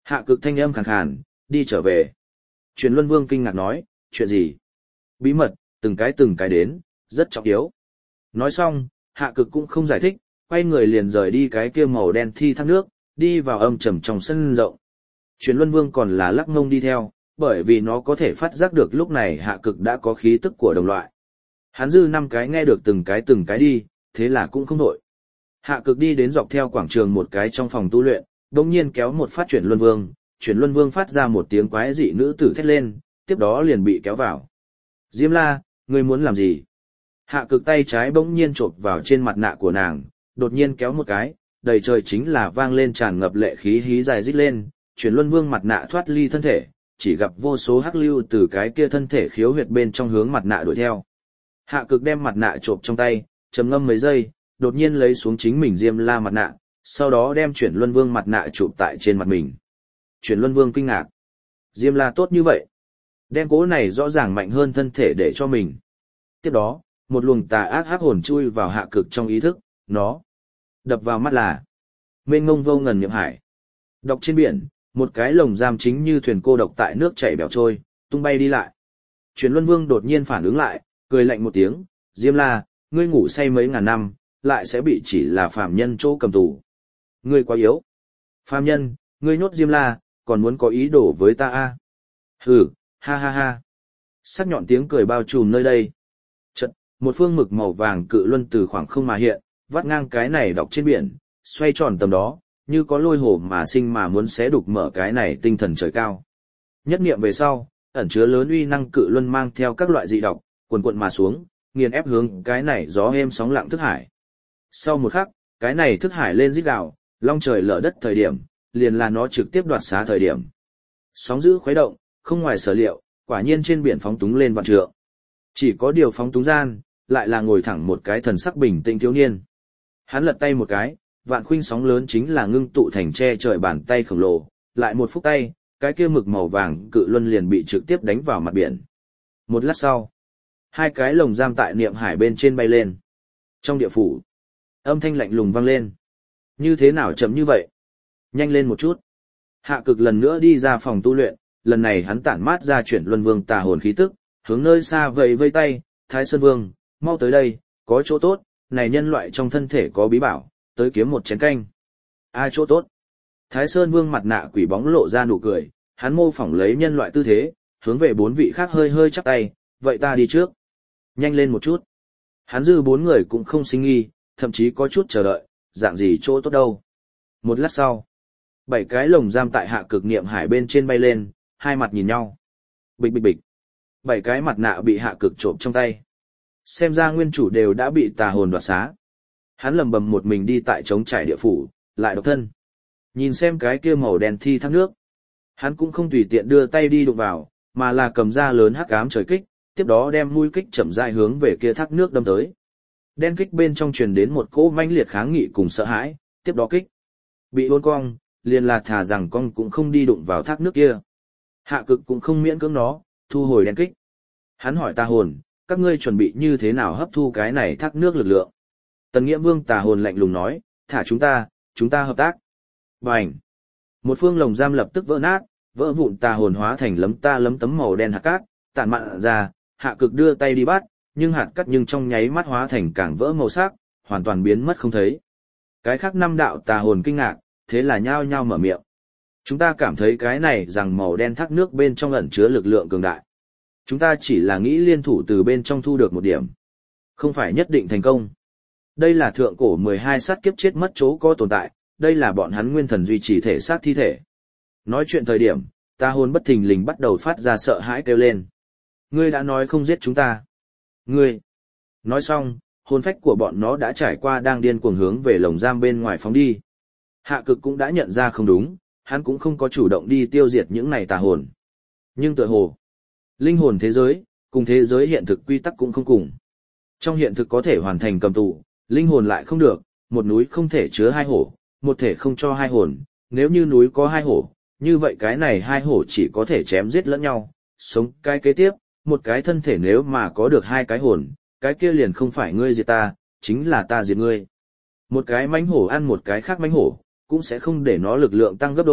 Hạ cực thanh âm khàn khàn, đi trở về. Truyền Luân Vương kinh ngạc nói, chuyện gì? Bí mật, từng cái đến, rất trọng yếu. Nói xong, hạ cực cũng không giải thích, quay người liền rời đi cái kia màu đen thi thác nước, đi vào âm trầm trong sân rộng. Truyền Luân Vương còn là lắc mông đi theo, bởi vì nó có thể phát giác được lúc này hạ cực đã có khí tức của đồng loại. Hắn dư 5 cái nghe được từng cái đi, thế là cũng không đổi. Hạ cực đi đến dọc theo quảng trường một cái trong phòng tu luyện, đồng nhiên kéo một phát Truyền Luân Vương, Truyền Luân Vương phát ra một tiếng quái dị nữ tử thét lên, tiếp đó liền bị kéo vào. Diêm La, ngươi muốn làm gì? Hạ cực tay trái bỗng nhiên chộp vào trên mặt nạ của nàng, đột nhiên kéo một cái, đầy trời chính là vang lên tràn ngập lệ khí hí dài rít lên, Truyền Luân Vương mặt nạ thoát ly thân thể, chỉ gặp vô số hắc lưu từ cái kia thân thể khiếu huyệt bên trong hướng mặt nạ đuổi theo. Hạ cực đem mặt nạ chộp trong tay, trầm ngâm mấy giây, đột nhiên lấy xuống chính mình Diêm La mặt nạ, sau đó đem Truyền Luân Vương mặt nạ chụp tại trên mặt mình. Truyền Luân Vương kinh ngạc. Diêm La tốt như vậy. Đem cố này rõ ràng mạnh hơn thân thể để cho mình. Tiếp đó, một luồng tà ác hắc hồn chui vào hạ cực trong ý thức, nó đập vào mắt là mênh mông vô ngần nhiệm hải. Đọc trên biển, một cái lồng giam chính như thuyền cô độc tại nước chảy bèo trôi, tung bay đi lại. Truyền Luân Vương đột nhiên phản ứng lại, cười lạnh một tiếng, Diêm La, ngươi ngủ say mấy ngàn năm, lại sẽ bị chỉ là phàm nhân chỗ cầm tù. Ngươi quá yếu. Phàm nhân, ngươi nhốt Diêm La, còn muốn có ý đồ với ta a? Hừ, ha ha ha. Sắc nhọn tiếng cười bao trùm nơi đây. Chợt, một phương mực màu vàng cự luân từ khoảng không mà hiện, vắt ngang cái này đọc trên biển, xoay tròn tầm đó, như có lôi hổ mà sinh mà muốn xé đục mở cái này tinh thần trời cao. Nhất niệm về sau, ẩn chứa lớn uy năng cự luân mang theo các loại dị độc, cuồn cuộn mà xuống, nghiền ép hướng cái này gió êm sóng lặng thức hải. Sau một khắc, cái này thức hải lên rít gào, long trời lở đất thời điểm, liền là nó trực tiếp đoạt xá thời điểm. Sóng dữ khuấy động, không ngoài sở liệu, quả nhiên trên biển phóng túng lên vạn trượng. Chỉ có điều phóng túng gian, lại là ngồi thẳng một cái thần sắc bình tĩnh thiếu niên. Hắn lật tay một cái, vạn khuynh sóng lớn chính là ngưng tụ thành che trời bàn tay khổng lồ, lại một phút tay, cái kia mực màu vàng cự luân liền bị trực tiếp đánh vào mặt biển. Một lát sau, hai cái lồng giam tại niệm hải bên trên bay lên. Trong địa phủ, âm thanh lạnh lùng vang lên. Như thế nào chậm như vậy? Nhanh lên một chút. Hạ cực lần nữa đi ra phòng tu luyện, lần này hắn tản mát ra chuyển luân vương tà hồn khí tức, hướng nơi xa vẫy vây tay, Thái Sơn Vương, mau tới đây, có chỗ tốt, này nhân loại trong thân thể có bí bảo, tới kiếm một chén canh. Ai chỗ tốt? Thái Sơn Vương mặt nạ quỷ bóng lộ ra nụ cười, hắn mô phỏng lấy nhân loại tư thế, hướng về 4 vị khác hơi hơi chắp tay, vậy ta đi trước. Nhanh lên một chút. Hắn dư 4 người cũng không sinh nghi, thậm chí có chút chờ đợi, dạng gì chỗ tốt đâu. Một lát sau, 7 cái lồng giam tại hạ cực niệm hải bên trên bay lên, hai mặt nhìn nhau. Bịch bịch bịch. 7 cái mặt nạ bị hạ cực trộm trong tay. Xem ra nguyên chủ đều đã bị tà hồn đoạt xá. Hắn lầm bầm một mình đi tại trống trải địa phủ, lại độc thân. Nhìn xem cái kia màu đen thi thác nước. Hắn cũng không tùy tiện đưa tay đi đụng vào, mà là cầm ra lớn hắc ám trời kích, tiếp đó đem mũi kích chậm rãi hướng về kia thác nước đâm tới. Đen kích bên trong truyền đến một cỗ mãnh liệt kháng nghị cùng sợ hãi, tiếp đó kích bị hôn cong, liền là thà rằng con cũng không đi đụng vào thác nước kia. Hạ cực cũng không miễn cưỡng nó, thu hồi đen kích. Hắn hỏi tà hồn, các ngươi chuẩn bị như thế nào hấp thu cái này thác nước lực lượng? Tần Nghĩa Vương tà hồn lạnh lùng nói, thả chúng ta hợp tác. Bành! Một phương lồng giam lập tức vỡ nát, vỡ vụn tà hồn hóa thành lấm tấm màu đen hạt cát, tản mạn ra, hạ cực đưa tay đi bắt, nhưng hạt cát nhưng trong nháy mắt hóa thành càng vỡ màu sắc, hoàn toàn biến mất không thấy. Cái khác 5 đạo tà hồn kinh ngạc, thế là nhao nhao mở miệng. Chúng ta cảm thấy cái này rằng màu đen thác nước bên trong ẩn chứa lực lượng cường đại. Chúng ta chỉ là nghĩ liên thủ từ bên trong thu được một điểm. Không phải nhất định thành công. Đây là thượng cổ 12 sát kiếp chết mất chỗ có tồn tại, đây là bọn hắn nguyên thần duy trì thể xác thi thể. Nói chuyện thời điểm, tà hồn bất thình lình bắt đầu phát ra sợ hãi kêu lên. Ngươi đã nói không giết chúng ta. Ngươi! Nói xong, hồn phách của bọn nó đã trải qua đang điên cuồng hướng về lồng giam bên ngoài phóng đi. Hạ cực cũng đã nhận ra không đúng, hắn cũng không có chủ động đi tiêu diệt những này tà hồn. Nhưng tựa hồ, linh hồn thế giới, cùng thế giới hiện thực quy tắc cũng không cùng. Trong hiện thực có thể hoàn thành cầm tù, linh hồn lại không được, một núi không thể chứa 2 hổ, một thể không cho 2 hồn, nếu như núi có 2 hổ, như vậy cái này 2 hổ chỉ có thể chém giết lẫn nhau, sống cái kế tiếp, một cái thân thể nếu mà có được 2 cái hồn, cái kia liền không phải ngươi diệt ta, chính là ta diệt ngươi. Một cái mãnh hổ ăn một cái khác mãnh hổ, cũng sẽ không để nó lực lượng tăng gấp đôi,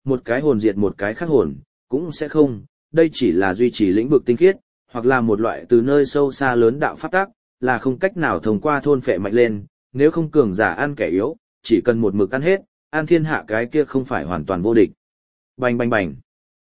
một cái hồn diệt một cái khác hồn, cũng sẽ không, đây chỉ là duy trì lĩnh vực tinh khiết, hoặc là một loại từ nơi sâu xa lớn đạo pháp tác, là không cách nào thông qua thôn phệ mạnh lên, nếu không cường giả ăn kẻ yếu, chỉ cần một mực ăn hết, ăn thiên hạ cái kia không phải hoàn toàn vô địch. Bành bành bành.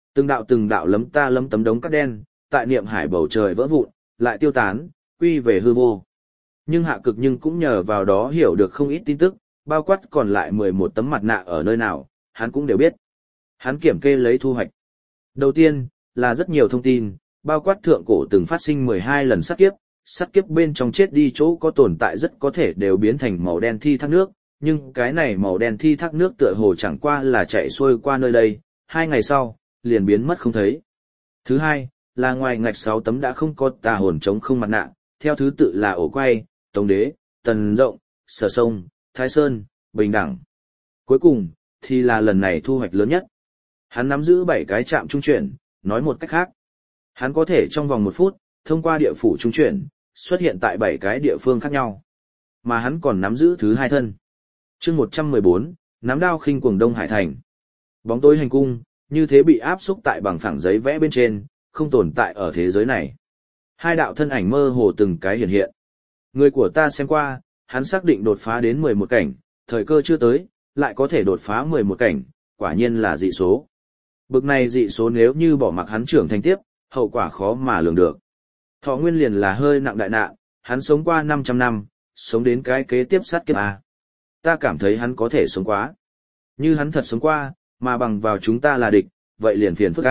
Từng đạo lấm ta lấm tấm đống cát đen, tại niệm hải bầu trời vỡ vụn, lại tiêu tán, quy về hư vô. Nhưng Hạ Cực nhưng cũng nhờ vào đó hiểu được không ít tin tức, bao quát còn lại 11 tấm mặt nạ ở nơi nào, hắn cũng đều biết. Hắn kiểm kê lấy thu hoạch. Đầu tiên, là rất nhiều thông tin, bao quát thượng cổ từng phát sinh 12 lần sát kiếp bên trong chết đi chỗ có tồn tại rất có thể đều biến thành màu đen thi thác nước, nhưng cái này màu đen thi thác nước tựa hồ chẳng qua là chạy xuôi qua nơi đây, 2 ngày sau, liền biến mất không thấy. Thứ hai, là ngoài ngạch 6 tấm đã không có tà hồn chống không mặt nạ, theo thứ tự là ổ quay, Tống Đế, Tần Rộng, Sở Sông, Thái Sơn, Bình Đẳng. Cuối cùng, thì là lần này thu hoạch lớn nhất. Hắn nắm giữ 7 cái trạm trung chuyển, nói một cách khác. Hắn có thể trong vòng 1 phút, thông qua địa phủ trung chuyển, xuất hiện tại 7 cái địa phương khác nhau. Mà hắn còn nắm giữ thứ 2 thân. Chương 114, nắm đao khinh cuồng Đông Hải Thành. Bóng tối hành cung, như thế bị áp xúc tại bằng phẳng giấy vẽ bên trên, không tồn tại ở thế giới này. 2 đạo thân ảnh mơ hồ từng cái hiện hiện. Người của ta xem qua, hắn xác định đột phá đến 11 cảnh, thời cơ chưa tới, lại có thể đột phá 11 cảnh, quả nhiên là dị số. Bực này dị số nếu như bỏ mặc hắn trưởng thành tiếp, hậu quả khó mà lường được. Thọ nguyên liền là hơi nặng đại nạn, hắn sống qua 500 năm, sống đến cái kế tiếp sát kiếp A. Ta cảm thấy hắn có thể sống quá. Như hắn thật sống qua, mà bằng vào chúng ta là địch, vậy liền phiền phức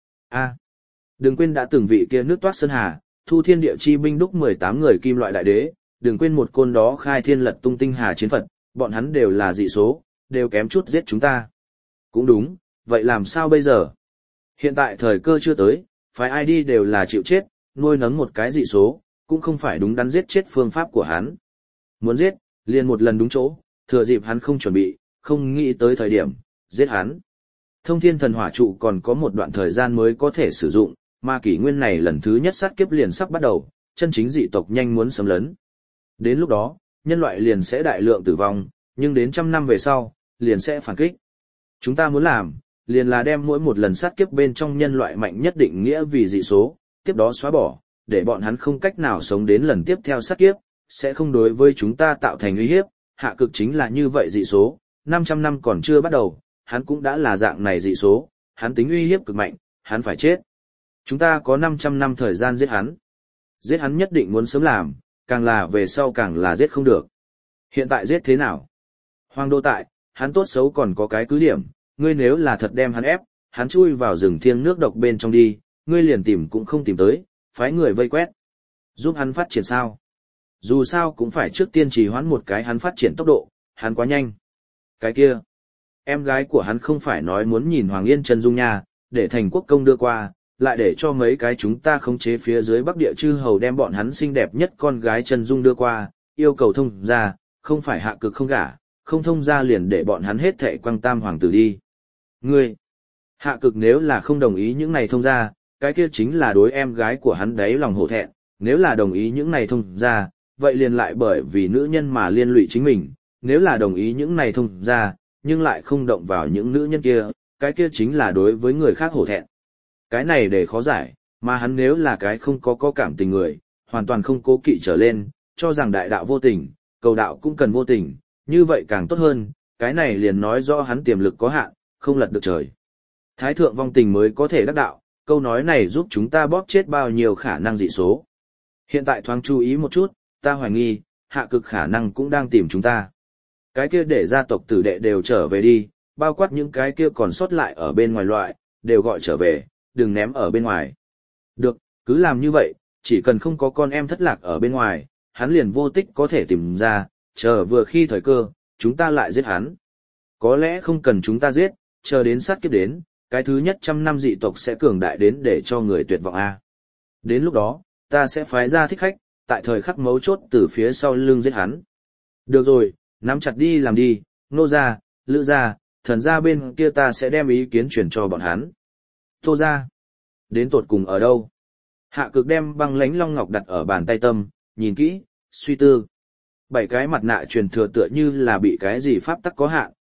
A. Đừng quên đã từng vị kia nước toát sơn hà, thu thiên địa chi binh đúc 18 người kim loại đại đế, đừng quên một côn đó khai thiên lật tung tinh hà chiến Phật, bọn hắn đều là dị số, đều kém chút giết chúng ta. Cũng đúng, vậy làm sao bây giờ? Hiện tại thời cơ chưa tới, phải ai đi đều là chịu chết, nuôi nấng một cái dị số, cũng không phải đúng đắn giết chết phương pháp của hắn. Muốn giết, liền một lần đúng chỗ, thừa dịp hắn không chuẩn bị, không nghĩ tới thời điểm, giết hắn. Thông thiên thần hỏa trụ còn có một đoạn thời gian mới có thể sử dụng, mà kỷ nguyên này lần thứ nhất sát kiếp liền sắp bắt đầu, chân chính dị tộc nhanh muốn xâm lấn. Đến lúc đó, nhân loại liền sẽ đại lượng tử vong, nhưng đến 100 năm về sau, liền sẽ phản kích. Chúng ta muốn làm, liền là đem mỗi một lần sát kiếp bên trong nhân loại mạnh nhất định nghĩa vì dị số, tiếp đó xóa bỏ, để bọn hắn không cách nào sống đến lần tiếp theo sát kiếp, sẽ không đối với chúng ta tạo thành uy hiếp. Hạ Cực chính là như vậy dị số, 500 năm còn chưa bắt đầu, hắn cũng đã là dạng này dị số, hắn tính uy hiếp cực mạnh, hắn phải chết. Chúng ta có 500 năm thời gian giết hắn. Giết hắn nhất định muốn sớm làm, càng là về sau càng là giết không được. Hiện tại giết thế nào? Hoàng đô tại, hắn tốt xấu còn có cái cứ điểm, ngươi nếu là thật đem hắn ép, hắn chui vào rừng thiêng nước độc bên trong đi, ngươi liền tìm cũng không tìm tới, phái người vây quét. Giúp hắn phát triển sao? Dù sao cũng phải trước tiên trì hoãn một cái hắn phát triển tốc độ, hắn quá nhanh. Cái kia, em gái của hắn không phải nói muốn nhìn Hoàng Yên chân dung nha, để thành quốc công đưa qua, lại để cho mấy cái chúng ta khống chế phía dưới Bắc Địa chư hầu đem bọn hắn xinh đẹp nhất con gái chân dung đưa qua, yêu cầu thông ra, không phải Hạ Cực không gả, không thông ra liền để bọn hắn hết thệ quăng tam hoàng tử đi. Ngươi, Hạ Cực nếu là không đồng ý những này thông ra, cái kia chính là đối em gái của hắn đấy lòng hổ thẹn, nếu là đồng ý những này thông ra, vậy liền lại bởi vì nữ nhân mà liên lụy chính mình, nếu là đồng ý những này thông ra, nhưng lại không động vào những nữ nhân kia, cái kia chính là đối với người khác hổ thẹn. Cái này để khó giải, mà hắn nếu là cái không có cảm tình người, hoàn toàn không cố kỵ trở lên, cho rằng đại đạo vô tình, cầu đạo cũng cần vô tình, như vậy càng tốt hơn, cái này liền nói rõ hắn tiềm lực có hạn, không lật được trời. Thái thượng vong tình mới có thể đắc đạo, câu nói này giúp chúng ta bóp chết bao nhiêu khả năng dị số. Hiện tại thoáng chú ý một chút, ta hoài nghi, Hạ Cực khả năng cũng đang tìm chúng ta. Cái kia để gia tộc tử đệ đều trở về đi, bao quát những cái kia còn sót lại ở bên ngoài loại, đều gọi trở về, đừng ném ở bên ngoài. Được, cứ làm như vậy, chỉ cần không có con em thất lạc ở bên ngoài, hắn liền vô tích có thể tìm ra, chờ vừa khi thời cơ, chúng ta lại giết hắn. Có lẽ không cần chúng ta giết, chờ đến sát kiếp đến, cái thứ nhất 100 năm dị tộc sẽ cường đại đến để cho người tuyệt vọng A. Đến lúc đó, ta sẽ phái ra thích khách, tại thời khắc mấu chốt từ phía sau lưng giết hắn. Được rồi, nắm chặt đi làm đi, Nô gia, Lữ gia, Thần gia bên kia ta sẽ đem ý kiến chuyển cho bọn hắn. Tô gia, đến tột cùng ở đâu? Hạ Cực đem băng lãnh long ngọc đặt ở bàn tay tâm, nhìn kỹ, suy tư. 7 cái mặt nạ truyền thừa tựa như là bị cái gì pháp tắc có hạn,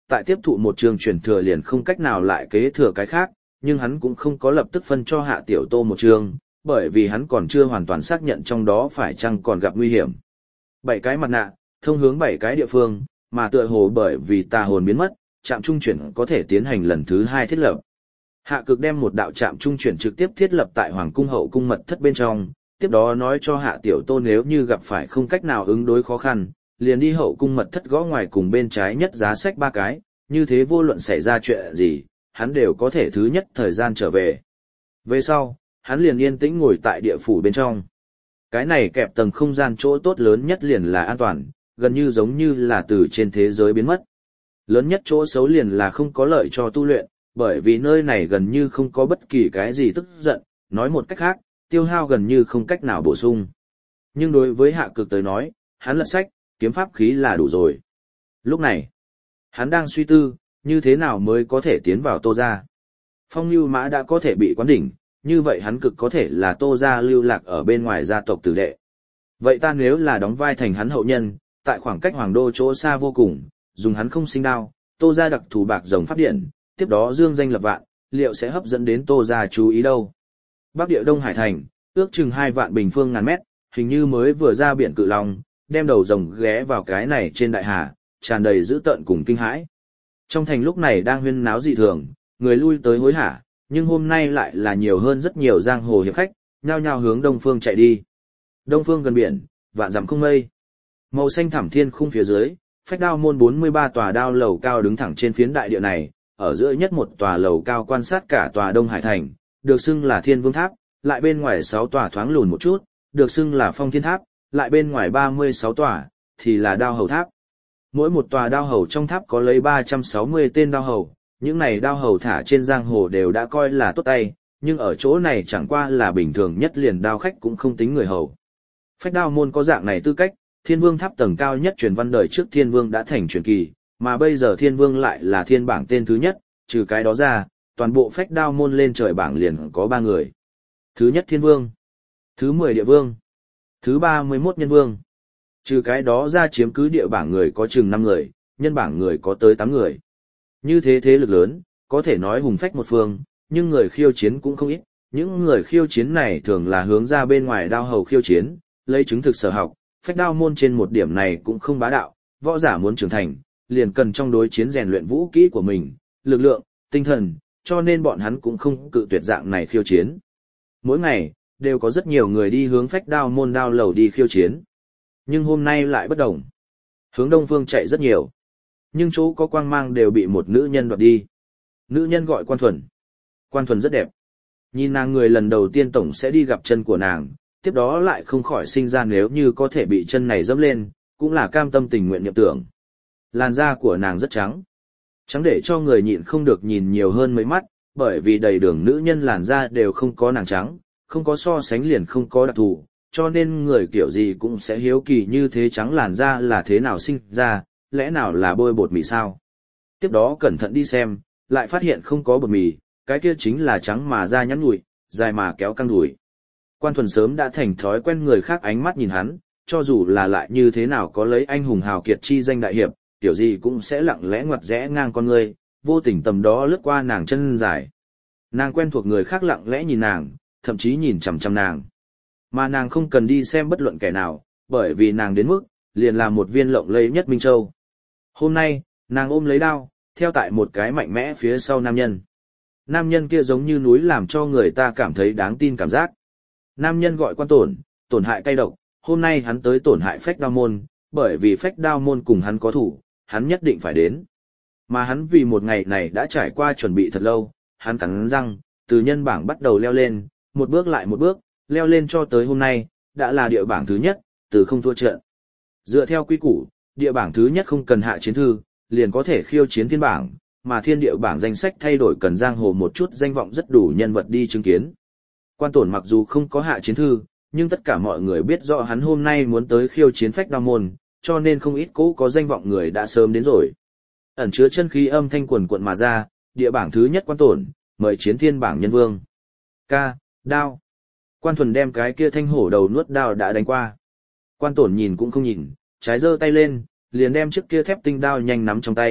tại tiếp thụ một trường truyền thừa liền không cách nào lại kế thừa cái khác, nhưng hắn cũng không có lập tức phân cho Hạ Tiểu Tô một trường, bởi vì hắn còn chưa hoàn toàn xác nhận trong đó phải chăng còn gặp nguy hiểm. 7 cái mặt nạ, thông hướng 7 cái địa phương, mà tựa hồ bởi vì tà hồn biến mất, trạm trung chuyển có thể tiến hành lần thứ 2 thiết lập. Hạ Cực đem một đạo trạm trung chuyển trực tiếp thiết lập tại Hoàng cung hậu cung mật thất bên trong, tiếp đó nói cho Hạ Tiểu Tô nếu như gặp phải không cách nào ứng đối khó khăn, liền đi hậu cung mật thất gõ ngoài cùng bên trái nhất giá sách 3 cái, như thế vô luận xảy ra chuyện gì, hắn đều có thể thứ nhất thời gian trở về. Về sau, hắn liền yên tĩnh ngồi tại địa phủ bên trong. Cái này kẹp tầng không gian chỗ tốt lớn nhất liền là an toàn, gần như giống như là từ trên thế giới biến mất. Lớn nhất chỗ xấu liền là không có lợi cho tu luyện, bởi vì nơi này gần như không có bất kỳ cái gì tức giận, nói một cách khác, tiêu hao gần như không cách nào bổ sung. Nhưng đối với Hạ Cực tới nói, hắn lật sách, kiếm pháp khí là đủ rồi. Lúc này, hắn đang suy tư, như thế nào mới có thể tiến vào Tô gia. Phong Lưu Mã đã có thể bị quán đỉnh, như vậy hắn cực có thể là Tô gia lưu lạc ở bên ngoài gia tộc tử đệ. Vậy ta nếu là đóng vai thành hắn hậu nhân, tại khoảng cách hoàng đô chỗ xa vô cùng, dùng hắn không sinh đao, Tô gia đặc thù bạc rồng pháp điện, tiếp đó dương danh lập vạn, liệu sẽ hấp dẫn đến Tô gia chú ý đâu? Bắc địa Đông Hải thành, ước chừng 2 vạn bình phương ngàn mét, hình như mới vừa ra biển Cự Long, đem đầu rồng ghé vào cái này trên đại hà, tràn đầy dữ tợn cùng kinh hãi. Trong thành lúc này đang huyên náo dị thường, người lui tới hối hả, nhưng hôm nay lại là nhiều hơn rất nhiều giang hồ hiệp khách, nhao nhao hướng đông phương chạy đi. Đông phương gần biển, vạn dặm không mây. Màu xanh thẳm thiên khung phía dưới, Phách Đao môn 43 tòa đao lầu cao đứng thẳng trên phiến đại địa này, ở giữa nhất một tòa lầu cao quan sát cả tòa Đông Hải thành, được xưng là Thiên Vương Tháp, lại bên ngoài 6 tòa thoáng lùn một chút, được xưng là Phong Thiên Tháp, lại bên ngoài 36 tòa thì là Đao Hầu Tháp. Mỗi một tòa đao hầu trong tháp có lấy 360 tên đao hầu, những này đao hầu thả trên giang hồ đều đã coi là tốt tay, nhưng ở chỗ này chẳng qua là bình thường nhất liền đao khách cũng không tính người hầu. Phách Đao môn có dạng này tư cách, Thiên Vương Tháp tầng cao nhất truyền văn đời trước Thiên Vương đã thành truyền kỳ, mà bây giờ Thiên Vương lại là thiên bảng tên thứ nhất, trừ cái đó ra, toàn bộ Phách Đao môn lên trời bảng liền có 3 người. Thứ nhất Thiên Vương, thứ 10 Địa Vương, thứ 31 Nhân Vương. Trừ cái đó ra chiếm cứ địa bảng người có chừng 5 người, nhân bảng người có tới 8 người. Như thế thế lực lớn, có thể nói hùng phách một phương, nhưng người khiêu chiến cũng không ít. Những người khiêu chiến này thường là hướng ra bên ngoài đao hầu khiêu chiến, lấy chứng thực sở học. Phách Đao môn trên một điểm này cũng không bá đạo, võ giả muốn trưởng thành, liền cần trong đối chiến rèn luyện vũ kỹ của mình, lực lượng, tinh thần, cho nên bọn hắn cũng không cự tuyệt dạng này khiêu chiến. Mỗi ngày, đều có rất nhiều người đi hướng Phách Đao môn đao lầu đi khiêu chiến. Nhưng hôm nay lại bất đồng. Hướng đông phương chạy rất nhiều. Nhưng chỗ có quang mang đều bị một nữ nhân đoạt đi. Nữ nhân gọi Quan Thuần. Quan Thuần rất đẹp. Nhìn nàng người lần đầu tiên tổng sẽ đi gặp chân của nàng, tiếp đó lại không khỏi sinh ra nếu như có thể bị chân này dẫm lên, cũng là cam tâm tình nguyện niệm tưởng. Làn da của nàng rất trắng. Trắng để cho người nhịn không được nhìn nhiều hơn mấy mắt, bởi vì đầy đường nữ nhân làn da đều không có nàng trắng, không có so sánh liền không có đặc thù. Cho nên người kiểu gì cũng sẽ hiếu kỳ như thế trắng làn da là thế nào sinh ra, lẽ nào là bôi bột mì sao? Tiếp đó cẩn thận đi xem, lại phát hiện không có bột mì, cái kia chính là trắng mà da nhắn nhủi, dài mà kéo căng đùi. Quan Thuần sớm đã thành thói quen người khác ánh mắt nhìn hắn, cho dù là lại như thế nào có lấy anh hùng hào kiệt chi danh đại hiệp, tiểu gì cũng sẽ lặng lẽ ngoặt rẽ ngang con người, vô tình tầm đó lướt qua nàng chân dài. Nàng quen thuộc người khác lặng lẽ nhìn nàng, thậm chí nhìn chằm chằm nàng. Mà nàng không cần đi xem bất luận kẻ nào, bởi vì nàng đến mức, liền là một viên lộng lẫy nhất Minh Châu. Hôm nay, nàng ôm lấy đao, theo tại một cái mạnh mẽ phía sau nam nhân. Nam nhân kia giống như núi làm cho người ta cảm thấy đáng tin cảm giác. Nam nhân gọi Quan Tổn, tổn hại cay độc, hôm nay hắn tới tổn hại Phách Đao môn, bởi vì Phách Đao môn cùng hắn có thủ, hắn nhất định phải đến. Mà hắn vì một ngày này đã trải qua chuẩn bị thật lâu, hắn cắn răng, từ nhân bảng bắt đầu leo lên, một bước lại một bước, leo lên cho tới hôm nay, đã là địa bảng thứ nhất, từ không thua trận. Dựa theo quy củ, địa bảng thứ nhất không cần hạ chiến thư, liền có thể khiêu chiến thiên bảng, mà thiên địa bảng danh sách thay đổi cần giang hồ một chút danh vọng rất đủ nhân vật đi chứng kiến. Quan Tổn mặc dù không có hạ chiến thư, nhưng tất cả mọi người biết rõ hắn hôm nay muốn tới khiêu chiến Phách Đao môn, cho nên không ít cũ có danh vọng người đã sớm đến rồi. Ẩn chứa chân khí âm thanh quần quận mà ra, địa bảng thứ nhất Quan Tổn, mời chiến thiên bảng nhân vương. Ca, đao. Quan Thuần đem cái kia thanh hổ đầu nuốt đao đã đánh qua. Quan Tổn nhìn cũng không nhìn, trái giơ tay lên, liền đem chiếc kia thép tinh đao nhanh nắm trong tay,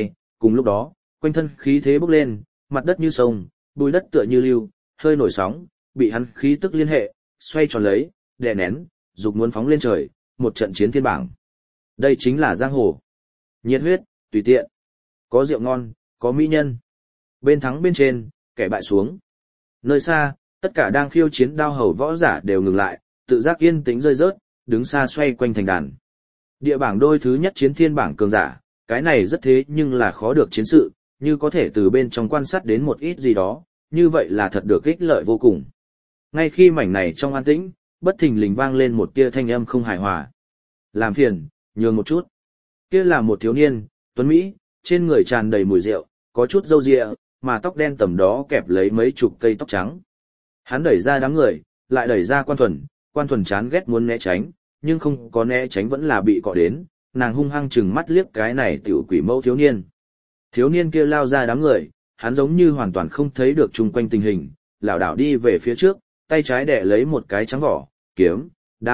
cùng lúc đó, quanh thân khí thế bốc lên, mặt đất như sông, bùi đất tựa như lưu, hơi nổi sóng, bị hắn khí tức liên hệ, xoay tròn lấy, đè nén, dục muốn phóng lên trời, một trận chiến thiên bảng. Đây chính là giang hồ. Nhiệt huyết, tùy tiện. Có rượu ngon, có mỹ nhân. Bên thắng bên trên, kẻ bại xuống. Nơi xa, tất cả đang khiêu chiến đao hầu võ giả đều ngừng lại, tự giác yên tĩnh rơi rớt, đứng xa xoay quanh thành đàn. Địa bảng đôi thứ nhất chiến thiên bảng cường giả, cái này rất thế nhưng là khó được chiến sự, như có thể từ bên trong quan sát đến một ít gì đó, như vậy là thật được ích lợi vô cùng. Ngay khi mảnh này trong an tĩnh, bất thình lình vang lên một tia thanh âm không hài hòa. Làm phiền, nhường một chút. Kia là một thiếu niên, tuấn Mỹ, trên người tràn đầy mùi rượu, có chút râu ria, mà tóc đen tầm đó kẹp lấy mấy chục cây tóc trắng. Hắn đẩy ra đám người, lại đẩy ra Quan Thuần chán ghét muốn né tránh, nhưng không có né tránh vẫn là bị cọ đến, nàng hung hăng chừng mắt liếc cái này tiểu quỷ mẫu thiếu niên. Thiếu niên kia lao ra đám người, hắn giống như hoàn toàn không thấy được chung quanh tình hình, lảo đảo đi về phía trước, tay trái đẻ lấy một cái trắng vỏ, kiếm,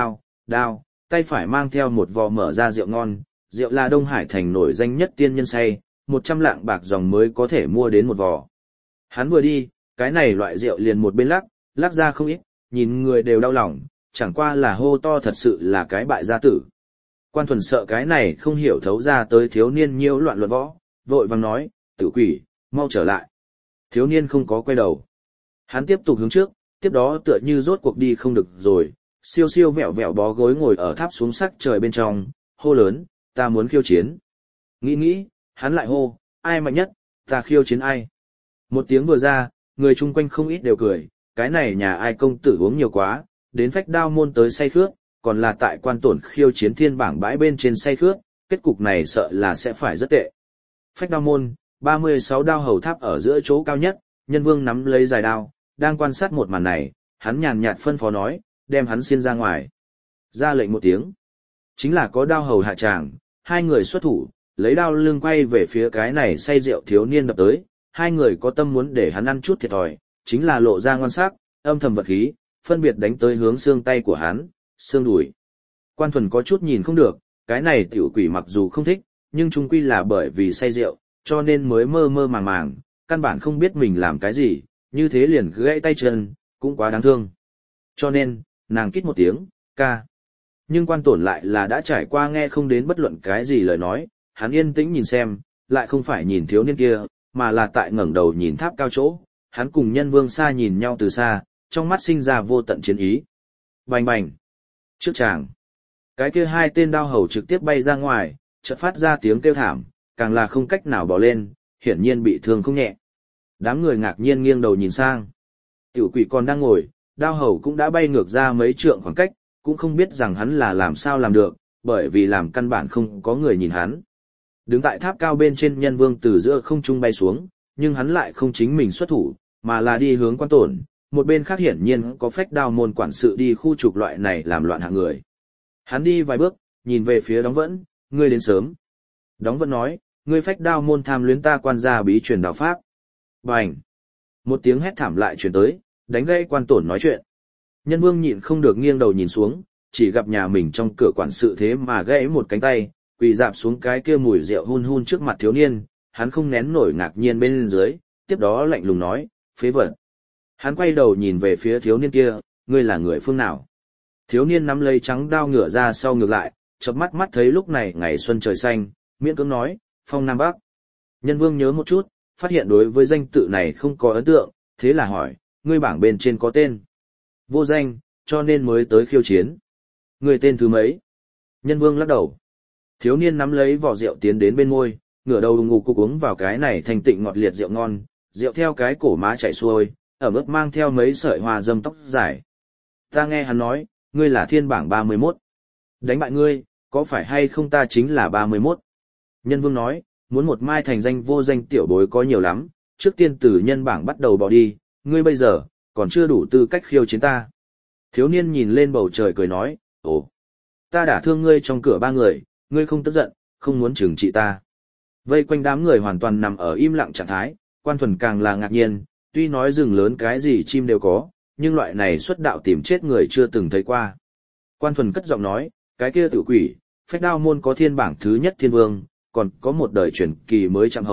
đao, tay phải mang theo một vò mở ra rượu ngon, rượu là Đông Hải thành nổi danh nhất tiên nhân say, 100 lạng bạc dòng mới có thể mua đến một vò. Hắn vừa đi, cái này loại rượu liền một bên lắc ra không ít, nhìn người đều đau lòng, chẳng qua là hô to thật sự là cái bại gia tử. Quan Thuần sợ cái này không hiểu thấu ra tới thiếu niên nhiễu loạn luận võ, vội vàng nói, tử quỷ, mau trở lại. Thiếu niên không có quay đầu. Hắn tiếp tục hướng trước, tiếp đó tựa như rốt cuộc đi không được rồi, siêu vẹo vẹo bó gối ngồi ở tháp xuống sắc trời bên trong, hô lớn, ta muốn khiêu chiến. Nghĩ, hắn lại hô, ai mạnh nhất, ta khiêu chiến ai. Một tiếng vừa ra, người chung quanh không ít đều cười, cái này nhà ai công tử uống nhiều quá, đến phách đao môn tới say khước, còn là tại Quan Tổn khiêu chiến thiên bảng bãi bên trên say khước, kết cục này sợ là sẽ phải rất tệ. Phách đao môn, 36 đao hầu tháp ở giữa chỗ cao nhất, Nhân Vương nắm lấy dài đao, đang quan sát một màn này, hắn nhàn nhạt phân phó nói, đem hắn xiên ra ngoài. Ra lệnh một tiếng. Chính là có đao hầu hạ tràng, hai người xuất thủ, lấy đao lưng quay về phía cái này say rượu thiếu niên đập tới, hai người có tâm muốn để hắn ăn chút thiệt thòi, chính là lộ ra ngon sắc, âm thầm vật khí, phân biệt đánh tới hướng xương tay của hắn, xương đùi. Quan Thuần có chút nhìn không được, cái này tiểu quỷ mặc dù không thích, nhưng chung quy là bởi vì say rượu, cho nên mới mơ mơ màng, căn bản không biết mình làm cái gì, như thế liền gãy tay chân, cũng quá đáng thương. Cho nên, nàng kít một tiếng, ca. Nhưng Quan Tổn lại là đã trải qua nghe không đến bất luận cái gì lời nói, hắn yên tĩnh nhìn xem, lại không phải nhìn thiếu niên kia, mà là tại ngẩng đầu nhìn tháp cao chỗ, hắn cùng Nhân Vương xa nhìn nhau từ xa, trong mắt sinh ra vô tận chiến ý. Bành bành. Trước chàng, cái kia hai tên đao hầu trực tiếp bay ra ngoài, chợt phát ra tiếng kêu thảm, càng là không cách nào bỏ lên, hiển nhiên bị thương không nhẹ. Đám người ngạc nhiên nghiêng đầu nhìn sang. Tiểu quỷ còn đang ngồi, đao hầu cũng đã bay ngược ra mấy trượng khoảng cách, cũng không biết rằng hắn là làm sao làm được, bởi vì làm căn bản không có người nhìn hắn. Đứng tại tháp cao bên trên Nhân Vương từ giữa không trung bay xuống, nhưng hắn lại không chính mình xuất thủ, mà là đi hướng Quan Tổn, một bên khác hiển nhiên có phách đao môn quản sự đi khu trục loại này làm loạn hạng người. Hắn đi vài bước, nhìn về phía Đóng Vẫn, ngươi đến sớm. Đóng Vẫn nói, ngươi phách đao môn tham luyến ta quan gia bí truyền đạo pháp. Bành! Một tiếng hét thảm lại truyền tới, đánh gãy Quan Tổn nói chuyện. Nhân Vương nhịn không được nghiêng đầu nhìn xuống, chỉ gặp nhà mình trong cửa quản sự thế mà gãy một cánh tay, quỳ dạp xuống cái kia mùi rượu hun trước mặt thiếu niên, hắn không nén nổi ngạc nhiên bên dưới, tiếp đó lạnh lùng nói, phế vật. Hắn quay đầu nhìn về phía thiếu niên kia, ngươi là người phương nào? Thiếu niên nắm lấy trắng đao ngửa ra sau ngược lại, chớp mắt thấy lúc này ngày xuân trời xanh, miễn cưỡng nói, phong Nam Bắc. Nhân Vương nhớ một chút, phát hiện đối với danh tự này không có ấn tượng, thế là hỏi, ngươi bảng bên trên có tên. Vô danh, cho nên mới tới khiêu chiến. Ngươi tên thứ mấy? Nhân Vương lắc đầu. Thiếu niên nắm lấy vỏ rượu tiến đến bên môi, ngửa đầu ngủ cục uống vào cái này thanh tịnh ngọt liệt rượu ngon, rượu theo cái cổ má chảy xuôi, ở mức mang theo mấy sợi hoa dâm tóc dài. Ta nghe hắn nói, ngươi là thiên bảng 31. Đánh bại ngươi, có phải hay không ta chính là 31? Nhân Vương nói, muốn một mai thành danh vô danh tiểu bối có nhiều lắm, trước tiên từ nhân bảng bắt đầu bỏ đi, ngươi bây giờ, còn chưa đủ tư cách khiêu chiến ta. Thiếu niên nhìn lên bầu trời cười nói, ồ, ta đã thương ngươi trong cửa 3 người, ngươi không tức giận, không muốn trừng trị ta. Vây quanh đám người hoàn toàn nằm ở im lặng trạng thái, Quan Thuần càng là ngạc nhiên, tuy nói rừng lớn cái gì chim đều có, nhưng loại này xuất đạo tìm chết người chưa từng thấy qua. Quan Thuần cất giọng nói, cái kia tự quỷ, phách đao môn có thiên bảng thứ nhất thiên vương, còn có một đời truyền kỳ mới chạm hầu,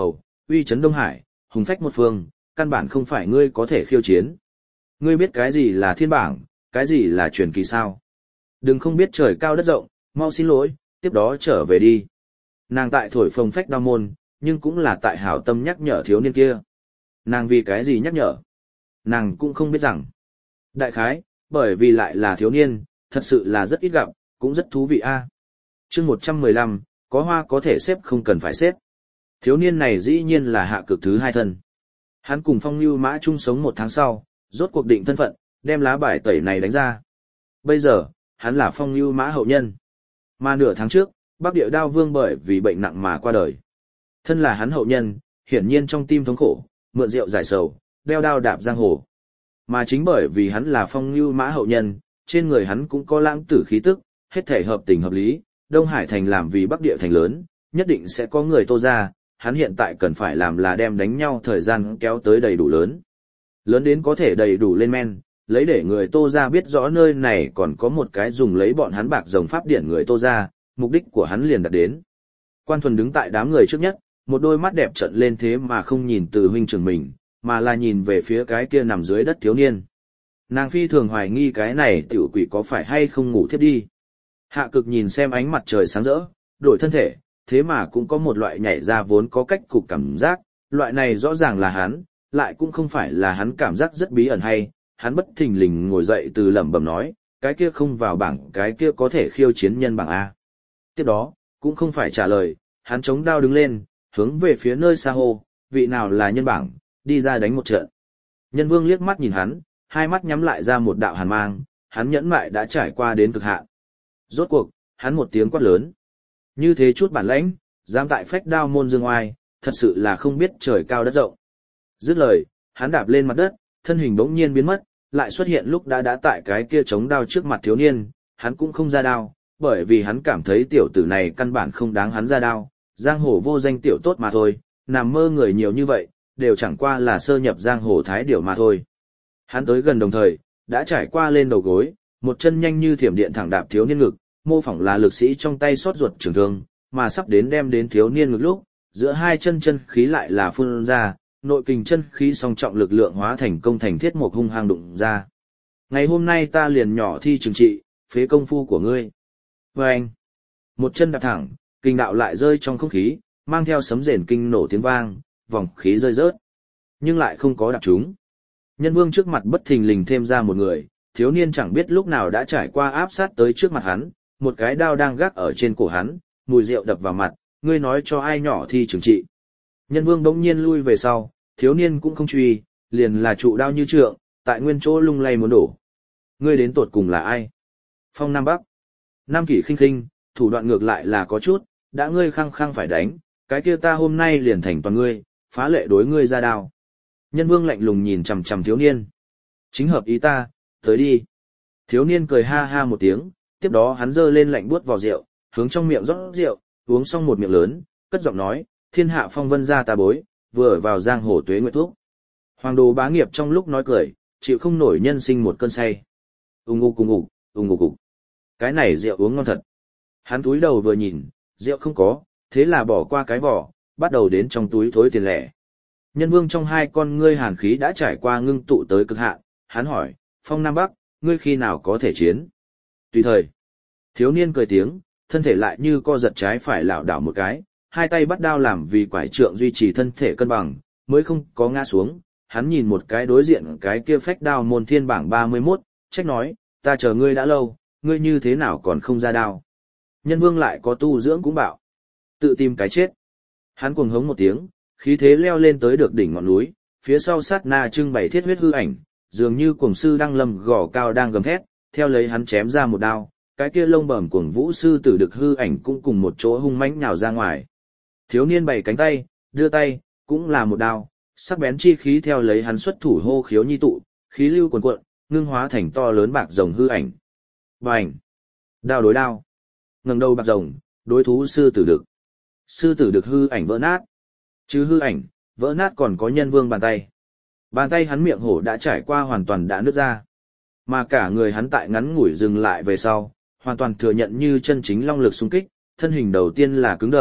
uy chấn Đông Hải, hùng phách một phương, căn bản không phải ngươi có thể khiêu chiến. Ngươi biết cái gì là thiên bảng, cái gì là truyền kỳ sao? Đừng không biết trời cao đất rộng, mau xin lỗi, tiếp đó trở về đi. Nàng tại thổi phồng phách đao môn, nhưng cũng là tại hảo tâm nhắc nhở thiếu niên kia. Nàng vì cái gì nhắc nhở? Nàng cũng không biết rằng. Đại khái, bởi vì lại là thiếu niên, thật sự là rất ít gặp, cũng rất thú vị a. Chương 115, có hoa có thể xếp không cần phải xếp. Thiếu niên này dĩ nhiên là hạ cực thứ hai thân. Hắn cùng Phong Nưu Mã chung sống 1 tháng sau, rốt cuộc định thân phận, đem lá bài tẩy này đánh ra. Bây giờ, hắn là Phong Nưu Mã hậu nhân. Mà nửa tháng trước, Bắc Địa Đao Vương bởi vì bệnh nặng mà qua đời. Thân là hắn hậu nhân, hiển nhiên trong tim thống khổ, mượn rượu giải sầu, đeo đao đạp giang hồ. Mà chính bởi vì hắn là Phong Nưu Mã hậu nhân, trên người hắn cũng có lãng tử khí tức, hết thể hợp tình hợp lý, Đông Hải thành làm vì Bắc Địa thành lớn, nhất định sẽ có người Tô ra, hắn hiện tại cần phải làm là đem đánh nhau thời gian kéo tới đầy đủ lớn. Lớn đến có thể đầy đủ lên men, lấy để người Tô ra biết rõ nơi này còn có một cái dùng lấy bọn hắn bạc rồng pháp điển người Tô ra, mục đích của hắn liền đạt đến. Quan Thuần đứng tại đám người trước nhất, một đôi mắt đẹp trợn lên thế mà không nhìn từ huynh trưởng mình, mà là nhìn về phía cái kia nằm dưới đất thiếu niên. Nàng phi thường hoài nghi cái này tiểu quỷ có phải hay không ngủ thiếp đi. Hạ cực nhìn xem ánh mặt trời sáng rỡ, đổi thân thể, thế mà cũng có một loại nhảy ra vốn có cách cục cảm giác, loại này rõ ràng là hắn, lại cũng không phải là hắn cảm giác rất bí ẩn hay, hắn bất thình lình ngồi dậy từ lẩm bẩm nói, cái kia không vào bảng, cái kia có thể khiêu chiến nhân bảng A. Tiếp đó, cũng không phải trả lời, hắn chống đao đứng lên, hướng về phía nơi xa hô, vị nào là nhân bảng, đi ra đánh một trận. Nhân vương liếc mắt nhìn hắn, hai mắt nhắm lại ra một đạo hàn mang, hắn nhẫn mại đã trải qua đến cực hạn. Rốt cuộc, hắn một tiếng quát lớn. Như thế chút bản lãnh, dám tại phách đao môn dương oai, thật sự là không biết trời cao đất rộng. Dứt lời, hắn đạp lên mặt đất, thân hình bỗng nhiên biến mất, lại xuất hiện lúc đã tại cái kia chống đao trước mặt thiếu niên, hắn cũng không ra đao, bởi vì hắn cảm thấy tiểu tử này căn bản không đáng hắn ra đao, giang hồ vô danh tiểu tốt mà thôi, nằm mơ người nhiều như vậy, đều chẳng qua là sơ nhập giang hồ thái điểu mà thôi. Hắn tới gần đồng thời, đã trải qua lên đầu gối, một chân nhanh như thiểm điện thẳng đạp thiếu niên ngực, mô phỏng là lực sĩ trong tay xót ruột trường thương, mà sắp đến đem đến thiếu niên ngực lúc, giữa hai chân chân khí lại là phun ra, nội kình chân khí song trọng lực lượng hóa thành công thành thiết một hung hăng đụng ra. Ngày hôm nay ta liền nhỏ thi trừng trị, phế công phu của ngươi. Và anh, một chân đạp thẳng, kinh đạo lại rơi trong không khí, mang theo sấm rền kinh nổ tiếng vang, vòng khí rơi rớt, nhưng lại không có đạp trúng. Nhân vương trước mặt bất thình lình thêm ra một người, thiếu niên chẳng biết lúc nào đã trải qua áp sát tới trước mặt hắn, một cái đao đang gác ở trên cổ hắn, mùi rượu đập vào mặt, ngươi nói cho ai nhỏ thi trừng trị. Nhân vương bỗng nhiên lui về sau, thiếu niên cũng không truy, liền là trụ đao như trượng, tại nguyên chỗ lung lay muốn đổ. Ngươi đến tột cùng là ai? Phong Nam Bắc. Nam Kỷ khinh khinh, thủ đoạn ngược lại là có chút, đã ngươi khăng khăng phải đánh, cái kia ta hôm nay liền thành toàn ngươi, phá lệ đối ngươi ra đao. Nhân vương lạnh lùng nhìn chằm chằm thiếu niên. Chính hợp ý ta, tới đi. Thiếu niên cười ha ha một tiếng, tiếp đó hắn giơ lên lạnh buốt vào rượu, hướng trong miệng rót rượu, uống xong một miệng lớn, cất giọng nói, thiên hạ phong vân gia ta bối, vừa ở vào giang hồ tuế nguyệt thuốc. Hoàng đồ bá nghiệp trong lúc nói cười, chịu không nổi nhân sinh một cơn say. Ung ung ục. Cái này rượu uống ngon thật. Hắn túi đầu vừa nhìn, rượu không có, thế là bỏ qua cái vỏ, bắt đầu đến trong túi thối tiền lẻ. Nhân vương trong hai con ngươi hàn khí đã trải qua ngưng tụ tới cực hạn, hắn hỏi, Phong Nam Bắc, ngươi khi nào có thể chiến? Tùy thời. Thiếu niên cười tiếng, thân thể lại như co giật trái phải lảo đảo một cái, hai tay bắt đao làm vì quải trượng duy trì thân thể cân bằng, mới không có ngã xuống. Hắn nhìn một cái đối diện cái kia phách đao môn thiên bảng 31, trách nói, ta chờ ngươi đã lâu, ngươi như thế nào còn không ra đao? Nhân vương lại có tu dưỡng cũng bảo, tự tìm cái chết. Hắn cuồng hống một tiếng, khí thế leo lên tới được đỉnh ngọn núi, phía sau sát na trưng bày thiết huyết hư ảnh, dường như cuồng sư đang lâm gò cao đang gầm thét, theo lấy hắn chém ra một đao, cái kia lông bẩm cuồng vũ sư tử được hư ảnh cũng cùng một chỗ hung mãnh nhào ra ngoài. Thiếu niên bày cánh tay, đưa tay, cũng là một đao, sắc bén chi khí theo lấy hắn xuất thủ hô khiếu nhi tụ, khí lưu cuồn cuộn, ngưng hóa thành to lớn bạc rồng hư ảnh. Bành! Đao đối đao. Ngẩng đầu bạc rồng, đối thú sư tử được. Sư tử được hư ảnh vỡ nát. Chứ hư ảnh, vỡ nát còn có nhân vương bàn tay. Bàn tay hắn miệng hổ đã trải qua hoàn toàn đã nứt ra. Mà cả người hắn tại ngắn ngủi dừng lại về sau, hoàn toàn thừa nhận như chân chính long lực xung kích, thân hình đầu tiên là cứng đờ,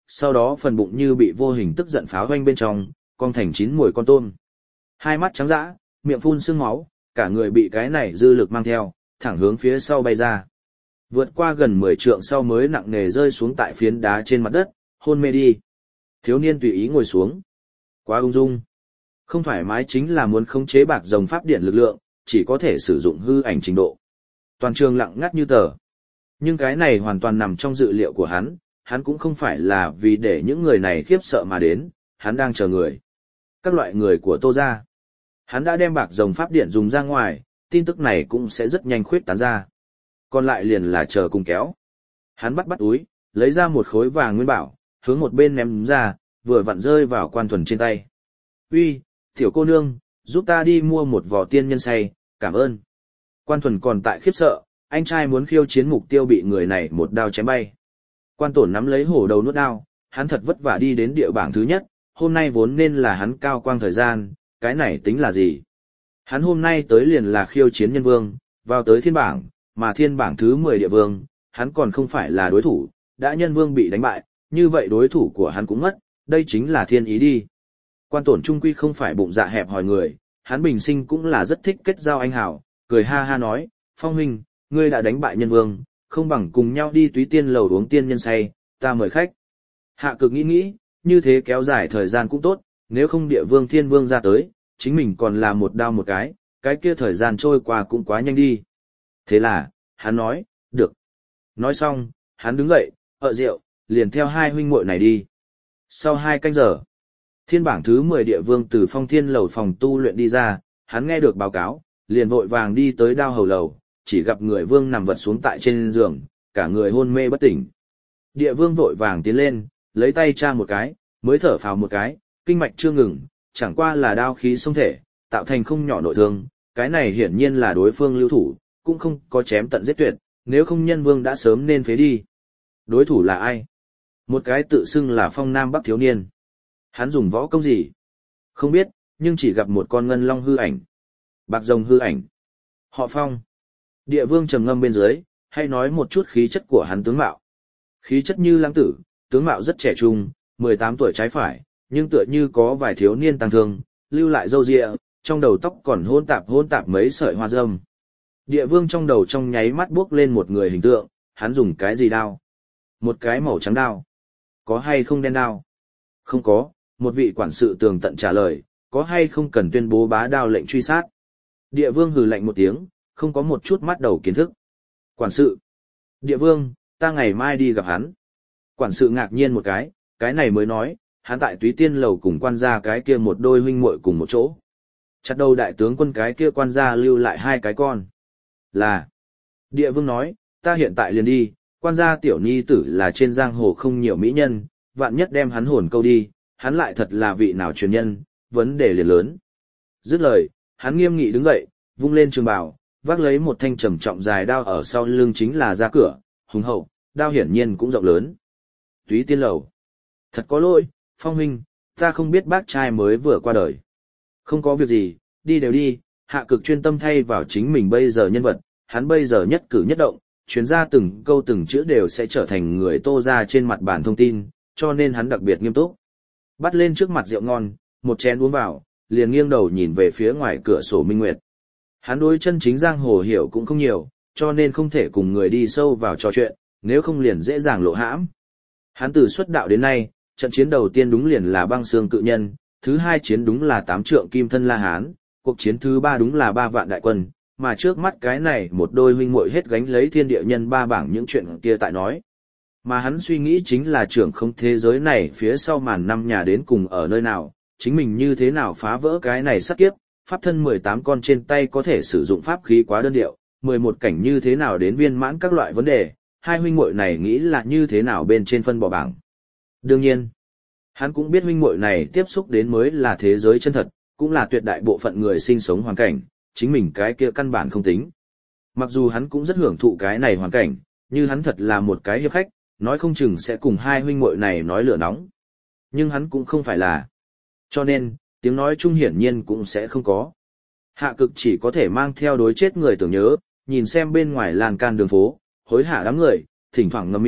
sau đó phần bụng như bị vô hình tức giận pháo hoanh bên trong, cong thành 9 muồi con tôm. Hai mắt trắng dã, miệng phun sương máu, cả người bị cái này dư lực mang theo, thẳng hướng phía sau bay ra. Vượt qua gần 10 trượng sau mới nặng nề rơi xuống tại phiến đá trên mặt đất, hôn mê đi. Thiếu niên tùy ý ngồi xuống. Quá ung dung. Không thoải mái chính là muốn khống chế bạc rồng pháp điện lực lượng, chỉ có thể sử dụng hư ảnh trình độ. Toàn trường lặng ngắt như tờ. Nhưng cái này hoàn toàn nằm trong dự liệu của hắn cũng không phải là vì để những người này khiếp sợ mà đến, hắn đang chờ người. Các loại người của Tô gia. Hắn đã đem bạc rồng pháp điện dùng ra ngoài, tin tức này cũng sẽ rất nhanh khuyết tán ra. Còn lại liền là chờ cùng kéo. Hắn bắt túi, lấy ra một khối vàng nguyên bảo, hướng một bên ném ra, vừa vặn rơi vào Quan Thuần trên tay. Uy, tiểu cô nương, giúp ta đi mua một vò tiên nhân say, cảm ơn. Quan Thuần còn tại khiếp sợ, anh trai muốn khiêu chiến mục tiêu bị người này một đao chém bay. Quan Tổn nắm lấy hổ đầu nuốt đao, hắn thật vất vả đi đến địa bảng thứ nhất, hôm nay vốn nên là hắn cao quang thời gian, cái này tính là gì? Hắn hôm nay tới liền là khiêu chiến nhân vương, vào tới thiên bảng, mà thiên bảng thứ 10 địa vương, hắn còn không phải là đối thủ, đã nhân vương bị đánh bại, như vậy đối thủ của hắn cũng mất, đây chính là thiên ý đi. Quan Tổn trung quy không phải bụng dạ hẹp hòi người, hắn bình sinh cũng là rất thích kết giao anh hảo, cười ha ha nói, Phong huynh, ngươi đã đánh bại nhân vương, không bằng cùng nhau đi Túy Tiên lầu uống tiên nhân say, ta mời khách. Hạ Cực nghĩ, như thế kéo dài thời gian cũng tốt, nếu không địa vương thiên vương ra tới, chính mình còn là một đao một cái kia thời gian trôi qua cũng quá nhanh đi. Thế là, hắn nói, được. Nói xong, hắn đứng dậy, rượu, liền theo hai huynh muội này đi. Sau 2 canh giờ, thiên bảng thứ 10 địa vương từ Phong Thiên lầu phòng tu luyện đi ra, hắn nghe được báo cáo, liền vội vàng đi tới Đao Hầu lầu, chỉ gặp người vương nằm vật xuống tại trên giường, cả người hôn mê bất tỉnh. Địa vương vội vàng tiến lên, lấy tay tra một cái, mới thở phào một cái, kinh mạch chưa ngừng, chẳng qua là đao khí xông thể, tạo thành không nhỏ nội thương, cái này hiển nhiên là đối phương lưu thủ, cũng không có chém tận giết tuyệt, nếu không nhân vương đã sớm nên phế đi. Đối thủ là ai? Một cái tự xưng là Phong Nam Bắc thiếu niên. Hắn dùng võ công gì? Không biết, nhưng chỉ gặp một con ngân long hư ảnh. Bạc rồng hư ảnh. Họ Phong. Địa vương trầm ngâm bên dưới, hay nói một chút khí chất của hắn tướng mạo. Khí chất như lãng tử, tướng mạo rất trẻ trung, 18 tuổi trái phải, nhưng tựa như có vài thiếu niên tăng thương, lưu lại râu ria, trong đầu tóc còn hỗn tạp mấy sợi hoa râm. Địa vương trong đầu trong nháy mắt bước lên một người hình tượng, hắn dùng cái gì đao? Một cái màu trắng đao. Có hay không đen đao? Không có, một vị quản sự tường tận trả lời, có hay không cần tuyên bố bá đao lệnh truy sát? Địa vương hừ lạnh một tiếng, không có một chút mắt đầu kiến thức. Quản sự. Địa vương, ta ngày mai đi gặp hắn. Quản sự ngạc nhiên một cái này mới nói, hắn tại Túy Tiên lầu cùng quan gia cái kia một đôi huynh muội cùng một chỗ. Chặt đầu đại tướng quân cái kia quan gia lưu lại 2 cái con. Là. Địa vương nói, ta hiện tại liền đi, quan gia tiểu nhi tử là trên giang hồ không nhiều mỹ nhân, vạn nhất đem hắn hồn câu đi, hắn lại thật là vị nào truyền nhân, vấn đề liền lớn. Dứt lời, hắn nghiêm nghị đứng dậy, vung lên trường bào, vác lấy một thanh trầm trọng dài đao ở sau lưng chính là ra cửa, hùng hậu, đao hiển nhiên cũng rộng lớn. Túy Tiên lầu. Thật có lỗi, Phong huynh, ta không biết bác trai mới vừa qua đời. Không có việc gì, đi đều đi, Hạ Cực chuyên tâm thay vào chính mình bây giờ nhân vật, hắn bây giờ nhất cử nhất động, chuyến ra từng câu từng chữ đều sẽ trở thành người Tô ra trên mặt bản thông tin, cho nên hắn đặc biệt nghiêm túc. Bắt lên trước mặt rượu ngon, một chén uống vào, liền nghiêng đầu nhìn về phía ngoài cửa sổ minh nguyệt. Hắn đối chân chính giang hồ hiểu cũng không nhiều, cho nên không thể cùng người đi sâu vào trò chuyện, nếu không liền dễ dàng lộ hãm. Hắn từ xuất đạo đến nay, trận chiến đầu tiên đúng liền là Băng Xương Cự Nhân, thứ 2 chiến đúng là 8 trượng kim thân La Hán, cuộc chiến thứ 3 đúng là 3 vạn đại quân, mà trước mắt cái này một đôi huynh muội hết gánh lấy thiên địa nhân 3 bảng những chuyện kia tại nói. Mà hắn suy nghĩ chính là trưởng không thế giới này phía sau màn năm nhà đến cùng ở nơi nào, chính mình như thế nào phá vỡ cái này sát kiếp, pháp thân 18 con trên tay có thể sử dụng pháp khí quá đơn điệu, 11 cảnh như thế nào đến viên mãn các loại vấn đề, hai huynh muội này nghĩ là như thế nào bên trên phân bò bảng. Đương nhiên, hắn cũng biết huynh muội này tiếp xúc đến mới là thế giới chân thật, cũng là tuyệt đại bộ phận người sinh sống hoàn cảnh, chính mình cái kia căn bản không tính. Mặc dù hắn cũng rất hưởng thụ cái này hoàn cảnh, như hắn thật là một cái hiệp khách, nói không chừng sẽ cùng hai huynh muội này nói lửa nóng. Nhưng hắn cũng không phải là. Cho nên, tiếng nói chung hiển nhiên cũng sẽ không có. Hạ Cực chỉ có thể mang theo đối chết người tưởng nhớ, nhìn xem bên ngoài lan can đường phố, hối hả đám người, thỉnh thoảng ngậm miệng,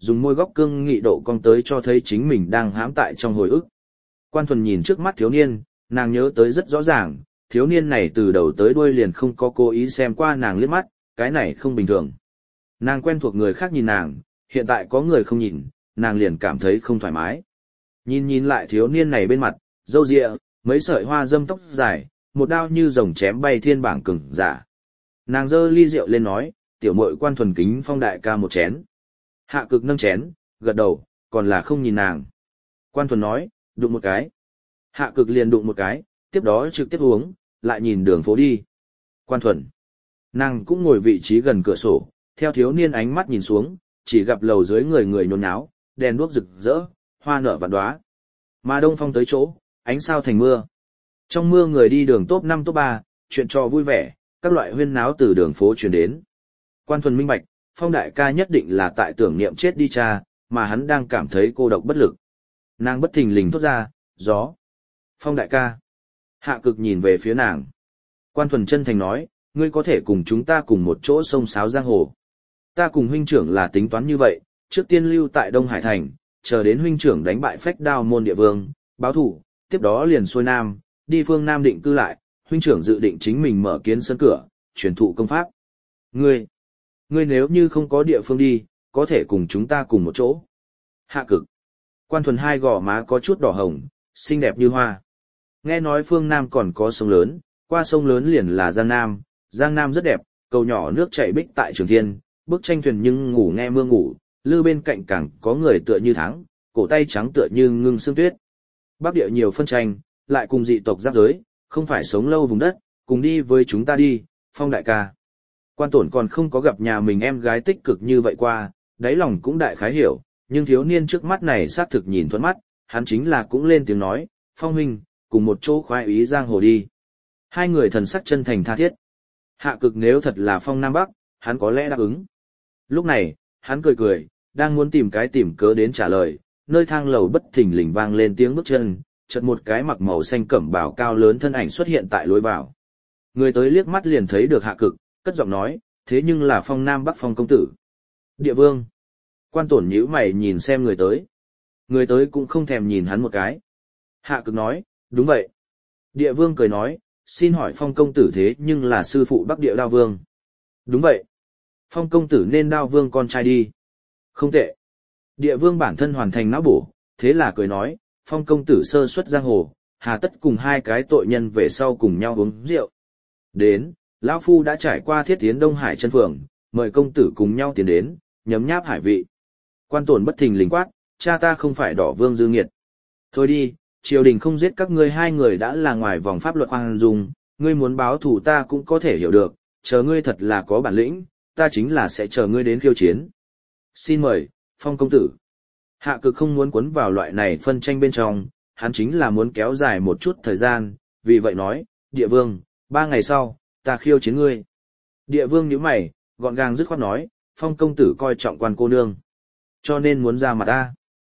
dùng môi góc cương nghị độ cong tới cho thấy chính mình đang hãm tại trong hồi ức. Quan Thuần nhìn trước mắt thiếu niên, nàng nhớ tới rất rõ ràng, thiếu niên này từ đầu tới đuôi liền không có cố ý xem qua nàng liếc mắt, cái này không bình thường. Nàng quen thuộc người khác nhìn nàng, hiện tại có người không nhìn, nàng liền cảm thấy không thoải mái. Nhìn lại thiếu niên này bên mặt, râu ria, mấy sợi hoa dâm tóc dài, một đao như rồng chém bay thiên bảng cừng giả. Nàng giơ ly rượu lên nói, tiểu muội Quan Thuần kính Phong đại ca một chén. Hạ Cực nâng chén, gật đầu, còn là không nhìn nàng. Quan Thuần nói, đụng một cái. Hạ Cực liền đụng một cái, tiếp đó trực tiếp uống, lại nhìn đường phố đi. Quan Thuần. Nàng cũng ngồi vị trí gần cửa sổ, theo thiếu niên ánh mắt nhìn xuống, chỉ gặp lầu dưới người người nhốn nháo, đèn đuốc rực rỡ, hoa nở vạn đóa. Mà đông phong tới chỗ, ánh sao thành mưa. Trong mưa người đi đường top 5 top 3, chuyện trò vui vẻ, các loại huyên náo từ đường phố truyền đến. Quan Thuần minh bạch, Phong đại ca nhất định là tại tưởng niệm chết đi cha, mà hắn đang cảm thấy cô độc bất lực. Nàng bất thình lình thốt ra, gió. Phong đại ca. Hạ Cực nhìn về phía nàng. Quan Thuần chân thành nói, ngươi có thể cùng chúng ta cùng một chỗ sông sáo giang hồ. Ta cùng huynh trưởng là tính toán như vậy, trước tiên lưu tại Đông Hải Thành, chờ đến huynh trưởng đánh bại Phách Đao môn địa vương, báo thủ, tiếp đó liền xuôi nam, đi phương Nam định cư lại, huynh trưởng dự định chính mình mở kiến sân cửa, truyền thụ công pháp. Ngươi nếu như không có địa phương đi, có thể cùng chúng ta cùng một chỗ. Hạ Cực. Quan Thuần hai gò má có chút đỏ hồng, xinh đẹp như hoa. Nghe nói phương Nam còn có sông lớn, qua sông lớn liền là Giang Nam, Giang Nam rất đẹp, cầu nhỏ nước chảy bích tại Trường Thiên, bức tranh thuyền nhưng ngủ nghe mưa ngủ, lư bên cạnh càng có người tựa như tháng, cổ tay trắng tựa như ngưng sương tuyết. Bắc địa nhiều phân tranh, lại cùng dị tộc giáp giới, không phải sống lâu vùng đất, cùng đi với chúng ta đi, Phong đại ca. Quan Tổn còn không có gặp nhà mình em gái tích cực như vậy qua, đáy lòng cũng đại khái hiểu, nhưng thiếu niên trước mắt này xác thực nhìn thuận mắt, hắn chính là cũng lên tiếng nói, Phong huynh, cùng một chỗ khoái ý giang hồ đi. Hai người thần sắc chân thành tha thiết. Hạ Cực nếu thật là Phong Nam Bắc, hắn có lẽ đáp ứng. Lúc này, hắn cười cười, đang muốn tìm cớ đến trả lời, nơi thang lầu bất thình lình vang lên tiếng bước chân, chợt một cái mặc màu xanh cẩm bào cao lớn thân ảnh xuất hiện tại lối vào. Người tới liếc mắt liền thấy được Hạ Cực, cất giọng nói, thế nhưng là Phong Nam Bắc Phong công tử. Địa vương. Quan Tổn nhíu mày nhìn xem người tới. Người tới cũng không thèm nhìn hắn một cái. Hạ Cực nói, đúng vậy. Địa vương cười nói, xin hỏi Phong công tử thế nhưng là sư phụ Bắc Địa Đao Vương. Đúng vậy. Phong công tử nên Đao Vương con trai đi. Không tệ. Địa vương bản thân hoàn thành não bổ, thế là cười nói, Phong công tử sơ xuất giang hồ, hà tất cùng hai cái tội nhân về sau cùng nhau uống rượu. Đến, lão phu đã trải qua thiết tiến Đông Hải chân phường, mời công tử cùng nhau tiến đến, nhấm nháp hải vị. Quan Tổn bất thình lình quát, cha ta không phải Đỏ Vương dư nghiệt. Thôi đi, triều đình không giết các ngươi hai người đã là ngoài vòng pháp luật khoan dung, ngươi muốn báo thù ta cũng có thể hiểu được, chờ ngươi thật là có bản lĩnh, ta chính là sẽ chờ ngươi đến khiêu chiến. Xin mời, Phong công tử. Hạ Cực không muốn cuốn vào loại này phân tranh bên trong, hắn chính là muốn kéo dài một chút thời gian, vì vậy nói, Địa vương, 3 ngày sau, ta khiêu chiến ngươi. Địa vương nhíu mày, gọn gàng dứt khoát nói, Phong công tử coi trọng Quan cô nương, cho nên muốn ra mặt ta.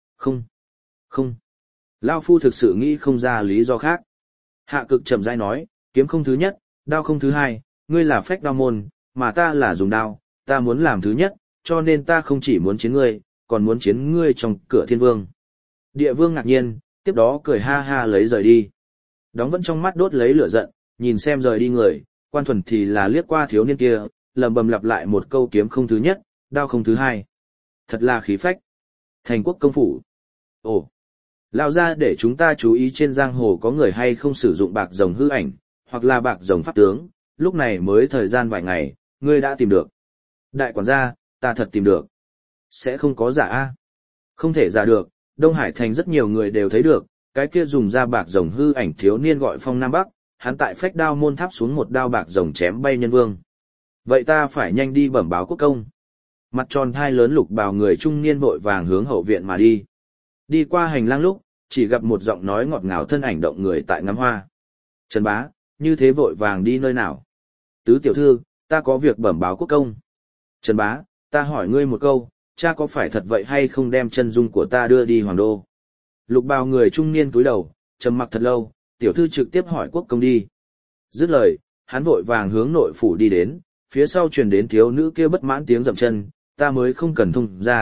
Không. Lao phu thực sự nghĩ không ra lý do khác. Hạ Cực chậm rãi nói, kiếm không thứ nhất, đao không thứ hai, ngươi là Phách Đao môn, mà ta là dùng đao, ta muốn làm thứ nhất, cho nên ta không chỉ muốn chiến ngươi, còn muốn chiến ngươi trong cửa thiên vương. Địa vương ngạc nhiên, tiếp đó cười ha ha lấy rời đi. Đóng vẫn trong mắt đốt lấy lửa giận, nhìn xem rời đi người, Quan Thuần thì là liếc qua thiếu niên kia, lầm bầm lặp lại một câu kiếm không thứ nhất, đao không thứ hai. Thật là khí phách. Thành quốc công phủ. Ồ, lao ra để chúng ta chú ý trên giang hồ có người hay không sử dụng bạc rồng hư ảnh, hoặc là bạc rồng pháp tướng, lúc này mới thời gian vài ngày, ngươi đã tìm được. Đại quản gia, ta thật tìm được. Sẽ không có giả a? Không thể giả được, Đông Hải Thành rất nhiều người đều thấy được, cái kia dùng ra bạc rồng hư ảnh thiếu niên gọi Phong Nam Bắc, hắn tại Phách Đao môn tháp xuống một đao bạc rồng chém bay nhân vương. Vậy ta phải nhanh đi bẩm báo quốc công. Mặt tròn thai lớn lục bào người trung niên vội vàng hướng hậu viện mà đi. Đi qua hành lang lúc, chỉ gặp một giọng nói ngọt ngào thân ảnh động người tại ngắm hoa. Trần bá, như thế vội vàng đi nơi nào? Tứ tiểu thư, ta có việc bẩm báo quốc công. Trần bá, ta hỏi ngươi một câu, cha có phải thật vậy hay không đem chân dung của ta đưa đi hoàng đô? Lục bào người trung niên cúi đầu, trầm mặc thật lâu, tiểu thư trực tiếp hỏi quốc công đi. Dứt lời, hắn vội vàng hướng nội phủ đi đến, phía sau truyền đến thiếu nữ kia bất mãn tiếng dậm chân, ta mới không cần thông ra,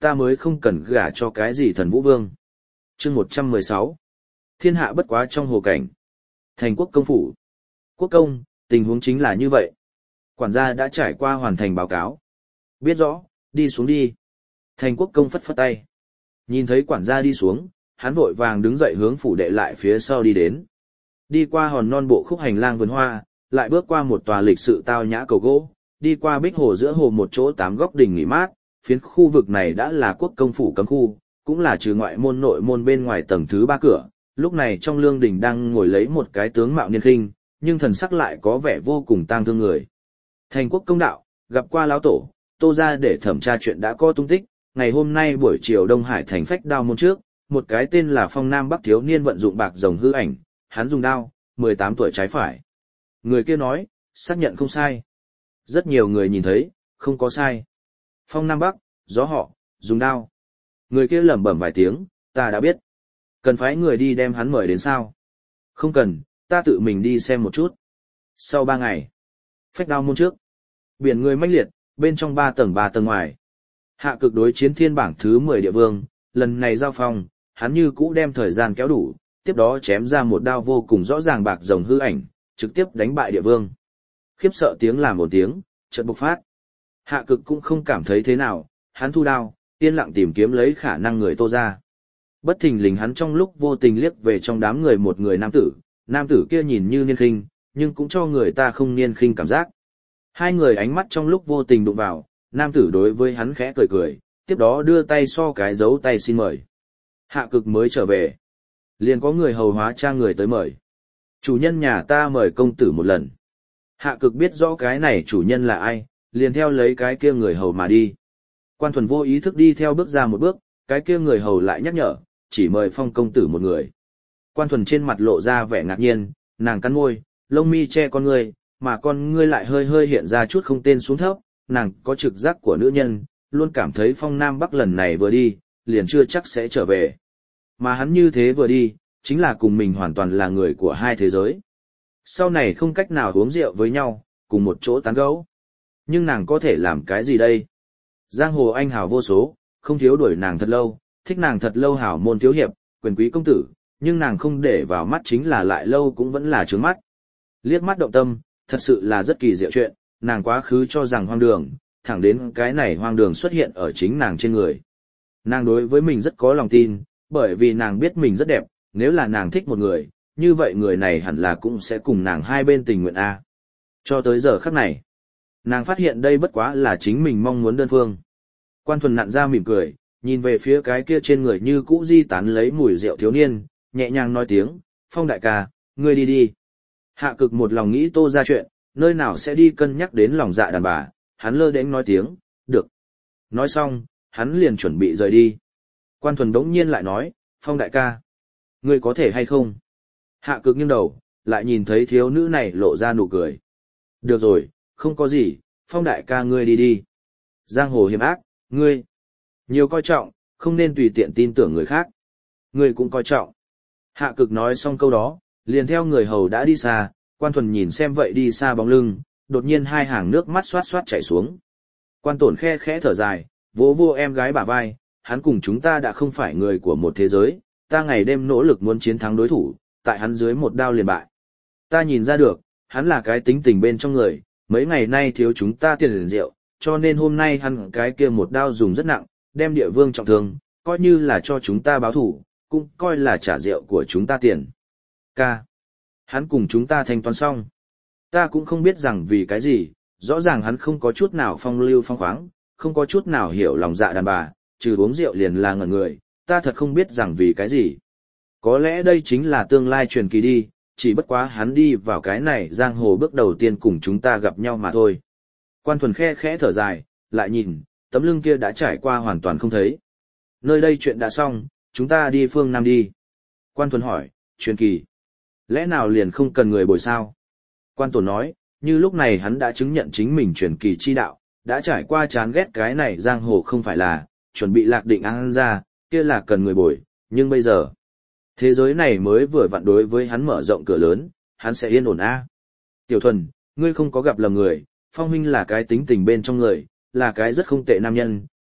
ta mới không cần gả cho cái gì thần vũ vương. Chương 116. Thiên hạ bất quá trong hồ cảnh. Thành quốc công phủ. Quốc công, tình huống chính là như vậy. Quản gia đã trải qua hoàn thành báo cáo. Biết rõ, đi xuống đi. Thành quốc công phất phất tay. Nhìn thấy quản gia đi xuống, hắn vội vàng đứng dậy hướng phủ đệ lại phía sau đi đến. Đi qua hòn non bộ khúc hành lang vườn hoa, lại bước qua một tòa lịch sự tao nhã cầu gỗ, đi qua bích hồ giữa hồ một chỗ 8 góc đình nghỉ mát, phiến khu vực này đã là quốc công phủ cấm khu, cũng là trừ ngoại môn nội môn bên ngoài tầng thứ 3 cửa. Lúc này trong lương đình đang ngồi lấy một cái tướng mạo niên khinh, nhưng thần sắc lại có vẻ vô cùng tang thương người. Thành quốc công đạo, gặp qua lão tổ, Tô ra để thẩm tra chuyện đã có tung tích. Ngày hôm nay buổi chiều Đông Hải thành phách đao môn trước, một cái tên là Phong Nam Bắc thiếu niên vận dụng bạc rồng hư ảnh, hắn dùng đao, 18 tuổi trái phải. Người kia nói, xác nhận không sai. Rất nhiều người nhìn thấy, không có sai. Phong Nam Bắc, gió họ, dùng đao. Người kia lẩm bẩm vài tiếng, ta đã biết. Cần phải người đi đem hắn mời đến sao? Không cần, ta tự mình đi xem một chút. Sau 3 ngày, phách đao môn trước. Biển người mãnh liệt, bên trong 3 tầng ngoài. Hạ cực đối chiến thiên bảng thứ 10 địa vương, lần này giao phong, hắn như cũ đem thời gian kéo đủ, tiếp đó chém ra một đao vô cùng rõ ràng bạc rồng hư ảnh, trực tiếp đánh bại địa vương. Khiếp sợ tiếng làm một tiếng, chợt bộc phát. Hạ cực cũng không cảm thấy thế nào, hắn thu đao, yên lặng tìm kiếm lấy khả năng người Tô ra. Bất thình lình hắn trong lúc vô tình liếc về trong đám người một người nam tử kia nhìn như niên khinh, nhưng cũng cho người ta không niên khinh cảm giác. Hai người ánh mắt trong lúc vô tình đụng vào, nam tử đối với hắn khẽ cười cười, tiếp đó đưa tay so cái dấu tay xin mời. Hạ cực mới trở về. Liền có người hầu hóa trang người tới mời. Chủ nhân nhà ta mời công tử một lần. Hạ cực biết rõ cái này chủ nhân là ai, liền theo lấy cái kia người hầu mà đi. Quan Thuần vô ý thức đi theo bước ra một bước, cái kia người hầu lại nhắc nhở, chỉ mời Phong công tử một người. Quan Thuần trên mặt lộ ra vẻ ngạc nhiên, nàng cắn môi, lông mi che con ngươi, mà con ngươi lại hơi hơi hiện ra chút không tên xuống thấp, nàng có trực giác của nữ nhân, luôn cảm thấy Phong Nam Bắc lần này vừa đi, liền chưa chắc sẽ trở về. Mà hắn như thế vừa đi, chính là cùng mình hoàn toàn là người của hai thế giới. Sau này không cách nào uống rượu với nhau, cùng một chỗ tán gẫu. Nhưng nàng có thể làm cái gì đây? Giang hồ anh hào vô số, không thiếu đuổi nàng thật lâu, thích nàng thật lâu hảo môn thiếu hiệp, quyền quý công tử, nhưng nàng không để vào mắt chính là lại lâu cũng vẫn là trướng mắt. Liếc mắt động tâm, thật sự là rất kỳ diệu chuyện, nàng quá khứ cho rằng hoang đường, thẳng đến cái này hoang đường xuất hiện ở chính nàng trên người. Nàng đối với mình rất có lòng tin, bởi vì nàng biết mình rất đẹp, nếu là nàng thích một người, như vậy người này hẳn là cũng sẽ cùng nàng hai bên tình nguyện a. Cho tới giờ khắc này, nàng phát hiện đây bất quá là chính mình mong muốn đơn phương. Quan Thuần nặn ra mỉm cười, nhìn về phía cái kia trên người như cũ di tán lấy mùi rượu thiếu niên, nhẹ nhàng nói tiếng, Phong đại ca, ngươi đi đi. Hạ cực một lòng nghĩ Tô ra chuyện, nơi nào sẽ đi cân nhắc đến lòng dạ đàn bà, hắn lơ đễnh nói tiếng, được. Nói xong, hắn liền chuẩn bị rời đi. Quan Thuần đống nhiên lại nói, Phong đại ca, ngươi có thể hay không? Hạ cực nghiêng đầu, lại nhìn thấy thiếu nữ này lộ ra nụ cười. Được rồi, không có gì, Phong đại ca ngươi đi đi. Giang hồ hiểm ác, ngươi nhiều coi trọng, không nên tùy tiện tin tưởng người khác. Ngươi cũng coi trọng. Hạ cực nói xong câu đó, liền theo người hầu đã đi xa, Quan Thuần nhìn xem vậy đi xa bóng lưng, đột nhiên hai hàng nước mắt xoát xoát chảy xuống. Quan Tổn khe khẽ thở dài, vỗ vô em gái bả vai, hắn cùng chúng ta đã không phải người của một thế giới, ta ngày đêm nỗ lực muốn chiến thắng đối thủ, tại hắn dưới một đao liền bại. Ta nhìn ra được, hắn là cái tính tình bên trong người, mấy ngày nay thiếu chúng ta tiền liền rượu, cho nên hôm nay hắn cái kia một đao dùng rất nặng, đem địa vương trọng thương, coi như là cho chúng ta báo thủ, cũng coi là trả rượu của chúng ta tiền. Ca. Hắn cùng chúng ta thanh toán xong. Ta cũng không biết rằng vì cái gì, rõ ràng hắn không có chút nào phong lưu phong khoáng, không có chút nào hiểu lòng dạ đàn bà, trừ uống rượu liền là ngẩn người, ta thật không biết rằng vì cái gì. Có lẽ đây chính là tương lai truyền kỳ đi, chỉ bất quá hắn đi vào cái này giang hồ bước đầu tiên cùng chúng ta gặp nhau mà thôi. Quan Thuần khe khẽ thở dài, lại nhìn, tấm lưng kia đã trải qua hoàn toàn không thấy. Nơi đây chuyện đã xong, chúng ta đi phương Nam đi. Quan Thuần hỏi, truyền kỳ. Lẽ nào liền không cần người bồi sao? Quan Tổn nói, như lúc này hắn đã chứng nhận chính mình truyền kỳ chi đạo, đã trải qua chán ghét cái này giang hồ không phải là, chuẩn bị lạc định an ra, kia là cần người bồi, nhưng bây giờ, thế giới này mới vừa vặn đối với hắn mở rộng cửa lớn, hắn sẽ yên ổn a. Tiểu Thuần, ngươi không có gặp lầm người, Phong huynh là cái tính tình bên trong người, là cái rất không tệ nam nhân,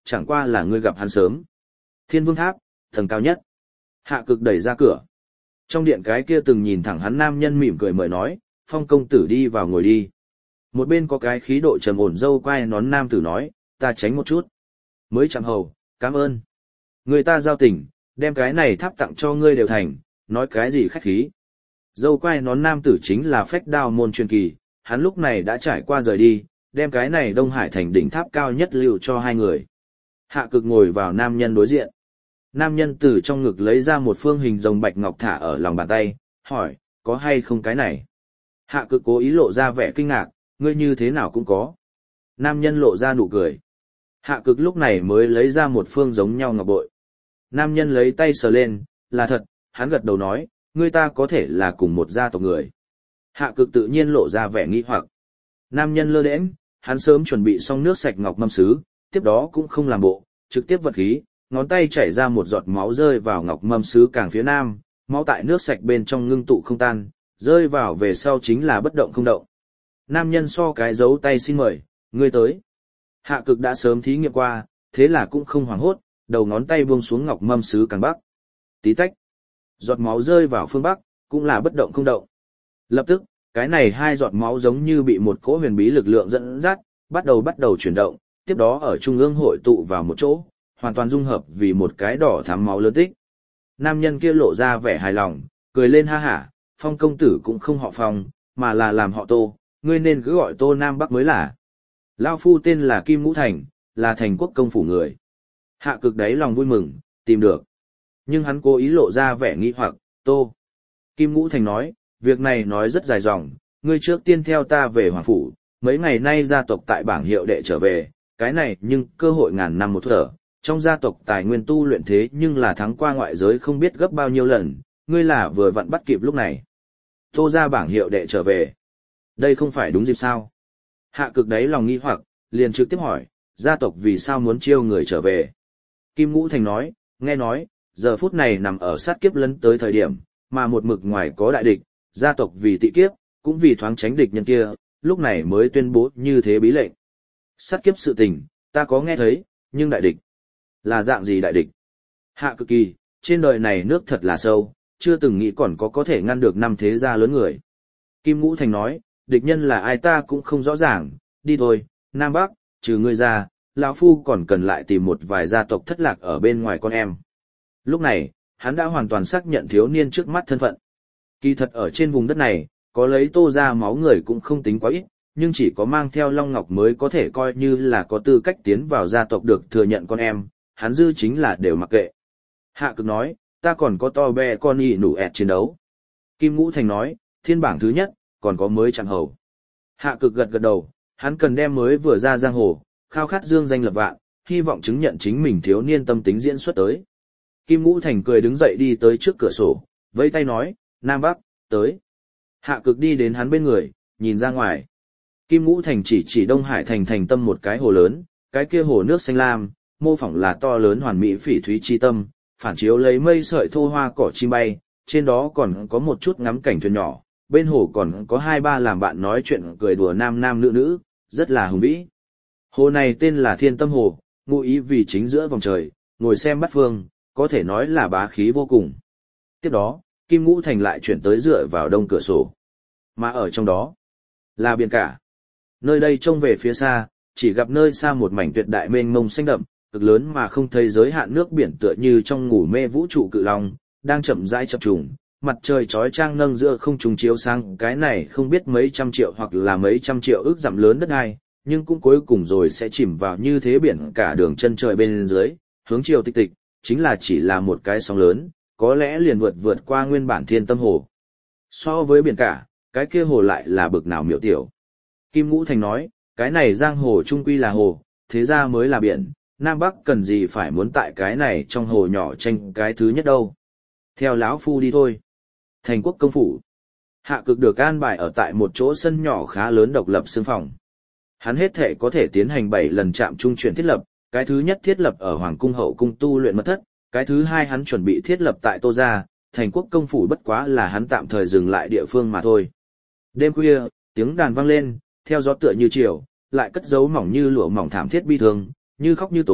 chẳng qua là ngươi gặp hắn sớm. Thiên Vương Tháp, tầng cao nhất. Hạ Cực đẩy ra cửa. Trong điện cái kia từng nhìn thẳng hắn nam nhân mỉm cười mời nói, Phong công tử đi vào ngồi đi. Một bên có cái khí độ trầm ổn dâu quai nón nam tử nói, ta tránh một chút. Mới chẳng hầu, cảm ơn. Người ta giao tình, đem cái này tháp tặng cho ngươi đều thành, nói cái gì khách khí. Dâu quai nón nam tử chính là Phách Đao môn truyền kỳ, hắn lúc này đã trải qua rời đi, đem cái này Đông Hải thành đỉnh tháp cao nhất lưu cho hai người. Hạ Cực ngồi vào nam nhân đối diện. Nam nhân từ trong ngực lấy ra một phương hình rồng bạch ngọc thả ở lòng bàn tay, hỏi, có hay không cái này? Hạ Cực cố ý lộ ra vẻ kinh ngạc, ngươi như thế nào cũng có. Nam nhân lộ ra nụ cười. Hạ Cực lúc này mới lấy ra một phương giống nhau ngọc bội. Nam nhân lấy tay sờ lên, là thật, hắn gật đầu nói, ngươi ta có thể là cùng một gia tộc người. Hạ Cực tự nhiên lộ ra vẻ nghi hoặc. Nam nhân lơ đễnh, hắn sớm chuẩn bị xong nước sạch ngọc mâm sứ, tiếp đó cũng không làm bộ, trực tiếp vật khí, ngón tay chảy ra một giọt máu rơi vào ngọc mâm sứ càng phía nam, máu tại nước sạch bên trong ngưng tụ không tan, rơi vào về sau chính là bất động không động. Nam nhân so cái dấu tay xin mời, ngươi tới. Hạ Cực đã sớm thí nghiệm qua, thế là cũng không hoảng hốt, đầu ngón tay buông xuống ngọc mâm sứ càng bắc. Tí tách. Giọt máu rơi vào phương bắc, cũng là bất động không động. Lập tức, cái này hai giọt máu giống như bị một cỗ huyền bí lực lượng dẫn dắt, bắt đầu chuyển động, tiếp đó ở trung ương hội tụ vào một chỗ, hoàn toàn dung hợp vì một cái đỏ thắm máu lớn tích. Nam nhân kia lộ ra vẻ hài lòng, cười lên ha hả, Phong công tử cũng không họ Phong, mà là làm họ Tô, ngươi nên cứ gọi Tô Nam Bắc mới là. Lao phu tên là Kim Ngũ Thành, là thành quốc công phủ người. Hạ Cực đáy lòng vui mừng, tìm được. Nhưng hắn cố ý lộ ra vẻ nghi hoặc, Tô. Kim Ngũ Thành nói, việc này nói rất dài dòng, ngươi trước tiên theo ta về hoàng phủ, mấy ngày nay gia tộc tại bảng hiệu đệ trở về, cái này nhưng cơ hội ngàn năm một thở, trong gia tộc tài nguyên tu luyện thế nhưng là thắng qua ngoại giới không biết gấp bao nhiêu lần, ngươi là vừa vặn bắt kịp lúc này. Tô ra bảng hiệu đệ trở về. Đây không phải đúng dịp sao? Hạ Cực đáy lòng nghi hoặc, liền trực tiếp hỏi, gia tộc vì sao muốn chiêu người trở về? Kim Ngũ Thành nói, nghe nói, giờ phút này nằm ở sát kiếp lấn tới thời điểm, mà một mực ngoài có đại địch, gia tộc vì tị kiếp, cũng vì thoáng tránh địch nhân kia, lúc này mới tuyên bố như thế bí lệnh. Sát kiếp sự tình, ta có nghe thấy, nhưng đại địch, là dạng gì đại địch? Hạ Cực kỳ, trên đời này nước thật là sâu, chưa từng nghĩ còn có thể ngăn được năm thế gia lớn người. Kim Ngũ Thành nói, địch nhân là ai ta cũng không rõ ràng, đi thôi, Nam Bắc, trừ ngươi ra, lão phu còn cần lại tìm một vài gia tộc thất lạc ở bên ngoài con em. Lúc này, hắn đã hoàn toàn xác nhận thiếu niên trước mắt thân phận. Kỳ thật ở trên vùng đất này, có lấy Tô ra máu người cũng không tính quá ít, nhưng chỉ có mang theo Long Ngọc mới có thể coi như là có tư cách tiến vào gia tộc được thừa nhận con em, hắn dư chính là đều mặc kệ. Hạ Cực nói, ta còn có to be con ỉ nụ ẹt chiến đấu. Kim Ngũ Thành nói, thiên bảng thứ nhất, còn có mới chẳng hầu. Hạ Cực gật gật đầu, hắn cần đem mới vừa ra giang hồ, khao khát dương danh lập vạn, hy vọng chứng nhận chính mình thiếu niên tâm tính diễn xuất tới. Kim Ngũ Thành cười đứng dậy đi tới trước cửa sổ, vẫy tay nói, Nam Bắc, tới. Hạ Cực đi đến hắn bên người, nhìn ra ngoài. Kim Ngũ Thành chỉ Đông Hải thành thành tâm một cái hồ lớn, cái kia hồ nước xanh lam, mô phỏng là to lớn hoàn mỹ phỉ thúy chi tâm, phản chiếu lấy mây sợi thô hoa cỏ chim bay, trên đó còn có một chút ngắm cảnh thuyền nhỏ, bên hồ còn có hai ba làm bạn nói chuyện cười đùa nam nam nữ nữ, rất là hùng vĩ. Hồ này tên là Thiên Tâm Hồ, ngụ ý vì chính giữa vòng trời, ngồi xem bắt phương, có thể nói là bá khí vô cùng. Tiếp đó, Kim Ngũ Thành lại chuyển tới dựa vào đông cửa sổ. Mà ở trong đó, là biển cả. Nơi đây trông về phía xa, chỉ gặp nơi xa một mảnh tuyệt đại mênh mông xanh đậm, cực lớn mà không thấy giới hạn nước biển tựa như trong ngủ mê vũ trụ cự long, đang chậm rãi chập trùng, mặt trời chói chang nâng giữa không trung chiếu sang cái này không biết mấy trăm triệu hoặc là mấy trăm triệu ước dặm lớn đất ai, nhưng cũng cuối cùng rồi sẽ chìm vào như thế biển cả đường chân trời bên dưới, hướng chiều tịch tịch, chính là chỉ là một cái sóng lớn, có lẽ liền vượt qua nguyên bản Thiên Tâm Hồ. So với biển cả, cái kia hồ lại là bực nào miểu tiểu. Kim Ngũ Thành nói, cái này giang hồ trung quy là hồ, thế ra mới là biển, Nam Bắc cần gì phải muốn tại cái này trong hồ nhỏ tranh cái thứ nhất đâu. Theo lão phu đi thôi. Thành quốc công phủ. Hạ Cực được an bài ở tại một chỗ sân nhỏ khá lớn độc lập xương phòng. Hắn hết thể có thể tiến hành 7 lần trạm trung chuyển thiết lập, cái thứ nhất thiết lập ở Hoàng cung hậu cung tu luyện mật thất, cái thứ hai hắn chuẩn bị thiết lập tại Tô gia, thành quốc công phủ bất quá là hắn tạm thời dừng lại địa phương mà thôi. Đêm khuya, tiếng đàn vang lên, theo gió tựa như chiều, lại cất giấu mỏng như lụa mỏng thảm thiết bi thương, như khóc như tố,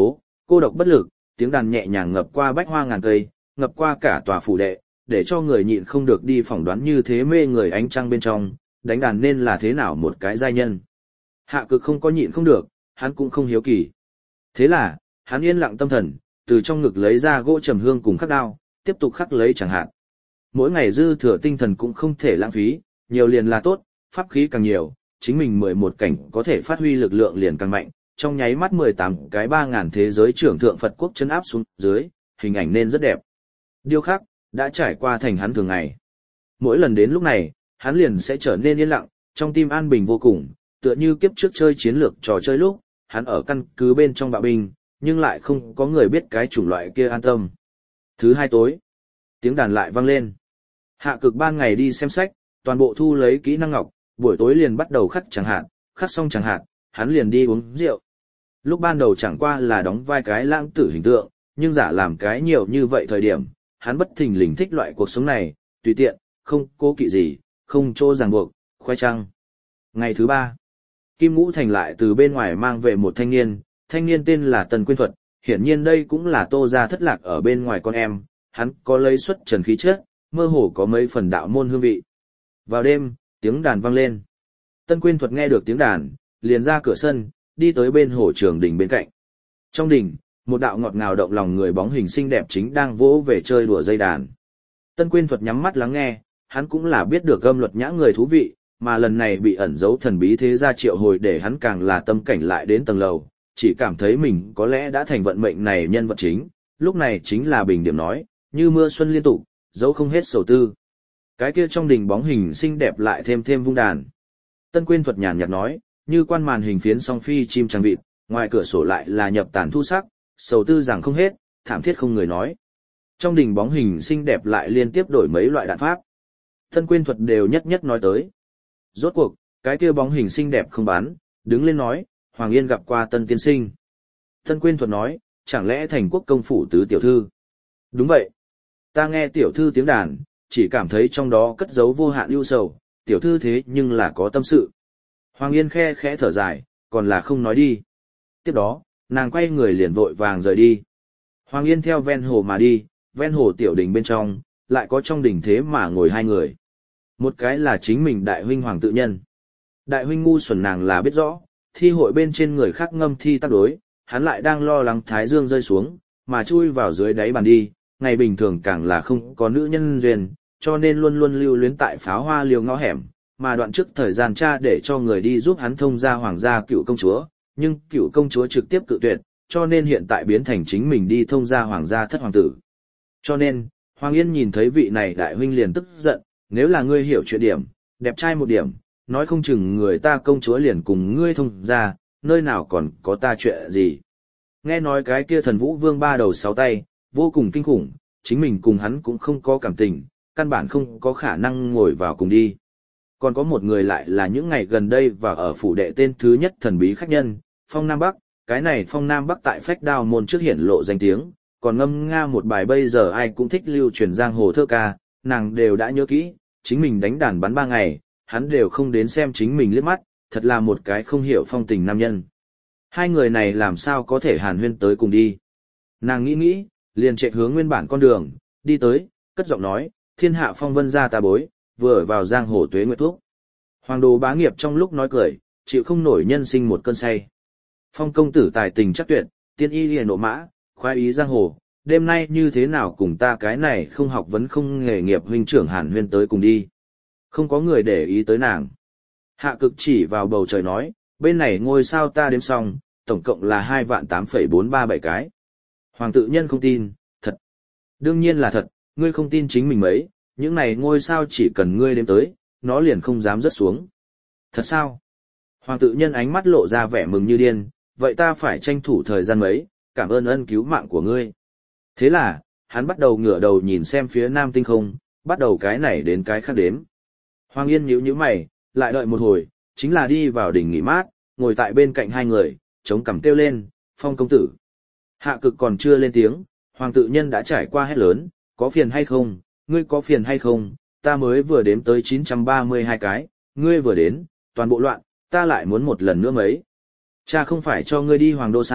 Cô độc bất lực, tiếng đàn nhẹ nhàng ngập qua bách hoa ngàn cây, ngập qua cả tòa phủ đệ, để cho người nhịn không được đi phỏng đoán như thế mê người ánh trăng bên trong, đánh đàn nên là thế nào một cái giai nhân. Hạ Cực không có nhịn không được, hắn cũng không hiếu kỳ. Thế là, hắn yên lặng tâm thần, từ trong ngực lấy ra gỗ trầm hương cùng khắc đao, tiếp tục khắc lấy chẳng hạn. Mỗi ngày dư thừa tinh thần cũng không thể lãng phí, nhiều liền là tốt, pháp khí càng nhiều, chính mình 11 cảnh có thể phát huy lực lượng liền càng mạnh, trong nháy mắt 18 cái 3.000 thế giới trưởng thượng Phật quốc chân áp xuống dưới, hình ảnh nên rất đẹp. Điêu khắc, đã trải qua thành hắn thường ngày. Mỗi lần đến lúc này, hắn liền sẽ trở nên yên lặng, trong tim an bình vô cùng, tựa như kiếp trước chơi chiến lược trò chơi lúc, hắn ở căn cứ bên trong bạo binh, nhưng lại không có người biết cái chủng loại kia an tâm. Thứ hai tối, tiếng đàn lại vang lên. Hạ Cực ban ngày đi xem sách, toàn bộ thu lấy kỹ năng ngọc, buổi tối liền bắt đầu khắc chẳng hạn, khắc xong chẳng hạn, hắn liền đi uống rượu. Lúc ban đầu chẳng qua là đóng vai cái lãng tử hình tượng, nhưng giả làm cái nhiều như vậy thời điểm, hắn bất thình lình thích loại cuộc sống này, tùy tiện, không cố kỵ gì, không chỗ ràng buộc, khoai trăng. Ngày thứ 3, Kim Ngũ Thành lại từ bên ngoài mang về một thanh niên tên là Tần Quyên Thuật, hiển nhiên đây cũng là Tô gia thất lạc ở bên ngoài con em, hắn có lấy xuất trần khí chất, mơ hồ có mấy phần đạo môn hương vị. Vào đêm, tiếng đàn vang lên. Tân Quyên Thuật nghe được tiếng đàn, liền ra cửa sân, đi tới bên hồ trường đình bên cạnh. Trong đình, một đạo ngọt ngào động lòng người bóng hình xinh đẹp chính đang vỗ về chơi đùa dây đàn. Tân Quyên Thuật nhắm mắt lắng nghe, hắn cũng là biết được âm luật nhã người thú vị, mà lần này bị ẩn giấu thần bí thế gia triệu hồi để hắn càng là tâm cảnh lại đến tầng lầu, chỉ cảm thấy mình có lẽ đã thành vận mệnh này nhân vật chính, lúc này chính là bình điểm nói, như mưa xuân liên tục, dẫu không hết sầu tư. Cái kia trong đình bóng hình xinh đẹp lại thêm vung đàn. Tân Quyên Thuật nhàn nhạt nói, như quan màn hình phiến song phi chim trăng vịt, ngoài cửa sổ lại là nhập tàn thu sắc, sầu tư rằng không hết, thảm thiết không người nói. Trong đình bóng hình xinh đẹp lại liên tiếp đổi mấy loại đạn pháp. Tân Quyên Thuật đều nhất nhất nói tới. Rốt cuộc, cái kia bóng hình xinh đẹp không bán, đứng lên nói, Hoàng Yên gặp qua Tân tiên sinh. Tân Quyên Thuật nói, chẳng lẽ thành quốc công phủ tứ tiểu thư? Đúng vậy. Ta nghe tiểu thư tiếng đàn, chỉ cảm thấy trong đó cất giấu vô hạn ưu sầu, tiểu thư thế nhưng là có tâm sự. Hoàng Yên khe khẽ thở dài, còn là không nói đi. Tiếp đó, nàng quay người liền vội vàng rời đi. Hoàng Yên theo ven hồ mà đi, ven hồ tiểu đình bên trong, lại có trong đình thế mà ngồi hai người. Một cái là chính mình đại huynh Hoàng Tự Nhân. Đại huynh ngu xuẩn nàng là biết rõ, thi hội bên trên người khác ngâm thi tác đối, hắn lại đang lo lắng thái dương rơi xuống, mà chui vào dưới đáy bàn đi, ngày bình thường càng là không có nữ nhân duyên, cho nên luôn luôn lưu luyến tại pháo hoa liều ngõ hẻm, mà đoạn trước thời gian cha để cho người đi giúp hắn thông gia hoàng gia cựu công chúa, nhưng cựu công chúa trực tiếp cự tuyệt, cho nên hiện tại biến thành chính mình đi thông gia hoàng gia thất hoàng tử. Cho nên, Hoàng Yên nhìn thấy vị này đại huynh liền tức giận, nếu là ngươi hiểu chuyện điểm, đẹp trai một điểm, nói không chừng người ta công chúa liền cùng ngươi thông gia, nơi nào còn có ta chuyện gì. Nghe nói cái kia Thần Vũ Vương ba đầu sáu tay, vô cùng kinh khủng, chính mình cùng hắn cũng không có cảm tình, căn bản không có khả năng ngồi vào cùng đi. Còn có một người lại là những ngày gần đây và ở phủ đệ tên thứ nhất thần bí khách nhân, Phong Nam Bắc, cái này Phong Nam Bắc tại Phách Đao môn trước hiển lộ danh tiếng, còn ngâm nga một bài bây giờ ai cũng thích lưu truyền giang hồ thơ ca, nàng đều đã nhớ kỹ, chính mình đánh đàn bắn 3 ngày, hắn đều không đến xem chính mình liếc mắt, thật là một cái không hiểu phong tình nam nhân. Hai người này làm sao có thể hàn huyên tới cùng đi. Nàng nghĩ, liền chạy hướng nguyên bản con đường, đi tới, cất giọng nói, thiên hạ phong vân gia ta bối, vừa ở vào giang hồ tuế nguyệt thuốc. Hoàng đồ bá nghiệp trong lúc nói cười, chịu không nổi nhân sinh một cơn say. Phong công tử tài tình chắc tuyệt, tiên y liền nộ mã, khoái ý giang hồ, đêm nay như thế nào cùng ta cái này không học vấn không nghề nghiệp huynh trưởng hàn huyên tới cùng đi. Không có người để ý tới nàng. Hạ Cực chỉ vào bầu trời nói, bên này ngôi sao ta đếm xong, tổng cộng là 2.8.437 cái. Hoàng Tự Nhân không tin, thật. Đương nhiên là thật, ngươi không tin chính mình mấy, những này ngôi sao chỉ cần ngươi đếm tới, nó liền không dám rớt xuống. Thật sao? Hoàng Tự Nhân ánh mắt lộ ra vẻ mừng như điên, vậy ta phải tranh thủ thời gian mấy, cảm ơn ân cứu mạng của ngươi. Thế là, hắn bắt đầu ngửa đầu nhìn xem phía nam tinh không, bắt đầu cái này đến cái khác đếm. Hoàng Yên nhíu mày, lại đợi một hồi, chính là đi vào đỉnh nghỉ mát, ngồi tại bên cạnh hai người, chống cằm kêu lên, Phong công tử. Hạ Cực còn chưa lên tiếng, Hoàng Tự Nhân đã trải qua hét lớn, có phiền hay không, ngươi có phiền hay không, ta mới vừa đếm tới 932 cái, ngươi vừa đến, toàn bộ loạn, ta lại muốn một lần nữa mấy. Cha không phải cho ngươi đi Hoàng đô sao,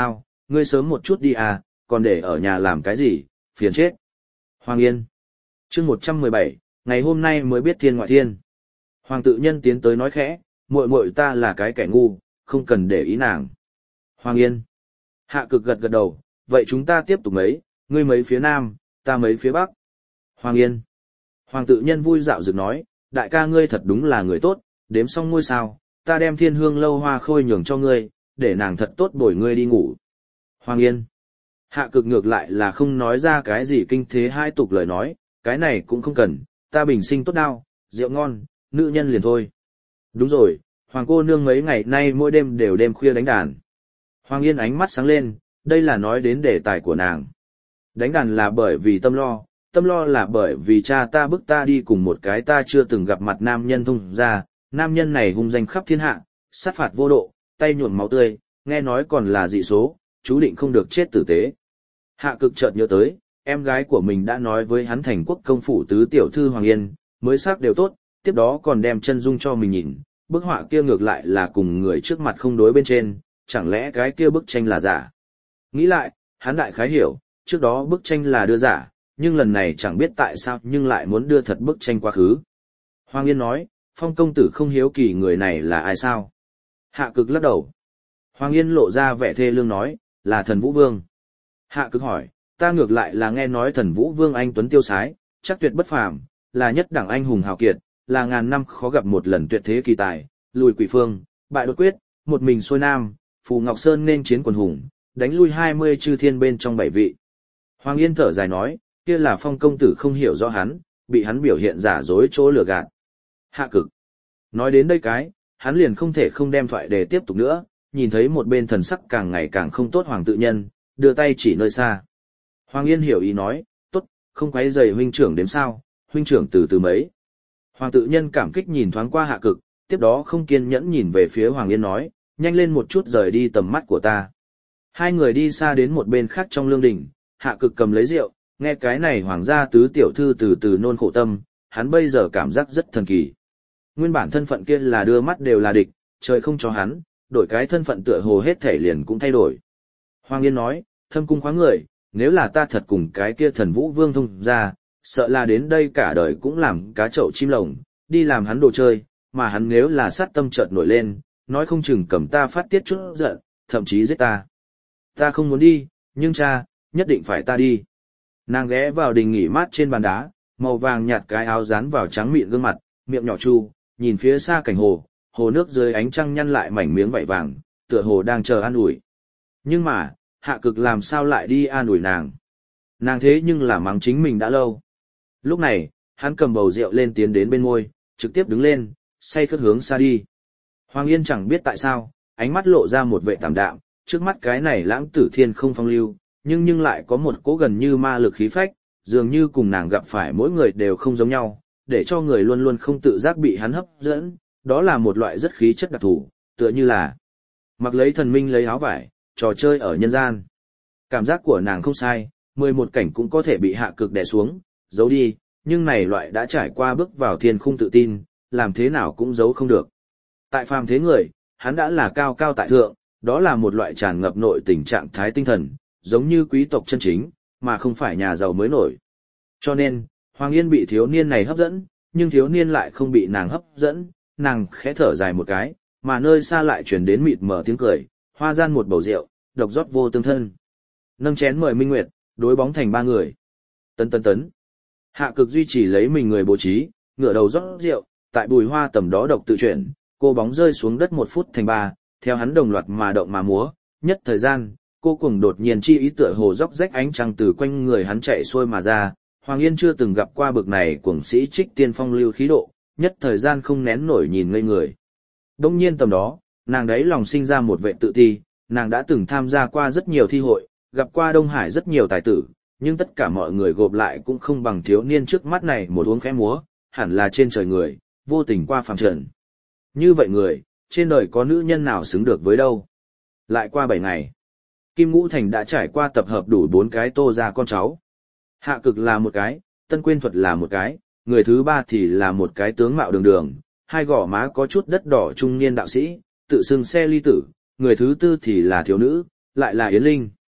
ngươi sớm một chút đi à, còn để ở nhà làm cái gì, phiền chết. Hoàng Yên. Chương 117, ngày hôm nay mới biết thiên ngoại thiên. Hoàng tự nhân tiến tới nói khẽ, muội muội ta là cái kẻ ngu, không cần để ý nàng. Hoàng Yên. Hạ Cực gật gật đầu, vậy chúng ta tiếp tục mấy, ngươi mấy phía nam, ta mấy phía bắc. Hoàng Yên. Hoàng tự nhân vui dạo dựng nói, đại ca ngươi thật đúng là người tốt, đếm xong ngôi sao, ta đem thiên hương lâu hoa khôi nhường cho ngươi, để nàng thật tốt bồi ngươi đi ngủ. Hoàng Yên. Hạ Cực ngược lại là không nói ra cái gì kinh thế hai tục lời nói, cái này cũng không cần, ta bình sinh tốt đau, rượu ngon, nữ nhân liền thôi. Đúng rồi, Hoàng cô nương mấy ngày nay mỗi đêm đều đêm khuya đánh đàn. Hoàng Yên ánh mắt sáng lên, đây là nói đến đề tài của nàng. Đánh đàn là bởi vì tâm lo là bởi vì cha ta bức ta đi cùng một cái ta chưa từng gặp mặt nam nhân thông ra, nam nhân này hung danh khắp thiên hạ, sát phạt vô độ, tay nhuộm máu tươi, nghe nói còn là dị số, chú định không được chết tử tế. Hạ Cực chợt nhớ tới, em gái của mình đã nói với hắn thành quốc công phủ tứ tiểu thư Hoàng Yên, mới sắc đều tốt, tiếp đó còn đem chân dung cho mình nhìn, bức họa kia ngược lại là cùng người trước mặt không đối bên trên, chẳng lẽ cái kia bức tranh là giả. Nghĩ lại, hắn đại khái hiểu, trước đó bức tranh là đưa giả, nhưng lần này chẳng biết tại sao nhưng lại muốn đưa thật bức tranh quá khứ. Hoàng Yên nói, Phong công tử không hiếu kỳ người này là ai sao? Hạ Cực lắc đầu. Hoàng Yên lộ ra vẻ thê lương nói, là Thần Vũ Vương. Hạ Cực hỏi, ta ngược lại là nghe nói Thần Vũ Vương anh tuấn tiêu sái, chắc tuyệt bất phàm, là nhất đẳng anh hùng hào kiệt, là ngàn năm khó gặp một lần tuyệt thế kỳ tài, lùi quỷ phương, bại đột quyết, một mình xuôi nam, phù Ngọc Sơn nên chiến quần hùng, đánh lui 20 chư thiên bên trong 7 vị. Hoàng Yên thở dài nói, kia là Phong công tử không hiểu rõ hắn, bị hắn biểu hiện giả dối chỗ lừa gạt. Hạ Cực. Nói đến đây cái, hắn liền không thể không đem thoại để tiếp tục nữa, nhìn thấy một bên thần sắc càng ngày càng không tốt Hoàng tự nhân, đưa tay chỉ nơi xa. Hoàng Yên hiểu ý nói, tốt, không quấy rầy huynh trưởng đếm sao, huynh trưởng từ từ mấy. Hoàng tự nhân cảm kích nhìn thoáng qua Hạ Cực, tiếp đó không kiên nhẫn nhìn về phía Hoàng Yên nói, nhanh lên một chút rời đi tầm mắt của ta. Hai người đi xa đến một bên khác trong lương đình, Hạ Cực cầm lấy rượu, nghe cái này hoàng gia tứ tiểu thư từ từ nôn khổ tâm, hắn bây giờ cảm giác rất thần kỳ. Nguyên bản thân phận kia là đưa mắt đều là địch, trời không cho hắn, đổi cái thân phận tựa hồ hết thể liền cũng thay đổi. Hoàng Yên nói, thâm cung khoáng người, nếu là ta thật cùng cái kia Thần Vũ Vương thông ra, sợ là đến đây cả đời cũng làm cá chậu chim lồng, đi làm hắn đồ chơi, mà hắn nếu là sát tâm chợt nổi lên, nói không chừng cầm ta phát tiết chút giận, thậm chí giết ta. Ta không muốn đi, nhưng cha, nhất định phải ta đi. Nàng ghé vào đình nghỉ mát trên bàn đá, màu vàng nhạt cái áo dán vào trắng mịn gương mặt, miệng nhỏ chu, nhìn phía xa cảnh hồ, hồ nước dưới ánh trăng nhăn lại mảnh miếng vảy vàng, tựa hồ đang chờ an ủi. Nhưng mà, Hạ Cực làm sao lại đi an ủi nàng? Nàng thế nhưng là mắng chính mình đã lâu. Lúc này, hắn cầm bầu rượu lên tiến đến bên môi, trực tiếp đứng lên, say khướt hướng xa đi. Hoàng Yên chẳng biết tại sao, ánh mắt lộ ra một vẻ tạm đạm, trước mắt cái này lãng tử thiên không phong lưu, nhưng lại có một cỗ gần như ma lực khí phách, dường như cùng nàng gặp phải mỗi người đều không giống nhau, để cho người luôn luôn không tự giác bị hắn hấp dẫn, đó là một loại rất khí chất đặc thù, tựa như là mặc lấy thần minh lấy áo vải, trò chơi ở nhân gian. Cảm giác của nàng không sai, 11 cảnh cũng có thể bị Hạ Cực đè xuống, giấu đi, nhưng này loại đã trải qua bước vào thiên khung tự tin, làm thế nào cũng giấu không được. Tại phàm thế người, hắn đã là cao cao tại thượng, đó là một loại tràn ngập nội tình trạng thái tinh thần, giống như quý tộc chân chính, mà không phải nhà giàu mới nổi. Cho nên, Hoàng Yên bị thiếu niên này hấp dẫn, nhưng thiếu niên lại không bị nàng hấp dẫn, nàng khẽ thở dài một cái, mà nơi xa lại truyền đến mịt mờ tiếng cười, hoa gian một bầu rượu, độc rót vô tương thân. Nâng chén mời Minh Nguyệt, đối bóng thành 3 người. Tấn tấn tấn. Hạ Cực duy trì lấy mình người bố trí, ngửa đầu rót rượu, tại bùi hoa tầm đó độc tự chuyển, cô bóng rơi xuống đất 1 phút thành 3, theo hắn đồng loạt mà động mà múa, nhất thời gian, cô cuồng đột nhiên chi ý tựa hồ róc rách ánh trăng từ quanh người hắn chạy xuôi mà ra, Hoàng Yên chưa từng gặp qua bực này cuồng sĩ trích tiên phong lưu khí độ, nhất thời gian không nén nổi nhìn ngây người. Đông nhiên tầm đó, nàng đấy lòng sinh ra một vệ tự ti, nàng đã từng tham gia qua rất nhiều thi hội, gặp qua Đông Hải rất nhiều tài tử, nhưng tất cả mọi người gộp lại cũng không bằng thiếu niên trước mắt này một uống khẽ múa, hẳn là trên trời người, vô tình qua phàm trần. Như vậy người, trên đời có nữ nhân nào xứng được với đâu. Lại qua 7 ngày, Kim Ngũ Thành đã trải qua tập hợp đủ 4 cái Tô gia con cháu. Hạ Cực là một cái, Tân Quyên Thuật là một cái, người thứ 3 thì là một cái tướng mạo đường đường, hai gò má có chút đất đỏ trung niên đạo sĩ, tự xưng xe ly tử, người thứ 4 thì là thiếu nữ, lại là Yến Linh.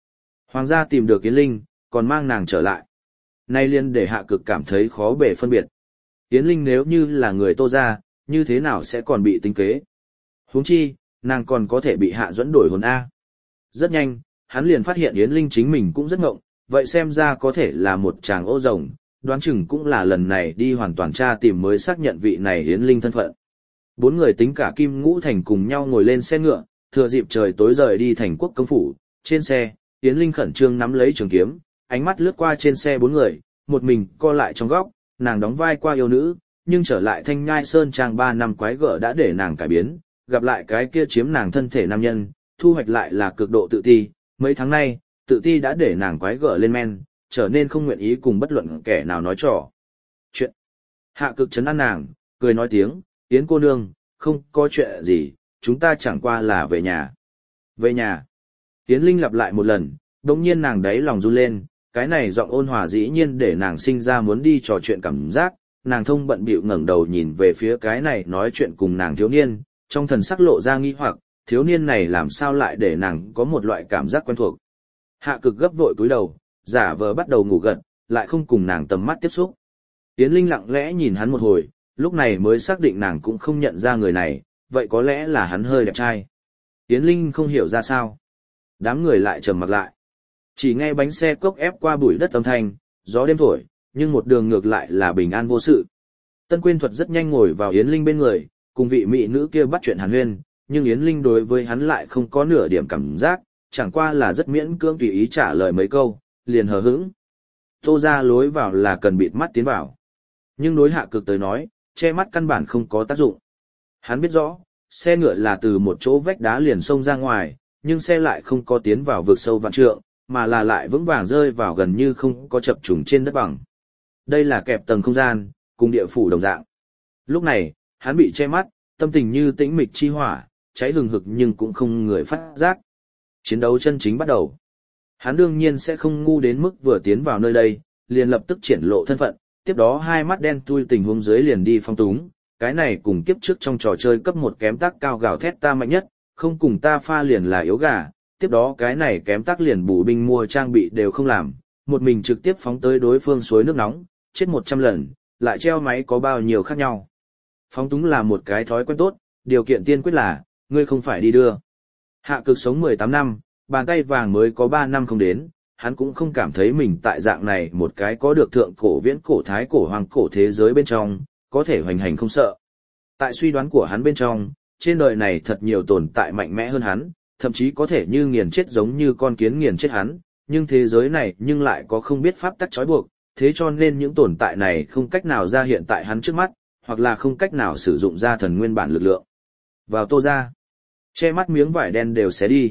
Hoàng gia tìm được Yến Linh, còn mang nàng trở lại. Nay liên để Hạ Cực cảm thấy khó bề phân biệt. Yến Linh nếu như là người Tô gia, như thế nào sẽ còn bị tính kế? Huống chi, nàng còn có thể bị Hạ Duẫn đổi hồn A. Rất nhanh, hắn liền phát hiện Yến Linh chính mình cũng rất ngộng, vậy xem ra có thể là một chàng ô rồng, đoán chừng cũng là lần này đi hoàn toàn tra tìm mới xác nhận vị này Yến Linh thân phận. Bốn người tính cả Kim Ngũ Thành cùng nhau ngồi lên xe ngựa, thừa dịp trời tối rời đi thành quốc công phủ. Trên xe, Yến Linh khẩn trương nắm lấy trường kiếm, ánh mắt lướt qua trên xe bốn người, một mình co lại trong góc, nàng đóng vai qua yêu nữ, nhưng trở lại Thanh Nhai Sơn Trang 3 năm quái gở đã để nàng cải biến, gặp lại cái kia chiếm nàng thân thể nam nhân, thu hoạch lại là cực độ tự ti. Mấy tháng nay, tự ti đã để nàng quái gở lên men, trở nên không nguyện ý cùng bất luận kẻ nào nói trò chuyện. Hạ Cực trấn an nàng, cười nói tiếng, Yến cô nương, không có chuyện gì, chúng ta chẳng qua là về nhà. Về nhà. Yến Linh lặp lại một lần, đồng nhiên nàng đáy lòng run lên, cái này giọng ôn hòa dĩ nhiên để nàng sinh ra muốn đi trò chuyện cảm giác, nàng thông bận bịu ngẩng đầu nhìn về phía cái này nói chuyện cùng nàng thiếu niên, trong thần sắc lộ ra nghi hoặc, thiếu niên này làm sao lại để nàng có một loại cảm giác quen thuộc. Hạ Cực gấp vội cúi đầu, giả vờ bắt đầu ngủ gật, lại không cùng nàng tầm mắt tiếp xúc. Yến Linh lặng lẽ nhìn hắn một hồi, lúc này mới xác định nàng cũng không nhận ra người này, vậy có lẽ là hắn hơi đẹp trai. Yến Linh không hiểu ra sao. Đám người lại trầm mặc lại. Chỉ nghe bánh xe cốc ép qua bụi đất âm thanh, gió đêm thổi, nhưng một đường ngược lại là bình an vô sự. Tân Quyên Thuật rất nhanh ngồi vào Yến Linh bên người, cùng vị mỹ nữ kia bắt chuyện hàn huyên, nhưng Yến Linh đối với hắn lại không có nửa điểm cảm giác, chẳng qua là rất miễn cưỡng tùy ý trả lời mấy câu, liền hờ hững. Tô ra lối vào là cần bịt mắt tiến vào. Nhưng đối Hạ Cực tới nói, che mắt căn bản không có tác dụng. Hắn biết rõ, xe ngựa là từ một chỗ vách đá liền xông ra ngoài, nhưng xe lại không có tiến vào vực sâu vạn trượng, mà là lại vững vàng rơi vào gần như không có chập trùng trên đất bằng. Đây là kẹp tầng không gian, cùng địa phủ đồng dạng. Lúc này, hắn bị che mắt, tâm tình như tĩnh mịch chi hỏa, cháy hừng hực nhưng cũng không người phát giác. Chiến đấu chân chính bắt đầu. Hắn đương nhiên sẽ không ngu đến mức vừa tiến vào nơi đây, liền lập tức triển lộ thân phận, tiếp đó hai mắt đen thui tình huống dưới liền đi phong túng, cái này cùng kiếp trước trong trò chơi cấp 1 kém tác cao gào thét ta mạnh nhất, không cùng ta pha liền là yếu gà, tiếp đó cái này kém tác liền bù binh mua trang bị đều không làm, một mình trực tiếp phóng tới đối phương suối nước nóng, chết 100 lần, lại treo máy có bao nhiêu khác nhau. Phóng túng là một cái thói quen tốt, điều kiện tiên quyết là, ngươi không phải đi đưa. Hạ Cực sống 18 năm, bàn tay vàng mới có 3 năm không đến, hắn cũng không cảm thấy mình tại dạng này một cái có được thượng cổ viễn cổ thái cổ hoàng cổ thế giới bên trong, có thể hoành hành không sợ. Tại suy đoán của hắn bên trong, trên đời này thật nhiều tồn tại mạnh mẽ hơn hắn, thậm chí có thể như nghiền chết giống như con kiến nghiền chết hắn, nhưng thế giới này nhưng lại có không biết pháp tắc trói buộc, thế cho nên những tồn tại này không cách nào ra hiện tại hắn trước mắt, hoặc là không cách nào sử dụng ra thần nguyên bản lực lượng. Vào Tô ra, che mắt miếng vải đen đều xé đi.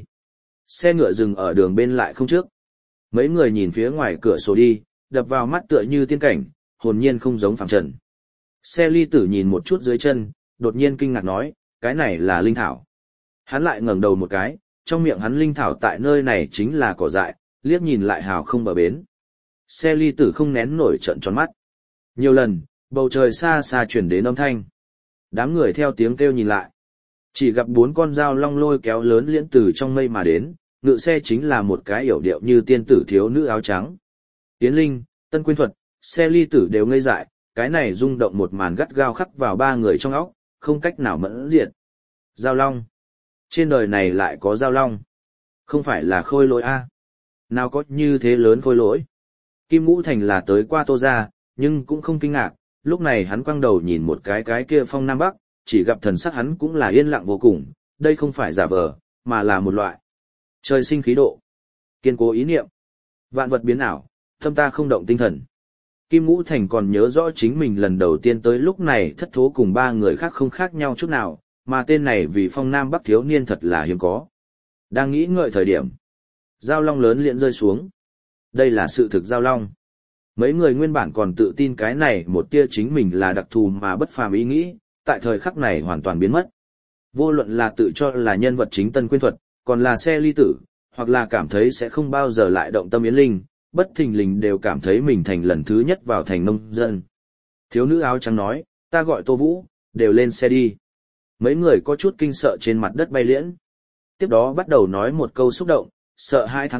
Xe ngựa dừng ở đường bên lại không trước. Mấy người nhìn phía ngoài cửa sổ đi, đập vào mắt tựa như tiên cảnh, hồn nhiên không giống phàm trần. Xe ly tử nhìn một chút dưới chân, đột nhiên kinh ngạc nói, cái này là linh thảo. Hắn lại ngẩng đầu một cái, trong miệng hắn linh thảo tại nơi này chính là cỏ dại, liếc nhìn lại hào không bờ bến. Xe ly tử không nén nổi trợn tròn mắt. Nhiều lần, bầu trời xa xa chuyển đến âm thanh. Đám người theo tiếng kêu nhìn lại. Chỉ gặp 4 con dao long lôi kéo lớn liễn từ trong mây mà đến, ngựa xe chính là một cái yểu điệu như tiên tử thiếu nữ áo trắng. Yến Linh, Tân Quyên Thuật, xe ly tử đều ngây dại, cái này rung động một màn gắt gao khắc vào 3 người trong óc, không cách nào mẫn diệt. Giao long. Trên đời này lại có giao long. Không phải là khôi lỗi a? Nào có như thế lớn khôi lỗi. Kim Ngũ Thành là tới qua Tô ra, nhưng cũng không kinh ngạc, lúc này hắn quăng đầu nhìn một cái kia phong Nam Bắc, chỉ gặp thần sắc hắn cũng là yên lặng vô cùng, đây không phải giả vờ, mà là một loại trời sinh khí độ, kiên cố ý niệm, vạn vật biến ảo, tâm ta không động tinh thần. Kim Ngũ Thành còn nhớ rõ chính mình lần đầu tiên tới lúc này thất thố cùng 3 người khác không khác nhau chút nào, mà tên này vì phong Nam Bắc thiếu niên thật là hiếm có. Đang nghĩ ngợi thời điểm, giao long lớn liễn rơi xuống. Đây là sự thực giao long. Mấy người nguyên bản còn tự tin cái này một tia chính mình là đặc thù mà bất phàm ý nghĩ, tại thời khắc này hoàn toàn biến mất. Vô luận là tự cho là nhân vật chính Tân Quyên Thuật, còn là xe ly tử, hoặc là cảm thấy sẽ không bao giờ lại động tâm Yến Linh, bất thình lình đều cảm thấy mình thành lần thứ nhất vào thành nông dân. Thiếu nữ áo trắng nói, ta gọi Tô Vũ, đều lên xe đi. Mấy người có chút kinh sợ trên mặt đất bay liễn. Tiếp đó bắt đầu nói một câu xúc động, sợ hãi thán phục,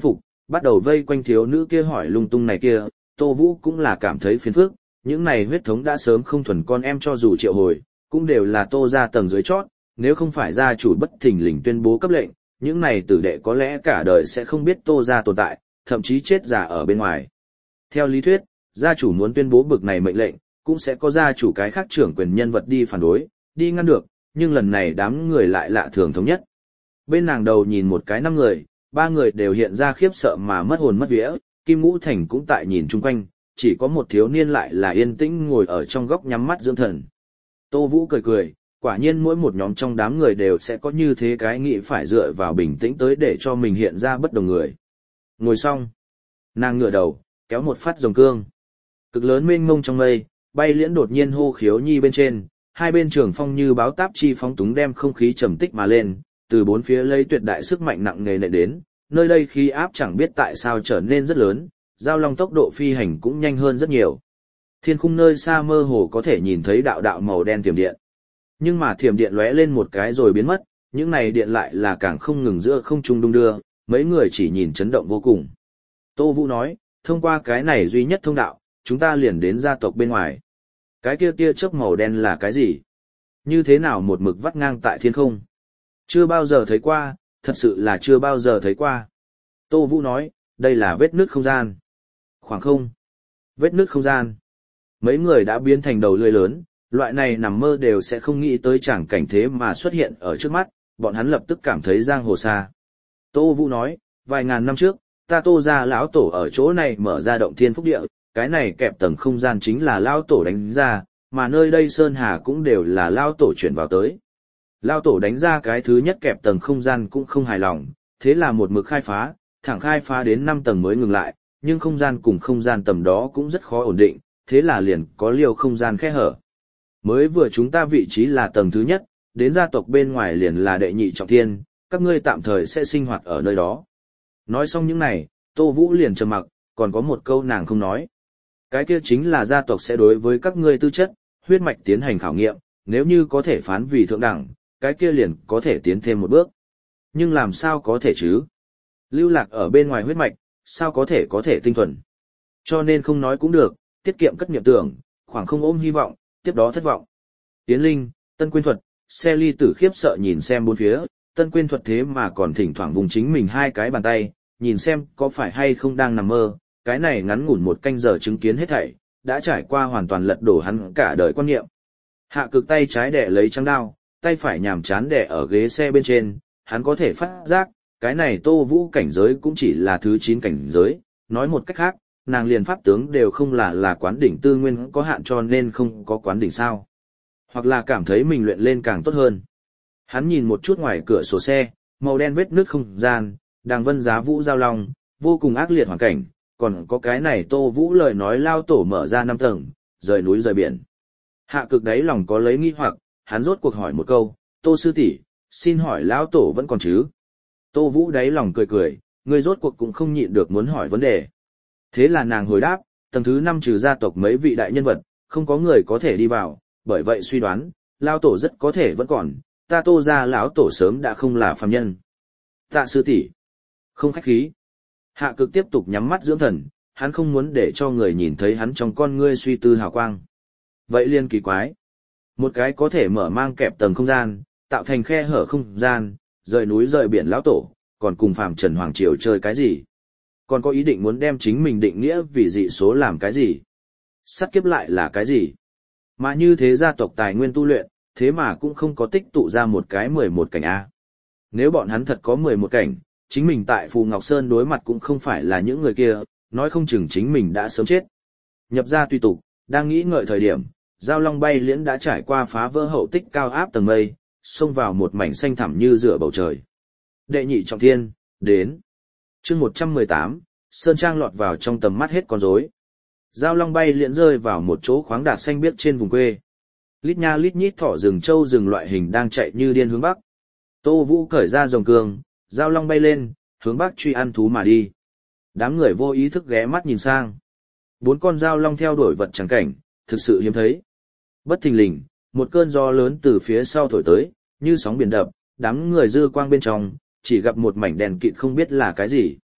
bắt đầu vây quanh thiếu nữ kia hỏi lung tung này kia, Tô Vũ cũng là cảm thấy phiền phức, những này huyết thống đã sớm không thuần con em cho dù triệu hồi, cũng đều là Tô gia tầng dưới chót, nếu không phải gia chủ bất thình lình tuyên bố cấp lệnh, những này tử đệ có lẽ cả đời sẽ không biết Tô gia tồn tại, thậm chí chết già ở bên ngoài. Theo lý thuyết, gia chủ muốn tuyên bố bực này mệnh lệnh, cũng sẽ có gia chủ cái khác trưởng quyền nhân vật đi phản đối, đi ngăn được, nhưng lần này đám người lại lạ thường thống nhất. Bên nàng đầu nhìn một cái 5 người, 3 người đều hiện ra khiếp sợ mà mất hồn mất vía, Kim Ngũ Thành cũng tại nhìn chung quanh, chỉ có một thiếu niên lại là yên tĩnh ngồi ở trong góc nhắm mắt dưỡng thần. Tô Vũ cười cười, quả nhiên mỗi một nhóm trong đám người đều sẽ có như thế cái nghĩ phải dựa vào bình tĩnh tới để cho mình hiện ra bất đồng người. Ngồi xong, nàng ngửa đầu, kéo một phát rồng cương. Cực lớn mênh mông trong mây, bay liễn đột nhiên hô khiếu nhi bên trên, hai bên trường phong như báo táp chi phóng túng đem không khí trầm tích mà lên, từ bốn phía lấy tuyệt đại sức mạnh nặng nề nệ đến, nơi đây khí áp chẳng biết tại sao trở nên rất lớn, giao long tốc độ phi hành cũng nhanh hơn rất nhiều. Thiên khung nơi xa mơ hồ có thể nhìn thấy đạo đạo màu đen thiểm điện. Nhưng mà thiểm điện lóe lên một cái rồi biến mất, những này điện lại là càng không ngừng giữa không trung đung đưa, mấy người chỉ nhìn chấn động vô cùng. Tô Vũ nói, thông qua cái này duy nhất thông đạo, chúng ta liền đến gia tộc bên ngoài. Cái kia tia chớp màu đen là cái gì? Như thế nào một mực vắt ngang tại thiên không? Chưa bao giờ thấy qua, thật sự là chưa bao giờ thấy qua. Tô Vũ nói, đây là vết nứt không gian. Khoảng không. Vết nứt không gian. Mấy người đã biến thành đầu lưỡi lớn, loại này nằm mơ đều sẽ không nghĩ tới chẳng cảnh thế mà xuất hiện ở trước mắt, bọn hắn lập tức cảm thấy giang hồ xa. Tô Vũ nói, vài ngàn năm trước, ta Tô gia lão tổ ở chỗ này mở ra động thiên phúc địa, cái này kẹp tầng không gian chính là lão tổ đánh ra, mà nơi đây Sơn Hà cũng đều là lão tổ chuyển vào tới. Lão tổ đánh ra cái thứ nhất kẹp tầng không gian cũng không hài lòng, thế là một mực khai phá, thẳng khai phá đến 5 tầng mới ngừng lại, nhưng không gian cùng không gian tầm đó cũng rất khó ổn định, thế là liền có liều không gian khe hở. Mới vừa chúng ta vị trí là tầng thứ nhất, đến gia tộc bên ngoài liền là đệ nhị trọng thiên, các ngươi tạm thời sẽ sinh hoạt ở nơi đó. Nói xong những này, Tô Vũ liền trầm mặc, còn có một câu nàng không nói. Cái kia chính là gia tộc sẽ đối với các ngươi tư chất, huyết mạch tiến hành khảo nghiệm, nếu như có thể phán vì thượng đẳng, cái kia liền có thể tiến thêm một bước. Nhưng làm sao có thể chứ? Lưu lạc ở bên ngoài huyết mạch, sao có thể tinh thuần? Cho nên không nói cũng được, tiết kiệm cất niệm tưởng, khoảng không ôm hy vọng, tiếp đó thất vọng. Tiến Linh, Tân Quyên Thuật, Xe Ly Tử khiếp sợ nhìn xem bốn phía, Tân Quyên Thuật thế mà còn thỉnh thoảng vùng chính mình hai cái bàn tay, nhìn xem có phải hay không đang nằm mơ, cái này ngắn ngủn một canh giờ chứng kiến hết thảy, đã trải qua hoàn toàn lật đổ hắn cả đời quan niệm. Hạ Cực tay trái đẻ lấy trắng đao, tay phải nhàm chán đẻ ở ghế xe bên trên, hắn có thể phát giác, cái này Tô Vũ cảnh giới cũng chỉ là thứ 9 cảnh giới, nói một cách khác, nàng liền pháp tướng đều không là quán đỉnh tư nguyên có hạn cho nên không có quán đỉnh sao. Hoặc là cảm thấy mình luyện lên càng tốt hơn. Hắn nhìn một chút ngoài cửa sổ xe, màu đen vết nước không gian, đàng vân giá vũ giao long, vô cùng ác liệt hoàn cảnh, còn có cái này Tô Vũ lời nói lao tổ mở ra 5 tầng, rời núi rời biển. Hạ Cực đáy lòng có lấy nghi hoặc, hắn rốt cuộc hỏi một câu, Tô sư tỷ, xin hỏi lão tổ vẫn còn chứ? Tô Vũ đáy lòng cười cười, người rốt cuộc cũng không nhịn được muốn hỏi vấn đề. Thế là nàng hồi đáp, tầng thứ 5 trừ gia tộc mấy vị đại nhân vật, không có người có thể đi vào, bởi vậy suy đoán, lão tổ rất có thể vẫn còn, ta Tô gia lão tổ sớm đã không là phàm nhân. Tạ sư tỷ, không khách khí. Hạ Cực tiếp tục nhắm mắt dưỡng thần, hắn không muốn để cho người nhìn thấy hắn trong con ngươi suy tư hào quang. Vậy liên kỳ quái. Một cái có thể mở mang kẹp tầng không gian, tạo thành khe hở không gian, rời núi rời biển lão tổ, còn cùng phàm trần hoàng triều chơi cái gì? Còn có ý định muốn đem chính mình định nghĩa vì dị số làm cái gì? Sát kiếp lại là cái gì? Mà như thế gia tộc tài nguyên tu luyện, thế mà cũng không có tích tụ ra một cái 11 cảnh A. Nếu bọn hắn thật có 11 cảnh, chính mình tại Phù Ngọc Sơn đối mặt cũng không phải là những người kia, nói không chừng chính mình đã sớm chết. Nhập ra tùy tục, đang nghĩ ngợi thời điểm, giao long bay liễn đã trải qua phá vỡ hậu tích cao áp tầng mây, xông vào một mảnh xanh thẳm như rửa bầu trời. Đệ nhị trọng thiên, đến. Chương 118, Sơn Trang lọt vào trong tầm mắt hết con rối. Giao long bay liễn rơi vào một chỗ khoáng đạt xanh biếc trên vùng quê. Lít nha lít nhít thỏ rừng trâu rừng loại hình đang chạy như điên hướng bắc. Tô Vũ cởi ra rồng cương, giao long bay lên, hướng bắc truy ăn thú mà đi. Đám người vô ý thức ghé mắt nhìn sang. 4 con giao long theo đuổi vật trắng cảnh, thực sự hiếm thấy. Bất thình lình, một cơn gió lớn từ phía sau thổi tới, như sóng biển đập, đám người dư quang bên trong, chỉ gặp một mảnh đèn kịt không biết là cái gì.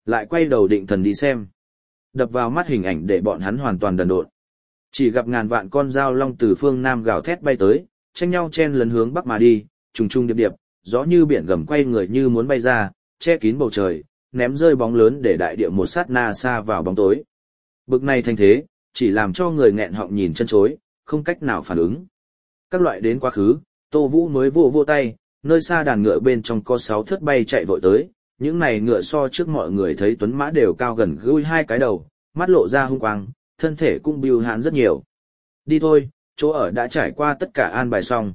lại quay đầu định thần đi xem. Đập vào mắt hình ảnh để bọn hắn hoàn toàn đần độn. Chỉ gặp ngàn vạn con dao long từ phương Nam gào thét bay tới, tranh nhau chen lấn hướng Bắc mà đi, trùng trùng điệp điệp, gió như biển gầm quay người như muốn bay ra, che kín bầu trời, ném rơi bóng lớn để đại địa một sát na xa vào bóng tối. Bực này thành thế, chỉ làm cho người nghẹn họng nhìn chân chối, không cách nào phản ứng. Các loại đến quá khứ, Tô Vũ mới vô tay, nơi xa đàn ngựa bên trong có 6 thớt bay chạy vội tới, những này ngựa so trước mọi người thấy tuấn mã đều cao gần gũi 2 cái đầu, mắt lộ ra hung quang, thân thể cũng bưu hãn rất nhiều. Đi thôi, chỗ ở đã trải qua tất cả an bài xong.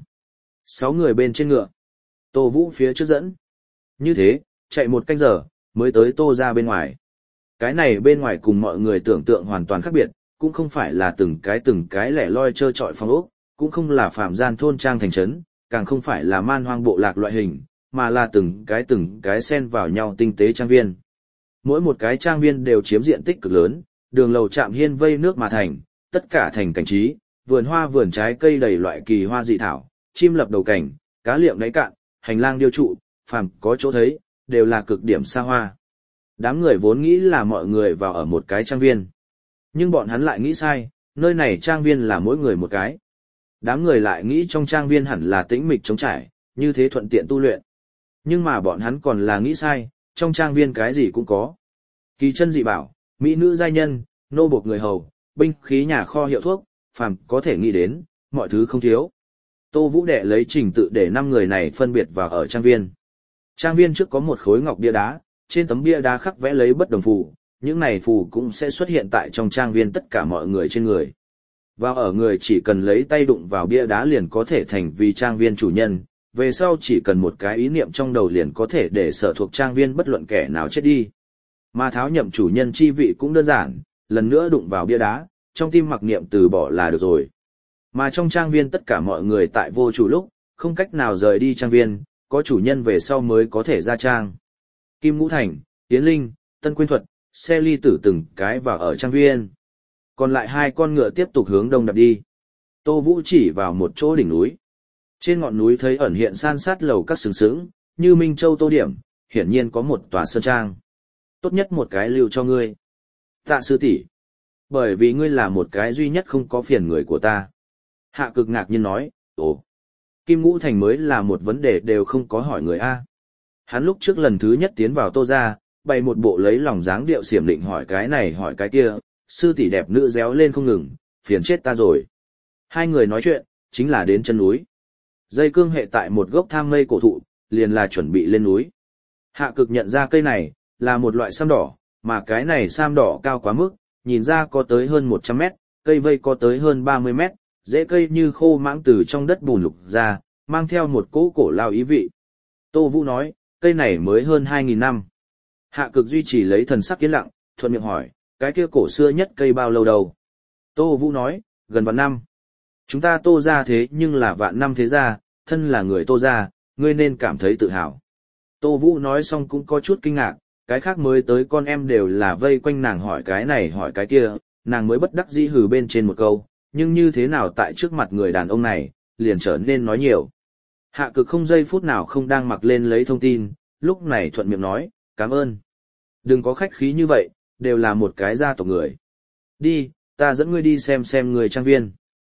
6 người bên trên ngựa. Tô Vũ phía trước dẫn. Như thế, chạy 1 canh giờ, mới tới Tô ra bên ngoài. Cái này bên ngoài cùng mọi người tưởng tượng hoàn toàn khác biệt, cũng không phải là từng cái lẻ loi trơ trọi phong ốc, cũng không là phạm gian thôn trang thành trấn, càng không phải là man hoang bộ lạc loại hình, mà là từng cái xen vào nhau tinh tế trang viên. Mỗi một cái trang viên đều chiếm diện tích cực lớn, đường lầu chạm hiên vây nước mà thành, tất cả thành cảnh trí, vườn hoa vườn trái cây đầy loại kỳ hoa dị thảo, chim lập đầu cảnh, cá liệm đáy cạn, hành lang điêu trụ, phàm có chỗ thấy, đều là cực điểm xa hoa. Đám người vốn nghĩ là mọi người vào ở một cái trang viên. Nhưng bọn hắn lại nghĩ sai, nơi này trang viên là mỗi người một cái. Đám người lại nghĩ trong trang viên hẳn là tĩnh mịch trống trải, như thế thuận tiện tu luyện. Nhưng mà bọn hắn còn là nghĩ sai, trong trang viên cái gì cũng có. Kỳ chân dị bảo, mỹ nữ giai nhân, nô bộc người hầu, binh khí nhà kho hiệu thuốc, phàm có thể nghĩ đến, mọi thứ không thiếu. Tô Vũ đệ lấy trình tự để 5 người này phân biệt vào ở trang viên. Trang viên trước có một khối ngọc bia đá, trên tấm bia đá khắc vẽ lấy bất đồng phù, những này phù cũng sẽ xuất hiện tại trong trang viên tất cả mọi người trên người. Vào ở người chỉ cần lấy tay đụng vào bia đá liền có thể thành vì trang viên chủ nhân, về sau chỉ cần một cái ý niệm trong đầu liền có thể để sở thuộc trang viên bất luận kẻ nào chết đi. Mà tháo nhậm chủ nhân chi vị cũng đơn giản, lần nữa đụng vào bia đá, trong tim mặc niệm từ bỏ là được rồi. Mà trong trang viên tất cả mọi người tại vô chủ lúc, không cách nào rời đi trang viên, có chủ nhân về sau mới có thể ra trang. Kim Ngũ Thành, Tiến Linh, Tân Quyên Thuật, xe ly tử từng cái vào ở trang viên. Còn lại 2 con ngựa tiếp tục hướng đông đạp đi. Tô Vũ chỉ vào một chỗ đỉnh núi. Trên ngọn núi thấy ẩn hiện san sát lầu các sừng sững, như Minh Châu Tô Điểm, hiển nhiên có một tòa sơn trang. Tốt nhất một cái lưu cho ngươi. Tạ sư tỷ, bởi vì ngươi là một cái duy nhất không có phiền người của ta. Hạ Cực ngạc nhiên nói, ồ, Kim Ngũ Thành mới là một vấn đề đều không có hỏi người A. Hắn lúc trước lần thứ nhất tiến vào Tô ra, bày một bộ lấy lòng dáng điệu xiểm định hỏi cái này hỏi cái kia, sư tỷ đẹp nữ réo lên không ngừng, phiền chết ta rồi. 2 người nói chuyện, chính là đến chân núi. Dây cương hệ tại một gốc tham mây cổ thụ, liền là chuẩn bị lên núi. Hạ Cực nhận ra cây này, là một loại sam đỏ, mà cái này sam đỏ cao quá mức, nhìn ra có tới hơn 100 mét, cây vây có tới hơn 30 mét, rễ cây như khô mãng từ trong đất bùn lục ra, mang theo một cỗ cổ lao ý vị. Tô Vũ nói, cây này mới hơn 2.000 năm. Hạ Cực duy trì lấy thần sắc yên lặng, thuận miệng hỏi, cái kia cổ xưa nhất cây bao lâu đâu? Tô Vũ nói, gần vạn năm. Chúng ta Tô ra thế nhưng là vạn năm thế gia, thân là người Tô ra, ngươi nên cảm thấy tự hào. Tô Vũ nói xong cũng có chút kinh ngạc, cái khác mới tới con em đều là vây quanh nàng hỏi cái này hỏi cái kia, nàng mới bất đắc dĩ hừ bên trên một câu, nhưng như thế nào tại trước mặt người đàn ông này, liền trở nên nói nhiều. Hạ Cực không giây phút nào không đang mặc lên lấy thông tin, lúc này thuận miệng nói, cảm ơn. Đừng có khách khí như vậy, đều là một cái gia tộc người. Đi, ta dẫn ngươi đi xem người trang viên.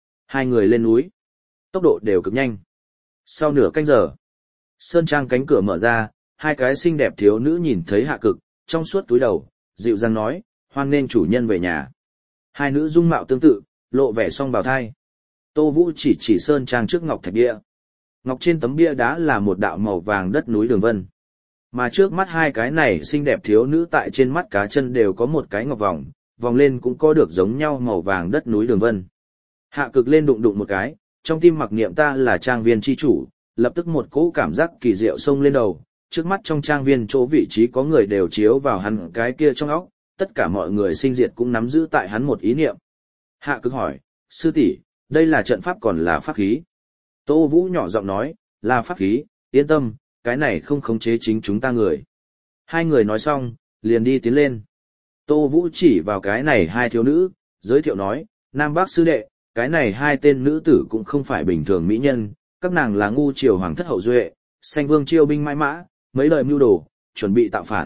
2 người lên núi. Tốc độ đều cực nhanh. Sau nửa canh giờ, sơn trang cánh cửa mở ra, 2 cái xinh đẹp thiếu nữ nhìn thấy Hạ Cực, trong suốt túi đầu, dịu dàng nói, hoan nghênh chủ nhân về nhà. 2 nữ dung mạo tương tự, lộ vẻ song bào thai. Tô Vũ chỉ sơn trang trước ngọc thạch bia. Ngọc trên tấm bia đá là một đạo màu vàng đất núi đường vân. Mà trước mắt 2 cái này xinh đẹp thiếu nữ tại trên mắt cá chân đều có một cái ngọc vòng, vòng lên cũng có được giống nhau màu vàng đất núi đường vân. Hạ Cực lên đụng một cái, trong tim mặc niệm ta là trang viên chi chủ, lập tức một cỗ cảm giác kỳ diệu xông lên đầu, trước mắt trong trang viên chỗ vị trí có người đều chiếu vào hắn cái kia trong óc, tất cả mọi người sinh diệt cũng nắm giữ tại hắn một ý niệm. Hạ Cực hỏi, sư tỷ, đây là trận pháp còn là pháp khí? Tô Vũ nhỏ giọng nói, là pháp khí, yên tâm, cái này không khống chế chính chúng ta người. 2 người nói xong, liền đi tiến lên. Tô Vũ chỉ vào cái này 2 thiếu nữ, giới thiệu nói, Nam Bắc sư đệ, cái này 2 tên nữ tử cũng không phải bình thường mỹ nhân, các nàng là ngu triều hoàng thất hậu duệ, sanh vương chiêu binh mãi mã, mấy lời mưu đồ, chuẩn bị tạo phản,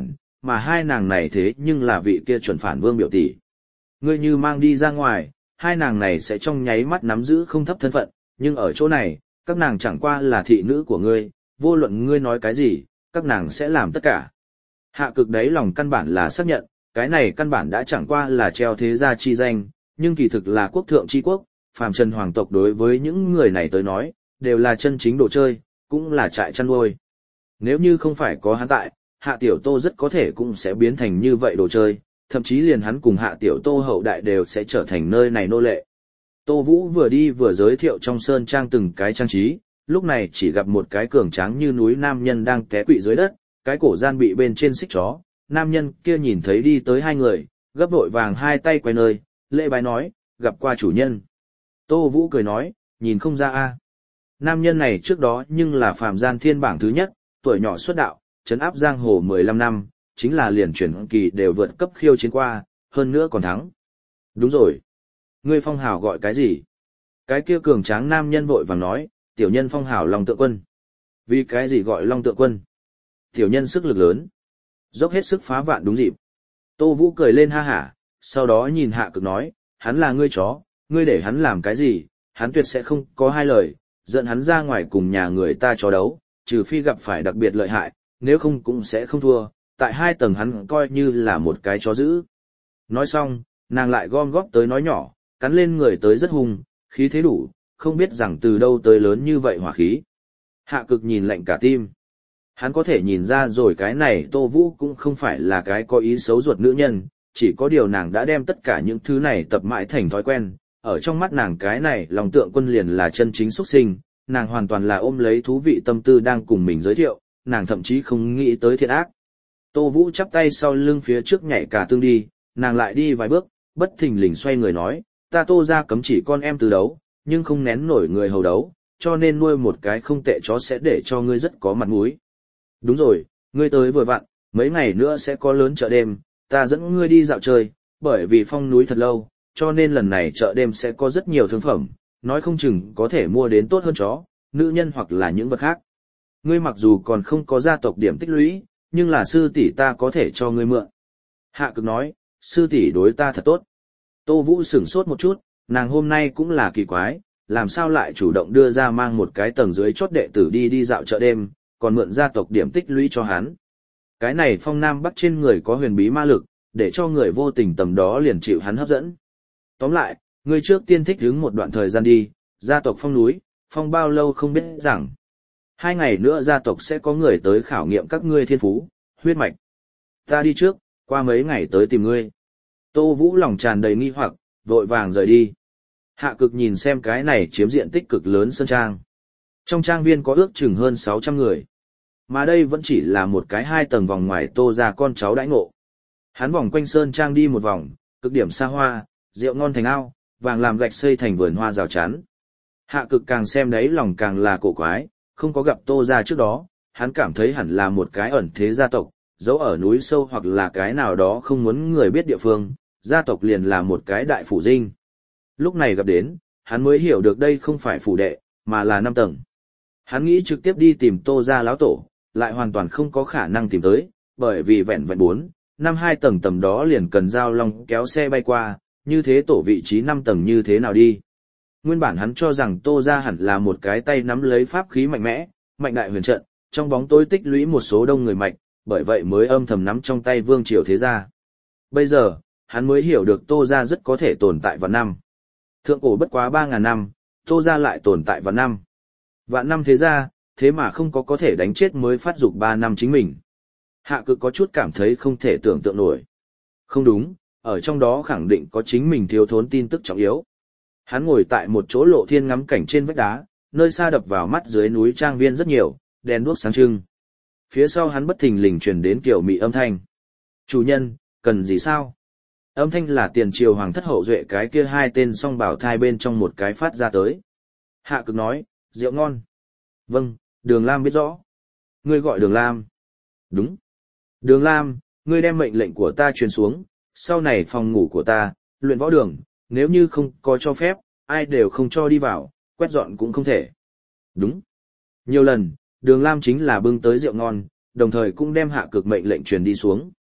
mà hai nàng này thế nhưng là vị kia chuẩn phản vương biểu tỷ. Ngươi như mang đi ra ngoài, hai nàng này sẽ trong nháy mắt nắm giữ không thấp thân phận, nhưng ở chỗ này, các nàng chẳng qua là thị nữ của ngươi, vô luận ngươi nói cái gì, các nàng sẽ làm tất cả. Hạ cực đấy lòng căn bản là xác nhận, cái này căn bản đã chẳng qua là treo thế gia chi danh, nhưng kỳ thực là quốc thượng chi quốc, phàm trần hoàng tộc đối với những người này tới nói, đều là chân chính đồ chơi, cũng là trại chăn nuôi. Nếu như không phải có hắn tại, Hạ Tiểu Tô rất có thể cũng sẽ biến thành như vậy đồ chơi, thậm chí liền hắn cùng Hạ Tiểu Tô hậu đại đều sẽ trở thành nơi này nô lệ. Tô Vũ vừa đi vừa giới thiệu trong sơn trang từng cái trang trí, lúc này chỉ gặp một cái cường tráng như núi nam nhân đang té quỵ dưới đất, cái cổ gian bị bên trên xích chó, nam nhân kia nhìn thấy đi tới hai người, gấp vội vàng hai tay quay nơi, lễ bái nói, gặp qua chủ nhân. Tô Vũ cười nói, nhìn không ra a. Nam nhân này trước đó nhưng là phàm gian thiên bảng thứ nhất, tuổi nhỏ xuất đạo, trấn áp giang hồ 15 năm, chính là liền chuyển kỳ đều vượt cấp khiêu chiến qua, hơn nữa còn thắng. Đúng rồi. Ngươi phong hào gọi cái gì? Cái kia cường tráng nam nhân vội vàng nói, tiểu nhân phong hào Long Tượng Quân. Vì cái gì gọi Long Tượng Quân? Tiểu nhân sức lực lớn, dốc hết sức phá vạn đúng dịp. Tô Vũ cười lên ha hả, sau đó nhìn Hạ Cực nói, hắn là ngươi chó, ngươi để hắn làm cái gì, hắn tuyệt sẽ không có hai lời, dẫn hắn ra ngoài cùng nhà người ta chó đấu, trừ phi gặp phải đặc biệt lợi hại, nếu không cũng sẽ không thua, tại hai tầng hắn coi như là một cái chó dữ. Nói xong, nàng lại gom góp tới nói nhỏ, cắn lên người tới rất hung, khí thế đủ, không biết rằng từ đâu tới lớn như vậy hỏa khí. Hạ Cực nhìn lạnh cả tim. Hắn có thể nhìn ra rồi cái này Tô Vũ cũng không phải là cái có ý xấu ruột nữ nhân, chỉ có điều nàng đã đem tất cả những thứ này tập mãi thành thói quen, ở trong mắt nàng cái này Long Tượng Quân liền là chân chính xuất sinh, nàng hoàn toàn là ôm lấy thú vị tâm tư đang cùng mình giới thiệu, nàng thậm chí không nghĩ tới thiện ác. Tô Vũ chắp tay sau lưng phía trước nhảy cả tương đi, nàng lại đi vài bước, bất thình lình xoay người nói, ta Tô ra cấm chỉ con em từ đấu, nhưng không nén nổi người hầu đấu, cho nên nuôi một cái không tệ chó sẽ để cho ngươi rất có mặt mũi. Đúng rồi, ngươi tới vừa vặn, mấy ngày nữa sẽ có lớn chợ đêm, ta dẫn ngươi đi dạo chơi, bởi vì phong núi thật lâu, cho nên lần này chợ đêm sẽ có rất nhiều thương phẩm, nói không chừng có thể mua đến tốt hơn chó, nữ nhân hoặc là những vật khác. Ngươi mặc dù còn không có gia tộc điểm tích lũy, nhưng là sư tỷ ta có thể cho ngươi mượn. Hạ Cực nói, sư tỷ đối ta thật tốt. Tô Vũ sửng sốt một chút, nàng hôm nay cũng là kỳ quái, làm sao lại chủ động đưa ra mang một cái tầng dưới chót đệ tử đi dạo chợ đêm, còn mượn gia tộc điểm tích lũy cho hắn. Cái này phong nam bắc trên người có huyền bí ma lực, để cho người vô tình tầm đó liền chịu hắn hấp dẫn. Tóm lại, ngươi trước tiên thích đứng một đoạn thời gian đi, gia tộc phong núi, phong bao lâu không biết rằng. 2 ngày nữa gia tộc sẽ có người tới khảo nghiệm các ngươi thiên phú, huyết mạch. Ta đi trước, qua mấy ngày tới tìm ngươi. Tô Vũ lòng tràn đầy nghi hoặc, vội vàng rời đi. Hạ Cực nhìn xem cái này chiếm diện tích cực lớn sơn trang. Trong trang viên có ước chừng hơn 600 người. Mà đây vẫn chỉ là một cái 2 tầng vòng ngoài Tô ra con cháu đãi ngộ. Hắn vòng quanh sơn trang đi một vòng, cực điểm xa hoa, rượu ngon thành ao, vàng làm gạch xây thành vườn hoa rào chắn. Hạ Cực càng xem đấy lòng càng là cổ quái, không có gặp Tô ra trước đó, hắn cảm thấy hẳn là một cái ẩn thế gia tộc, giấu ở núi sâu hoặc là cái nào đó không muốn người biết địa phương, gia tộc liền là một cái đại phủ dinh. Lúc này gặp đến, hắn mới hiểu được đây không phải phủ đệ, mà là 5 tầng. Hắn nghĩ trực tiếp đi tìm Tô gia lão tổ, lại hoàn toàn không có khả năng tìm tới, bởi vì vẹn vẹn 4, 5 2 tầng tầm đó liền cần giao long kéo xe bay qua, như thế tổ vị trí 5 tầng như thế nào đi. Nguyên bản hắn cho rằng Tô gia hẳn là một cái tay nắm lấy pháp khí mạnh mẽ, mạnh đại huyền trận, trong bóng tối tích lũy một số đông người mạnh, bởi vậy mới âm thầm nắm trong tay vương triều thế gia. Bây giờ, hắn mới hiểu được Tô gia rất có thể tồn tại vạn năm. Thượng cổ bất quá 3.000 năm, Tô gia lại tồn tại vạn năm. Vạn năm thế gia, thế mà không có thể đánh chết mới phát dục 3 năm chính mình. Hạ Cực có chút cảm thấy không thể tưởng tượng nổi. Không đúng, ở trong đó khẳng định có chính mình thiếu thốn tin tức trọng yếu. Hắn ngồi tại một chỗ lộ thiên ngắm cảnh trên vách đá, nơi xa đập vào mắt dưới núi trang viên rất nhiều, đèn đuốc sáng trưng. Phía sau hắn bất thình lình truyền đến kiểu mị âm thanh. Chủ nhân, cần gì sao? Âm thanh là tiền triều hoàng thất hậu duệ cái kia 2 tên song bảo thai bên trong một cái phát ra tới. Hạ Cực nói, rượu ngon. Vâng, Đường Lam biết rõ. Ngươi gọi Đường Lam. Đúng. Đường Lam, ngươi đem mệnh lệnh của ta truyền xuống, sau này phòng ngủ của ta, luyện võ đường, nếu như không có cho phép, ai đều không cho đi vào, quét dọn cũng không thể. Đúng. Nhiều lần, Đường Lam chính là bưng tới rượu ngon, đồng thời cũng đem Hạ Cực mệnh lệnh truyền đi xuống.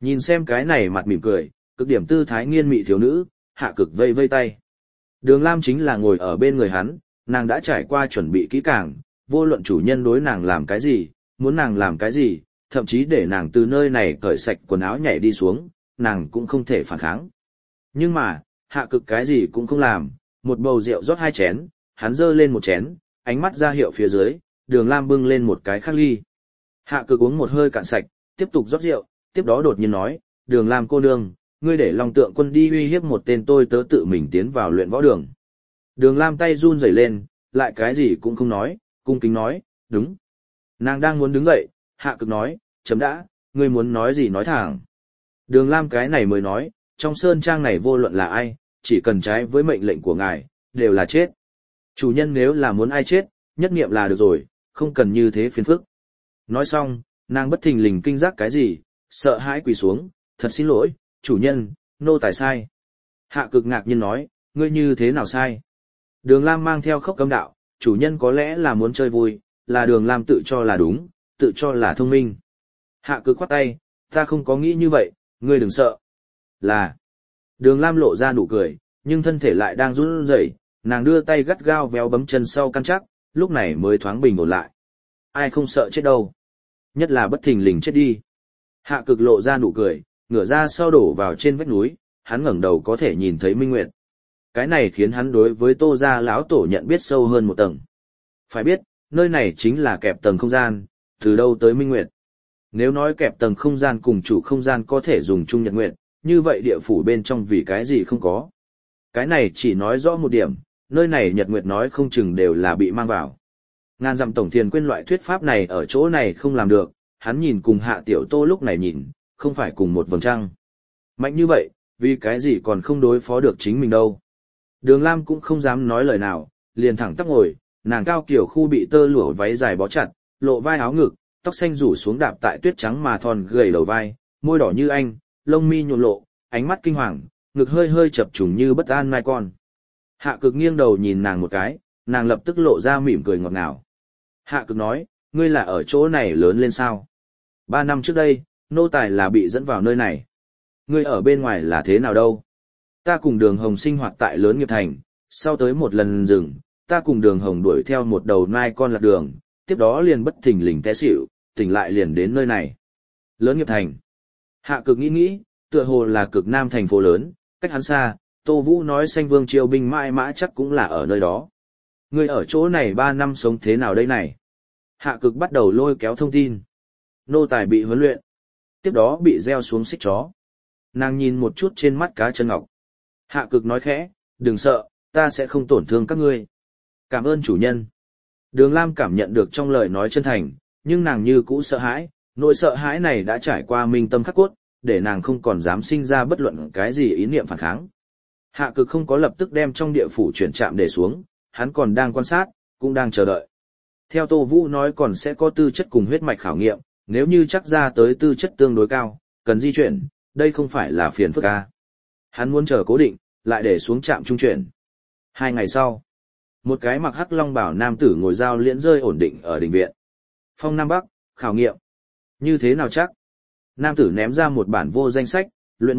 Nhìn xem cái này mặt mỉm cười, cực điểm tư thái nghiên mị thiếu nữ, Hạ Cực vây vây tay. Đường Lam chính là ngồi ở bên người hắn, nàng đã trải qua chuẩn bị kỹ càng, vô luận chủ nhân đối nàng làm cái gì, muốn nàng làm cái gì, thậm chí để nàng từ nơi này cởi sạch quần áo nhảy đi xuống, nàng cũng không thể phản kháng. Nhưng mà, Hạ Cực cái gì cũng không làm, một bầu rượu rót 2 chén, hắn giơ lên một chén, ánh mắt ra hiệu phía dưới, Đường Lam bưng lên một cái khác ly. Hạ Cực uống một hơi cạn sạch, tiếp tục rót rượu, tiếp đó đột nhiên nói, Đường Lam cô nương, ngươi để Long Tượng Quân đi uy hiếp một tên tôi tớ tự mình tiến vào luyện võ đường. Đường Lam tay run rẩy lên, lại cái gì cũng không nói, cung kính nói, đúng. Nàng đang muốn đứng dậy, Hạ Cực nói, chấm đã, ngươi muốn nói gì nói thẳng. Đường Lam cái này mới nói, trong sơn trang này vô luận là ai, chỉ cần trái với mệnh lệnh của ngài, đều là chết. Chủ nhân nếu là muốn ai chết, nhất niệm là được rồi, không cần như thế phiền phức. Nói xong, nàng bất thình lình kinh giác cái gì, sợ hãi quỳ xuống, thật xin lỗi, chủ nhân, nô tài sai. Hạ Cực ngạc nhiên nói, ngươi như thế nào sai? Đường Lam mang theo khốc cấm đạo, chủ nhân có lẽ là muốn chơi vui, là Đường Lam tự cho là đúng, tự cho là thông minh. Hạ Cực khoát tay, ta không có nghĩ như vậy, ngươi đừng sợ. Là. Đường Lam lộ ra nụ cười, nhưng thân thể lại đang run rẩy, nàng đưa tay gắt gao véo bấm chân sau căn chắc, lúc này mới thoáng bình ổn lại. Ai không sợ chết đâu. Nhất là bất thình lình chết đi. Hạ Cực lộ ra nụ cười, ngửa ra sau đổ vào trên vách núi, hắn ngẩng đầu có thể nhìn thấy Minh Nguyệt. Cái này khiến hắn đối với Tô gia lão tổ nhận biết sâu hơn một tầng. Phải biết, nơi này chính là kẹp tầng không gian, từ đâu tới Minh Nguyệt. Nếu nói kẹp tầng không gian cùng chủ không gian có thể dùng chung nhật nguyệt, như vậy địa phủ bên trong vì cái gì không có. Cái này chỉ nói rõ một điểm, nơi này nhật nguyệt nói không chừng đều là bị mang vào. Ngàn dặm tổng thiền quên loại thuyết pháp này ở chỗ này không làm được, hắn nhìn cùng Hạ Tiểu Tô lúc này nhìn, không phải cùng một vầng trăng. Mạnh như vậy, vì cái gì còn không đối phó được chính mình đâu. Đường Lam cũng không dám nói lời nào, liền thẳng tắp ngồi, nàng cao kiểu khu bị tơ lụa váy dài bó chặt, lộ vai áo ngực, tóc xanh rủ xuống đạp tại tuyết trắng mà thon gầy đầu vai, môi đỏ như anh, lông mi nhộn lộ, ánh mắt kinh hoàng, ngực hơi hơi chập trùng như bất an mai con. Hạ Cực nghiêng đầu nhìn nàng một cái, nàng lập tức lộ ra mỉm cười ngọt ngào. Hạ Cực nói, ngươi là ở chỗ này lớn lên sao? 3 năm trước đây, nô tài là bị dẫn vào nơi này. Ngươi ở bên ngoài là thế nào đâu? Ta cùng Đường Hồng sinh hoạt tại Lớn Nghiệp Thành, sau tới một lần rừng, ta cùng Đường Hồng đuổi theo một đầu nai con lạc đường, tiếp đó liền bất thình lình té xỉu, tỉnh lại liền đến nơi này. Lớn Nghiệp Thành. Hạ Cực nghĩ, tựa hồ là cực nam thành phố lớn, cách hắn xa, Tô Vũ nói Sanh Vương triều binh mãi mã chắc cũng là ở nơi đó. Ngươi ở chỗ này 3 năm sống thế nào đây này? Hạ Cực bắt đầu lôi kéo thông tin. Nô tài bị huấn luyện. Tiếp đó bị gieo xuống xích chó. Nàng nhìn một chút trên mắt cá chân ngọc. Hạ Cực nói khẽ, đừng sợ, ta sẽ không tổn thương các ngươi. Cảm ơn chủ nhân. Đường Lam cảm nhận được trong lời nói chân thành, nhưng nàng như cũ sợ hãi, nỗi sợ hãi này đã trải qua minh tâm khắc cốt, để nàng không còn dám sinh ra bất luận cái gì ý niệm phản kháng. Hạ Cực không có lập tức đem trong địa phủ chuyển trạm để xuống, hắn còn đang quan sát, cũng đang chờ đợi. Theo Tô Vũ nói còn sẽ có tư chất cùng huyết mạch khảo nghiệm, nếu như chắc ra tới tư chất tương đối cao, cần di chuyển, đây không phải là phiền phức à. Hắn muốn chờ cố định, lại để xuống trạm trung chuyển. 2 ngày sau, một cái mặc hắc long bào nam tử ngồi dao liễn rơi ổn định ở đình viện. Phong Nam Bắc, khảo nghiệm. Như thế nào chắc? Nam tử ném ra một bản vô danh sách, luyện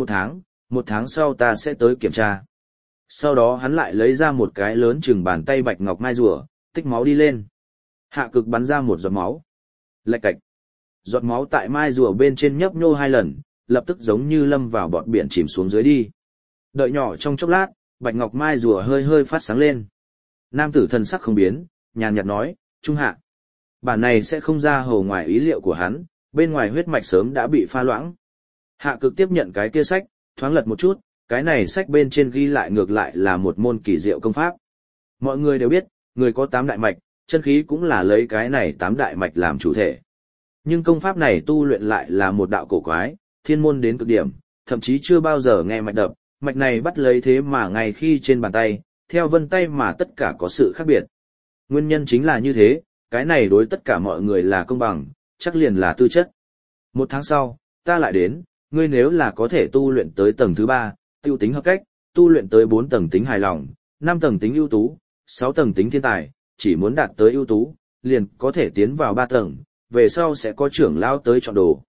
1 tháng sau ta sẽ tới kiểm tra. Sau đó hắn lại lấy ra một cái lớn chừng bàn tay bạch ngọc mai rùa, tích máu đi lên. Hạ Cực bắn ra một giọt máu. Lạch cạch. Giọt máu tại mai rùa bên trên nhấp nhô 2 lần, lập tức giống như lâm vào bọt biển chìm xuống dưới đi. Đợi nhỏ trong chốc lát, bạch ngọc mai rùa hơi hơi phát sáng lên. Nam tử thần sắc không biến, nhàn nhạt nói, trung hạ. Bản này sẽ không ra hầu ngoài ý liệu của hắn, bên ngoài huyết mạch sớm đã bị pha loãng. Hạ Cực tiếp nhận cái kia sách, thoáng lật một chút, cái này sách bên trên ghi lại ngược lại là một môn kỳ diệu công pháp. Mọi người đều biết, người có 8 đại mạch, chân khí cũng là lấy cái này 8 đại mạch làm chủ thể. Nhưng công pháp này tu luyện lại là một đạo cổ quái, thiên môn đến cực điểm, thậm chí chưa bao giờ nghe mạch đập, mạch này bắt lấy thế mà ngay khi trên bàn tay, theo vân tay mà tất cả có sự khác biệt. Nguyên nhân chính là như thế, cái này đối tất cả mọi người là công bằng, chắc liền là tư chất. 1 tháng sau, ta lại đến, ngươi nếu là có thể tu luyện tới tầng thứ 3, tiêu tính hợp cách, tu luyện tới 4 tầng tính hài lòng, 5 tầng tính ưu tú, 6 tầng tính thiên tài, chỉ muốn đạt tới ưu tú, liền có thể tiến vào 3 tầng, về sau sẽ có trưởng lão tới chọn đồ.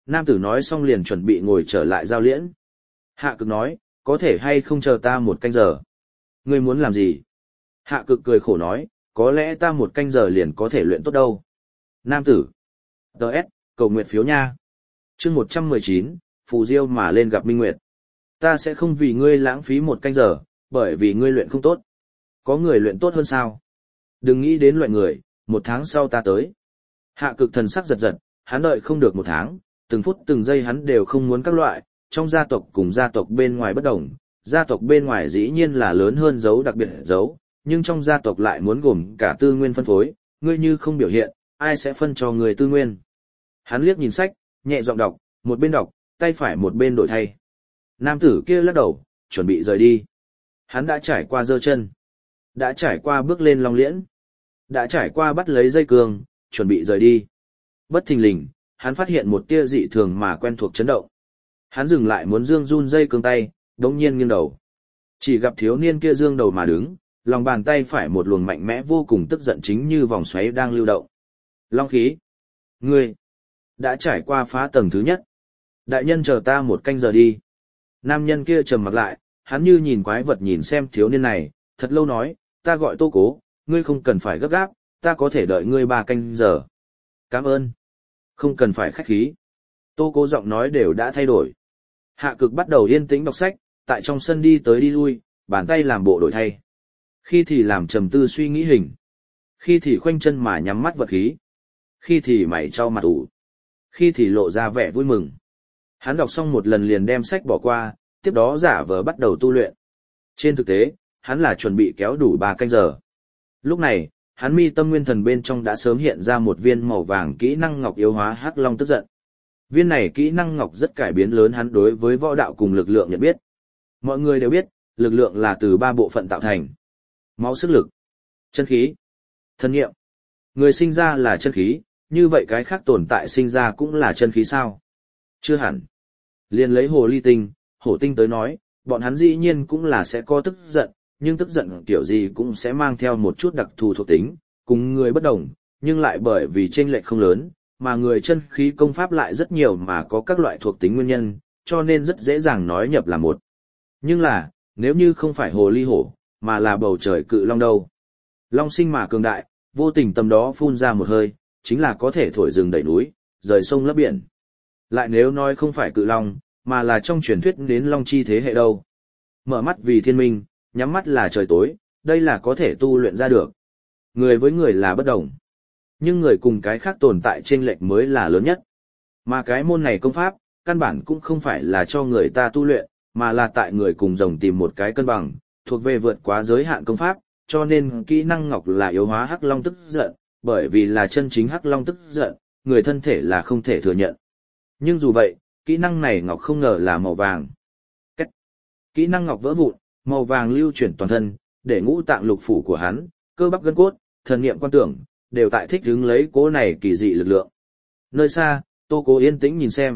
Nam tử nói xong liền chuẩn bị ngồi trở lại giao liễn. Hạ cực nói, có thể hay không chờ ta 1 canh giờ? Ngươi muốn làm gì? Hạ cực cười khổ nói, có lẽ ta 1 canh giờ liền có thể luyện tốt đâu. Nam tử. DS, cầu nguyện phiếu nha. chương 119, phù diêu mà lên gặp Minh Nguyệt. Ta sẽ không vì ngươi lãng phí 1 canh giờ, bởi vì ngươi luyện không tốt. Có người luyện tốt hơn sao? Đừng nghĩ đến loại người, 1 tháng sau ta tới. Hạ cực thần sắc giật giật, hắn đợi không được 1 tháng, từng phút từng giây hắn đều không muốn các loại, trong gia tộc cùng gia tộc bên ngoài bất đồng, gia tộc bên ngoài dĩ nhiên là lớn hơn dấu đặc biệt dấu, nhưng trong gia tộc lại muốn gồm cả tư nguyên phân phối, ngươi như không biểu hiện, ai sẽ phân cho người tư nguyên. Hắn liếc nhìn sách, nhẹ giọng đọc, một bên đọc, tay phải một bên đổi thay. Nam tử kia lắc đầu, chuẩn bị rời đi. Hắn đã trải qua giơ chân, đã trải qua bước lên long liễn, đã trải qua bắt lấy dây cương, chuẩn bị rời đi. Bất thình lình, hắn phát hiện một tia dị thường mà quen thuộc chấn động. Hắn dừng lại muốn dương run dây cương tay, đống nhiên nghiêng đầu. Chỉ gặp thiếu niên kia dương đầu mà đứng, lòng bàn tay phải một luồng mạnh mẽ vô cùng tức giận chính như vòng xoáy đang lưu động. Long khí. Ngươi đã trải qua phá tầng thứ nhất. Đại nhân chờ ta 1 canh giờ đi. Nam nhân kia trầm mặt lại, hắn như nhìn quái vật nhìn xem thiếu niên này, thật lâu nói, ta gọi Tô Cố, ngươi không cần phải gấp gáp, ta có thể đợi ngươi 3 canh giờ. Cảm ơn. Không cần phải khách khí. Tô Cố giọng nói đều đã thay đổi. Hạ cực bắt đầu yên tĩnh đọc sách, tại trong sân đi tới đi lui, bàn tay làm bộ đổi thay. Khi thì làm trầm tư suy nghĩ hình. Khi thì khoanh chân mà nhắm mắt vật khí. Khi thì mày trao mặt ủ. Khi thì lộ ra vẻ vui mừng. Hắn đọc xong một lần liền đem sách bỏ qua, tiếp đó giả vờ bắt đầu tu luyện. Trên thực tế, hắn là chuẩn bị kéo đủ 3 canh giờ. Lúc này, hắn mi tâm nguyên thần bên trong đã sớm hiện ra một viên màu vàng kỹ năng ngọc yếu hóa hắc long tức giận. Viên này kỹ năng ngọc rất cải biến lớn hắn đối với võ đạo cùng lực lượng nhận biết. Mọi người đều biết, lực lượng là từ 3 bộ phận tạo thành. Máu sức lực, chân khí, thân nghiệm. Người sinh ra là chân khí, như vậy cái khác tồn tại sinh ra cũng là chân khí sao? Chưa hẳn. Liên lấy hồ ly tinh, hổ tinh tới nói, bọn hắn dĩ nhiên cũng là sẽ có tức giận, nhưng tức giận kiểu gì cũng sẽ mang theo một chút đặc thù thuộc tính, cùng người bất đồng, nhưng lại bởi vì chênh lệch không lớn, mà người chân khí công pháp lại rất nhiều mà có các loại thuộc tính nguyên nhân, cho nên rất dễ dàng nói nhập là một. Nhưng là, nếu như không phải hồ ly hổ, mà là bầu trời cự long đâu. Long sinh mà cường đại, vô tình tầm đó phun ra một hơi, chính là có thể thổi rừng đẩy núi, rời sông lấp biển. Lại nếu nói không phải cự long, mà là trong truyền thuyết đến long chi thế hệ đâu. Mở mắt vì thiên minh, nhắm mắt là trời tối, đây là có thể tu luyện ra được. Người với người là bất đồng. Nhưng người cùng cái khác tồn tại chênh lệch mới là lớn nhất. Mà cái môn này công pháp, căn bản cũng không phải là cho người ta tu luyện, mà là tại người cùng rồng tìm một cái cân bằng, thuộc về vượt quá giới hạn công pháp, cho nên kỹ năng ngọc là yếu hóa hắc long tức giận, bởi vì là chân chính hắc long tức giận, người thân thể là không thể thừa nhận. Nhưng dù vậy, kỹ năng này ngọc không ngờ là màu vàng. Cách. Kỹ năng ngọc vỡ vụn, màu vàng lưu chuyển toàn thân, để ngũ tạng lục phủ của hắn, cơ bắp gân cốt, thần niệm quan tưởng, đều tại thích hứng lấy cố này kỳ dị lực lượng. Nơi xa, Tô Cố yên tĩnh nhìn xem.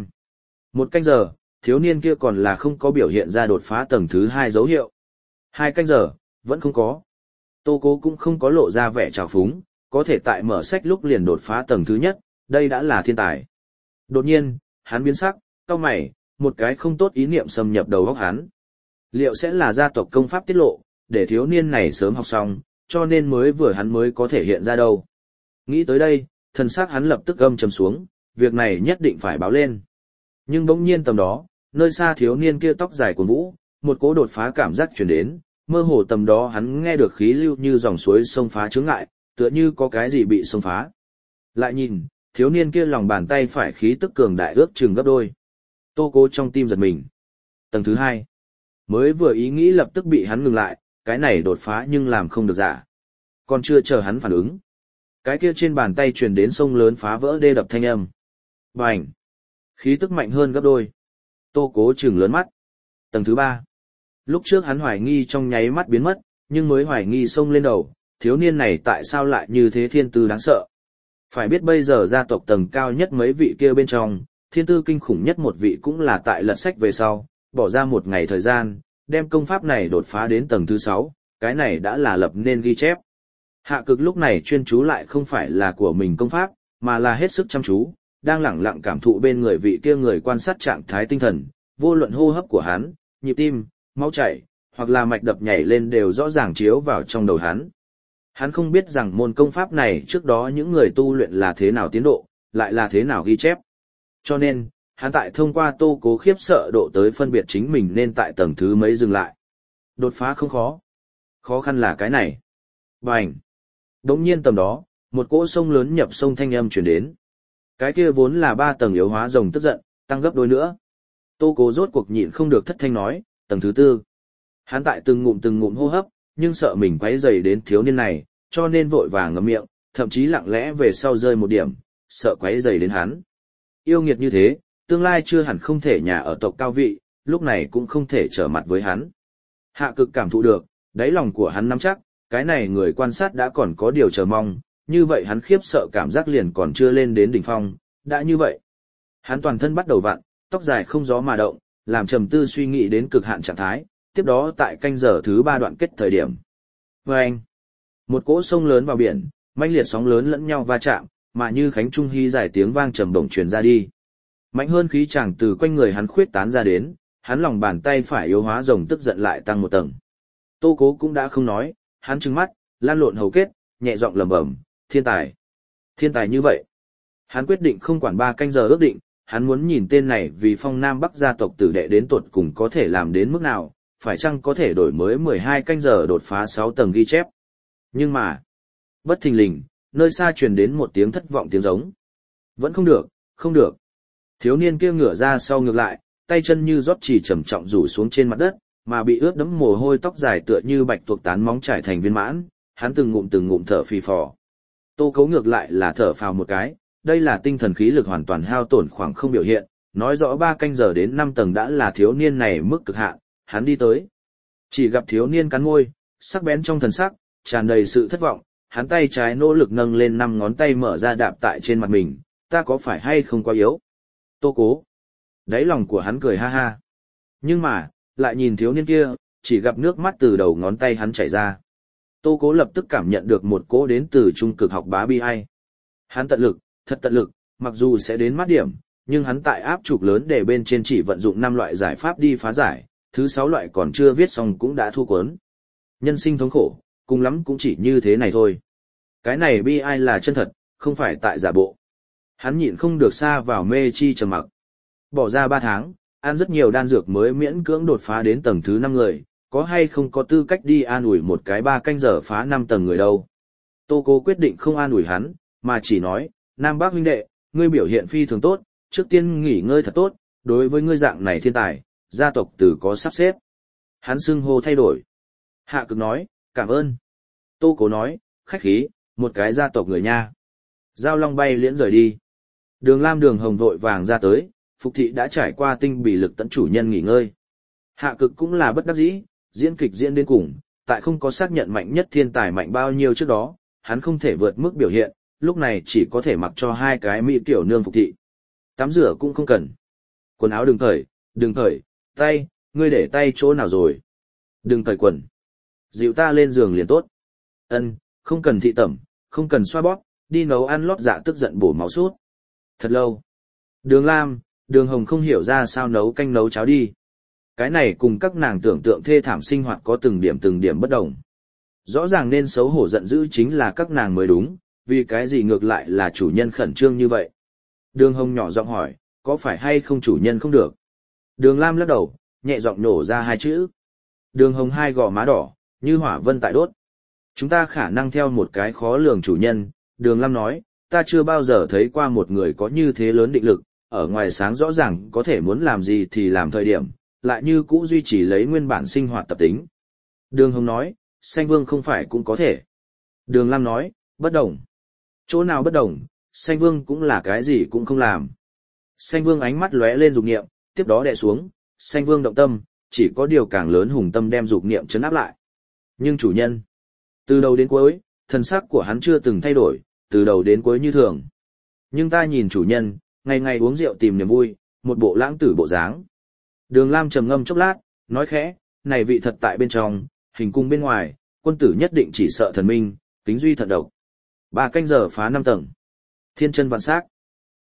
1 canh giờ, thiếu niên kia còn là không có biểu hiện ra đột phá tầng thứ 2 dấu hiệu. 2 canh giờ, vẫn không có. Tô Cố cũng không có lộ ra vẻ trào phúng, có thể tại mở sách lúc liền đột phá tầng thứ nhất, đây đã là thiên tài. Đột nhiên, hắn biến sắc, cau mày, một cái không tốt ý niệm xâm nhập đầu óc hắn. Liệu sẽ là gia tộc công pháp tiết lộ, để thiếu niên này sớm học xong, cho nên mới vừa hắn mới có thể hiện ra đâu. Nghĩ tới đây, thần sắc hắn lập tức gầm trầm xuống, việc này nhất định phải báo lên. Nhưng bỗng nhiên tầm đó, nơi xa thiếu niên kia tóc dài cuồn vũ, một cỗ đột phá cảm giác truyền đến, mơ hồ tầm đó hắn nghe được khí lưu như dòng suối xông phá chướng ngại, tựa như có cái gì bị xông phá. Lại nhìn, thiếu niên kia lòng bàn tay phải khí tức cường đại ước chừng gấp đôi. Tô Cố trong tim giật mình. Tầng thứ 2. Mới vừa ý nghĩ lập tức bị hắn ngừng lại, cái này đột phá nhưng làm không được giả. Còn chưa chờ hắn phản ứng. Cái kia trên bàn tay truyền đến sông lớn phá vỡ đê đập thanh âm. Bành! Khí tức mạnh hơn gấp đôi. Tô Cố trừng lớn mắt. Tầng thứ 3. Lúc trước hắn hoài nghi trong nháy mắt biến mất, nhưng mới hoài nghi xông lên đầu, thiếu niên này tại sao lại như thế thiên tư đáng sợ. Phải biết bây giờ gia tộc tầng cao nhất mấy vị kia bên trong, thiên tư kinh khủng nhất một vị cũng là tại lật sách về sau, bỏ ra 1 ngày thời gian, đem công pháp này đột phá đến tầng thứ 6, cái này đã là lập nên ghi chép. Hạ cực lúc này chuyên chú lại không phải là của mình công pháp, mà là hết sức chăm chú, đang lẳng lặng cảm thụ bên người vị kia người quan sát trạng thái tinh thần, vô luận hô hấp của hắn, nhịp tim, máu chảy, hoặc là mạch đập nhảy lên đều rõ ràng chiếu vào trong đầu hắn. Hắn không biết rằng môn công pháp này trước đó những người tu luyện là thế nào tiến độ, lại là thế nào ghi chép. Cho nên, hắn tại thông qua Tô Cố khiếp sợ độ tới phân biệt chính mình nên tại tầng thứ mấy dừng lại. Đột phá không khó. Khó khăn là cái này. Bành! Đống nhiên tầm đó, một cỗ sông lớn nhập sông thanh âm chuyển đến. Cái kia vốn là 3 tầng yếu hóa rồng tức giận, tăng gấp đôi nữa. Tô Cố rốt cuộc nhịn không được thất thanh nói, tầng thứ 4. Hắn tại từng ngụm hô hấp, nhưng sợ mình quấy rầy đến thiếu niên này, cho nên vội vàng ngậm miệng, thậm chí lặng lẽ về sau rơi một điểm, sợ quấy rầy đến hắn. Yêu nghiệt như thế, tương lai chưa hẳn không thể nhà ở tộc cao vị, lúc này cũng không thể trở mặt với hắn. Hạ Cực cảm thụ được, đáy lòng của hắn nắm chắc, cái này người quan sát đã còn có điều chờ mong, như vậy hắn khiếp sợ cảm giác liền còn chưa lên đến đỉnh phong, đã như vậy. Hắn toàn thân bắt đầu vặn, tóc dài không gió mà động, làm trầm tư suy nghĩ đến cực hạn trạng thái, tiếp đó tại canh giờ thứ 3 đoạn kết thời điểm. Vâng! Một cỗ sông lớn vào biển, mãnh liệt sóng lớn lẫn nhau va chạm, mà như khánh trung hy giải tiếng vang trầm bổng truyền ra đi. Mạnh hơn khí chàng từ quanh người hắn khuyết tán ra đến, hắn lòng bàn tay phải yếu hóa rồng tức giận lại tăng một tầng. Tô Cố cũng đã không nói, hắn trừng mắt, lan lộn hầu kết, nhẹ giọng lẩm bẩm, thiên tài. Thiên tài như vậy. Hắn quyết định không quản 3 canh giờ ước định, hắn muốn nhìn tên này vì phong Nam Bắc gia tộc tử đệ đến tột cùng có thể làm đến mức nào, phải chăng có thể đổi mới 12 canh giờ đột phá 6 tầng ghi chép. Nhưng mà, bất thình lình, nơi xa truyền đến một tiếng thất vọng tiếng giống. Vẫn không được, không được. Thiếu niên kia ngửa ra sau ngược lại, tay chân như rót chỉ trầm trọng rủ xuống trên mặt đất, mà bị ướt đẫm mồ hôi tóc dài tựa như bạch tuộc tán móng trải thành viên mãn, hắn từng ngụm thở phì phò. Tô Cấu ngược lại là thở phào một cái, đây là tinh thần khí lực hoàn toàn hao tổn khoảng không biểu hiện, nói rõ 3 canh giờ đến 5 tầng đã là thiếu niên này mức cực hạn, hắn đi tới. Chỉ gặp thiếu niên cắn môi, sắc bén trong thần sắc, tràn đầy sự thất vọng, hắn tay trái nỗ lực nâng lên 5 ngón tay mở ra đạp tại trên mặt mình, ta có phải hay không quá yếu? Tô Cố. Đáy lòng của hắn cười ha ha. Nhưng mà, lại nhìn thiếu niên kia, chỉ gặp nước mắt từ đầu ngón tay hắn chảy ra. Tô Cố lập tức cảm nhận được một cỗ đến từ trung cực học bá bi ai. Hắn tận lực, thật tận lực, mặc dù sẽ đến mát điểm, nhưng hắn tại áp trục lớn để bên trên chỉ vận dụng 5 loại giải pháp đi phá giải, thứ 6 loại còn chưa viết xong cũng đã thu cuốn. Nhân sinh thống khổ, cùng lắm cũng chỉ như thế này thôi. Cái này bi ai là chân thật, không phải tại giả bộ. Hắn nhịn không được xa vào mê chi trầm mặc. Bỏ ra 3 tháng, ăn rất nhiều đan dược mới miễn cưỡng đột phá đến tầng thứ 5 người, có hay không có tư cách đi an ủi một cái 3 canh giờ phá 5 tầng người đâu. Tô Cố quyết định không an ủi hắn, mà chỉ nói, Nam Bác huynh đệ, ngươi biểu hiện phi thường tốt, trước tiên nghỉ ngơi thật tốt, đối với ngươi dạng này thiên tài, gia tộc tử có sắp xếp. Hắn xưng hô thay đổi. Hạ Cực nói, cảm ơn. Tô Cố nói, khách khí, một cái gia tộc người nha. Giao Long bay liễn rời đi. Đường Lam Đường Hồng vội vàng ra tới, Phục thị đã trải qua tinh bì lực tận chủ nhân nghỉ ngơi. Hạ Cực cũng là bất đắc dĩ, diễn kịch diễn đến cùng, tại không có xác nhận mạnh nhất thiên tài mạnh bao nhiêu trước đó, hắn không thể vượt mức biểu hiện, lúc này chỉ có thể mặc cho 2 cái mỹ tiểu nương Phục thị. Tắm rửa cũng không cần. Quần áo đừng cởi, tay, ngươi để tay chỗ nào rồi? Đừng cởi quần. Dịu ta lên giường liền tốt. Ân, không cần thị tẩm, không cần xoa bóp, đi nấu ăn lót dạ tức giận bổ máu sút. Thật lâu. Đường Lam, Đường Hồng không hiểu ra sao nấu canh nấu cháo đi. Cái này cùng các nàng tưởng tượng thê thảm sinh hoạt có từng điểm bất đồng. Rõ ràng nên xấu hổ giận dữ chính là các nàng mới đúng, vì cái gì ngược lại là chủ nhân khẩn trương như vậy. Đường Hồng nhỏ giọng hỏi, có phải hay không chủ nhân không được? Đường Lam lắc đầu, nhẹ giọng nổ ra 2 chữ. Đường Hồng 2 gò má đỏ, như hỏa vân tại đốt. Chúng ta khả năng theo một cái khó lường chủ nhân, Đường Lam nói, ta chưa bao giờ thấy qua một người có như thế lớn định lực, ở ngoài sáng rõ ràng có thể muốn làm gì thì làm thời điểm, lại như cũ duy trì lấy nguyên bản sinh hoạt tập tính. Đường Hồng nói, Sanh Vương không phải cũng có thể. Đường Lam nói, bất đồng. Chỗ nào bất đồng, Sanh Vương cũng là cái gì cũng không làm. Sanh Vương ánh mắt lóe lên dục niệm, tiếp đó đè xuống, Sanh Vương động tâm, chỉ có điều càng lớn hùng tâm đem dục niệm trấn áp lại. Nhưng chủ nhân, từ đầu đến cuối, thần sắc của hắn chưa từng thay đổi, từ đầu đến cuối như thường. Nhưng ta nhìn chủ nhân, ngày ngày uống rượu tìm niềm vui, một bộ lãng tử bộ dáng. Đường Lam trầm ngâm chốc lát, nói khẽ, này vị thật tại bên trong, hình cung bên ngoài, quân tử nhất định chỉ sợ thần minh, kính duy thận độc. 3 canh giờ phá 5 tầng. Thiên chân vạn sắc.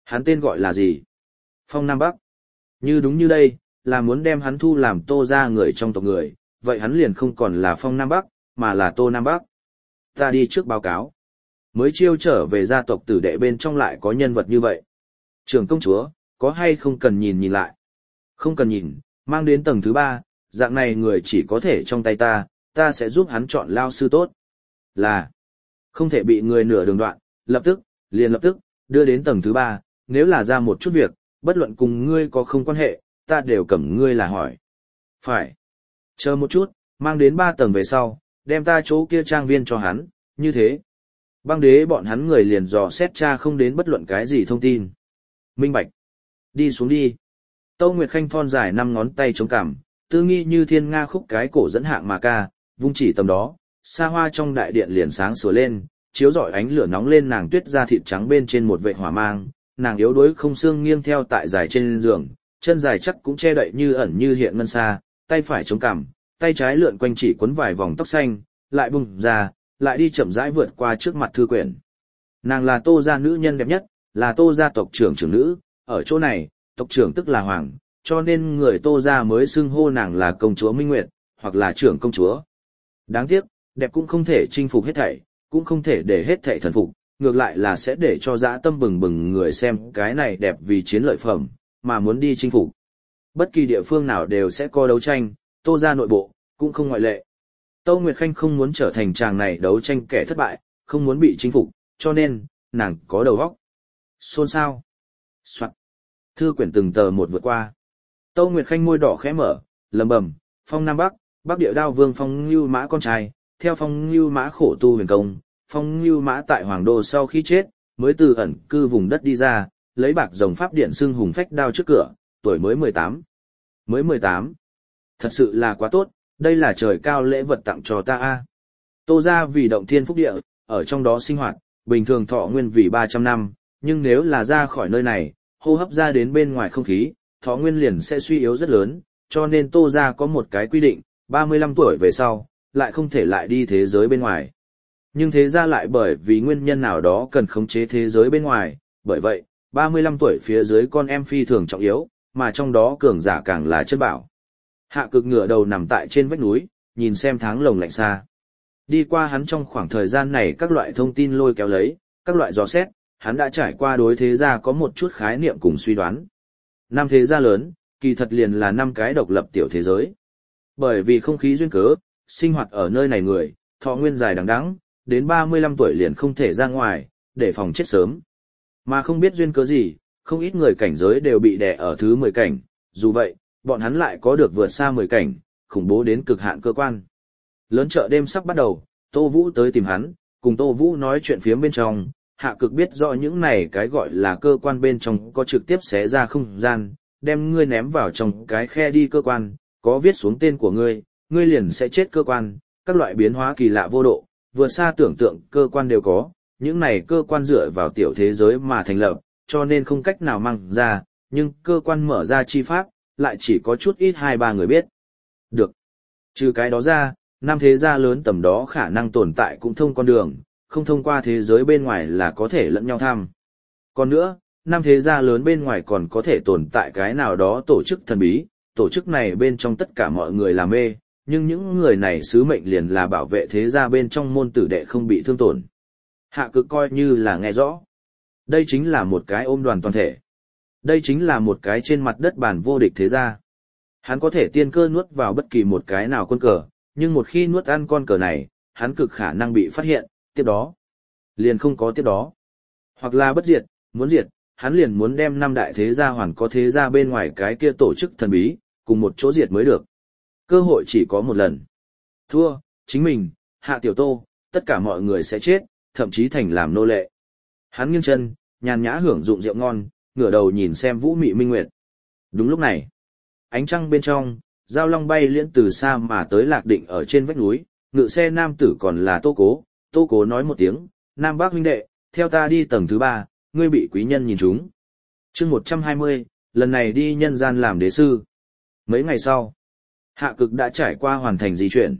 Hắn tên gọi là gì? Phong Nam Bắc. Như đúng như đây, là muốn đem hắn thu làm Tô gia người trong tộc người, vậy hắn liền không còn là Phong Nam Bắc, mà là Tô Nam Bắc. Ta đi trước báo cáo. Mới chiêu trở về gia tộc tử đệ bên trong lại có nhân vật như vậy. Trưởng công chúa, có hay không cần nhìn nhìn lại? Không cần nhìn, mang đến tầng thứ 3, dạng này người chỉ có thể trong tay ta sẽ giúp hắn chọn lao sư tốt. Là, không thể bị người nửa đường đoạn, lập tức, đưa đến tầng thứ 3, nếu là ra một chút việc, bất luận cùng ngươi có không quan hệ, ta đều cầm ngươi là hỏi. Phải. Chờ một chút, mang đến 3 tầng về sau, đem ta chỗ kia trang viên cho hắn, như thế. Băng đế bọn hắn người liền dò xét tra không đến bất luận cái gì thông tin. Minh bạch. Đi xuống đi. Tâu Nguyệt Khanh thon dài 5 ngón tay chống cằm, tư nghi như thiên nga khúc cái cổ dẫn hạng mà ca, vung chỉ tầm đó, xa hoa trong đại điện liền sáng sủa lên, chiếu rọi ánh lửa nóng lên nàng tuyết da thịt trắng bên trên một vệt hỏa mang, nàng yếu đuối không xương nghiêng theo tại dài trên giường, chân dài chắc cũng che đậy như ẩn như hiện ngân xa, tay phải chống cằm, tay trái lượn quanh chỉ quấn vài vòng tóc xanh, lại bung ra, lại đi chậm rãi vượt qua trước mặt thư quyển. Nàng là Tô gia nữ nhân đẹp nhất, là Tô gia tộc trưởng trưởng nữ, ở chỗ này, tộc trưởng tức là hoàng, cho nên người Tô gia mới xưng hô nàng là công chúa Minh Nguyệt, hoặc là trưởng công chúa. Đáng tiếc, đẹp cũng không thể chinh phục hết thảy, cũng không thể để hết thảy thần phục, ngược lại là sẽ để cho dã tâm bừng bừng người xem cái này đẹp vì chiến lợi phẩm, mà muốn đi chinh phục. Bất kỳ địa phương nào đều sẽ có đấu tranh, Tô gia nội bộ, cũng không ngoại lệ. Tâu Nguyệt Khanh không muốn trở thành chàng này đấu tranh kẻ thất bại, không muốn bị chinh phục, cho nên, nàng có đầu óc. Xôn xao. Soạn. Thư quyển từng tờ một vượt qua. Tâu Nguyệt Khanh môi đỏ khẽ mở, lầm bầm, Phong Nam Bắc, Bắc Địa Đao Vương Phong Nưu Mã con trai, theo Phong Nưu Mã khổ tu huyền công, Phong Nưu Mã tại Hoàng Đô sau khi chết, mới từ ẩn cư vùng đất đi ra, lấy bạc rồng pháp điện xưng hùng phách đao trước cửa, tuổi mới 18. Mới 18. Thật sự là quá tốt, đây là trời cao lễ vật tặng cho ta a. Tô gia vì động thiên phúc địa, ở trong đó sinh hoạt, bình thường thọ nguyên vì 300 năm, nhưng nếu là ra khỏi nơi này, hô hấp ra đến bên ngoài không khí, thọ nguyên liền sẽ suy yếu rất lớn, cho nên Tô gia có một cái quy định, 35 tuổi về sau, lại không thể lại đi thế giới bên ngoài. Nhưng thế ra lại bởi vì nguyên nhân nào đó cần khống chế thế giới bên ngoài, bởi vậy, 35 tuổi phía dưới con em phi thường trọng yếu, mà trong đó cường giả càng là chân bảo. Hạ Cực ngửa đầu nằm tại trên vách núi, nhìn xem tháng lồng lạnh xa. Đi qua hắn trong khoảng thời gian này các loại thông tin lôi kéo lấy, các loại dò xét, hắn đã trải qua đối thế gia có một chút khái niệm cùng suy đoán. 5 thế gia lớn, kỳ thật liền là 5 cái độc lập tiểu thế giới. Bởi vì không khí duyên cớ, sinh hoạt ở nơi này người, thọ nguyên dài đằng đẵng, đến 35 tuổi liền không thể ra ngoài, để phòng chết sớm. Mà không biết duyên cớ gì, không ít người cảnh giới đều bị đè ở thứ 10 cảnh, dù vậy, bọn hắn lại có được vượt xa 10 cảnh, khủng bố đến cực hạn cơ quan. Lớn chợ đêm sắp bắt đầu, Tô Vũ tới tìm hắn, cùng Tô Vũ nói chuyện phiếm bên trong, Hạ Cực biết rõ những này cái gọi là cơ quan bên trong có trực tiếp xé ra không gian, đem ngươi ném vào trong cái khe đi cơ quan, có viết xuống tên của ngươi, ngươi liền sẽ chết cơ quan, các loại biến hóa kỳ lạ vô độ, vượt xa tưởng tượng cơ quan đều có, những này cơ quan dựa vào tiểu thế giới mà thành lập, cho nên không cách nào mang ra, nhưng cơ quan mở ra chi pháp, lại chỉ có chút ít 2-3 người biết. Được. Trừ cái đó ra, 5 thế gia lớn tầm đó khả năng tồn tại cũng thông con đường, không thông qua thế giới bên ngoài là có thể lẫn nhau tham. Còn nữa, 5 thế gia lớn bên ngoài còn có thể tồn tại cái nào đó tổ chức thần bí, tổ chức này bên trong tất cả mọi người là mê, nhưng những người này sứ mệnh liền là bảo vệ thế gia bên trong môn tử đệ không bị thương tổn. Hạ Cực coi như là nghe rõ. Đây chính là một cái ôm đoàn toàn thể. Đây chính là một cái trên mặt đất bàn vô địch thế gia. Hắn có thể tiên cơ nuốt vào bất kỳ một cái nào quân cờ, nhưng một khi nuốt ăn con cờ này, hắn cực khả năng bị phát hiện, tiếp đó. Liền không có tiếp đó. Hoặc là bất diệt, muốn diệt, hắn liền muốn đem 5 đại thế gia hoàn có thế gia bên ngoài cái kia tổ chức thần bí, cùng một chỗ diệt mới được. Cơ hội chỉ có một lần. Thua, chính mình, Hạ Tiểu Tô, tất cả mọi người sẽ chết, thậm chí thành làm nô lệ. Hắn nghiêng chân, nhàn nhã hưởng dụng rượu ngon, ngửa đầu nhìn xem Vũ Mị Minh Nguyệt. Đúng lúc này, ánh trăng bên trong, Giao Long bay liễn từ xa mà tới lạc định ở trên vách núi, ngự xe nam tử còn là Tô Cố. Tô Cố nói một tiếng, Nam Bác huynh đệ, theo ta đi tầng thứ 3, ngươi bị quý nhân nhìn trúng. Chương 120, lần này đi nhân gian làm đế sư. Mấy ngày sau, Hạ Cực đã trải qua hoàn thành di chuyển.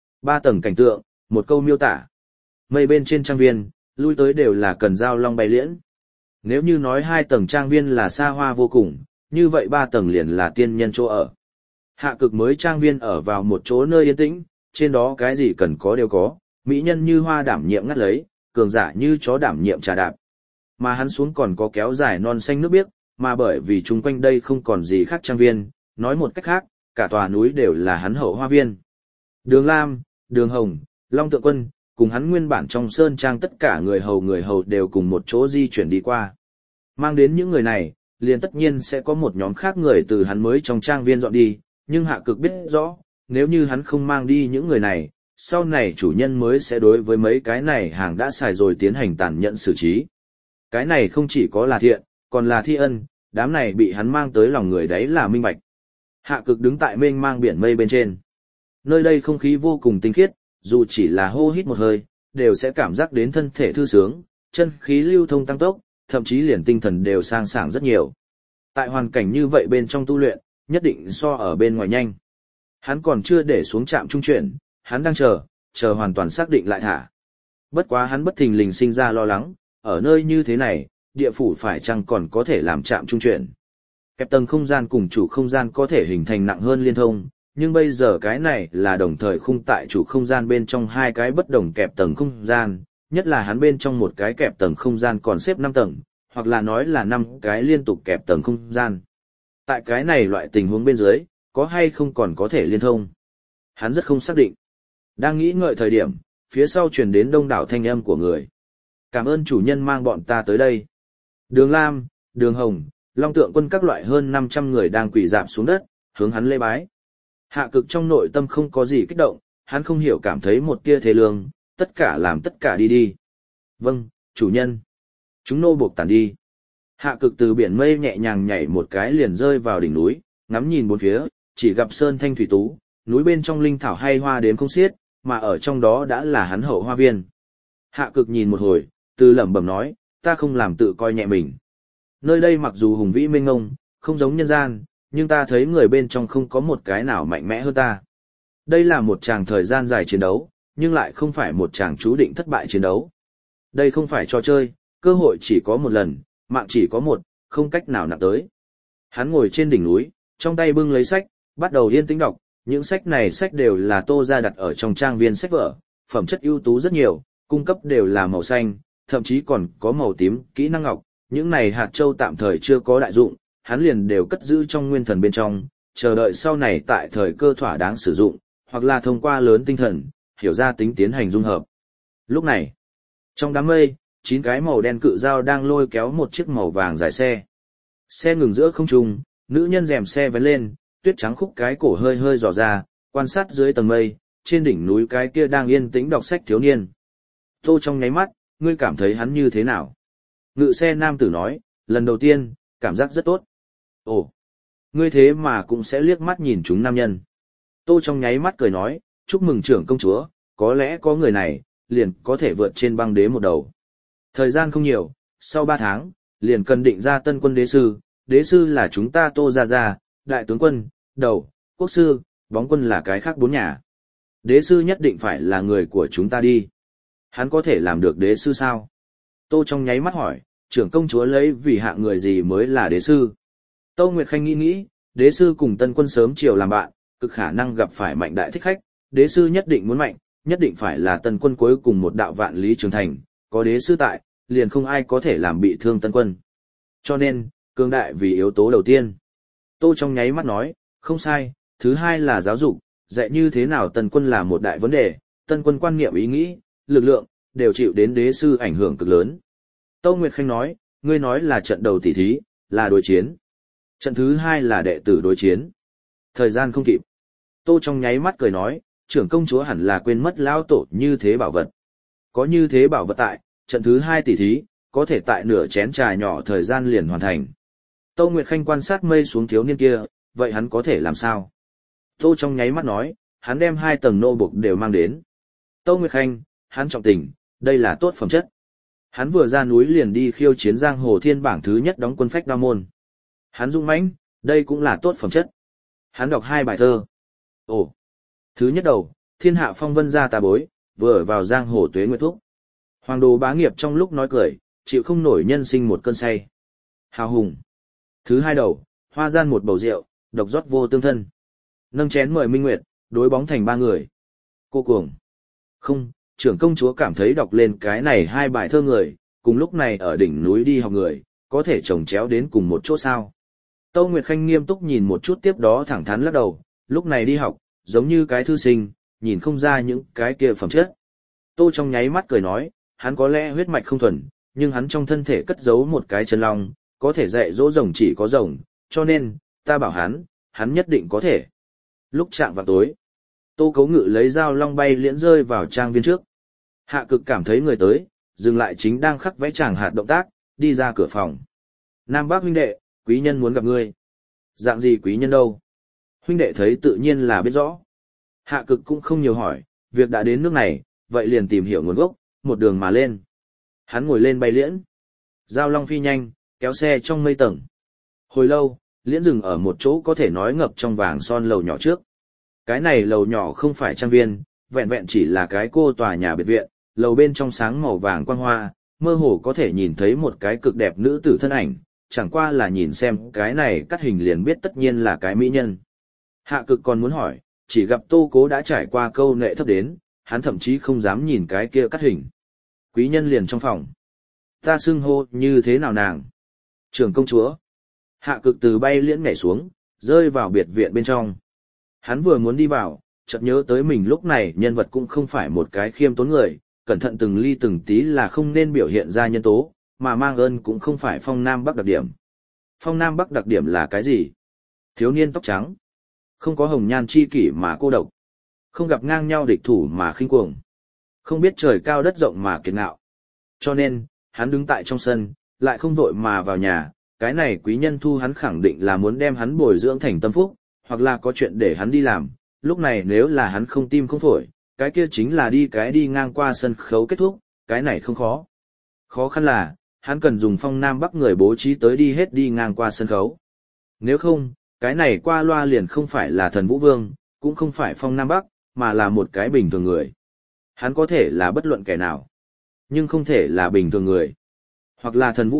3 tầng cảnh tượng, một câu miêu tả. Mây bên trên trang viên, lui tới đều là cần Giao Long bay liễn. Nếu như nói 2 tầng trang viên là xa hoa vô cùng, như vậy 3 tầng liền là tiên nhân chỗ ở. Hạ cực mới trang viên ở vào một chỗ nơi yên tĩnh, trên đó cái gì cần có đều có, mỹ nhân như hoa đảm nhiệm ngắt lấy, cường giả như chó đảm nhiệm trà đạp. Mà hắn xuống còn có kéo dài non xanh nước biếc, mà bởi vì chung quanh đây không còn gì khác trang viên, nói một cách khác, cả tòa núi đều là hắn hậu hoa viên. Đường Lam, Đường Hồng, Long Tượng Quân, cùng hắn nguyên bản trong sơn trang tất cả người hầu đều cùng một chỗ di chuyển đi qua. Mang đến những người này, liền tất nhiên sẽ có một nhóm khác người từ hắn mới trong trang viên dọn đi, nhưng Hạ Cực biết rõ, nếu như hắn không mang đi những người này, sau này chủ nhân mới sẽ đối với mấy cái này hàng đã xài rồi tiến hành tàn nhẫn xử trí. Cái này không chỉ có là thiện, còn là thi ân, đám này bị hắn mang tới lòng người đấy là minh bạch. Hạ Cực đứng tại mênh mang biển mây bên trên. Nơi đây không khí vô cùng tinh khiết, dù chỉ là hô hít một hơi, đều sẽ cảm giác đến thân thể thư sướng, chân khí lưu thông tăng tốc, thậm chí liền tinh thần đều sang sảng rất nhiều. Tại hoàn cảnh như vậy bên trong tu luyện, nhất định so ở bên ngoài nhanh. Hắn còn chưa để xuống trạm trung chuyển, hắn đang chờ hoàn toàn xác định lại thả. Bất quá hắn bất thình lình sinh ra lo lắng, ở nơi như thế này, địa phủ phải chăng còn có thể làm trạm trung chuyển. Kẹp tầng không gian cùng chủ không gian có thể hình thành nặng hơn liên thông, nhưng bây giờ cái này là đồng thời khung tại chủ không gian bên trong 2 cái bất đồng kẹp tầng không gian, nhất là hắn bên trong một cái kẹp tầng không gian còn xếp 5 tầng, hoặc là nói là 5 cái liên tục kẹp tầng không gian. Tại cái này loại tình huống bên dưới, có hay không còn có thể liên thông. Hắn rất không xác định. Đang nghĩ ngợi thời điểm, phía sau truyền đến đông đảo thanh âm của người. Cảm ơn chủ nhân mang bọn ta tới đây. Đường Lam, Đường Hồng, Long Tượng Quân các loại hơn 500 người đang quỳ rạp xuống đất, hướng hắn lễ bái. Hạ Cực trong nội tâm không có gì kích động, hắn không hiểu cảm thấy một tia thế lương, tất cả làm tất cả đi đi. Vâng, chủ nhân. Chúng nô buộc tản đi. Hạ Cực từ biển mây nhẹ nhàng nhảy một cái liền rơi vào đỉnh núi, ngắm nhìn bốn phía, chỉ gặp sơn thanh thủy tú, núi bên trong linh thảo hay hoa đến không xiết, mà ở trong đó đã là hắn hậu hoa viên. Hạ Cực nhìn một hồi, từ lẩm bẩm nói, ta không làm tự coi nhẹ mình. Nơi đây mặc dù hùng vĩ mênh mông, không giống nhân gian, nhưng ta thấy người bên trong không có một cái nào mạnh mẽ hơn ta. Đây là một tràng thời gian dài chiến đấu, nhưng lại không phải một tràng chú định thất bại chiến đấu. Đây không phải trò chơi, cơ hội chỉ có một lần, mạng chỉ có một, không cách nào nặng tới. Hắn ngồi trên đỉnh núi, trong tay bưng lấy sách, bắt đầu yên tĩnh đọc, những sách này sách đều là Tô gia đặt ở trong trang viên sách vở, phẩm chất ưu tú rất nhiều, cung cấp đều là màu xanh, thậm chí còn có màu tím, kỹ năng ngọc, những này hạt châu tạm thời chưa có đại dụng, hắn liền đều cất giữ trong nguyên thần bên trong, chờ đợi sau này tại thời cơ thỏa đáng sử dụng, hoặc là thông qua lớn tinh thần, hiểu ra tính tiến hành dung hợp. Lúc này, trong đám mây, 9 cái màu đen cự dao đang lôi kéo một chiếc màu vàng dài xe. Xe ngừng giữa không trung, nữ nhân rèm xe vén lên, tuyết trắng khúc cái cổ hơi hơi dò ra, quan sát dưới tầng mây, trên đỉnh núi cái kia đang yên tĩnh đọc sách thiếu niên. Tô trong nháy mắt, ngươi cảm thấy hắn như thế nào? Ngự xe nam tử nói, lần đầu tiên, cảm giác rất tốt. Ồ, ngươi thế mà cũng sẽ liếc mắt nhìn chúng nam nhân. Tô trong nháy mắt cười nói, chúc mừng trưởng công chúa, có lẽ có người này, liền có thể vượt trên băng đế một đầu. Thời gian không nhiều, sau 3 tháng, liền cần định ra tân quân đế sư là chúng ta Tô gia, đại tướng quân, đầu, quốc sư, bóng quân là cái khác 4 nhà. Đế sư nhất định phải là người của chúng ta đi. Hắn có thể làm được đế sư sao? Tô trong nháy mắt hỏi, trưởng công chúa lấy vì hạ người gì mới là đế sư? Tô Nguyệt Khanh nghĩ, đế sư cùng tân quân sớm chiều làm bạn, cực khả năng gặp phải mạnh đại thích khách, đế sư nhất định muốn mạnh, nhất định phải là tân quân cuối cùng một đạo vạn lý trường thành, có đế sư tại, liền không ai có thể làm bị thương tân quân. Cho nên, cường đại vì yếu tố đầu tiên. Tô trong nháy mắt nói, không sai, thứ hai là giáo dục, dạy như thế nào tân quân là một đại vấn đề, tân quân quan niệm ý nghĩ, lực lượng, đều chịu đến đế sư ảnh hưởng cực lớn. Tô Nguyệt Khanh nói, ngươi nói là trận đầu tỷ thí, là đối chiến. Trận thứ hai là đệ tử đối chiến. Thời gian không kịp. Tô trong nháy mắt cười nói, trưởng công chúa hẳn là quên mất lão tổ như thế bảo vật. Có như thế bảo vật tại, trận thứ hai tỷ thí, có thể tại nửa chén trà nhỏ thời gian liền hoàn thành. Tô Nguyệt Khanh quan sát mây xuống thiếu niên kia, vậy hắn có thể làm sao? Tô trong nháy mắt nói, hắn đem 2 tầng nô buộc đều mang đến. Tô Nguyệt Khanh, hắn trọng tình, đây là tốt phẩm chất. Hắn vừa ra núi liền đi khiêu chiến giang hồ thiên bảng thứ nhất đóng quân phách đao môn. Hắn dũng mãnh, đây cũng là tốt phẩm chất. Hắn đọc 2 bài thơ. Ồ, thứ nhất đầu, thiên hạ phong vân gia tà bối, vừa ở vào giang hồ tuế nguyệt thúc. Hoàng đồ bá nghiệp trong lúc nói cười, chịu không nổi nhân sinh một cơn say. Hào hùng. Thứ hai đầu, hoa gian một bầu rượu, độc rót vô tương thân. Nâng chén mời Minh Nguyệt, đối bóng thành ba người. Cô cuồng. Không, trưởng công chúa cảm thấy đọc lên cái này hai bài thơ người, cùng lúc này ở đỉnh núi đi học người, có thể chồng chéo đến cùng một chỗ sao. Tâu Nguyệt Khanh nghiêm túc nhìn một chút tiếp đó thẳng thắn lắc đầu, lúc này đi học, giống như cái thư sinh, nhìn không ra những cái kia phẩm chất. Tô trong nháy mắt cười nói, hắn có lẽ huyết mạch không thuần, nhưng hắn trong thân thể cất giấu một cái chân long, có thể dạy dỗ rồng chỉ có rồng, cho nên, ta bảo hắn nhất định có thể. Lúc chạm vào tối, Tô Cấu Ngự lấy dao long bay liễn rơi vào trang viên trước. Hạ Cực cảm thấy người tới, dừng lại chính đang khắc vẽ chàng hạt động tác, đi ra cửa phòng. Nam Bác huynh đệ, quý nhân muốn gặp ngươi. Dạng gì quý nhân đâu? Huynh đệ thấy tự nhiên là biết rõ. Hạ Cực cũng không nhiều hỏi, việc đã đến nước này, vậy liền tìm hiểu nguồn gốc, một đường mà lên. Hắn ngồi lên bay liễn. Giao long phi nhanh, kéo xe trong mây tầng. Hồi lâu, liễn dừng ở một chỗ có thể nói ngập trong vàng son lầu nhỏ trước. Cái này lầu nhỏ không phải trang viên, vẹn vẹn chỉ là cái cô tòa nhà biệt viện, lầu bên trong sáng màu vàng quang hoa, mơ hồ có thể nhìn thấy một cái cực đẹp nữ tử thân ảnh, chẳng qua là nhìn xem cái này cắt hình liền biết tất nhiên là cái mỹ nhân. Hạ Cực còn muốn hỏi, chỉ gặp Tô Cố đã trải qua câu nệ thấp đến, hắn thậm chí không dám nhìn cái kia cắt hình. Quý nhân liền trong phòng. Ta xưng hô như thế nào nàng? Trưởng công chúa. Hạ Cực từ bay liễn nhảy xuống, rơi vào biệt viện bên trong. Hắn vừa muốn đi vào, chợt nhớ tới mình lúc này nhân vật cũng không phải một cái khiêm tốn người, cẩn thận từng ly từng tí là không nên biểu hiện ra nhân tố, mà mang ơn cũng không phải phong Nam Bắc đặc điểm. Phong Nam Bắc đặc điểm là cái gì? Thiếu niên tóc trắng. Không có hồng nhan chi kỷ mà cô độc. Không gặp ngang nhau địch thủ mà khinh cuồng. Không biết trời cao đất rộng mà kiệt ngạo. Cho nên, hắn đứng tại trong sân, lại không vội mà vào nhà, cái này quý nhân thu hắn khẳng định là muốn đem hắn bồi dưỡng thành tâm phúc, hoặc là có chuyện để hắn đi làm, lúc này nếu là hắn không tim không phổi, cái kia chính là đi ngang qua sân khấu kết thúc, cái này không khó. Khó khăn là, hắn cần dùng phong Nam Bắc người bố trí tới đi ngang qua sân khấu. Nếu không, cái này qua loa liền không phải là thần Vũ Vương, cũng không phải phong Nam Bắc, mà là một cái bình thường người. Hắn có thể là bất luận kẻ nào, nhưng không thể là bình thường người. Hoặc là thần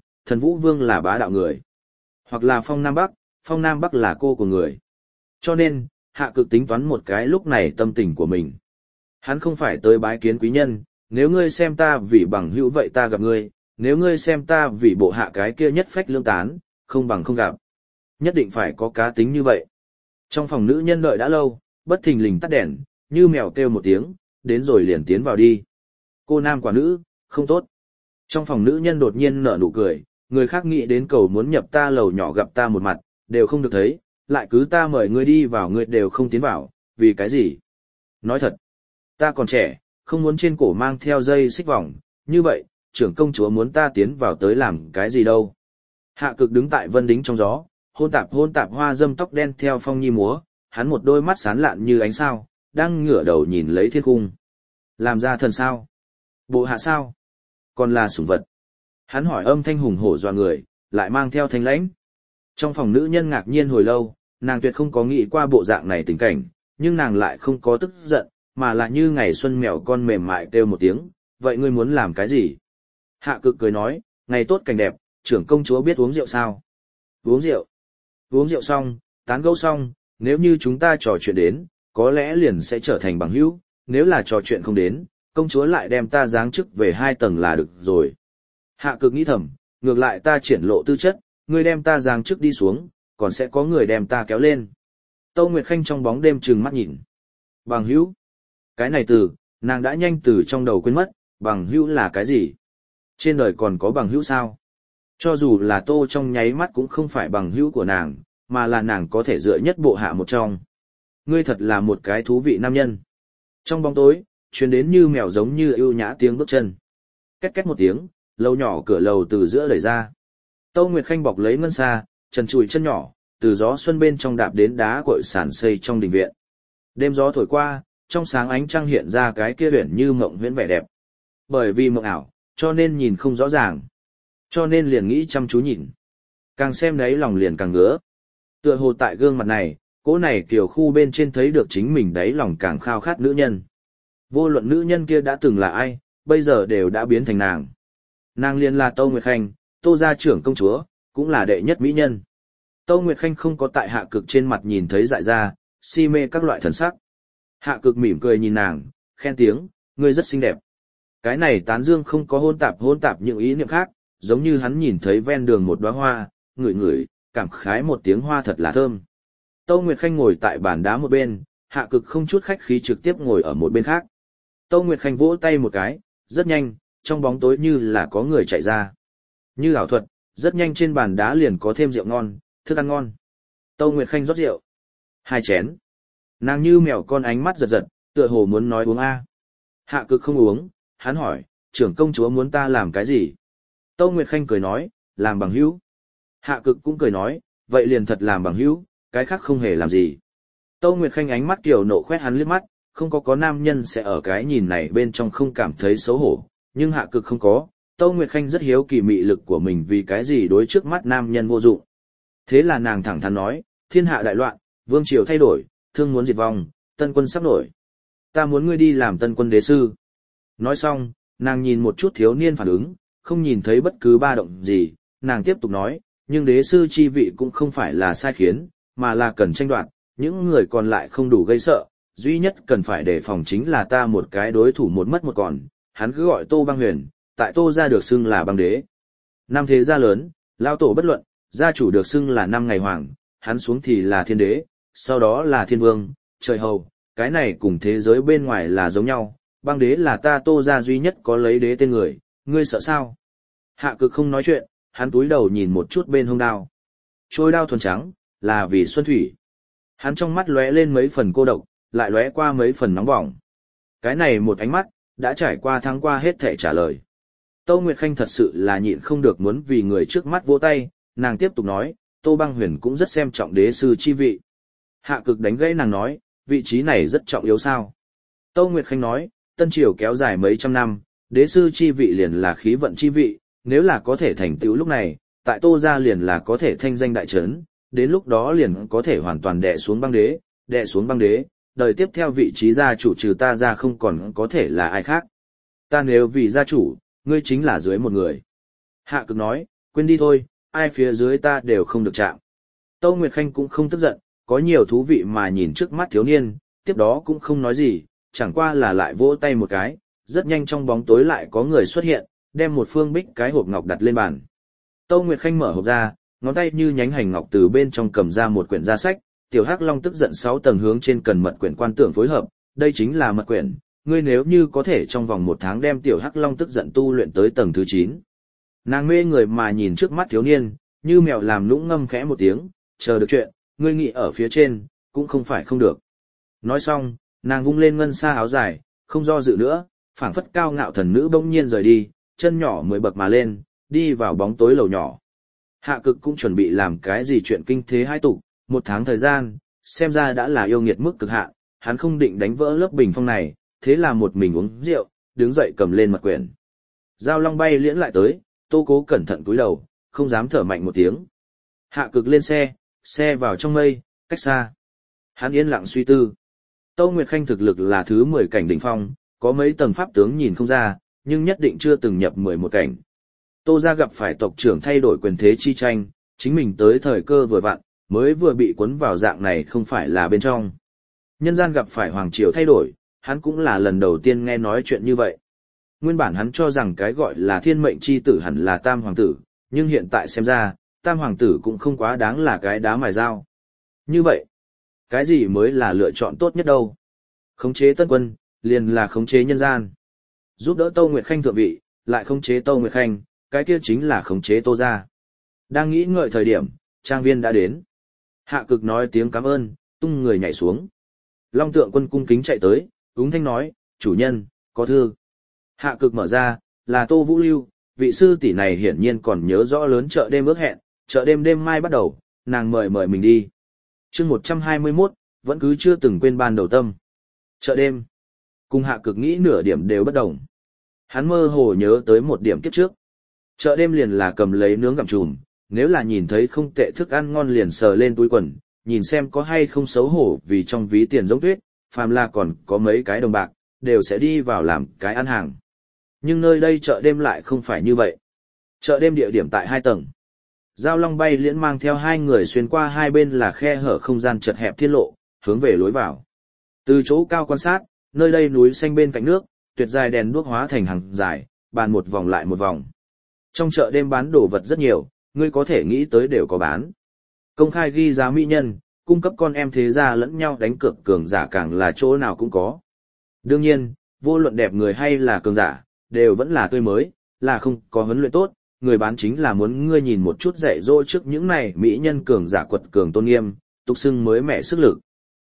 Vũ Vương là bá đạo người. Hoặc là phong Nam Bắc là cô của người. Cho nên, Hạ Cực tính toán một cái lúc này tâm tình của mình. Hắn không phải tới bái kiến quý nhân, nếu ngươi xem ta vì bằng hữu vậy ta gặp ngươi, nếu ngươi xem ta vì bộ hạ cái kia nhất phách lương tán, không bằng không gặp. Nhất định phải có cá tính như vậy. Trong phòng nữ nhân đợi đã lâu, bất thình lình tắt đèn, như mèo kêu một tiếng, đến rồi liền tiến vào đi. Cô nam quả nữ, không tốt. Trong phòng nữ nhân đột nhiên nở nụ cười, người khác nghĩ đến cầu muốn nhập ta lầu nhỏ gặp ta một mặt, đều không được thấy, lại cứ ta mời ngươi đi vào ngươi đều không tiến vào, vì cái gì? Nói thật, ta còn trẻ, không muốn trên cổ mang theo dây xích vòng, như vậy, trưởng công chúa muốn ta tiến vào tới làm cái gì đâu. Hạ Cực đứng tại vân đính trong gió, hôn tạp hoa dâm tóc đen theo phong nhi múa, hắn một đôi mắt sáng lạn như ánh sao, đang ngửa đầu nhìn lấy thiên cung. Làm ra thần sao? Bộ hạ sao? Còn là sủng vật? Hắn hỏi âm thanh hùng hổ dọa người, lại mang theo thanh lãnh. Trong phòng nữ nhân ngạc nhiên hồi lâu, nàng tuyệt không có nghĩ qua bộ dạng này tình cảnh, nhưng nàng lại không có tức giận, mà là như ngày xuân mèo con mềm mại kêu một tiếng, vậy ngươi muốn làm cái gì? Hạ Cực cười nói, ngày tốt cảnh đẹp, trưởng công chúa biết uống rượu sao? Uống rượu. Uống rượu xong, tán gẫu xong, nếu như chúng ta trò chuyện đến, có lẽ liền sẽ trở thành bằng hữu, nếu là trò chuyện không đến, công chúa lại đem ta giáng chức về 2 tầng là được rồi. Hạ Cực nghĩ thầm, ngược lại ta triển lộ tư chất, ngươi đem ta giáng chức đi xuống, còn sẽ có người đem ta kéo lên. Tâu Nguyệt Khanh trong bóng đêm trừng mắt nhìn. Bằng hữu. Cái này từ, nàng đã nhanh từ trong đầu quên mất, bằng hữu là cái gì? Trên đời còn có bằng hữu sao? Cho dù là Tô trong nháy mắt cũng không phải bằng hữu của nàng, mà là nàng có thể dựa nhất bộ hạ một trong. Ngươi thật là một cái thú vị nam nhân. Trong bóng tối, truyền đến như mèo giống như ưu nhã tiếng bước chân. Két két một tiếng, lầu nhỏ cửa lầu từ giữa đẩy ra. Tâu Nguyệt Khanh bọc lấy ngân xa, trần trụi chân nhỏ, từ gió xuân bên trong đạp đến đá cội sàn xây trong đình viện. Đêm gió thổi qua, trong sáng ánh trăng hiện ra cái kia huyền như mộng huyễn vẻ đẹp. Bởi vì mộng ảo, cho nên nhìn không rõ ràng. Cho nên liền nghĩ chăm chú nhìn. Càng xem đấy lòng liền càng ngứa. Tựa hồ tại gương mặt này, cỗ này kiểu khu bên trên thấy được chính mình đấy lòng càng khao khát nữ nhân. Vô luận nữ nhân kia đã từng là ai, bây giờ đều đã biến thành nàng. Nàng liền là Tâu Nguyệt Khanh, Tô gia trưởng công chúa, cũng là đệ nhất mỹ nhân. Tâu Nguyệt Khanh không có tại Hạ Cực trên mặt nhìn thấy dại ra, si mê các loại thần sắc. Hạ Cực mỉm cười nhìn nàng, khen tiếng, ngươi rất xinh đẹp. Cái này tán dương không có hôn tạp những ý niệm khác, giống như hắn nhìn thấy ven đường một đóa hoa, ngửi ngửi, cảm khái một tiếng hoa thật là thơm. Tâu Nguyệt Khanh ngồi tại bàn đá một bên, Hạ Cực không chút khách khí trực tiếp ngồi ở một bên khác. Tâu Nguyệt Khanh vỗ tay một cái, rất nhanh, trong bóng tối như là có người chạy ra. Như ảo thuật, rất nhanh trên bàn đá liền có thêm rượu ngon, thức ăn ngon. Tâu Nguyệt Khanh rót rượu. 2 chén. Nàng như mèo con ánh mắt giật giật, tựa hồ muốn nói uống a. Hạ Cực không uống, hắn hỏi, trưởng công chúa muốn ta làm cái gì? Tâu Nguyệt Khanh cười nói, làm bằng hữu. Hạ Cực cũng cười nói, vậy liền thật làm bằng hữu, cái khác không hề làm gì. Tâu Nguyệt Khanh ánh mắt kiểu nộ khoét hắn liếc mắt, không có nam nhân sẽ ở cái nhìn này bên trong không cảm thấy xấu hổ, nhưng Hạ Cực không có. Tâu Nguyệt Khanh rất hiếu kỳ mị lực của mình vì cái gì đối trước mắt nam nhân vô dụng. Thế là nàng thẳng thắn nói, thiên hạ đại loạn, vương triều thay đổi, thương muốn diệt vong, tân quân sắp nổi. Ta muốn ngươi đi làm tân quân đế sư. Nói xong, nàng nhìn một chút thiếu niên phản ứng, không nhìn thấy bất cứ ba động gì, nàng tiếp tục nói, nhưng đế sư chi vị cũng không phải là sai khiến, mà là cần tranh đoạt, những người còn lại không đủ gây sợ, duy nhất cần phải đề phòng chính là ta một cái đối thủ một mất một còn, hắn cứ gọi Tô Băng Huyền, tại Tô gia được xưng là băng đế. Năm thế gia lớn, lao tổ bất luận, gia chủ được xưng là 5 ngày hoàng, hắn xuống thì là thiên đế, sau đó là thiên vương, trời hầu, cái này cùng thế giới bên ngoài là giống nhau, băng đế là ta Tô gia duy nhất có lấy đế tên người, ngươi sợ sao? Hạ Cực không nói chuyện, hắn túi đầu nhìn một chút bên hông đao. Trôi đao thuần trắng, là vì xuân thủy. Hắn trong mắt lóe lên mấy phần cô độc, lại lóe qua mấy phần nóng bỏng. Cái này một ánh mắt, đã trải qua tháng qua hết thể trả lời. Tâu Nguyệt Khanh thật sự là nhịn không được muốn vì người trước mắt vỗ tay, nàng tiếp tục nói, Tô Băng Huyền cũng rất xem trọng đế sư chi vị. Hạ Cực đánh gãy nàng nói, vị trí này rất trọng yếu sao. Tâu Nguyệt Khanh nói, Tân Triều kéo dài mấy trăm năm, đế sư chi vị liền là khí vận chi vị, nếu là có thể thành tựu lúc này, tại Tô gia liền là có thể thanh danh đại trấn, đến lúc đó liền có thể hoàn toàn đè xuống băng đế, đời tiếp theo vị trí gia chủ trừ ta ra không còn có thể là ai khác. Ta nếu vì gia chủ, ngươi chính là dưới một người. Hạ Cực nói, quên đi thôi, ai phía dưới ta đều không được chạm. Tâu Nguyệt Khanh cũng không tức giận, có nhiều thú vị mà nhìn trước mắt thiếu niên, tiếp đó cũng không nói gì, chẳng qua là lại vỗ tay một cái, rất nhanh trong bóng tối lại có người xuất hiện, đem một phương bích cái hộp ngọc đặt lên bàn. Tâu Nguyệt Khanh mở hộp ra, ngón tay như nhánh hành ngọc từ bên trong cầm ra một quyển gia sách, Tiểu Hắc Long tức giận 6 tầng hướng trên cần mật quyển quan tưởng phối hợp, đây chính là mật quyển, ngươi nếu như có thể trong vòng 1 tháng đem Tiểu Hắc Long tức giận tu luyện tới tầng thứ 9. Nàng mê người mà nhìn trước mắt thiếu niên, như mèo làm nũng ngâm khẽ một tiếng, chờ được chuyện, ngươi nghĩ ở phía trên, cũng không phải không được. Nói xong, nàng vung lên ngân sa áo dài, không do dự nữa, phảng phất cao ngạo thần nữ bỗng nhiên rời đi, chân nhỏ 10 bậc mà lên, đi vào bóng tối lầu nhỏ. Hạ Cực cũng chuẩn bị làm cái gì chuyện kinh thế hai tục, 1 tháng thời gian, xem ra đã là yêu nghiệt mức cực hạn, hắn không định đánh vỡ lớp bình phong này, thế là một mình uống rượu, đứng dậy cầm lên mật quyển. Giao Long bay liễn lại tới, Tô Cố cẩn thận cúi đầu, không dám thở mạnh một tiếng. Hạ Cực lên xe vào trong mây, cách xa. Hắn yên lặng suy tư. Tâu Nguyệt Khanh thực lực là thứ 10 cảnh đỉnh phong, có mấy tầng pháp tướng nhìn không ra, nhưng nhất định chưa từng nhập 11 cảnh. Tô gia gặp phải tộc trưởng thay đổi quyền thế chi tranh, chính mình tới thời cơ vừa vặn, mới vừa bị cuốn vào dạng này không phải là bên trong. Nhân gian gặp phải hoàng triều thay đổi, hắn cũng là lần đầu tiên nghe nói chuyện như vậy. Nguyên bản hắn cho rằng cái gọi là thiên mệnh chi tử hẳn là tam hoàng tử, nhưng hiện tại xem ra, tam hoàng tử cũng không quá đáng là cái đá mài dao. Như vậy, cái gì mới là lựa chọn tốt nhất đâu? Khống chế tân quân, liền là khống chế nhân gian. Giúp đỡ Tâu Nguyệt Khanh thượng vị, lại khống chế Tâu Nguyệt Khanh, cái kia chính là khống chế Tô gia. Đang nghĩ ngợi thời điểm, trang viên đã đến. Hạ Cực nói tiếng cảm ơn, tung người nhảy xuống. Long Tượng Quân cung kính chạy tới, úng thanh nói, chủ nhân, có thư. Hạ Cực mở ra, là Tô Vũ Lưu, vị sư tỷ này hiển nhiên còn nhớ rõ lớn chợ đêm ước hẹn, chợ đêm đêm mai bắt đầu, nàng mời mình đi. Chương 121, vẫn cứ chưa từng quên ban đầu tâm. Chợ đêm. Cùng Hạ Cực nghĩ nửa điểm đều bất đồng. Hắn mơ hồ nhớ tới một điểm kiếp trước. Chợ đêm liền là cầm lấy nướng gặm chùm, nếu là nhìn thấy không tệ thức ăn ngon liền sờ lên túi quần, nhìn xem có hay không xấu hổ vì trong ví tiền giống tuyết, phàm là còn có mấy cái đồng bạc, đều sẽ đi vào làm cái ăn hàng. Nhưng nơi đây chợ đêm lại không phải như vậy. Chợ đêm địa điểm tại 2 tầng. Giao Long Bay Liễn mang theo 2 người xuyên qua hai bên là khe hở không gian chật hẹp thiên lộ, hướng về lối vào. Từ chỗ cao quan sát, nơi đây núi xanh bên cạnh nước, tuyệt dài đèn đuốc hóa thành hàng dài, bàn một vòng lại một vòng. Trong chợ đêm bán đồ vật rất nhiều, ngươi có thể nghĩ tới đều có bán. Công khai ghi giá mỹ nhân, cung cấp con em thế gia lẫn nhau đánh cược cường giả càng là chỗ nào cũng có. Đương nhiên, vô luận đẹp người hay là cường giả, đều vẫn là tươi mới, là không có huấn luyện tốt, người bán chính là muốn ngươi nhìn một chút dạy dỗ trước những này mỹ nhân cường giả quật cường tôn nghiêm, tục xưng mới mẻ sức lực.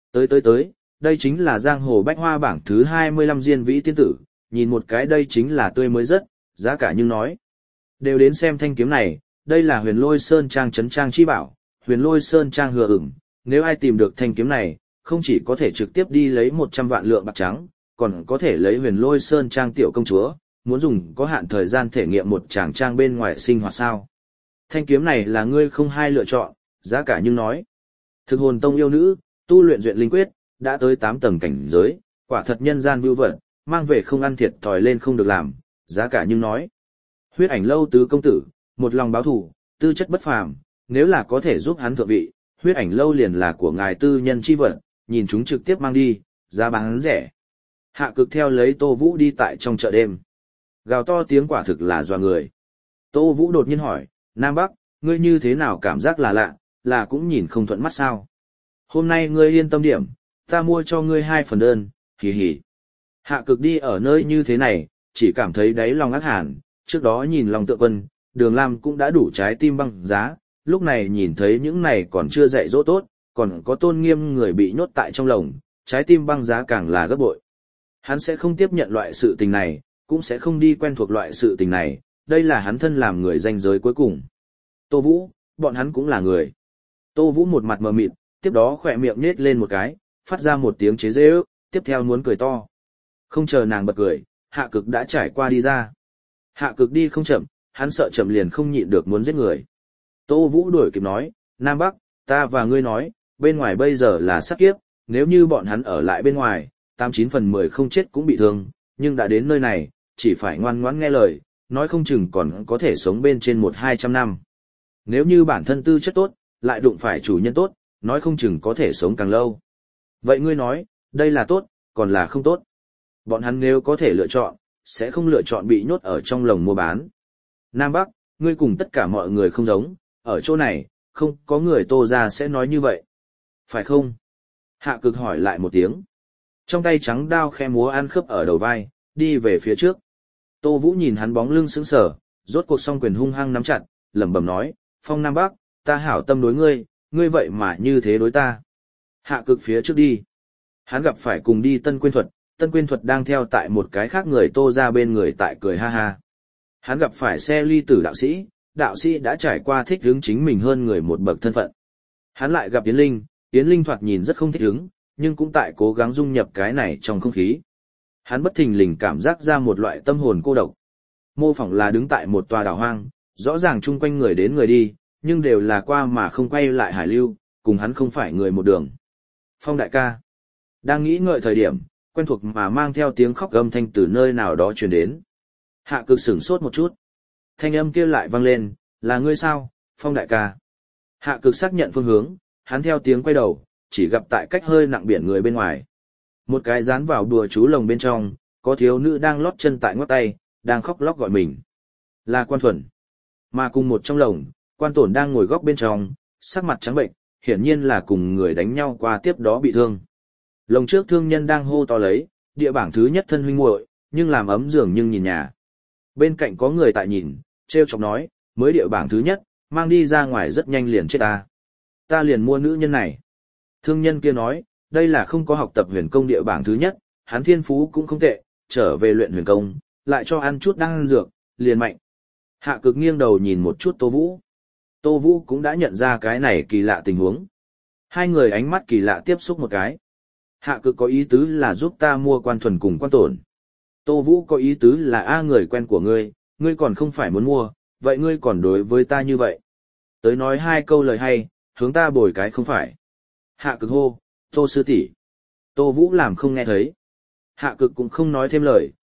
Tới, đây chính là giang hồ bách hoa bảng thứ 25 diên vĩ tiên tử, nhìn một cái đây chính là tươi mới rất, giá cả nhưng nói. Đều đến xem thanh kiếm này, đây là Huyền Lôi Sơn Trang trấn trang chi bảo, Huyền Lôi Sơn Trang hừa ửng, nếu ai tìm được thanh kiếm này, không chỉ có thể trực tiếp đi lấy 100 vạn lượng bạc trắng, còn có thể lấy Huyền Lôi Sơn Trang tiểu công chúa, muốn dùng có hạn thời gian thể nghiệm một chàng trang bên ngoài sinh hoạt sao. Thanh kiếm này là ngươi không hai lựa chọn, giá cả nhưng nói. Thực hồn tông yêu nữ, tu luyện duyện linh quyết, đã tới 8 tầng cảnh giới, quả thật nhân gian vưu vật, mang về không ăn thiệt thòi lên không được làm, giá cả nhưng nói. Huyết Ảnh Lâu tứ công tử, một lòng báo thù, tư chất bất phàm, nếu là có thể giúp hắn thượng vị, Huyết Ảnh Lâu liền là của ngài tư nhân chi vật, nhìn chúng trực tiếp mang đi, giá bán rẻ. Hạ Cực theo lấy Tô Vũ đi tại trong chợ đêm. Gào to tiếng quả thực là dọa người. Tô Vũ đột nhiên hỏi, Nam Bắc, ngươi như thế nào cảm giác là lạ, là cũng nhìn không thuận mắt sao? Hôm nay ngươi yên tâm điểm, ta mua cho ngươi 2 phần đơn, hì hì. Hạ Cực đi ở nơi như thế này, chỉ cảm thấy đáy lòng ác hàn, trước đó nhìn lòng Tượng Quân, Đường Lam cũng đã đủ trái tim băng giá, lúc này nhìn thấy những này còn chưa dạy dỗ tốt, còn có tôn nghiêm người bị nhốt tại trong lồng, trái tim băng giá càng là gấp bội. Hắn sẽ không tiếp nhận loại sự tình này, cũng sẽ không đi quen thuộc loại sự tình này, đây là hắn thân làm người ranh giới cuối cùng. Tô Vũ, bọn hắn cũng là người. Tô Vũ một mặt mờ mịt, tiếp đó khỏe miệng nết lên một cái, phát ra một tiếng chế giễu, tiếp theo muốn cười to. Không chờ nàng bật cười, Hạ Cực đã trải qua đi ra. Hạ Cực đi không chậm, hắn sợ chậm liền không nhịn được muốn giết người. Tô Vũ đuổi kịp nói, Nam Bắc, ta và ngươi nói, bên ngoài bây giờ là sát kiếp, nếu như bọn hắn ở lại bên ngoài, 89 phần 10 không chết cũng bị thương, nhưng đã đến nơi này, chỉ phải ngoan ngoãn nghe lời, nói không chừng còn có thể sống bên trên 100-200 năm. Nếu như bản thân tư chất tốt, lại đụng phải chủ nhân tốt, nói không chừng có thể sống càng lâu. Vậy ngươi nói, đây là tốt, còn là không tốt. Bọn hắn nếu có thể lựa chọn, sẽ không lựa chọn bị nhốt ở trong lồng mua bán. Nam Bắc, ngươi cùng tất cả mọi người không giống, ở chỗ này, không có người Tô ra sẽ nói như vậy. Phải không? Hạ Cực hỏi lại một tiếng. Trong tay trắng đao khe múa ăn khớp ở đầu vai, đi về phía trước. Tô Vũ nhìn hắn bóng lưng sững sờ, rốt cuộc song quyền hung hăng nắm chặt, lẩm bẩm nói, Phong Nam Bắc, ta hảo tâm đối ngươi, ngươi vậy mà như thế đối ta. Hạ Cực phía trước đi. Hắn gặp phải cùng đi Tân Quyên Thuật đang theo tại một cái khác người Tô ra bên người tại cười ha ha. Hắn gặp phải xe ly tử đạo sĩ đã trải qua thích hứng chính mình hơn người một bậc thân phận. Hắn lại gặp Yến Linh thoạt nhìn rất không thích hứng, nhưng cũng tại cố gắng dung nhập cái này trong không khí. Hắn bất thình lình cảm giác ra một loại tâm hồn cô độc. Mô phỏng là đứng tại một tòa đảo hoang, rõ ràng chung quanh người đến người đi, nhưng đều là qua mà không quay lại hải lưu, cùng hắn không phải người một đường. Phong đại ca. Đang nghĩ ngợi thời điểm, quen thuộc mà mang theo tiếng khóc âm thanh từ nơi nào đó truyền đến. Hạ Cực sửng sốt một chút. Thanh âm kia lại vang lên, là ngươi sao, Phong đại ca. Hạ Cực xác nhận phương hướng, hắn theo tiếng quay đầu, chỉ gặp tại cách hơi nặng biển người bên ngoài. Một cái dán vào đùa chú lồng bên trong, có thiếu nữ đang lót chân tại ngoắc tay, đang khóc lóc gọi mình. Là Quan Thuần. Mà cùng một trong lồng, Quan Tổn đang ngồi góc bên trong, sắc mặt trắng bệnh, hiển nhiên là cùng người đánh nhau qua tiếp đó bị thương. Lồng trước thương nhân đang hô to lấy, địa bảng thứ nhất thân huynh muội, nhưng làm ấm giường nhưng nhìn nhà. Bên cạnh có người tại nhìn, trêu chọc nói, mới địa bảng thứ nhất, mang đi ra ngoài rất nhanh liền chết ta. Ta liền mua nữ nhân này. Thương nhân kia nói, đây là không có học tập huyền công địa bảng thứ nhất, hắn thiên phú cũng không tệ, trở về luyện huyền công, lại cho ăn chút đan dược, liền mạnh. Hạ Cực nghiêng đầu nhìn một chút Tô Vũ. Tô Vũ cũng đã nhận ra cái này kỳ lạ tình huống. Hai người ánh mắt kỳ lạ tiếp xúc một cái. Hạ Cực có ý tứ là giúp ta mua Quan Thuần cùng Quan Tổn. Tô Vũ có ý tứ là người quen của ngươi, ngươi còn không phải muốn mua, vậy ngươi còn đối với ta như vậy. Tới nói 2 câu lời hay, hướng ta bồi cái không phải. Hạ Cực hô, Tô sư tỷ. Tô Vũ làm không nghe thấy. Hạ Cực cũng không nói thêm lời,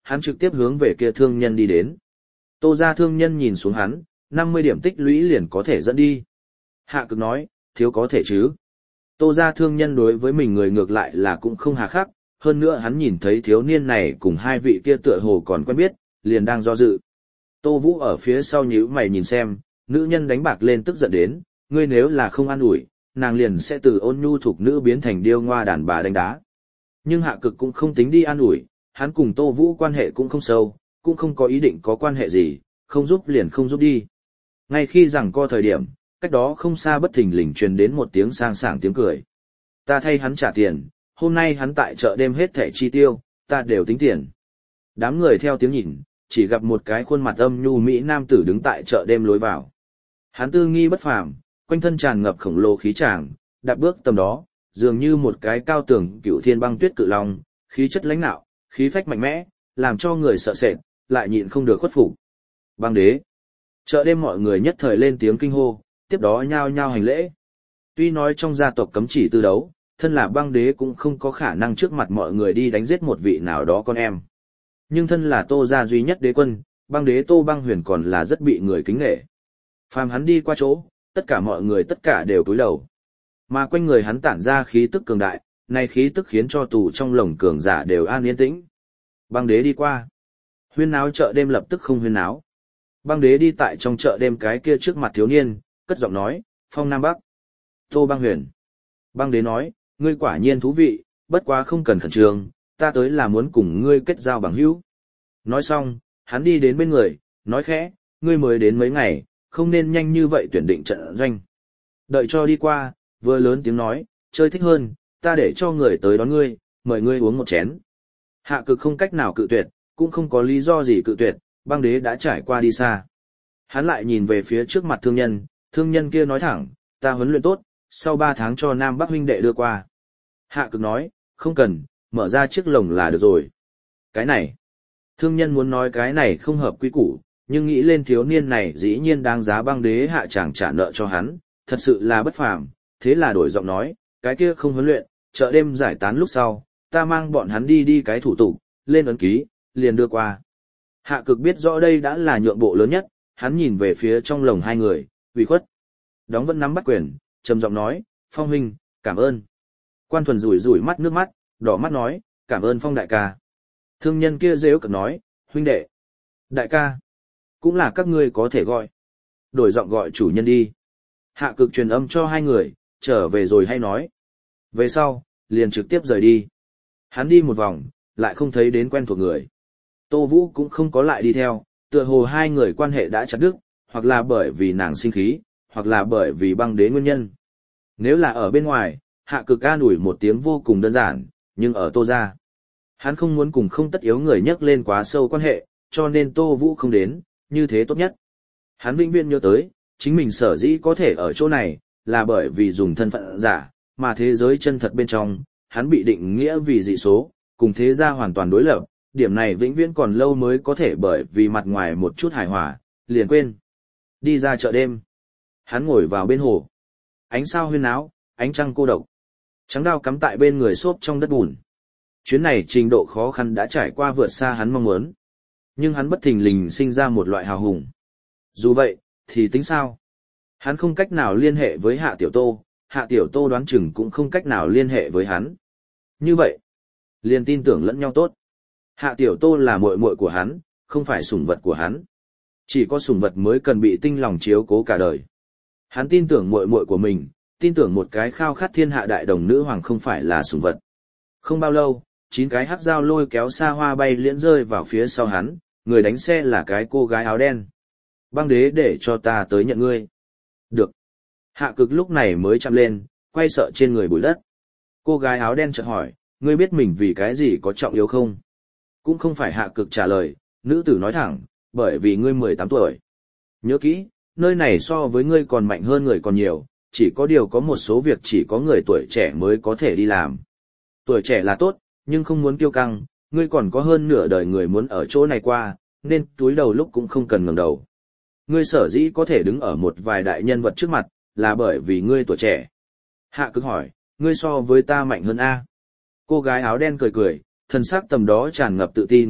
hắn trực tiếp hướng về kia thương nhân đi đến. Tô ra thương nhân nhìn xuống hắn, 50 điểm tích lũy liền có thể dẫn đi. Hạ cực nói, thiếu có thể chứ. Tô ra thương nhân đối với mình người ngược lại là cũng không hà khắc, hơn nữa hắn nhìn thấy thiếu niên này cùng hai vị kia tựa hồ còn quen biết, liền đang do dự. Tô Vũ ở phía sau nhíu mày nhìn xem, nữ nhân đánh bạc lên tức giận đến, ngươi nếu là không an ủi, nàng liền sẽ từ ôn nhu thuộc nữ biến thành điêu ngoa đàn bà đánh đá. Nhưng Hạ Cực cũng không tính đi an ủi, hắn cùng Tô Vũ quan hệ cũng không sâu, cũng không có ý định có quan hệ gì, không giúp liền không giúp đi. Ngay khi rằng co thời điểm, cách đó không xa bất thình lình truyền đến một tiếng sang sảng tiếng cười. Ta thay hắn trả tiền, hôm nay hắn tại chợ đêm hết thẻ chi tiêu, ta đều tính tiền. Đám người theo tiếng nhìn, chỉ gặp một cái khuôn mặt âm nhu mỹ nam tử đứng tại chợ đêm lối vào. Hắn tư nghi bất phàm, quanh thân tràn ngập khổng lồ khí tràng, đạp bước tầm đó, dường như một cái cao tường cựu thiên băng tuyết cự long, khí chất lãnh nạo, khí phách mạnh mẽ, làm cho người sợ sệt, lại nhịn không được khuất phục. Băng đế. Chợ đêm mọi người nhất thời lên tiếng kinh hô, tiếp đó nhao nhao hành lễ. Tuy nói trong gia tộc cấm chỉ tư đấu, thân là băng đế cũng không có khả năng trước mặt mọi người đi đánh giết một vị nào đó con em. Nhưng thân là Tô gia duy nhất đế quân, băng đế Tô Băng Huyền còn là rất bị người kính nể. Phàm hắn đi qua chỗ, tất cả mọi người tất cả đều cúi đầu. Mà quanh người hắn tản ra khí tức cường đại, này khí tức khiến cho tù trong lồng cường giả đều an yên tĩnh. Băng đế đi qua. Huyên náo chợ đêm lập tức không huyên náo. Băng đế đi tại trong chợ đêm cái kia trước mặt thiếu niên, cất giọng nói, phong Nam Bắc. Tô Băng Huyền. Băng đế nói, ngươi quả nhiên thú vị, bất quá không cần khẩn trương, ta tới là muốn cùng ngươi kết giao bằng hữu. Nói xong, hắn đi đến bên người, nói khẽ, ngươi mới đến mấy ngày, không nên nhanh như vậy tuyển định trận doanh. Đợi cho đi qua, vừa lớn tiếng nói, chơi thích hơn, ta để cho người tới đón ngươi, mời ngươi uống một chén. Hạ Cực không cách nào cự tuyệt, cũng không có lý do gì cự tuyệt, băng đế đã trải qua đi xa. Hắn lại nhìn về phía trước mặt thương nhân kia nói thẳng, ta huấn luyện tốt, sau 3 tháng cho Nam Bắc huynh đệ đưa qua. Hạ Cực nói, không cần, mở ra chiếc lồng là được rồi. Cái này, thương nhân muốn nói cái này không hợp quy củ, nhưng nghĩ lên thiếu niên này dĩ nhiên đáng giá băng đế hạ chàng trả nợ cho hắn, thật sự là bất phàm, thế là đổi giọng nói, cái kia không huấn luyện, chợ đêm giải tán lúc sau, ta mang bọn hắn đi cái thủ tục, lên ấn ký, liền đưa qua. Hạ Cực biết rõ đây đã là nhượng bộ lớn nhất, hắn nhìn về phía trong lồng hai người, ủy khuất. Đóng vẫn nắm bắt quyền, trầm giọng nói, Phong huynh, cảm ơn. Quan Thuần rủi rủi mắt nước mắt, đỏ mắt nói, cảm ơn Phong đại ca. Thương nhân kia rêu cực nói, huynh đệ, đại ca, cũng là các ngươi có thể gọi. Đổi giọng gọi chủ nhân đi. Hạ Cực truyền âm cho hai người, trở về rồi hay nói. Về sau, liền trực tiếp rời đi. Hắn đi một vòng, lại không thấy đến quen thuộc người. Tô Vũ cũng không có lại đi theo, tựa hồ hai người quan hệ đã chặt đứt, hoặc là bởi vì nàng sinh khí, hoặc là bởi vì băng đế nguyên nhân. Nếu là ở bên ngoài, Hạ Cực an ủi một tiếng vô cùng đơn giản, nhưng ở Tô gia, hắn không muốn cùng không tất yếu người nhắc lên quá sâu quan hệ, cho nên Tô Vũ không đến, như thế tốt nhất. Hắn vĩnh viễn nhớ tới, chính mình sở dĩ có thể ở chỗ này, là bởi vì dùng thân phận giả, mà thế giới chân thật bên trong, hắn bị định nghĩa vì dị số, cùng thế gia hoàn toàn đối lập, điểm này vĩnh viễn còn lâu mới có thể bởi vì mặt ngoài một chút hài hòa, liền quên. Đi ra chợ đêm, hắn ngồi vào bên hồ. Ánh sao huyên áo, ánh trăng cô độc. Trắng đao cắm tại bên người xốp trong đất bùn. Chuyến này trình độ khó khăn đã trải qua vượt xa hắn mong muốn. Nhưng hắn bất thình lình sinh ra một loại hào hùng. Dù vậy, thì tính sao? Hắn không cách nào liên hệ với Hạ Tiểu Tô đoán chừng cũng không cách nào liên hệ với hắn. Như vậy, liền tin tưởng lẫn nhau tốt. Hạ Tiểu Tô là muội muội của hắn, không phải sủng vật của hắn. Chỉ có sủng vật mới cần bị tinh lòng chiếu cố cả đời. Hắn tin tưởng muội muội của mình, tin tưởng một cái khao khát thiên hạ đại đồng nữ hoàng không phải là sủng vật. Không bao lâu, 9 cái hắc dao lôi kéo xa hoa bay liễn rơi vào phía sau hắn, người đánh xe là cái cô gái áo đen. Băng đế để cho ta tới nhận ngươi. Được. Hạ Cực lúc này mới chạm lên, quay sợ trên người bụi đất. Cô gái áo đen chợt hỏi, ngươi biết mình vì cái gì có trọng yếu không? Cũng không phải Hạ Cực trả lời, nữ tử nói thẳng, bởi vì ngươi 18 tuổi. Nhớ kỹ, nơi này so với ngươi còn mạnh hơn người còn nhiều, chỉ có điều có một số việc chỉ có người tuổi trẻ mới có thể đi làm. Tuổi trẻ là tốt, nhưng không muốn kiêu căng, ngươi còn có hơn nửa đời người muốn ở chỗ này qua, nên túi đầu lúc cũng không cần ngẩng đầu. Ngươi sở dĩ có thể đứng ở một vài đại nhân vật trước mặt, là bởi vì ngươi tuổi trẻ. Hạ Cực hỏi, ngươi so với ta mạnh hơn a? Cô gái áo đen cười cười, thần sắc tầm đó tràn ngập tự tin,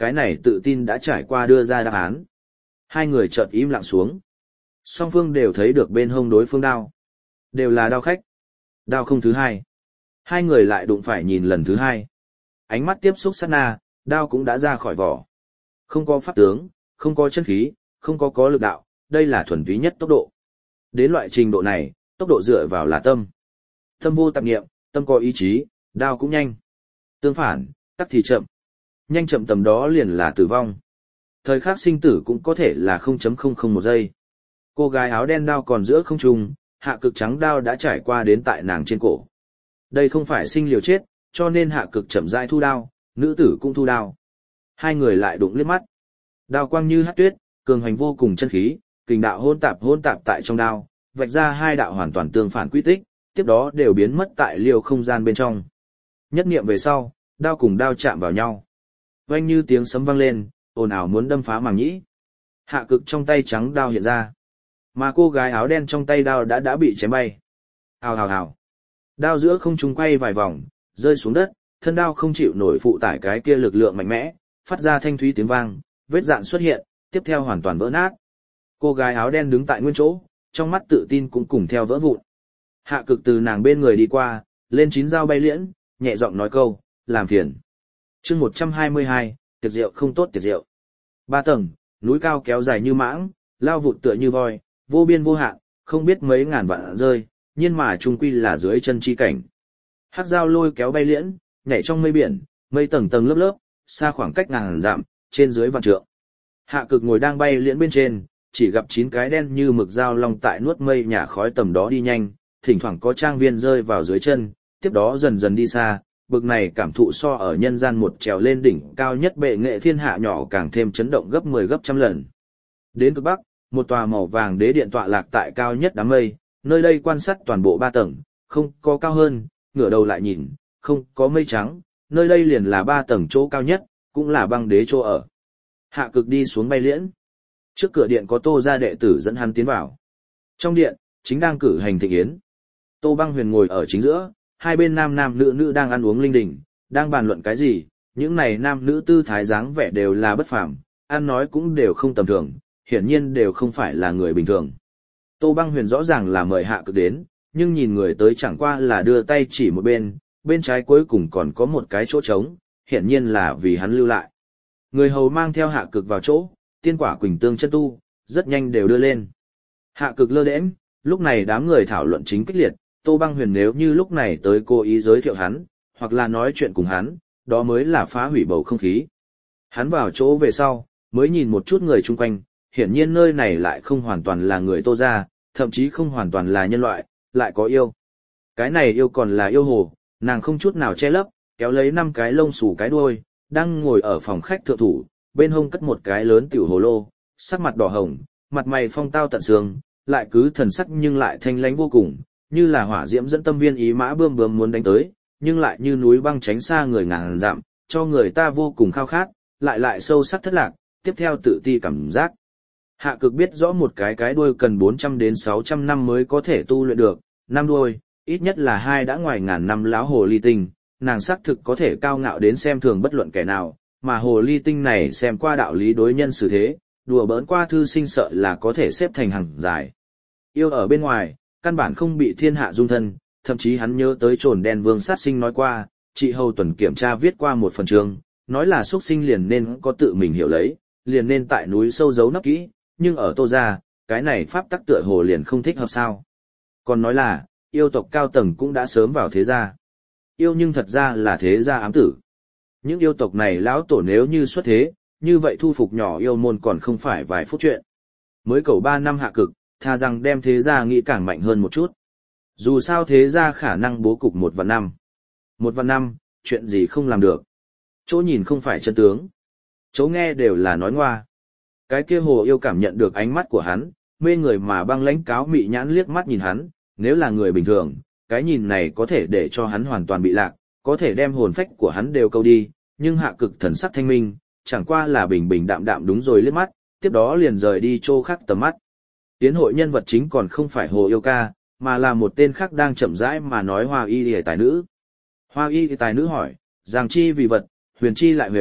cái này tự tin đã trải qua đưa ra đáp án. Hai người chợt im lặng xuống. Song phương đều thấy được bên hông đối phương đao. Đều là đao khách. Đao không thứ hai. Hai người lại đụng phải nhìn lần thứ hai. Ánh mắt tiếp xúc sát na, đao cũng đã ra khỏi vỏ. Không có pháp tướng, không có chân khí, không có lực đạo, đây là thuần túy nhất tốc độ. Đến loại trình độ này, tốc độ dựa vào là tâm. Tâm vô tạp nghiệm, tâm có ý chí, đao cũng nhanh. Tương phản, tắc thì chậm. Nhanh chậm tầm đó liền là tử vong. Thời khắc sinh tử cũng có thể là 0.001 giây. Cô gái áo đen đao còn giữa không trung, hạ cực trắng đao đã trải qua đến tại nàng trên cổ. Đây không phải sinh liều chết, cho nên hạ cực chậm rãi thu đao, nữ tử cũng thu đao. Hai người lại đụng liếc mắt. Đao quang như hắc tuyết, cường hành vô cùng chân khí, kình đạo hỗn tạp tại trong đao, vạch ra hai đạo hoàn toàn tương phản quy tích, tiếp đó đều biến mất tại liều không gian bên trong. Nhất niệm về sau, đao cùng đao chạm vào nhau. Vang như tiếng sấm vang lên, ồn ào muốn đâm phá màng nhĩ. Hạ cực trong tay trắng đao hiện ra, mà cô gái áo đen trong tay đao đã bị chém bay. Hào hào hào. Đao giữa không trung quay vài vòng, rơi xuống đất, thân đao không chịu nổi phụ tải cái kia lực lượng mạnh mẽ, phát ra thanh thúy tiếng vang, vết dạn xuất hiện, tiếp theo hoàn toàn vỡ nát. Cô gái áo đen đứng tại nguyên chỗ, trong mắt tự tin cũng cùng theo vỡ vụn. Hạ cực từ nàng bên người đi qua, lên 9 dao bay liễn, nhẹ giọng nói câu, làm phiền. Chương 122, tiệc rượu không tốt tiệc rượu. 3 tầng, núi cao kéo dài như mãng, lao vụt tựa như voi, vô biên vô hạn, không biết mấy ngàn vạn rơi, nhưng mà chung quy là dưới chân chi cảnh. Hắc dao lôi kéo bay liễn, nhảy trong mây biển, mây tầng tầng lớp lớp, xa khoảng cách ngàn dặm, trên dưới vạn trượng. Hạ cực ngồi đang bay liễn bên trên, chỉ gặp 9 cái đen như mực dao long tại nuốt mây nhả khói tầm đó đi nhanh, thỉnh thoảng có trang viên rơi vào dưới chân, tiếp đó dần dần đi xa, bực này cảm thụ so ở nhân gian một trèo lên đỉnh cao nhất bệ nghệ thiên hạ nhỏ càng thêm chấn động gấp 10 gấp trăm lần. Đến cực bắc, một tòa màu vàng đế điện tọa lạc tại cao nhất đám mây, nơi đây quan sát toàn bộ 3 tầng, không có cao hơn, ngửa đầu lại nhìn, không có mây trắng, nơi đây liền là 3 tầng chỗ cao nhất, cũng là băng đế chỗ ở. Hạ cực đi xuống bay liễn. Trước cửa điện có Tô gia đệ tử dẫn hắn tiến vào. Trong điện, chính đang cử hành thịnh yến. Tô Băng Huyền ngồi ở chính giữa, hai bên nam nam nữ nữ đang ăn uống linh đình, đang bàn luận cái gì, những này nam nữ tư thái dáng vẻ đều là bất phàm, ăn nói cũng đều không tầm thường, hiển nhiên đều không phải là người bình thường. Tô Băng Huyền rõ ràng là mời Hạ cực đến, nhưng nhìn người tới chẳng qua là đưa tay chỉ một bên, bên trái cuối cùng còn có một cái chỗ trống, hiển nhiên là vì hắn lưu lại. Người hầu mang theo Hạ cực vào chỗ, tiên quả quỳnh tương chân tu, rất nhanh đều đưa lên. Hạ cực lơ đễnh, lúc này đám người thảo luận chính kích liệt, Tô Băng Huyền nếu như lúc này tới cố ý giới thiệu hắn, hoặc là nói chuyện cùng hắn, đó mới là phá hủy bầu không khí. Hắn vào chỗ về sau, mới nhìn một chút người chung quanh, hiển nhiên nơi này lại không hoàn toàn là người Tô gia, thậm chí không hoàn toàn là nhân loại, lại có yêu. Cái này yêu còn là yêu hồ, nàng không chút nào che lấp, kéo lấy 5 cái lông xù cái đuôi, đang ngồi ở phòng khách thượng thủ, bên hông cất một cái lớn tiểu hồ lô, sắc mặt đỏ hồng, mặt mày phong tao tận xương, lại cứ thần sắc nhưng lại thanh lãnh vô cùng, như là hỏa diễm dẫn tâm viên ý mã bươm bướm muốn đánh tới, nhưng lại như núi băng tránh xa người ngàn dặm, cho người ta vô cùng khao khát, lại sâu sắc thất lạc, tiếp theo tự ti cảm giác. Hạ cực biết rõ một cái đuôi cần 400 đến 600 năm mới có thể tu luyện được, 5 đuôi, ít nhất là 2 đã ngoài ngàn năm lão hồ ly tinh, nàng xác thực có thể cao ngạo đến xem thường bất luận kẻ nào, mà hồ ly tinh này xem qua đạo lý đối nhân xử thế, đùa bỡn qua thư sinh sợ là có thể xếp thành hàng dài. Yêu ở bên ngoài, căn bản không bị thiên hạ dung thân, thậm chí hắn nhớ tới Trồn Đen Vương sát sinh nói qua, chị Hầu Tuần kiểm tra viết qua một phần chương, nói là xuất sinh liền nên có tự mình hiểu lấy, liền nên tại núi sâu giấu nấp kỹ, nhưng ở Tô gia, cái này pháp tắc tựa hồ liền không thích hợp sao. Còn nói là, yêu tộc cao tầng cũng đã sớm vào thế gia. Yêu nhưng thật ra là thế gia ám tử. Những yêu tộc này lão tổ nếu như xuất thế, như vậy thu phục nhỏ yêu môn còn không phải vài phút chuyện. Mới cầu 3 năm hạ cực, thà rằng đem thế gia nghĩ càng mạnh hơn một chút. Dù sao thế gia khả năng bố cục 1 vạn năm. 1 vạn năm, chuyện gì không làm được. Chỗ nhìn không phải chân tướng. Chỗ nghe đều là nói ngoa. Cái kia hồ yêu cảm nhận được ánh mắt của hắn, mê người mà băng lãnh cáo mị nhãn liếc mắt nhìn hắn, nếu là người bình thường, cái nhìn này có thể để cho hắn hoàn toàn bị lạc, có thể đem hồn phách của hắn đều câu đi, nhưng hạ cực thần sắc thanh minh, chẳng qua là bình bình đạm đạm đúng rồi liếc mắt, tiếp đó liền rời đi chỗ khác tầm mắt. Tiến hội nhân vật chính còn không phải hồ yêu ca, mà là một tên khác đang chậm rãi mà nói Hoa Y tài nữ. Hoa Y tài nữ hỏi, giang chi vì vật, huyền chi lại huyền,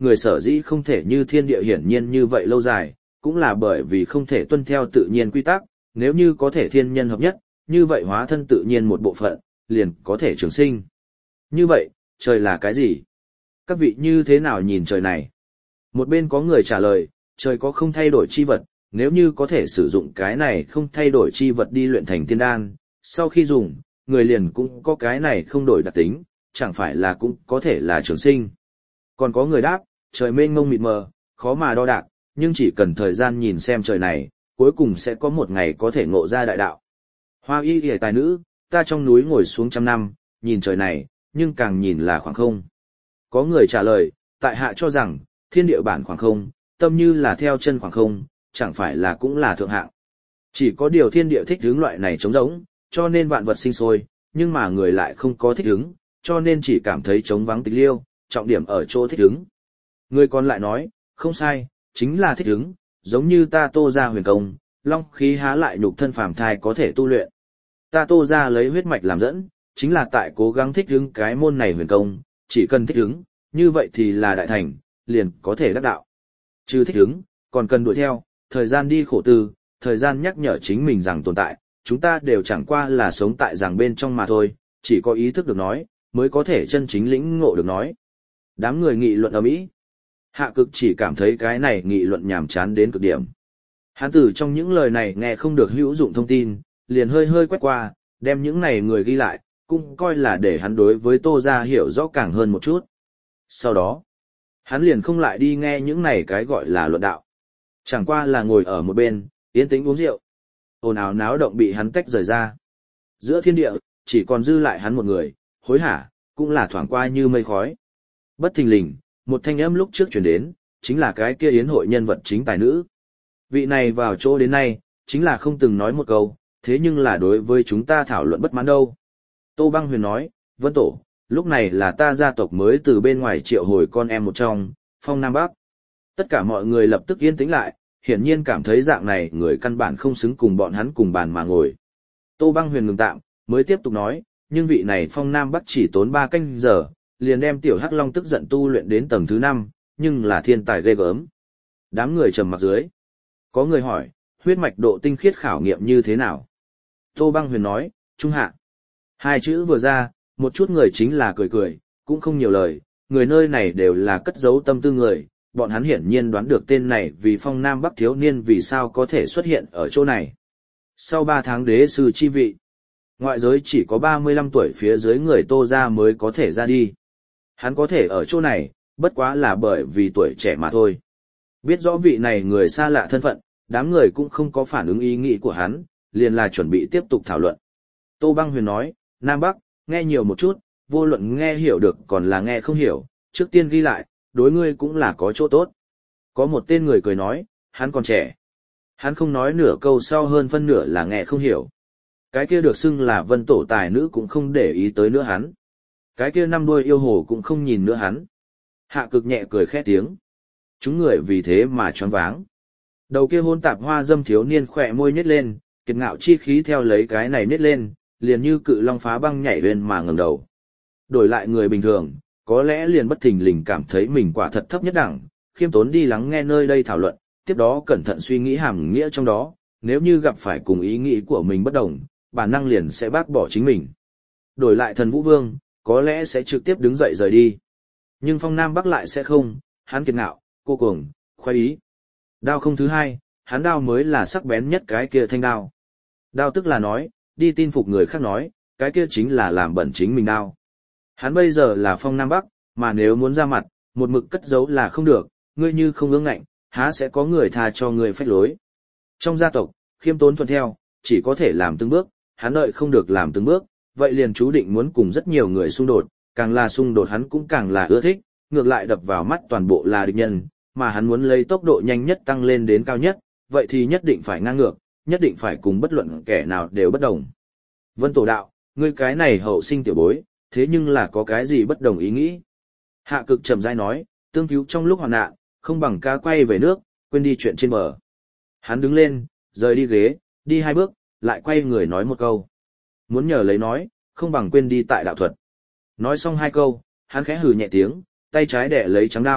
người sở dĩ không thể như thiên địa hiển nhiên như vậy lâu dài, cũng là bởi vì không thể tuân theo tự nhiên quy tắc, nếu như có thể thiên nhân hợp nhất, như vậy hóa thân tự nhiên một bộ phận, liền có thể trường sinh. Như vậy, trời là cái gì? Các vị như thế nào nhìn trời này? Một bên có người trả lời, trời có không thay đổi chi vật, nếu như có thể sử dụng cái này không thay đổi chi vật đi luyện thành tiên đan, sau khi dùng, người liền cũng có cái này không đổi đặc tính, chẳng phải là cũng có thể là trường sinh. Còn có người đáp, trời mênh mông mịt mờ, khó mà đo đạc, nhưng chỉ cần thời gian nhìn xem trời này, cuối cùng sẽ có một ngày có thể ngộ ra đại đạo. Hoa y hề tài nữ, ta trong núi ngồi xuống trăm năm, nhìn trời này, nhưng càng nhìn là khoảng không. Có người trả lời, tại hạ cho rằng, thiên địa bản khoảng không, tâm như là theo chân khoảng không, chẳng phải là cũng là thượng hạng. Chỉ có điều thiên địa thích hướng loại này trống rỗng, cho nên vạn vật sinh sôi, nhưng mà người lại không có thích ứng, cho nên chỉ cảm thấy trống vắng tịch liêu, trọng điểm ở chỗ thích ứng. Người còn lại nói, không sai, chính là thích ứng, giống như ta Tô ra huyền công, long khí há lại nhục thân phàm thai có thể tu luyện. Ta Tô ra lấy huyết mạch làm dẫn, chính là tại cố gắng thích ứng cái môn này huyền công, chỉ cần thích ứng, như vậy thì là đại thành, liền có thể đắc đạo. Chứ thích ứng, còn cần đuổi theo, thời gian đi khổ tư, thời gian nhắc nhở chính mình rằng tồn tại, chúng ta đều chẳng qua là sống tại rằng bên trong mà thôi, chỉ có ý thức được nói, mới có thể chân chính lĩnh ngộ được nói. Đám người nghị luận ầm ĩ. Hạ Cực chỉ cảm thấy cái này nghị luận nhàm chán đến cực điểm. Hắn từ trong những lời này nghe không được hữu dụng thông tin, liền hơi hơi quét qua, đem những này người ghi lại, cũng coi là để hắn đối với Tô gia hiểu rõ càng hơn một chút. Sau đó, hắn liền không lại đi nghe những này cái gọi là luận đạo. Chẳng qua là ngồi ở một bên, yên tĩnh uống rượu. Ồn ào náo động bị hắn tách rời ra. Giữa thiên địa, chỉ còn dư lại hắn một người, hối hả, cũng là thoảng qua như mây khói. Bất thình lình, một thanh âm lúc trước chuyển đến, chính là cái kia yến hội nhân vật chính tài nữ. Vị này vào chỗ đến nay, chính là không từng nói một câu, thế nhưng là đối với chúng ta thảo luận bất mãn đâu. Tô Băng Huyền nói, Vân Tổ, lúc này là ta gia tộc mới từ bên ngoài triệu hồi con em một trong, Phong Nam Bắc. Tất cả mọi người lập tức yên tĩnh lại, hiển nhiên cảm thấy dạng này người căn bản không xứng cùng bọn hắn cùng bàn mà ngồi. Tô Băng Huyền ngừng tạm, mới tiếp tục nói, nhưng vị này Phong Nam Bắc chỉ tốn 3 canh giờ, liền đem tiểu Hắc Long tức giận tu luyện đến tầng thứ 5, nhưng là thiên tài ghê gớm. Đám người trầm mặc dưới. Có người hỏi, huyết mạch độ tinh khiết khảo nghiệm như thế nào? Tô Băng Huyền nói, trung hạ. Hai chữ vừa ra, một chút người chính là cười cười, cũng không nhiều lời, người nơi này đều là cất giấu tâm tư người, bọn hắn hiển nhiên đoán được tên này vì Phong Nam Bắc thiếu niên vì sao có thể xuất hiện ở chỗ này. Sau 3 tháng đế sư chi vị, ngoại giới chỉ có 35 tuổi phía dưới người Tô gia mới có thể ra đi. Hắn có thể ở chỗ này, bất quá là bởi vì tuổi trẻ mà thôi. Biết rõ vị này người xa lạ thân phận, đám người cũng không có phản ứng ý nghĩ của hắn, liền là chuẩn bị tiếp tục thảo luận. Tô Băng Huyền nói, Nam Bắc, nghe nhiều một chút, vô luận nghe hiểu được còn là nghe không hiểu, trước tiên ghi lại, đối ngươi cũng là có chỗ tốt. Có một tên người cười nói, hắn còn trẻ. Hắn không nói nửa câu sau hơn phân nửa là nghe không hiểu. Cái kia được xưng là Vân Tổ tài nữ cũng không để ý tới nữa hắn. Cái kia năm đuôi yêu hồ cũng không nhìn nữa hắn. Hạ Cực nhẹ cười khẽ tiếng. Chúng người vì thế mà choáng váng. Đầu kia hôn tạp hoa dâm thiếu niên khỏe môi nhếch lên, kiệt ngạo chi khí theo lấy cái này nhếch lên, liền như cự long phá băng nhảy lên mà ngẩng đầu. Đổi lại người bình thường, có lẽ liền bất thình lình cảm thấy mình quả thật thấp nhất đẳng, khiêm tốn đi lắng nghe nơi đây thảo luận, tiếp đó cẩn thận suy nghĩ hàm nghĩa trong đó, nếu như gặp phải cùng ý nghĩ của mình bất đồng, bản năng liền sẽ bác bỏ chính mình. Đổi lại Thần Vũ Vương, có lẽ sẽ trực tiếp đứng dậy rời đi. Nhưng Phong Nam Bắc lại sẽ không, hắn kiệt ngạo, cô cuồng, khoái ý. Đao không thứ hai, hắn đao mới là sắc bén nhất cái kia thanh đao. Đao tức là nói, đi tin phục người khác nói, cái kia chính là làm bẩn chính mình đao. Hắn bây giờ là Phong Nam Bắc, mà nếu muốn ra mặt, một mực cất giấu là không được, ngươi như không ương ngạnh, há sẽ có người tha cho ngươi phách lối. Trong gia tộc, khiêm tốn thuận theo, chỉ có thể làm từng bước, hắn đợi không được làm từng bước, vậy liền chú định muốn cùng rất nhiều người xung đột, càng là xung đột hắn cũng càng là ưa thích, ngược lại đập vào mắt toàn bộ là địch nhân, mà hắn muốn lấy tốc độ nhanh nhất tăng lên đến cao nhất, vậy thì nhất định phải ngang ngược, nhất định phải cùng bất luận kẻ nào đều bất đồng. Vân Tổ đạo, ngươi cái này hậu sinh tiểu bối, thế nhưng là có cái gì bất đồng ý nghĩ? Hạ Cực trầm rãi nói, tương cứu trong lúc hoạn nạn, không bằng cá quay về nước, quên đi chuyện trên bờ. Hắn đứng lên, rời đi ghế, đi 2 bước, lại quay người nói một câu. Muốn nhờ lấy nói, không bằng quên đi tại đạo thuật. Nói xong 2 câu, hắn khẽ hừ nhẹ tiếng, tay trái đẻ lấy trắng đao,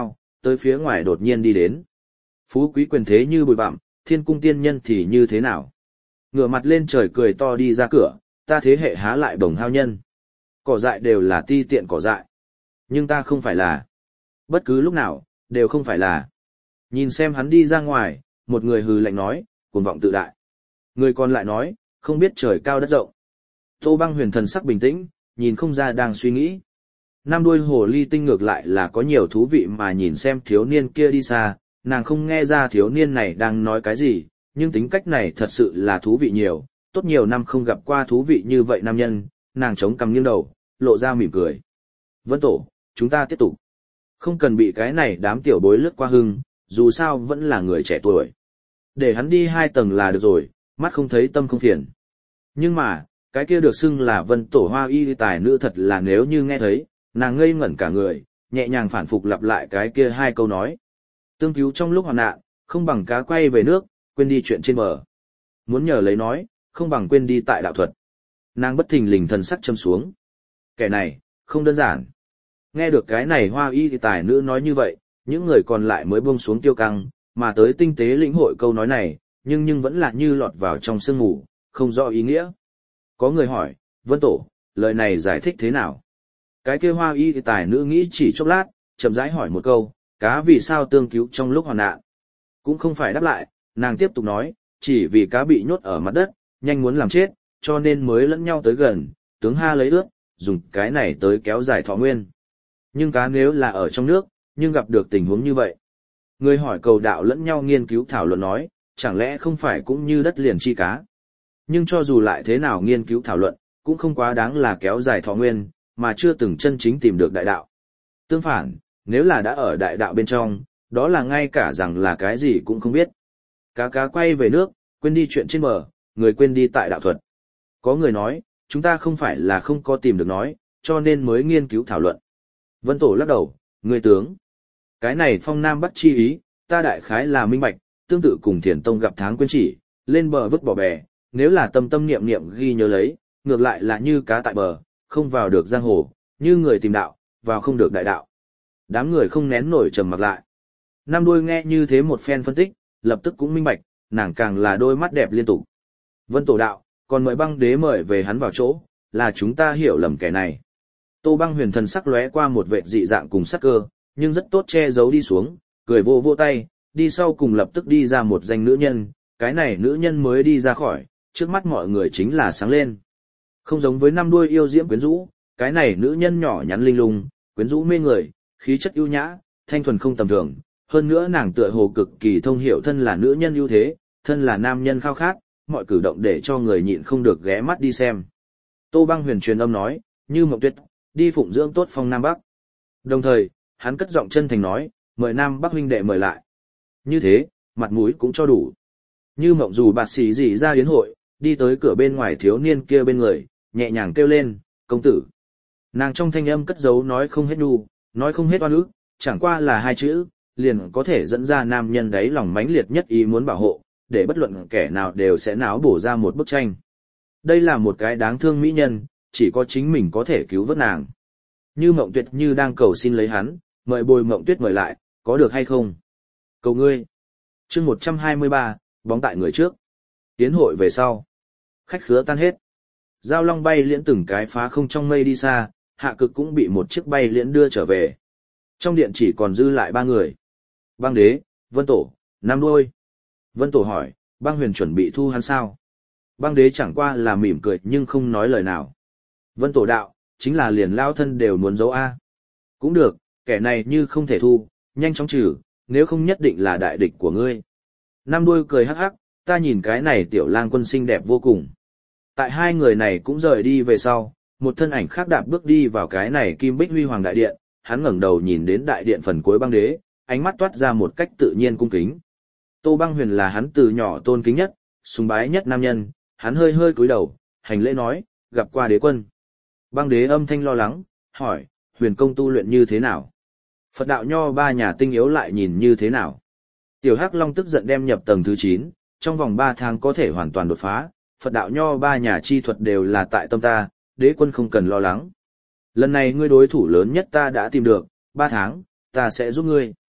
tới phía ngoài đột nhiên đi đến. Phú quý quyền thế như bụi bặm, thiên cung tiên nhân thì như thế nào? Ngửa mặt lên trời cười to đi ra cửa, ta thế hệ há lại bồng hao nhân. Cỏ dại đều là ti tiện cỏ dại. Nhưng ta không phải là. Bất cứ lúc nào, đều không phải là. Nhìn xem hắn đi ra ngoài, một người hừ lạnh nói, cuồng vọng tự đại. Người còn lại nói, không biết trời cao đất rộng. Tô Băng Huyền thần sắc bình tĩnh, nhìn không ra đang suy nghĩ. Năm đuôi hồ ly tinh ngược lại là có nhiều thú vị mà nhìn xem thiếu niên kia đi xa, nàng không nghe ra thiếu niên này đang nói cái gì, nhưng tính cách này thật sự là thú vị nhiều, tốt nhiều năm không gặp qua thú vị như vậy nam nhân, nàng chống cằm nghiêng đầu, lộ ra mỉm cười. Vân Tổ, chúng ta tiếp tục. Không cần bị cái này đám tiểu bối lướt qua hưng, dù sao vẫn là người trẻ tuổi. Để hắn đi 2 tầng là được rồi, mắt không thấy tâm không phiền. Nhưng mà, cái kia được xưng là Vân Tổ Hoa Y tài nữ thật là nếu như nghe thấy, nàng ngây ngẩn cả người, nhẹ nhàng phản phục lặp lại cái kia 2 câu nói. Tương cứu trong lúc hoạn nạn, không bằng cá quay về nước, quên đi chuyện trên bờ. Muốn nhờ lấy nói, không bằng quên đi tại đạo thuật. Nàng bất thình lình thần sắc châm xuống. Kẻ này, không đơn giản. Nghe được cái này Hoa Y tài nữ nói như vậy, những người còn lại mới buông xuống tiêu căng, mà tới tinh tế lĩnh hội câu nói này, nhưng vẫn là như lọt vào trong sương mù, không rõ ý nghĩa. Có người hỏi, Vân Tổ, lời này giải thích thế nào? Cái kia Hoa Y tài nữ nghĩ chỉ chốc lát, chậm rãi hỏi một câu, cá vì sao tương cứu trong lúc hoạn nạn? Cũng không phải đáp lại, nàng tiếp tục nói, chỉ vì cá bị nhốt ở mặt đất, nhanh muốn làm chết, cho nên mới lẫn nhau tới gần, tướng ha lấy ướt, dùng cái này tới kéo dài thọ nguyên. Nhưng cá nếu là ở trong nước, nhưng gặp được tình huống như vậy. Người hỏi cầu đạo lẫn nhau nghiên cứu thảo luận nói, chẳng lẽ không phải cũng như đất liền chi cá? Nhưng cho dù lại thế nào nghiên cứu thảo luận, cũng không quá đáng là kéo dài thọ nguyên, mà chưa từng chân chính tìm được đại đạo. Tương phản, nếu là đã ở đại đạo bên trong, đó là ngay cả rằng là cái gì cũng không biết. Cá quay về nước, quên đi chuyện trên bờ, người quên đi tại đạo thuật. Có người nói, chúng ta không phải là không có tìm được nói, cho nên mới nghiên cứu thảo luận. Vân Tổ lắc đầu, người tướng. Cái này phong nam bắc chi ý, ta đại khái là minh bạch, tương tự cùng Thiền Tông gặp tháng quên chỉ, lên bờ vứt bỏ bè, nếu là tâm tâm niệm niệm ghi nhớ lấy, ngược lại là như cá tại bờ, không vào được giang hồ, như người tìm đạo, vào không được đại đạo. Đám người không nén nổi trầm mặc lại. Nam đuôi nghe như thế một phen phân tích, lập tức cũng minh bạch, nàng càng là đôi mắt đẹp liên tục. Vân Tổ đạo, còn mời Băng Đế mời về hắn vào chỗ, là chúng ta hiểu lầm kẻ này. Tô Băng Huyền thần sắc lóe qua một vẻ dị dạng cùng sắc cơ, nhưng rất tốt che giấu đi xuống, cười vô vô tay, đi sau cùng lập tức đi ra một danh nữ nhân, cái này nữ nhân mới đi ra khỏi, trước mắt mọi người chính là sáng lên. Không giống với năm đuôi yêu diễm quyến rũ, cái này nữ nhân nhỏ nhắn linh lung, quyến rũ mê người, khí chất ưu nhã, thanh thuần không tầm thường, hơn nữa nàng tựa hồ cực kỳ thông hiểu thân là nữ nhân ưu thế, thân là nam nhân khao khát, mọi cử động để cho người nhịn không được ghé mắt đi xem. Tô Băng Huyền truyền âm nói, như Mộng Tuyết, đi phụng dưỡng tốt phong Nam Bắc. Đồng thời, hắn cất giọng chân thành nói, mời Nam Bắc huynh đệ mời lại. Như thế, mặt mũi cũng cho đủ. Như Mộng dù bạt xỉ gì ra yến hội, đi tới cửa bên ngoài thiếu niên kia bên người, nhẹ nhàng kêu lên, công tử. Nàng trong thanh âm cất giấu nói không hết đu, nói không hết oan ức, chẳng qua là 2 chữ, liền có thể dẫn ra nam nhân đấy lòng mãnh liệt nhất ý muốn bảo hộ, để bất luận kẻ nào đều sẽ náo bổ ra một bức tranh. Đây là một cái đáng thương mỹ nhân, chỉ có chính mình có thể cứu vớt nàng. Như Mộng Tuyệt như đang cầu xin lấy hắn, mời Bồi Mộng Tuyết mời lại, có được hay không? Cầu ngươi. Chương 123, bóng tại người trước. Tiến hội về sau. Khách khứa tan hết. Giao long bay liễn từng cái phá không trong mây đi xa, Hạ Cực cũng bị một chiếc bay liễn đưa trở về. Trong điện chỉ còn dư lại 3 người. Băng Đế, Vân Tổ, Nam Đuôi. Vân Tổ hỏi, Băng Huyền chuẩn bị thu hắn sao? Băng Đế chẳng qua là mỉm cười nhưng không nói lời nào. Vân Tổ đạo, chính là liền lao thân đều muốn giấu A. Cũng được, kẻ này như không thể thu, nhanh chóng trừ, nếu không nhất định là đại địch của ngươi. Nam Đuôi cười hắc hắc, ta nhìn cái này tiểu lang quân xinh đẹp vô cùng. Tại 2 người này cũng rời đi về sau, một thân ảnh khác đạp bước đi vào cái này kim bích huy hoàng đại điện, hắn ngẩng đầu nhìn đến đại điện phần cuối Băng Đế, ánh mắt toát ra một cách tự nhiên cung kính. Tô Băng Huyền là hắn từ nhỏ tôn kính nhất, sùng bái nhất nam nhân, hắn hơi hơi cúi đầu, hành lễ nói, gặp qua đế quân. Băng Đế âm thanh lo lắng, hỏi, Huyền công tu luyện như thế nào? Phật đạo nho 3 nhà tinh yếu lại nhìn như thế nào? Tiểu Hắc Long tức giận đem nhập tầng thứ 9, trong vòng 3 tháng có thể hoàn toàn đột phá, Phật đạo nho 3 nhà chi thuật đều là tại tâm ta, đế quân không cần lo lắng. Lần này ngươi đối thủ lớn nhất ta đã tìm được, 3 tháng, ta sẽ giúp ngươi.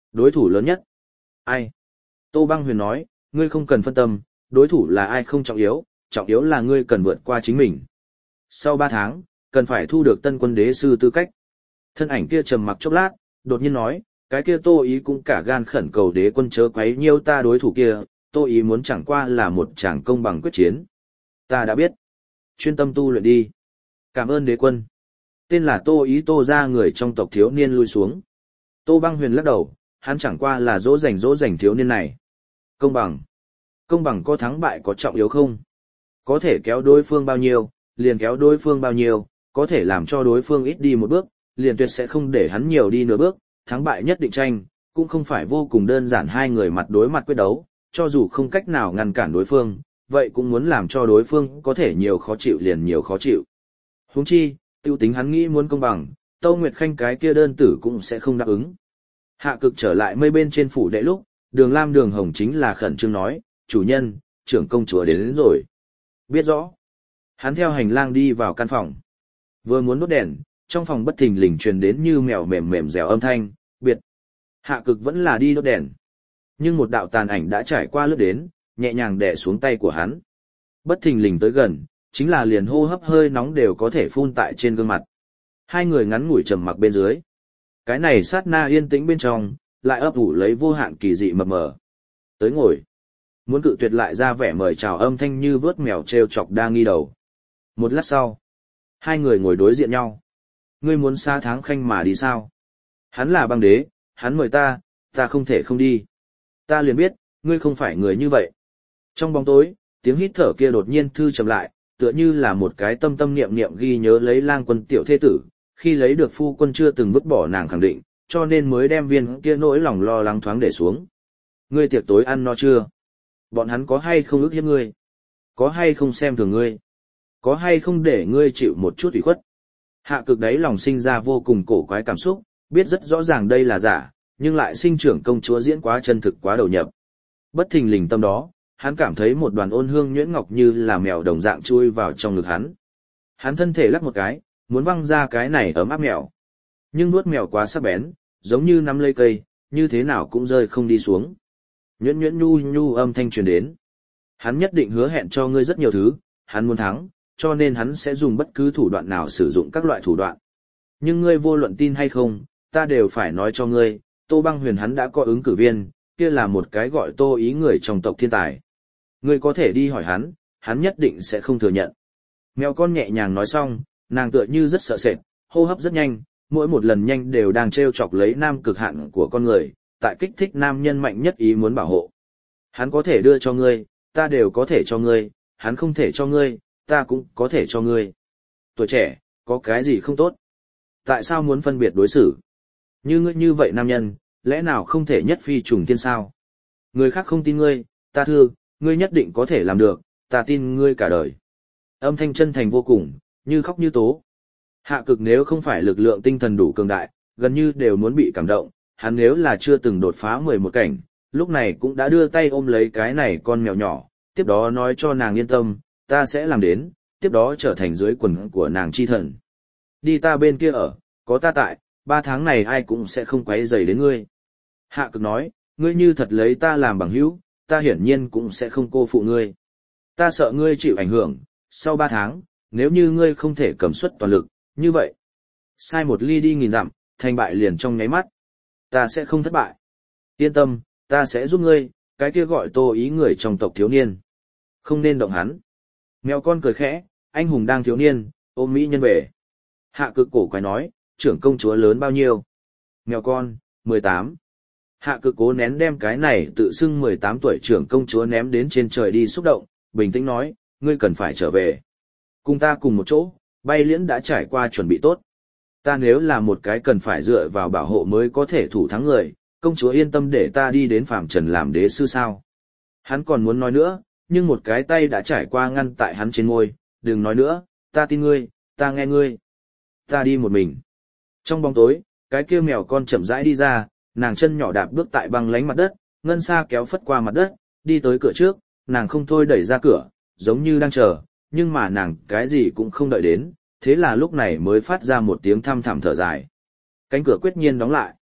Đối thủ lớn nhất. Ai? Tô Băng Huyền nói, ngươi không cần phân tâm, đối thủ là ai không trọng yếu là ngươi cần vượt qua chính mình. Sau 3 tháng, cần phải thu được tân quân đế sư tư cách. Thân ảnh kia trầm mặc chốc lát, đột nhiên nói, cái kia Tô Ý cũng cả gan khẩn cầu đế quân chớ quấy nhiêu ta đối thủ kia, Tô Ý muốn chẳng qua là một tràng công bằng quyết chiến. Ta đã biết. Chuyên tâm tu luyện đi. Cảm ơn đế quân. Tên là Tô Ý Tô ra người trong tộc thiếu niên lui xuống. Tô Băng Huyền lắc đầu, hắn chẳng qua là dỗ dành thiếu niên này. Công bằng. Công bằng có thắng bại có trọng yếu không? Có thể kéo đối phương bao nhiêu, liền kéo đối phương bao nhiêu, có thể làm cho đối phương ít đi một bước, liền tuyệt sẽ không để hắn nhiều đi nửa bước, thắng bại nhất định tranh, cũng không phải vô cùng đơn giản hai người mặt đối mặt quyết đấu, cho dù không cách nào ngăn cản đối phương, vậy cũng muốn làm cho đối phương có thể nhiều khó chịu liền nhiều khó chịu. Huống chi, tiêu tính hắn nghĩ muốn công bằng, Tâu Nguyệt Khanh cái kia đơn tử cũng sẽ không đáp ứng. Hạ Cực trở lại mây bên trên phủ đệ lúc, Đường Lam Đường Hồng chính là khẩn trương nói, chủ nhân, trưởng công chúa đến rồi. Biết rõ. Hắn theo hành lang đi vào căn phòng. Vừa muốn đốt đèn, trong phòng bất thình lình truyền đến như mèo mềm mềm dẻo âm thanh, biệt. Hạ Cực vẫn là đi đốt đèn. Nhưng một đạo tàn ảnh đã trải qua lướt đến, nhẹ nhàng đè xuống tay của hắn. Bất thình lình tới gần, chính là liền hô hấp hơi nóng đều có thể phun tại trên gương mặt. Hai người ngắn ngủi trầm mặc bên dưới. Cái này sát na yên tĩnh bên trong, lại ấp ủ lấy vô hạn kỳ dị mập mờ. Tới ngồi. Muốn cự tuyệt lại ra vẻ mời chào âm thanh như vớt mèo treo chọc đa nghi đầu. Một lát sau, hai người ngồi đối diện nhau. Ngươi muốn xa tháng khanh mà đi sao? Hắn là băng đế, hắn mời ta không thể không đi. Ta liền biết, ngươi không phải người như vậy. Trong bóng tối, tiếng hít thở kia đột nhiên thư trầm lại, tựa như là một cái tâm tâm niệm niệm ghi nhớ lấy Lang Quân tiểu thế tử, khi lấy được phu quân chưa từng vứt bỏ nàng khẳng định, cho nên mới đem viên kia nỗi lòng lo lắng thoáng để xuống. Ngươi tiệc tối ăn no chưa? Bọn hắn có hay không ức hiếp ngươi? Có hay không xem thường ngươi? Có hay không để ngươi chịu một chút ủy khuất? Hạ Cực đấy lòng sinh ra vô cùng cổ quái cảm xúc, biết rất rõ ràng đây là giả, nhưng lại sinh trưởng công chúa diễn quá chân thực quá đầu nhập. Bất thình lình tâm đó, hắn cảm thấy một đoàn ôn hương nhuyễn ngọc như là mèo đồng dạng chui vào trong ngực hắn. Hắn thân thể lắc một cái, muốn văng ra cái này ấm áp mèo. Nhưng nuốt mèo quá sắc bén, giống như nắm lấy cây, như thế nào cũng rơi không đi xuống. Nhuyễn nhuyễn nhu nhu âm thanh truyền đến. Hắn nhất định hứa hẹn cho ngươi rất nhiều thứ, hắn muốn thắng, cho nên hắn sẽ dùng bất cứ thủ đoạn nào sử dụng các loại thủ đoạn. Nhưng ngươi vô luận tin hay không, ta đều phải nói cho ngươi, Tô Băng Huyền hắn đã có ứng cử viên, kia là một cái gọi Tô Ý người trong tộc thiên tài. Ngươi có thể đi hỏi hắn nhất định sẽ không thừa nhận. Mèo con nhẹ nhàng nói xong, nàng tựa như rất sợ sệt, hô hấp rất nhanh, mỗi một lần nhanh đều đang trêu chọc lấy nam cực hạn của con người, tại kích thích nam nhân mạnh nhất ý muốn bảo hộ. Hắn có thể đưa cho ngươi, ta đều có thể cho ngươi, hắn không thể cho ngươi, ta cũng có thể cho ngươi. Tuổi trẻ, có cái gì không tốt? Tại sao muốn phân biệt đối xử? Như ngươi như vậy nam nhân, lẽ nào không thể nhất phi trùng thiên sao? Người khác không tin ngươi, ta thưa, ngươi nhất định có thể làm được, ta tin ngươi cả đời. Âm thanh chân thành vô cùng, như khóc như tố. Hạ Cực nếu không phải lực lượng tinh thần đủ cường đại, gần như đều muốn bị cảm động, hắn nếu là chưa từng đột phá 11 cảnh, lúc này cũng đã đưa tay ôm lấy cái này con mèo nhỏ, tiếp đó nói cho nàng yên tâm, ta sẽ làm đến, tiếp đó trở thành dưới quần của nàng chi thần. Đi ta bên kia ở, có ta tại, 3 tháng này ai cũng sẽ không quấy rầy đến ngươi. Hạ Cực nói, ngươi như thật lấy ta làm bằng hữu, ta hiển nhiên cũng sẽ không cô phụ ngươi. Ta sợ ngươi chịu ảnh hưởng, sau 3 tháng, nếu như ngươi không thể cầm suất toàn lực, như vậy. Sai một ly đi nghìn dặm, thành bại liền trong nháy mắt. Ta sẽ không thất bại. Yên tâm, ta sẽ giúp ngươi, cái kia gọi Tô Ý người trong tộc thiếu niên. Không nên động hắn. Mèo con cười khẽ, anh hùng đang thiếu niên, ôm mỹ nhân về. Hạ Cực cổ quái nói, trưởng công chúa lớn bao nhiêu? Mèo con, 18. Hạ Cực cố nén đem cái này tự xưng 18 tuổi trưởng công chúa ném đến trên trời đi xúc động, bình tĩnh nói, ngươi cần phải trở về. Cùng ta cùng một chỗ, bay liễn đã trải qua chuẩn bị tốt. Ta nếu là một cái cần phải dựa vào bảo hộ mới có thể thủ thắng người, công chúa yên tâm để ta đi đến phàm trần làm đế sư sao. Hắn còn muốn nói nữa, nhưng một cái tay đã trải qua ngăn tại hắn trên môi, đừng nói nữa, ta tin ngươi, ta nghe ngươi. Ta đi một mình. Trong bóng tối, cái kia mèo con chậm rãi đi ra, nàng chân nhỏ đạp bước tại băng lánh mặt đất, ngân xa kéo phất qua mặt đất, đi tới cửa trước, nàng không thôi đẩy ra cửa, giống như đang chờ, nhưng mà nàng cái gì cũng không đợi đến, thế là lúc này mới phát ra một tiếng thăm thẳm thở dài. Cánh cửa quyết nhiên đóng lại.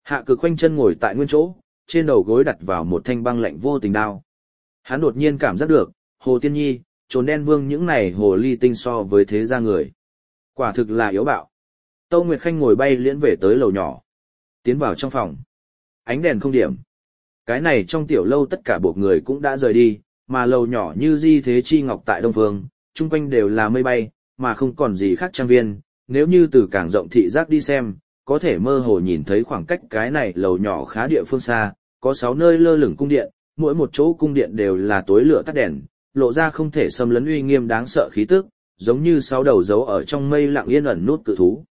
Hạ Cực khoanh chân ngồi tại nguyên chỗ, trên đầu gối đặt vào một thanh băng lạnh vô tình đao. Hắn đột nhiên cảm giác được, Hồ Tiên Nhi, Trốn Đen Vương những này hồ ly tinh so với thế gia người. Quả thực là yếu bạo. Tâu Nguyệt Khanh ngồi bay liễn về tới lầu nhỏ. Tiến vào trong phòng. Ánh đèn không điểm. Cái này trong tiểu lâu tất cả bộ người cũng đã rời đi, mà lầu nhỏ như di thế chi ngọc tại Đông Phương, chung quanh đều là mây bay, mà không còn gì khác trang viên. Nếu như từ cảng rộng thị giác đi xem, có thể mơ hồ nhìn thấy khoảng cách cái này lầu nhỏ khá địa phương xa, có 6 nơi lơ lửng cung điện, mỗi một chỗ cung điện đều là tối lửa tắt đèn, lộ ra không thể xâm lấn uy nghiêm đáng sợ khí tức, giống như 6 đầu dấu ở trong mây lặng yên ẩn nút cự thú.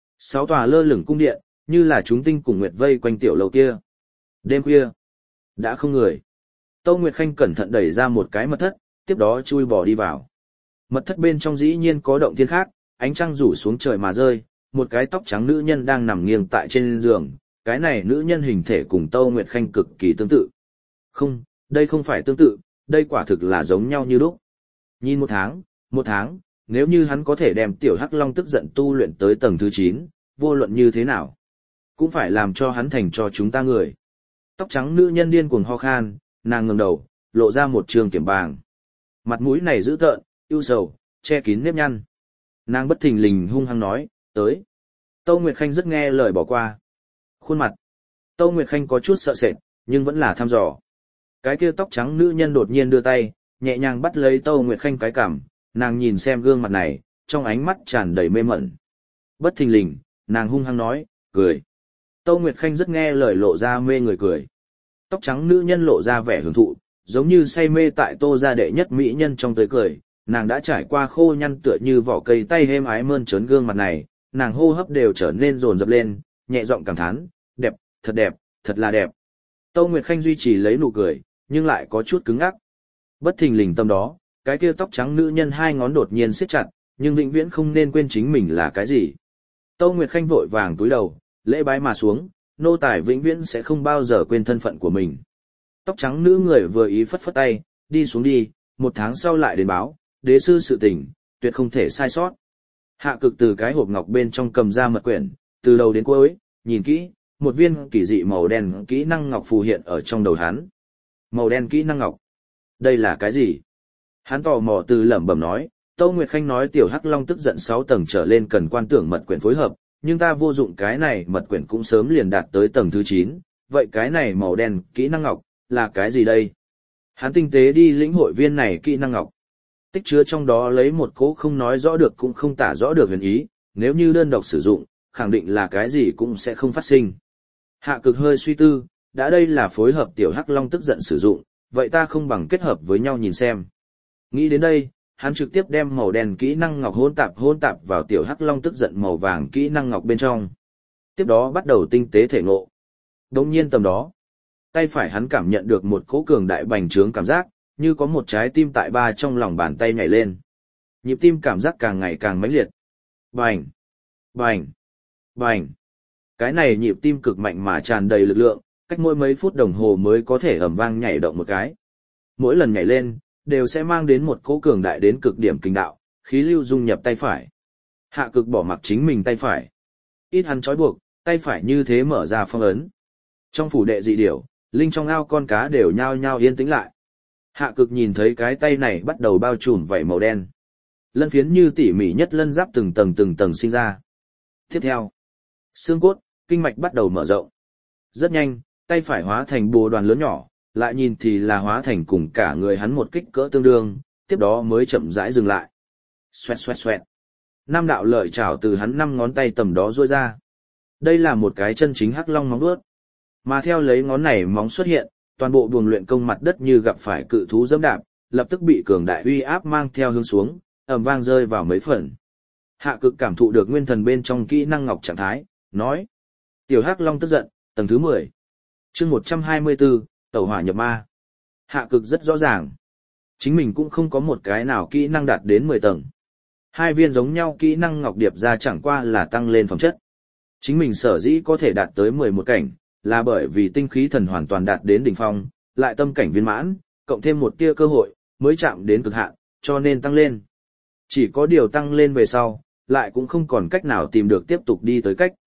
6 tòa lơ lửng cung điện, như là chúng tinh cùng nguyệt vây quanh tiểu lầu kia. Đêm khuya, đã không người. Tâu Nguyệt Khanh cẩn thận đẩy ra một cái mật thất, tiếp đó chui bò đi vào. Mật thất bên trong dĩ nhiên có động thiên khác, ánh trăng rủ xuống trời mà rơi, một cái tóc trắng nữ nhân đang nằm nghiêng tại trên giường, cái này nữ nhân hình thể cùng Tâu Nguyệt Khanh cực kỳ tương tự. Không, đây không phải tương tự, đây quả thực là giống nhau như lúc. Nhìn một tháng, nếu như hắn có thể đem tiểu Hắc Long tức giận tu luyện tới tầng thứ 9, vô luận như thế nào, cũng phải làm cho hắn thành cho chúng ta người. Tóc trắng nữ nhân điên cuồng ho khan, nàng ngẩng đầu, lộ ra một trường kiểm bàng. Mặt mũi này dữ tợn, ưu sầu, che kín nếp nhăn. Nàng bất thình lình hung hăng nói, tới. Tâu Nguyệt Khanh rất nghe lời bỏ qua. Khuôn mặt. Tâu Nguyệt Khanh có chút sợ sệt, nhưng vẫn là thăm dò. Cái kia tóc trắng nữ nhân đột nhiên đưa tay, nhẹ nhàng bắt lấy Tâu Nguyệt Khanh cái cằm, nàng nhìn xem gương mặt này, trong ánh mắt tràn đầy mê mẩn. Bất thình lình, nàng hung hăng nói, cười. Tâu Nguyệt Khanh rất nghe lời lộ ra mê người cười. Tóc trắng nữ nhân lộ ra vẻ hưởng thụ, giống như say mê tại Tô gia đệ nhất mỹ nhân trong tới cười, nàng đã trải qua khô nhăn tựa như vỏ cây tay êm ái mơn trớn gương mặt này, nàng hô hấp đều trở nên dồn dập lên, nhẹ giọng cảm thán, đẹp, thật là đẹp. Tâu Nguyệt Khanh duy trì lấy nụ cười, nhưng lại có chút cứng ngắc. Bất thình lình tâm đó, cái kia tóc trắng nữ nhân hai ngón đột nhiên siết chặt, nhưng vĩnh viễn không nên quên chính mình là cái gì. Tâu Nguyệt Khanh vội vàng túi đầu, lễ bái mà xuống, nô tài vĩnh viễn sẽ không bao giờ quên thân phận của mình. Tóc trắng nữ người vừa ý phất phất tay, đi xuống đi, 1 tháng sau lại đến báo, đế sư sự tình, tuyệt không thể sai sót. Hạ Cực từ cái hộp ngọc bên trong cầm ra mật quyển, từ đầu đến cuối, nhìn kỹ, một viên kỳ dị màu đen kỹ năng ngọc phù hiện ở trong đầu hắn. Màu đen kỹ năng ngọc. Đây là cái gì? Hắn tò mò từ lẩm bẩm nói, Tâu Nguyệt Khanh nói tiểu Hắc Long tức giận 6 tầng trở lên cần quan tưởng mật quyển phối hợp, nhưng ta vô dụng cái này mật quyển cũng sớm liền đạt tới tầng thứ 9, vậy cái này màu đen kỹ năng ngọc, là cái gì đây? Hắn tinh tế đi lĩnh hội viên này kỹ năng ngọc. Tích chứa trong đó lấy một cỗ không nói rõ được cũng không tả rõ được huyền ý, nếu như đơn độc sử dụng, khẳng định là cái gì cũng sẽ không phát sinh. Hạ Cực hơi suy tư, đã đây là phối hợp tiểu Hắc Long tức giận sử dụng, vậy ta không bằng kết hợp với nhau nhìn xem. Nghĩ đến đây, hắn trực tiếp đem màu đen kỹ năng ngọc hỗn tạp vào tiểu Hắc Long tức giận màu vàng kỹ năng ngọc bên trong. Tiếp đó bắt đầu tinh tế thể ngộ. Đột nhiên tầm đó, tay phải hắn cảm nhận được một cỗ cường đại bành trướng cảm giác, như có một trái tim tại ba trong lòng bàn tay nhảy lên. Nhịp tim cảm giác càng ngày càng mãnh liệt. Bành, bành, bành. Cái này nhịp tim cực mạnh mà tràn đầy lực lượng, cách mỗi mấy phút đồng hồ mới có thể ầm vang nhảy động một cái. Mỗi lần nhảy lên, đều sẽ mang đến một cỗ cường đại đến cực điểm kinh đạo, khí lưu dung nhập tay phải. Hạ Cực bỏ mặc chính mình tay phải. Ít hắn trói buộc, tay phải như thế mở ra phong ấn. Trong phủ đệ dị điểu, linh trong ao con cá đều nhao nhao yên tĩnh lại. Hạ Cực nhìn thấy cái tay này bắt đầu bao trùm vảy màu đen. Lân phiến như tỉ mỉ nhất lân giáp từng tầng sinh ra. Tiếp theo, xương cốt, kinh mạch bắt đầu mở rộng. Rất nhanh, tay phải hóa thành bồ đoàn lớn nhỏ, lại nhìn thì là hóa thành cùng cả người hắn một kích cỡ tương đương, tiếp đó mới chậm rãi dừng lại. Xoẹt xoẹt xoẹt. 5 đạo lợi chảo từ hắn 5 ngón tay tầm đó duỗi ra. Đây là một cái chân chính Hắc Long móng vuốt. Mà theo lấy ngón này móng xuất hiện, toàn bộ buồng luyện công mặt đất như gặp phải cự thú dẫm đạp, lập tức bị cường đại uy áp mang theo hướng xuống, ầm vang rơi vào mấy phần. Hạ Cực cảm thụ được nguyên thần bên trong kỹ năng ngọc trạng thái, nói: "Tiểu Hắc Long tức giận, tầng thứ 10." Chương 124, Tẩu hỏa nhập ma. Hạ Cực rất rõ ràng, chính mình cũng không có một cái nào kỹ năng đạt đến 10 tầng. 2 viên giống nhau kỹ năng ngọc điệp ra chẳng qua là tăng lên phẩm chất. Chính mình sở dĩ có thể đạt tới 11 cảnh, là bởi vì tinh khí thần hoàn toàn đạt đến đỉnh phong, lại tâm cảnh viên mãn, cộng thêm một tia cơ hội, mới chạm đến cực hạn, cho nên tăng lên. Chỉ có điều tăng lên về sau, lại cũng không còn cách nào tìm được tiếp tục đi tới cách.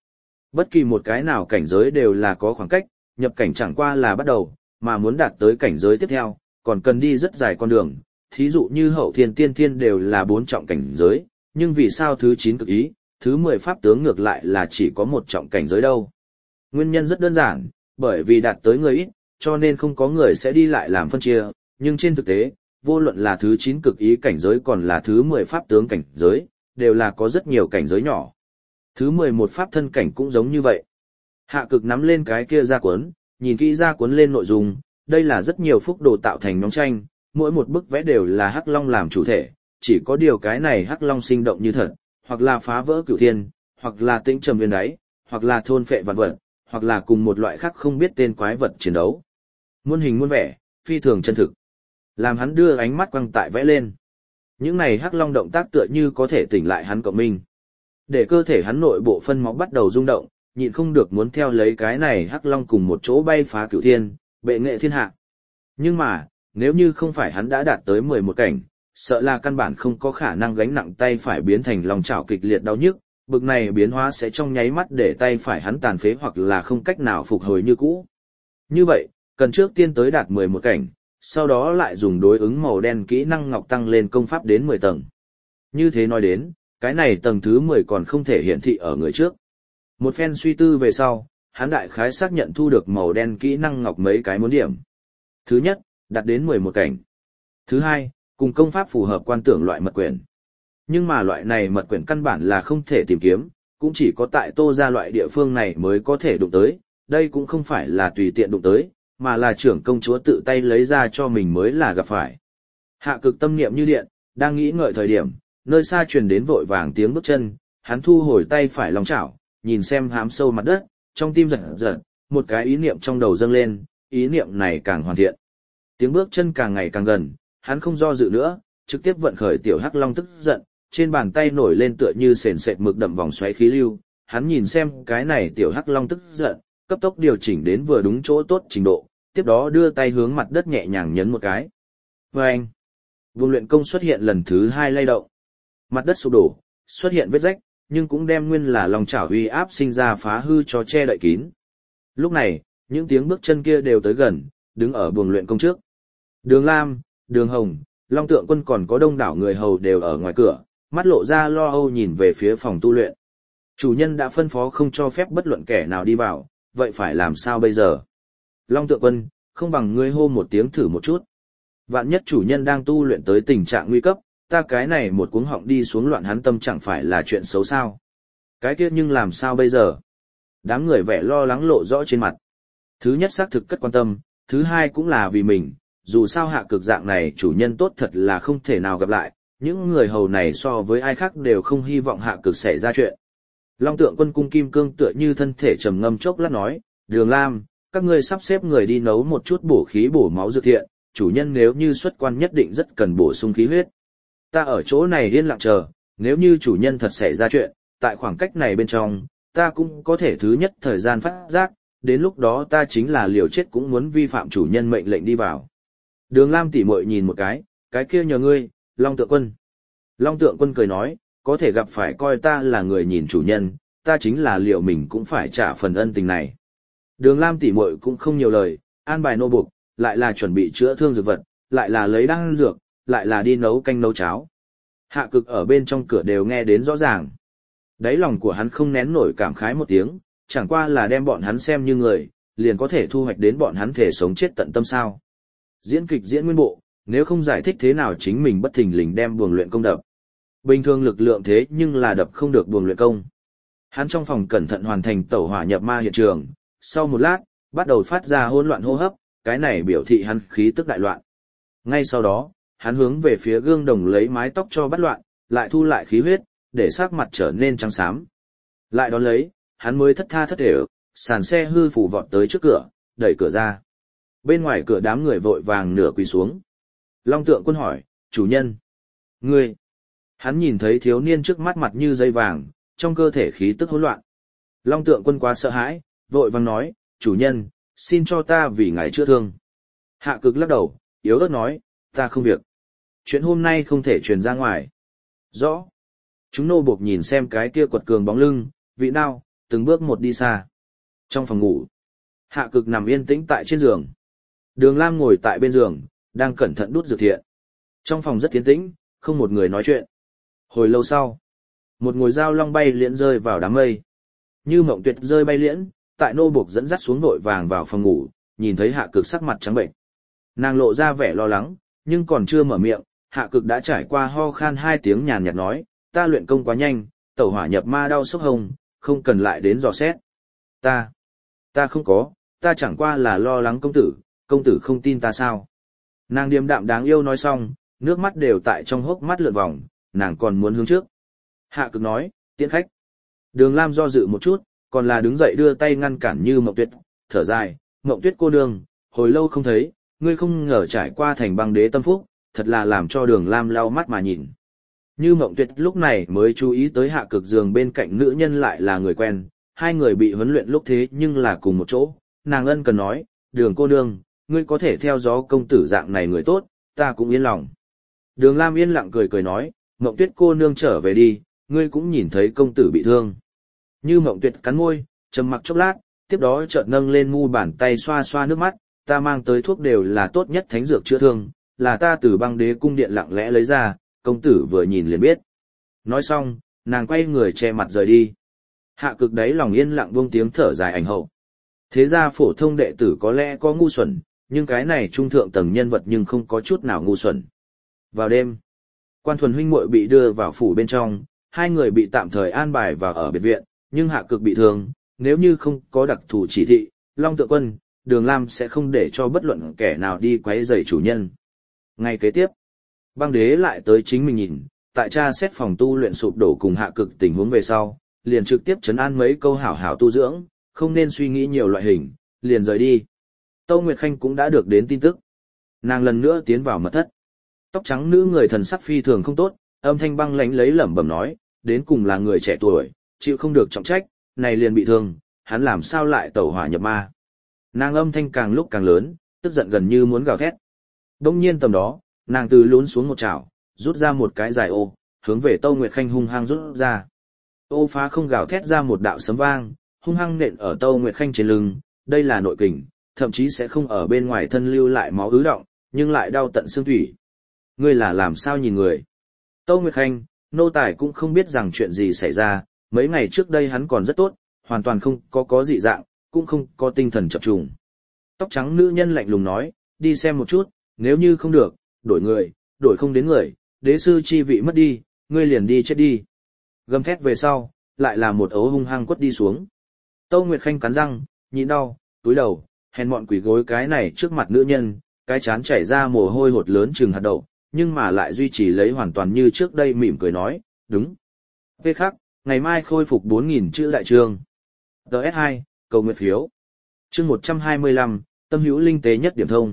Bất kỳ một cái nào cảnh giới đều là có khoảng cách, nhập cảnh chẳng qua là bắt đầu, mà muốn đạt tới cảnh giới tiếp theo, còn cần đi rất dài con đường. Thí dụ như hậu thiên tiên thiên đều là 4 trọng cảnh giới, nhưng vì sao thứ 9 cực ý, thứ 10 pháp tướng ngược lại là chỉ có 1 trọng cảnh giới đâu? Nguyên nhân rất đơn giản, bởi vì đạt tới người ít, cho nên không có người sẽ đi lại làm phân chia, nhưng trên thực tế, vô luận là thứ 9 cực ý cảnh giới còn là thứ 10 pháp tướng cảnh giới, đều là có rất nhiều cảnh giới nhỏ. Thứ 11 pháp thân cảnh cũng giống như vậy. Hạ cực nắm lên cái kia ra cuốn, nhìn kỹ ra cuốn lên nội dung, đây là rất nhiều phúc đồ tạo thành nhóm tranh, mỗi một bức vẽ đều là hắc long làm chủ thể, chỉ có điều cái này hắc long sinh động như thật, hoặc là phá vỡ cửu thiên, hoặc là tĩnh trầm yên đáy, hoặc là thôn phệ vạn vật, hoặc là cùng một loại khác không biết tên quái vật chiến đấu. Muôn hình muôn vẻ, phi thường chân thực. Làm hắn đưa ánh mắt quăng tại vẽ lên. Những này hắc long động tác tựa như có thể tỉnh lại hắn cộng minh. Để cơ thể hắn nội bộ phân máu bắt đầu rung động, nhịn không được muốn theo lấy cái này hắc long cùng một chỗ bay phá cửu thiên, bệ nghệ thiên hạ. Nhưng mà, nếu như không phải hắn đã đạt tới 11 cảnh, sợ là căn bản không có khả năng gánh nặng tay phải biến thành lòng chảo kịch liệt đau nhức, bực này biến hóa sẽ trong nháy mắt để tay phải hắn tàn phế hoặc là không cách nào phục hồi như cũ. Như vậy, cần trước tiên tới đạt 11 cảnh, sau đó lại dùng đối ứng màu đen kỹ năng ngọc tăng lên công pháp đến 10 tầng. Như thế nói đến, cái này tầng thứ 10 còn không thể hiển thị ở người trước. Một phen suy tư về sau, hắn đại khái xác nhận thu được màu đen kỹ năng ngọc mấy cái muốn điểm. Thứ nhất, đạt đến 11 cảnh. Thứ hai, cùng công pháp phù hợp quan tưởng loại mật quyển. Nhưng mà loại này mật quyển căn bản là không thể tìm kiếm, cũng chỉ có tại Tô gia loại địa phương này mới có thể đụng tới, đây cũng không phải là tùy tiện đụng tới, mà là trưởng công chúa tự tay lấy ra cho mình mới là gặp phải. Hạ cực tâm niệm như điện, đang nghĩ ngợi thời điểm, nơi xa truyền đến vội vàng tiếng bước chân, hắn thu hồi tay phải lòng chảo, nhìn xem hám sâu mặt đất, trong tim giật giật, một cái ý niệm trong đầu dâng lên, ý niệm này càng hoàn thiện. Tiếng bước chân càng ngày càng gần, hắn không do dự nữa, trực tiếp vận khởi tiểu hắc long tức giận, trên bàn tay nổi lên tựa như sền sệt mực đậm vòng xoáy khí lưu, hắn nhìn xem cái này tiểu hắc long tức giận, cấp tốc điều chỉnh đến vừa đúng chỗ tốt trình độ, tiếp đó đưa tay hướng mặt đất nhẹ nhàng nhấn một cái. Vâng! Vùng luyện công xuất hiện lần thứ 2 lay động. Mặt đất sụp đổ, xuất hiện vết rách, nhưng cũng đem nguyên là lòng chảo uy áp sinh ra phá hư cho che đậy kín. Lúc này, những tiếng bước chân kia đều tới gần, đứng ở buồng luyện công trước. Đường Lam, Đường Hồng, Long Tượng Quân còn có đông đảo người hầu đều ở ngoài cửa, mắt lộ ra lo âu nhìn về phía phòng tu luyện. Chủ nhân đã phân phó không cho phép bất luận kẻ nào đi vào, vậy phải làm sao bây giờ? Long Tượng Quân, không bằng ngươi hô một tiếng thử một chút. Vạn nhất chủ nhân đang tu luyện tới tình trạng nguy cấp, ta cái này một cuống họng đi xuống loạn hắn tâm chẳng phải là chuyện xấu sao? Cái kia nhưng làm sao bây giờ? Đám người vẻ lo lắng lộ rõ trên mặt. Thứ nhất xác thực cất quan tâm, thứ hai cũng là vì mình, dù sao hạ cực dạng này chủ nhân tốt thật là không thể nào gặp lại, những người hầu này so với ai khác đều không hy vọng hạ cực xảy ra chuyện. Long Tượng Quân cung kim cương tựa như thân thể trầm ngâm chốc lát nói, Đường Lam, các ngươi sắp xếp người đi nấu một chút bổ khí bổ máu dược thiện, chủ nhân nếu như xuất quan nhất định rất cần bổ sung khí huyết. Ta ở chỗ này yên lặng chờ, nếu như chủ nhân thật xảy ra chuyện, tại khoảng cách này bên trong, ta cũng có thể thứ nhất thời gian phát giác, đến lúc đó ta chính là liều chết cũng muốn vi phạm chủ nhân mệnh lệnh đi vào. Đường Lam tỉ muội nhìn một cái kia nhờ ngươi, Long Tượng Quân. Long Tượng Quân cười nói, có thể gặp phải coi ta là người nhìn chủ nhân, ta chính là liệu mình cũng phải trả phần ân tình này. Đường Lam tỉ muội cũng không nhiều lời, an bài nô buộc, lại là chuẩn bị chữa thương dược vật, lại là lấy đan dược, lại là đi nấu canh nấu cháo. Hạ cực ở bên trong cửa đều nghe đến rõ ràng. Đáy lòng của hắn không nén nổi cảm khái một tiếng, chẳng qua là đem bọn hắn xem như người, liền có thể thu hoạch đến bọn hắn thể sống chết tận tâm sao. Diễn kịch diễn nguyên bộ, nếu không giải thích thế nào chính mình bất thình lình đem buồng luyện công đập. Bình thường lực lượng thế nhưng là đập không được buồng luyện công. Hắn trong phòng cẩn thận hoàn thành tẩu hỏa nhập ma hiện trường, sau một lát, bắt đầu phát ra hỗn loạn hô hấp, cái này biểu thị hắn khí tức đại loạn. Ngay sau đó, hắn hướng về phía gương đồng lấy mái tóc cho bắt loạn, lại thu lại khí huyết, để sắc mặt trở nên trắng xám. Lại đón lấy, hắn mới thất tha thất thểu, sàn xe hư phủ vọt tới trước cửa, đẩy cửa ra. Bên ngoài cửa đám người vội vàng nửa quỳ xuống. Long Tượng Quân hỏi, chủ nhân, ngươi. Hắn nhìn thấy thiếu niên trước mắt mặt như dây vàng, trong cơ thể khí tức hỗn loạn. Long Tượng Quân quá sợ hãi, vội vàng nói, chủ nhân, xin cho ta vì ngài chữa thương. Hạ cực lắc đầu, yếu ớt nói, ta không việc. Chuyện hôm nay không thể truyền ra ngoài. Rõ. Chúng nô buộc nhìn xem cái kia quật cường bóng lưng, vị đao, từng bước một đi xa. Trong phòng ngủ, Hạ Cực nằm yên tĩnh tại trên giường. Đường Lam ngồi tại bên giường, đang cẩn thận đút dược thiện. Trong phòng rất yên tĩnh, không một người nói chuyện. Hồi lâu sau, một ngôi dao long bay liễn rơi vào đám mây. Như Mộng Tuyệt rơi bay liễn, tại nô buộc dẫn dắt xuống vội vàng vào phòng ngủ, nhìn thấy Hạ Cực sắc mặt trắng bệnh. Nàng lộ ra vẻ lo lắng, nhưng còn chưa mở miệng, Hạ Cực đã trải qua ho khan 2 tiếng nhàn nhạt nói, ta luyện công quá nhanh, tẩu hỏa nhập ma đau sốc hông, không cần lại đến dò xét. Ta không có, ta chẳng qua là lo lắng công tử không tin ta sao. Nàng điềm đạm đáng yêu nói xong, nước mắt đều tại trong hốc mắt lượn vòng, nàng còn muốn hướng trước. Hạ Cực nói, tiễn khách. Đường Lam do dự một chút, còn là đứng dậy đưa tay ngăn cản Như Mộng Tuyết, thở dài, Mộng Tuyết cô nương, hồi lâu không thấy, ngươi không ngờ trải qua thành băng đế tâm phúc, thật là làm cho Đường Lam lau mắt mà nhìn. Như Mộng Tuyết lúc này mới chú ý tới Hạ Cực giường bên cạnh nữ nhân lại là người quen, hai người bị huấn luyện lúc thế nhưng là cùng một chỗ, nàng ân cần nói, Đường cô nương, ngươi có thể theo gió công tử dạng này người tốt, ta cũng yên lòng. Đường Lam yên lặng cười cười nói, Mộng Tuyết cô nương trở về đi, ngươi cũng nhìn thấy công tử bị thương. Như Mộng Tuyết cắn môi, trầm mặc chốc lát, tiếp đó chợt nâng lên mu bàn tay xoa xoa nước mắt, ta mang tới thuốc đều là tốt nhất thánh dược chữa thương, là ta từ băng đế cung điện lặng lẽ lấy ra, công tử vừa nhìn liền biết. Nói xong, nàng quay người che mặt rời đi. Hạ Cực đấy lòng yên lặng buông tiếng thở dài ảnh hậu. Thế ra phổ thông đệ tử có lẽ có ngu xuẩn, nhưng cái này trung thượng tầng nhân vật nhưng không có chút nào ngu xuẩn. Vào đêm, Quan Thuần huynh muội bị đưa vào phủ bên trong, hai người bị tạm thời an bài vào ở biệt viện, nhưng Hạ Cực bị thương, nếu như không có đặc thù chỉ thị, Long Tượng Quân, Đường Lam sẽ không để cho bất luận kẻ nào đi quấy rầy chủ nhân. Ngày kế tiếp, băng đế lại tới chính mình nhìn, tại tra xét phòng tu luyện sụp đổ cùng Hạ Cực tình huống về sau, liền trực tiếp trấn an mấy câu hảo hảo tu dưỡng, không nên suy nghĩ nhiều loại hình, liền rời đi. Tâu Nguyệt Khanh cũng đã được đến tin tức. Nàng lần nữa tiến vào mật thất. Tóc trắng nữ người thần sắc phi thường không tốt, âm thanh băng lãnh lấy lẩm bẩm nói, đến cùng là người trẻ tuổi, chịu không được trọng trách, này liền bị thương, hắn làm sao lại tẩu hỏa nhập ma. Nàng âm thanh càng lúc càng lớn, tức giận gần như muốn gào thét. Đông nhiên tầm đó, nàng từ lún xuống một chảo, rút ra một cái dài ô, hướng về Tâu Nguyệt Khanh hung hăng rút ra. Ô phá không gào thét ra một đạo sấm vang, hung hăng nện ở Tâu Nguyệt Khanh trên lưng, đây là nội kình, thậm chí sẽ không ở bên ngoài thân lưu lại máu ứ động, nhưng lại đau tận xương thủy. Ngươi là làm sao nhìn người? Tâu Nguyệt Khanh, nô tài cũng không biết rằng chuyện gì xảy ra, mấy ngày trước đây hắn còn rất tốt, hoàn toàn không có dị dạng, cũng không có tinh thần chập trùng. Tóc trắng nữ nhân lạnh lùng nói, đi xem một chút, nếu như không được, đổi người, đổi không đến người, đế sư chi vị mất đi, ngươi liền đi chết đi. Gầm thét về sau, lại là một ấu hung hăng quất đi xuống. Tâu Nguyệt Khanh cắn răng, nhịn đau, túi đầu, hèn mọn quỷ gối cái này trước mặt nữ nhân, cái chán chảy ra mồ hôi hột lớn chừng hạt đậu, nhưng mà lại duy trì lấy hoàn toàn như trước đây mỉm cười nói, đúng. Vê khắc, ngày mai khôi phục 4.000 chữ đại chương. DS2, cầu nguyện phiếu. Chương 125, tâm hữu linh tế nhất điểm thông.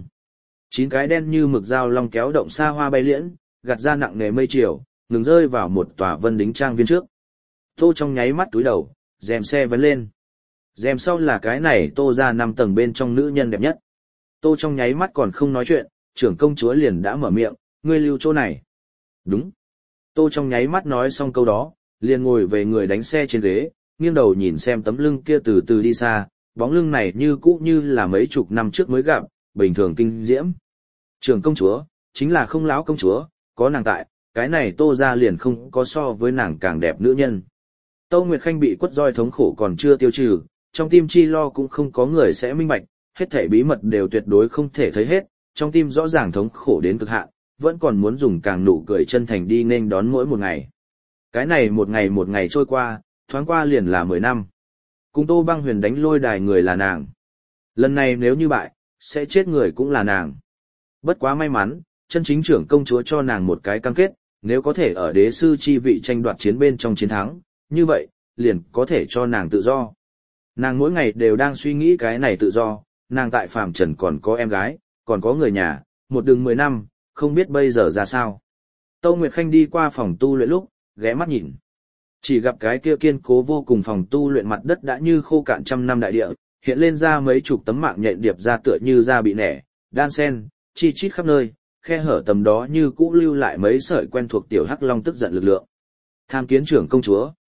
9 cái đen như mực dao long kéo động xa hoa bay liễn, gạt ra nặng nề mây chiều, ngừng rơi vào một tòa vân đính trang viên trước. Tô trong nháy mắt túi đầu, rèm xe vấn lên. Rèm sau là cái này Tô ra 5 tầng bên trong nữ nhân đẹp nhất. Tô trong nháy mắt còn không nói chuyện, trưởng công chúa liền đã mở miệng, ngươi lưu chỗ này. Đúng. Tô trong nháy mắt nói xong câu đó, liền ngồi về người đánh xe trên ghế, nghiêng đầu nhìn xem tấm lưng kia từ từ đi xa, bóng lưng này như cũ như là mấy chục năm trước mới gặp, bình thường kinh diễm. Trưởng công chúa, chính là không lão công chúa, có nàng tại, cái này Tô ra liền không có so với nàng càng đẹp nữ nhân. Tâu Nguyệt Khanh bị quất roi thống khổ còn chưa tiêu trừ, trong tim chi lo cũng không có người sẽ minh bạch, hết thảy bí mật đều tuyệt đối không thể thấy hết, trong tim rõ ràng thống khổ đến cực hạn, vẫn còn muốn dùng càng nụ cười chân thành đi nên đón mỗi một ngày. Cái này một ngày trôi qua, thoáng qua liền là 10 năm. Cùng Tô Băng Huyền đánh lôi đài người là nàng. Lần này nếu như bại, sẽ chết người cũng là nàng. Bất quá may mắn, chân chính trưởng công chúa cho nàng một cái cam kết, nếu có thể ở đế sư chi vị tranh đoạt chiến bên trong chiến thắng, như vậy, liền có thể cho nàng tự do. Nàng mỗi ngày đều đang suy nghĩ cái này tự do, nàng tại phàm trần còn có em gái, còn có người nhà, một đường 10 năm, không biết bây giờ ra sao. Tâu Nguyệt Khanh đi qua phòng tu luyện lúc, ghé mắt nhìn. Chỉ gặp cái kia kiên cố vô cùng phòng tu luyện mặt đất đã như khô cạn trăm năm đại địa, hiện lên ra mấy chục tấm mạng nhện điệp ra tựa như da bị nẻ, đan sen, chi chít khắp nơi, khe hở tầm đó như cũ lưu lại mấy sợi quen thuộc tiểu hắc long tức giận lực lượng. Tham kiến trưởng công chúa.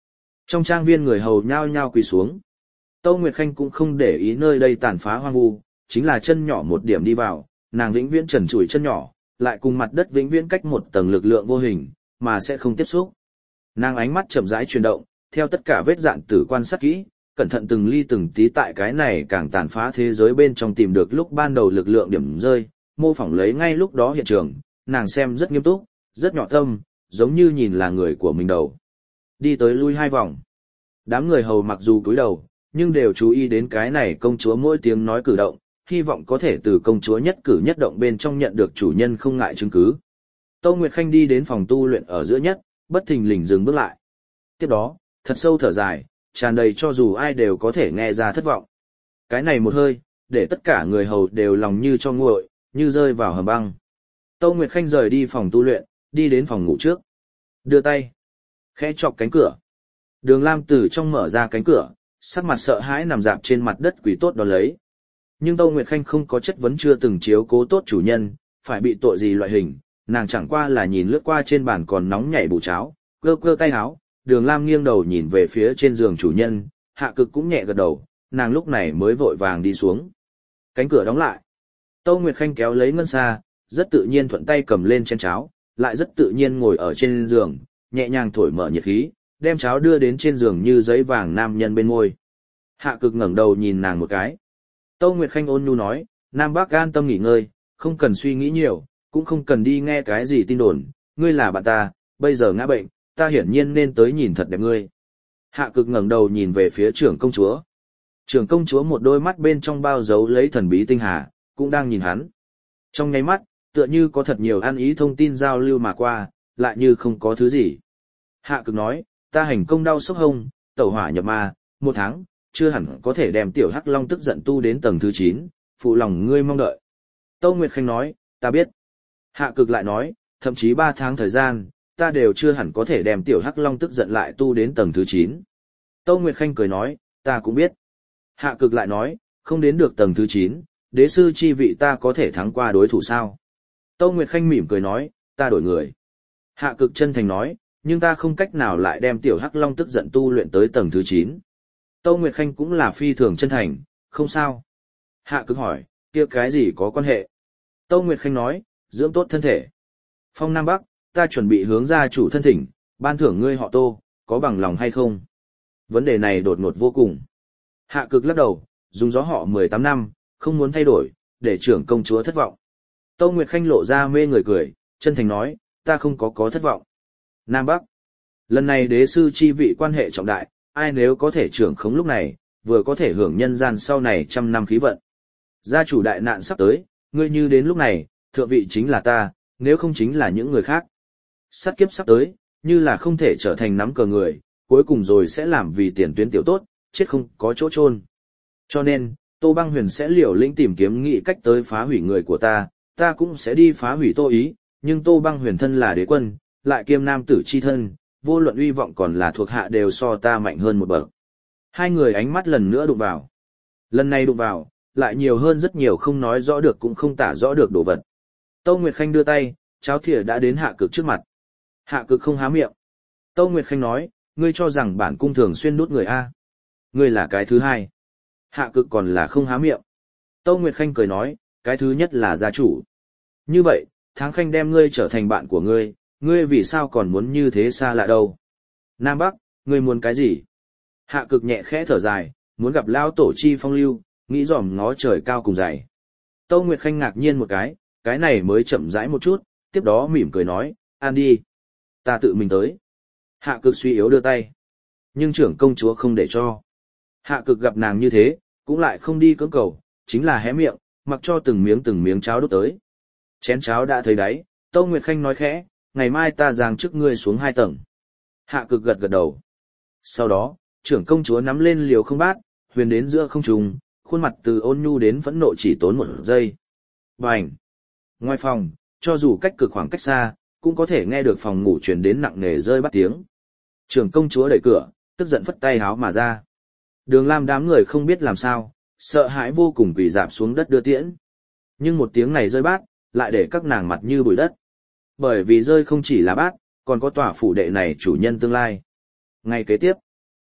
Trong trang viên người hầu nhao nhao quỳ xuống. Tâu Nguyệt Khanh cũng không để ý nơi đây tàn phá hoang vu, chính là chân nhỏ một điểm đi vào, nàng vĩnh viễn trần trụi chân nhỏ, lại cùng mặt đất vĩnh viễn cách một tầng lực lượng vô hình, mà sẽ không tiếp xúc. Nàng ánh mắt chậm rãi chuyển động, theo tất cả vết dạn tử quan sát kỹ, cẩn thận từng ly từng tí tại cái này càng tàn phá thế giới bên trong tìm được lúc ban đầu lực lượng điểm rơi, mô phỏng lấy ngay lúc đó hiện trường, nàng xem rất nghiêm túc, rất nhỏ tâm, giống như nhìn là người của mình đầu. Đi tới lui 2 vòng. Đám người hầu mặc dù cúi đầu, nhưng đều chú ý đến cái này công chúa mỗi tiếng nói cử động, hy vọng có thể từ công chúa nhất cử nhất động bên trong nhận được chủ nhân không ngại chứng cứ. Tâu Nguyệt Khanh đi đến phòng tu luyện ở giữa nhất, bất thình lình dừng bước lại. Tiếp đó, thật sâu thở dài, tràn đầy cho dù ai đều có thể nghe ra thất vọng. Cái này một hơi, để tất cả người hầu đều lòng như cho nguội, như rơi vào hầm băng. Tâu Nguyệt Khanh rời đi phòng tu luyện, đi đến phòng ngủ trước. Đưa tay, khẽ chọc cánh cửa. Đường Lam từ trong mở ra cánh cửa, sắc mặt sợ hãi nằm dạp trên mặt đất quỳ tốt đón lấy. Nhưng Tâu Nguyệt Khanh không có chất vấn chưa từng chiếu cố tốt chủ nhân, phải bị tội gì loại hình, nàng chẳng qua là nhìn lướt qua trên bàn còn nóng nhảy bù cháo, cơ cơ tay áo, Đường Lam nghiêng đầu nhìn về phía trên giường chủ nhân, Hạ Cực cũng nhẹ gật đầu, nàng lúc này mới vội vàng đi xuống. Cánh cửa đóng lại. Tâu Nguyệt Khanh kéo lấy ngân xa, rất tự nhiên thuận tay cầm lên chén cháo, lại rất tự nhiên ngồi ở trên giường, nhẹ nhàng thổi mở nhiệt khí, đem cháo đưa đến trên giường như giấy vàng nam nhân bên môi. Hạ Cực ngẩng đầu nhìn nàng một cái. Tâu Nguyệt Khanh ôn nhu nói, Nam Bắc an tâm nghỉ ngơi, không cần suy nghĩ nhiều, cũng không cần đi nghe cái gì tin đồn, ngươi là bạn ta, bây giờ ngã bệnh, ta hiển nhiên nên tới nhìn thật đẹp ngươi. Hạ Cực ngẩng đầu nhìn về phía trưởng công chúa. Trưởng công chúa một đôi mắt bên trong bao dấu lấy thần bí tinh hà, cũng đang nhìn hắn. Trong nháy mắt, tựa như có thật nhiều ăn ý thông tin giao lưu mà qua, lại như không có thứ gì. Hạ Cực nói, ta hành công đau sốc hông, tẩu hỏa nhập ma, 1 tháng, chưa hẳn có thể đem tiểu Hắc Long tức giận tu đến tầng thứ 9, phụ lòng ngươi mong đợi. Tâu Nguyệt Khanh nói, ta biết. Hạ Cực lại nói, thậm chí 3 tháng thời gian, ta đều chưa hẳn có thể đem tiểu Hắc Long tức giận lại tu đến tầng thứ 9. Tâu Nguyệt Khanh cười nói, ta cũng biết. Hạ Cực lại nói, không đến được tầng thứ 9, đế sư chi vị ta có thể thắng qua đối thủ sao? Tâu Nguyệt Khanh mỉm cười nói, ta đổi người. Hạ Cực chân thành nói, nhưng ta không cách nào lại đem tiểu Hắc Long tức giận tu luyện tới tầng thứ 9. Tâu Nguyệt Khanh cũng là phi thường chân thành, không sao. Hạ Cực hỏi, kia cái gì có quan hệ? Tâu Nguyệt Khanh nói, dưỡng tốt thân thể. Phong Nam Bắc, ta chuẩn bị hướng gia chủ thân thỉnh, ban thưởng ngươi họ Tô, có bằng lòng hay không? Vấn đề này đột ngột vô cùng. Hạ Cực lắc đầu, dùng gió họ 18 năm, không muốn thay đổi, để trưởng công chúa thất vọng. Tâu Nguyệt Khanh lộ ra mê người cười, chân thành nói, ta không có thất vọng. Nam Bắc, lần này đế sư chi vị quan hệ trọng đại, ai nếu có thể trưởng khống lúc này, vừa có thể hưởng nhân gian sau này 100 năm khí vận. Gia chủ đại nạn sắp tới, ngươi như đến lúc này, thượng vị chính là ta, nếu không chính là những người khác. Sát kiếp sắp tới, như là không thể trở thành nắm cờ người, cuối cùng rồi sẽ làm vì tiền tuyến tiểu tốt, chết không có chỗ chôn. Cho nên, Tô Băng Huyền sẽ liều lĩnh tìm kiếm nghị cách tới phá hủy người của ta cũng sẽ đi phá hủy Tô Ý, nhưng Tô Băng Huyền thân là đế quân, lại kiêm nam tử chi thân, vô luận uy vọng còn là thuộc hạ đều so ta mạnh hơn một bậc. Hai người ánh mắt lần nữa đụng vào. Lần này đụng vào, lại nhiều hơn rất nhiều không nói rõ được cũng không tả rõ được đồ vật. Tâu Nguyệt Khanh đưa tay, cháo thìa đã đến Hạ Cực trước mặt. Hạ Cực không há miệng. Tâu Nguyệt Khanh nói, ngươi cho rằng bản cung thường xuyên đút người A. Ngươi là cái thứ hai. Hạ Cực còn là không há miệng. Tâu Nguyệt Khanh cười nói, cái thứ nhất là gia chủ. Như vậy, Tháng Khanh đem ngươi trở thành bạn của ngươi vì sao còn muốn như thế xa lạ đâu? Nam Bắc, ngươi muốn cái gì? Hạ Cực nhẹ khẽ thở dài, muốn gặp lao tổ chi phong lưu, nghĩ dòm ngó trời cao cùng dày. Tâu Nguyệt Khanh ngạc nhiên một cái này mới chậm rãi một chút, tiếp đó mỉm cười nói, ăn đi. Ta tự mình tới. Hạ Cực suy yếu đưa tay. Nhưng trưởng công chúa không để cho. Hạ Cực gặp nàng như thế, cũng lại không đi cưỡng cầu, chính là hé miệng, mặc cho từng miếng cháo đút tới. Chén cháo đã thấy đáy, Tâu Nguyệt Khanh nói khẽ, ngày mai ta giáng chức ngươi xuống 2 tầng. Hạ Cực gật gật đầu. Sau đó, trưởng công chúa nắm lên liều không bát, huyền đến giữa không trung, khuôn mặt từ ôn nhu đến phẫn nộ chỉ tốn 1 giây. Bành! Ngoài phòng, cho dù cách cực khoảng cách xa, cũng có thể nghe được phòng ngủ truyền đến nặng nề rơi bát tiếng. Trưởng công chúa đẩy cửa, tức giận phất tay háo mà ra. Đường Lam đám người không biết làm sao, sợ hãi vô cùng quỳ rạp xuống đất đưa tiễn. Nhưng một tiếng này rơi bát, lại để các nàng mặt như bụi đất. Bởi vì rơi không chỉ là bát, còn có tòa phủ đệ này chủ nhân tương lai. Ngay kế tiếp,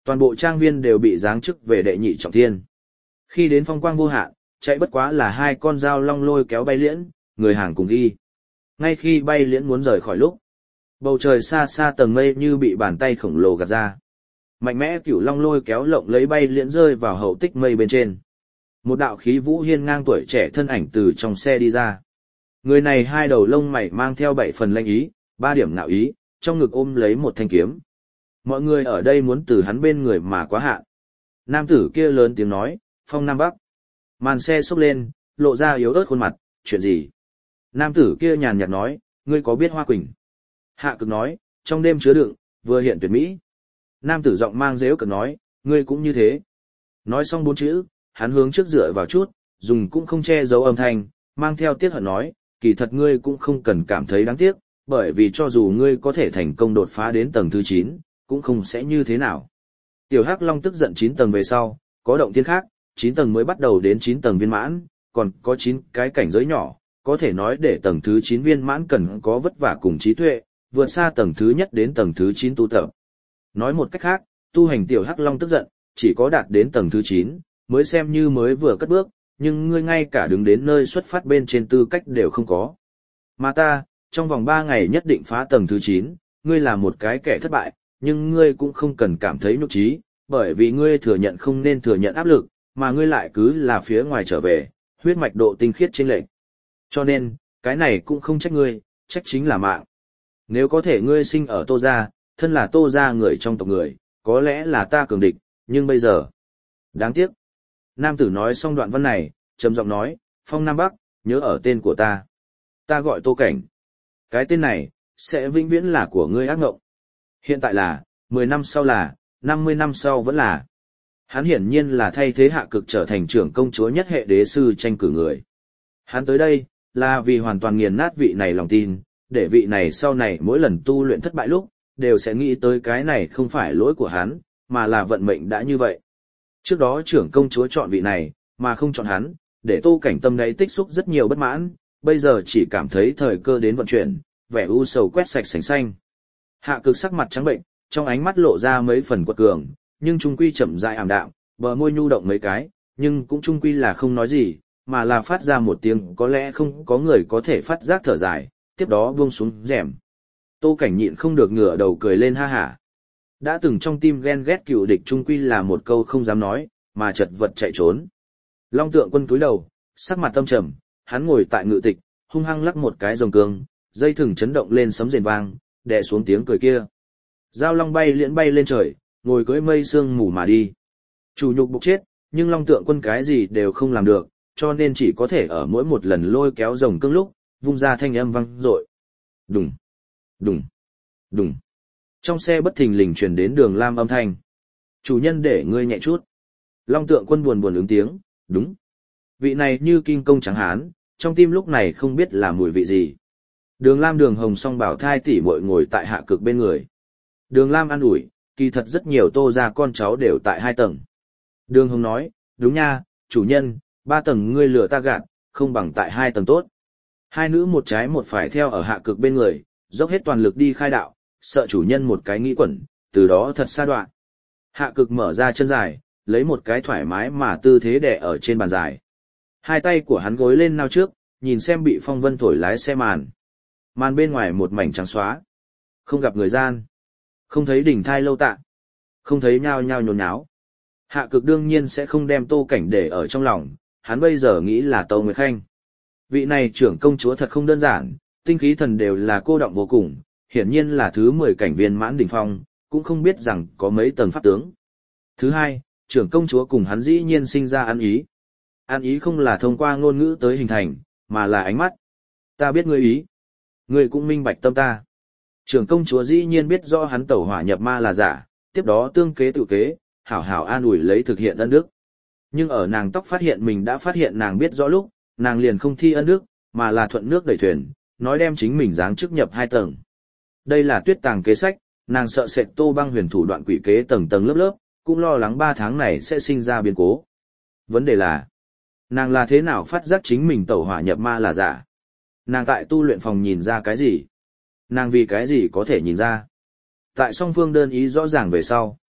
Toàn bộ trang viên đều bị giáng chức về đệ nhị trọng thiên. Khi đến phong quang vô hạn, chạy bất quá là hai con dao long lôi kéo bay liễn, người hàng cùng đi. Ngay khi bay liễn muốn rời khỏi lúc, bầu trời xa xa tầng mây như bị bàn tay khổng lồ gạt ra. Mạnh mẽ cửu long lôi kéo lộng lấy bay liễn rơi vào hậu tích mây bên trên. Một đạo khí vũ hiên ngang tuổi trẻ thân ảnh từ trong xe đi ra. Người này hai đầu lông mày mang theo 7 phần lanh ý, 3 điểm ngạo ý, trong ngực ôm lấy một thanh kiếm. Mọi người ở đây muốn từ hắn bên người mà quá hạn. Nam tử kia lớn tiếng nói, phong Nam Bắc. Màn xe xốc lên, lộ ra yếu ớt khuôn mặt, chuyện gì? Nam tử kia nhàn nhạt nói, ngươi có biết Hoa Quỳnh? Hạ Cực nói, trong đêm chứa đựng, vừa hiện tuyệt mỹ. Nam tử giọng mang dễu cợt nói, ngươi cũng như thế. Nói xong 4 chữ, hắn hướng trước dựa vào chút, dùng cũng không che giấu âm thanh, mang theo tiếc hận nói, kỳ thật ngươi cũng không cần cảm thấy đáng tiếc, bởi vì cho dù ngươi có thể thành công đột phá đến tầng thứ 9, cũng không sẽ như thế nào. Tiểu Hắc Long tức giận 9 tầng về sau, có động thiên khác, 9 tầng mới bắt đầu đến 9 tầng viên mãn, còn có 9 cái cảnh giới nhỏ, có thể nói để tầng thứ 9 viên mãn cần có vất vả cùng trí tuệ, vượt xa tầng thứ nhất đến tầng thứ 9 tu tập. Nói một cách khác, tu hành Tiểu Hắc Long tức giận, chỉ có đạt đến tầng thứ 9, mới xem như mới vừa cất bước, nhưng ngươi ngay cả đứng đến nơi xuất phát bên trên tư cách đều không có. Mà ta, trong vòng 3 ngày nhất định phá tầng thứ 9, ngươi là một cái kẻ thất bại, nhưng ngươi cũng không cần cảm thấy nhục trí, bởi vì ngươi thừa nhận không nên thừa nhận áp lực, mà ngươi lại cứ là phía ngoài trở về, huyết mạch độ tinh khiết chênh lệch. Cho nên, cái này cũng không trách ngươi, trách chính là mạng. Nếu có thể ngươi sinh ở Tô gia, thân là Tô gia người trong tộc người, có lẽ là ta cường địch, nhưng bây giờ, đáng tiếc. Nam tử nói xong đoạn văn này, trầm giọng nói, phong Nam Bắc, nhớ ở tên của ta. Ta gọi Tô Cảnh. Cái tên này, sẽ vĩnh viễn là của ngươi ác ngộng. Hiện tại là, 10 năm sau là, 50 năm sau vẫn là. Hắn hiển nhiên là thay thế Hạ Cực trở thành trưởng công chúa nhất hệ đế sư tranh cử người. Hắn tới đây, là vì hoàn toàn nghiền nát vị này lòng tin, để vị này sau này mỗi lần tu luyện thất bại lúc, đều sẽ nghĩ tới cái này không phải lỗi của hắn, mà là vận mệnh đã như vậy. Trước đó trưởng công chúa chọn vị này, mà không chọn hắn, để Tô Cảnh tâm đấy tích xúc rất nhiều bất mãn, bây giờ chỉ cảm thấy thời cơ đến vận chuyển, vẻ u sầu quét sạch sành xanh. Hạ Cực sắc mặt trắng bệnh, trong ánh mắt lộ ra mấy phần quật cường, nhưng trung quy chậm rãi ảm đạm, bờ môi nhu động mấy cái, nhưng cũng trung quy là không nói gì, mà là phát ra một tiếng có lẽ không có người có thể phát giác thở dài, tiếp đó buông xuống rèm. Tô Cảnh nhịn không được ngửa đầu cười lên ha hả. Đã từng trong tim ghen ghét cựu địch trung quy là một câu không dám nói, mà chật vật chạy trốn. Long Tượng Quân cúi đầu, sắc mặt tâm trầm, hắn ngồi tại ngự tịch, hung hăng lắc một cái rồng cương, dây thừng chấn động lên sấm rền vang, đè xuống tiếng cười kia. Giao long bay liễn bay lên trời, ngồi cưỡi mây sương mù mà đi. Chủ nhục bục chết, nhưng Long Tượng Quân cái gì đều không làm được, cho nên chỉ có thể ở mỗi một lần lôi kéo rồng cương lúc, vung ra thanh âm vang dội. Đùng, đùng, đùng. Trong xe bất thình lình truyền đến Đường Lam âm thanh. Chủ nhân để ngươi nhẹ chút. Long Tượng Quân buồn buồn ứng tiếng, đúng. Vị này như kinh công trắng hán, trong tim lúc này không biết là mùi vị gì. Đường Lam Đường Hồng song bảo thai tỷ muội ngồi tại Hạ Cực bên người. Đường Lam an ủi, kỳ thật rất nhiều Tô gia con cháu đều tại 2 tầng. Đường Hồng nói, đúng nha, chủ nhân, 3 tầng ngươi lừa ta gạt, không bằng tại 2 tầng tốt. Hai nữ một trái một phải theo ở Hạ Cực bên người, dốc hết toàn lực đi khai đạo, sợ chủ nhân một cái nghĩ quẩn, từ đó thật xa đoạn. Hạ Cực mở ra chân dài, lấy một cái thoải mái mà tư thế đè ở trên bàn dài. Hai tay của hắn gối lên nao trước, nhìn xem bị phong vân thổi lái xe màn. Màn bên ngoài một mảnh trắng xóa. Không gặp người gian. Không thấy đỉnh thai lâu tạ. Không thấy nhao nhao nhốn nháo. Hạ Cực đương nhiên sẽ không đem Tô Cảnh để ở trong lòng, hắn bây giờ nghĩ là Tâu Nguyệt Khanh. Vị này trưởng công chúa thật không đơn giản, tinh khí thần đều là cô động vô cùng, hiển nhiên là thứ 10 cảnh viên mãn đỉnh phong, cũng không biết rằng có mấy tầng pháp tướng. Thứ hai, trưởng công chúa cùng hắn dĩ nhiên sinh ra ăn ý. Ăn ý không là thông qua ngôn ngữ tới hình thành, mà là ánh mắt. Ta biết ngươi ý. Ngươi cũng minh bạch tâm ta. Trưởng công chúa dĩ nhiên biết rõ hắn tẩu hỏa nhập ma là giả, tiếp đó tương kế tự kế, hảo hảo an ủi lấy thực hiện ân đức. Nhưng ở nàng tóc phát hiện mình đã phát hiện nàng biết rõ lúc, nàng liền không thi ân đức, mà là thuận nước đẩy thuyền, nói đem chính mình giáng chức nhập 2 tầng. Đây là tuyết tàng kế sách, nàng sợ sệt Tô Băng Huyền thủ đoạn quỷ kế tầng tầng lớp lớp, cũng lo lắng 3 tháng này sẽ sinh ra biến cố. Vấn đề là, nàng là thế nào phát giác chính mình tẩu hỏa nhập ma là giả? Nàng tại tu luyện phòng nhìn ra cái gì? Nàng vì cái gì có thể nhìn ra? Tại song phương đơn ý rõ ràng về sau.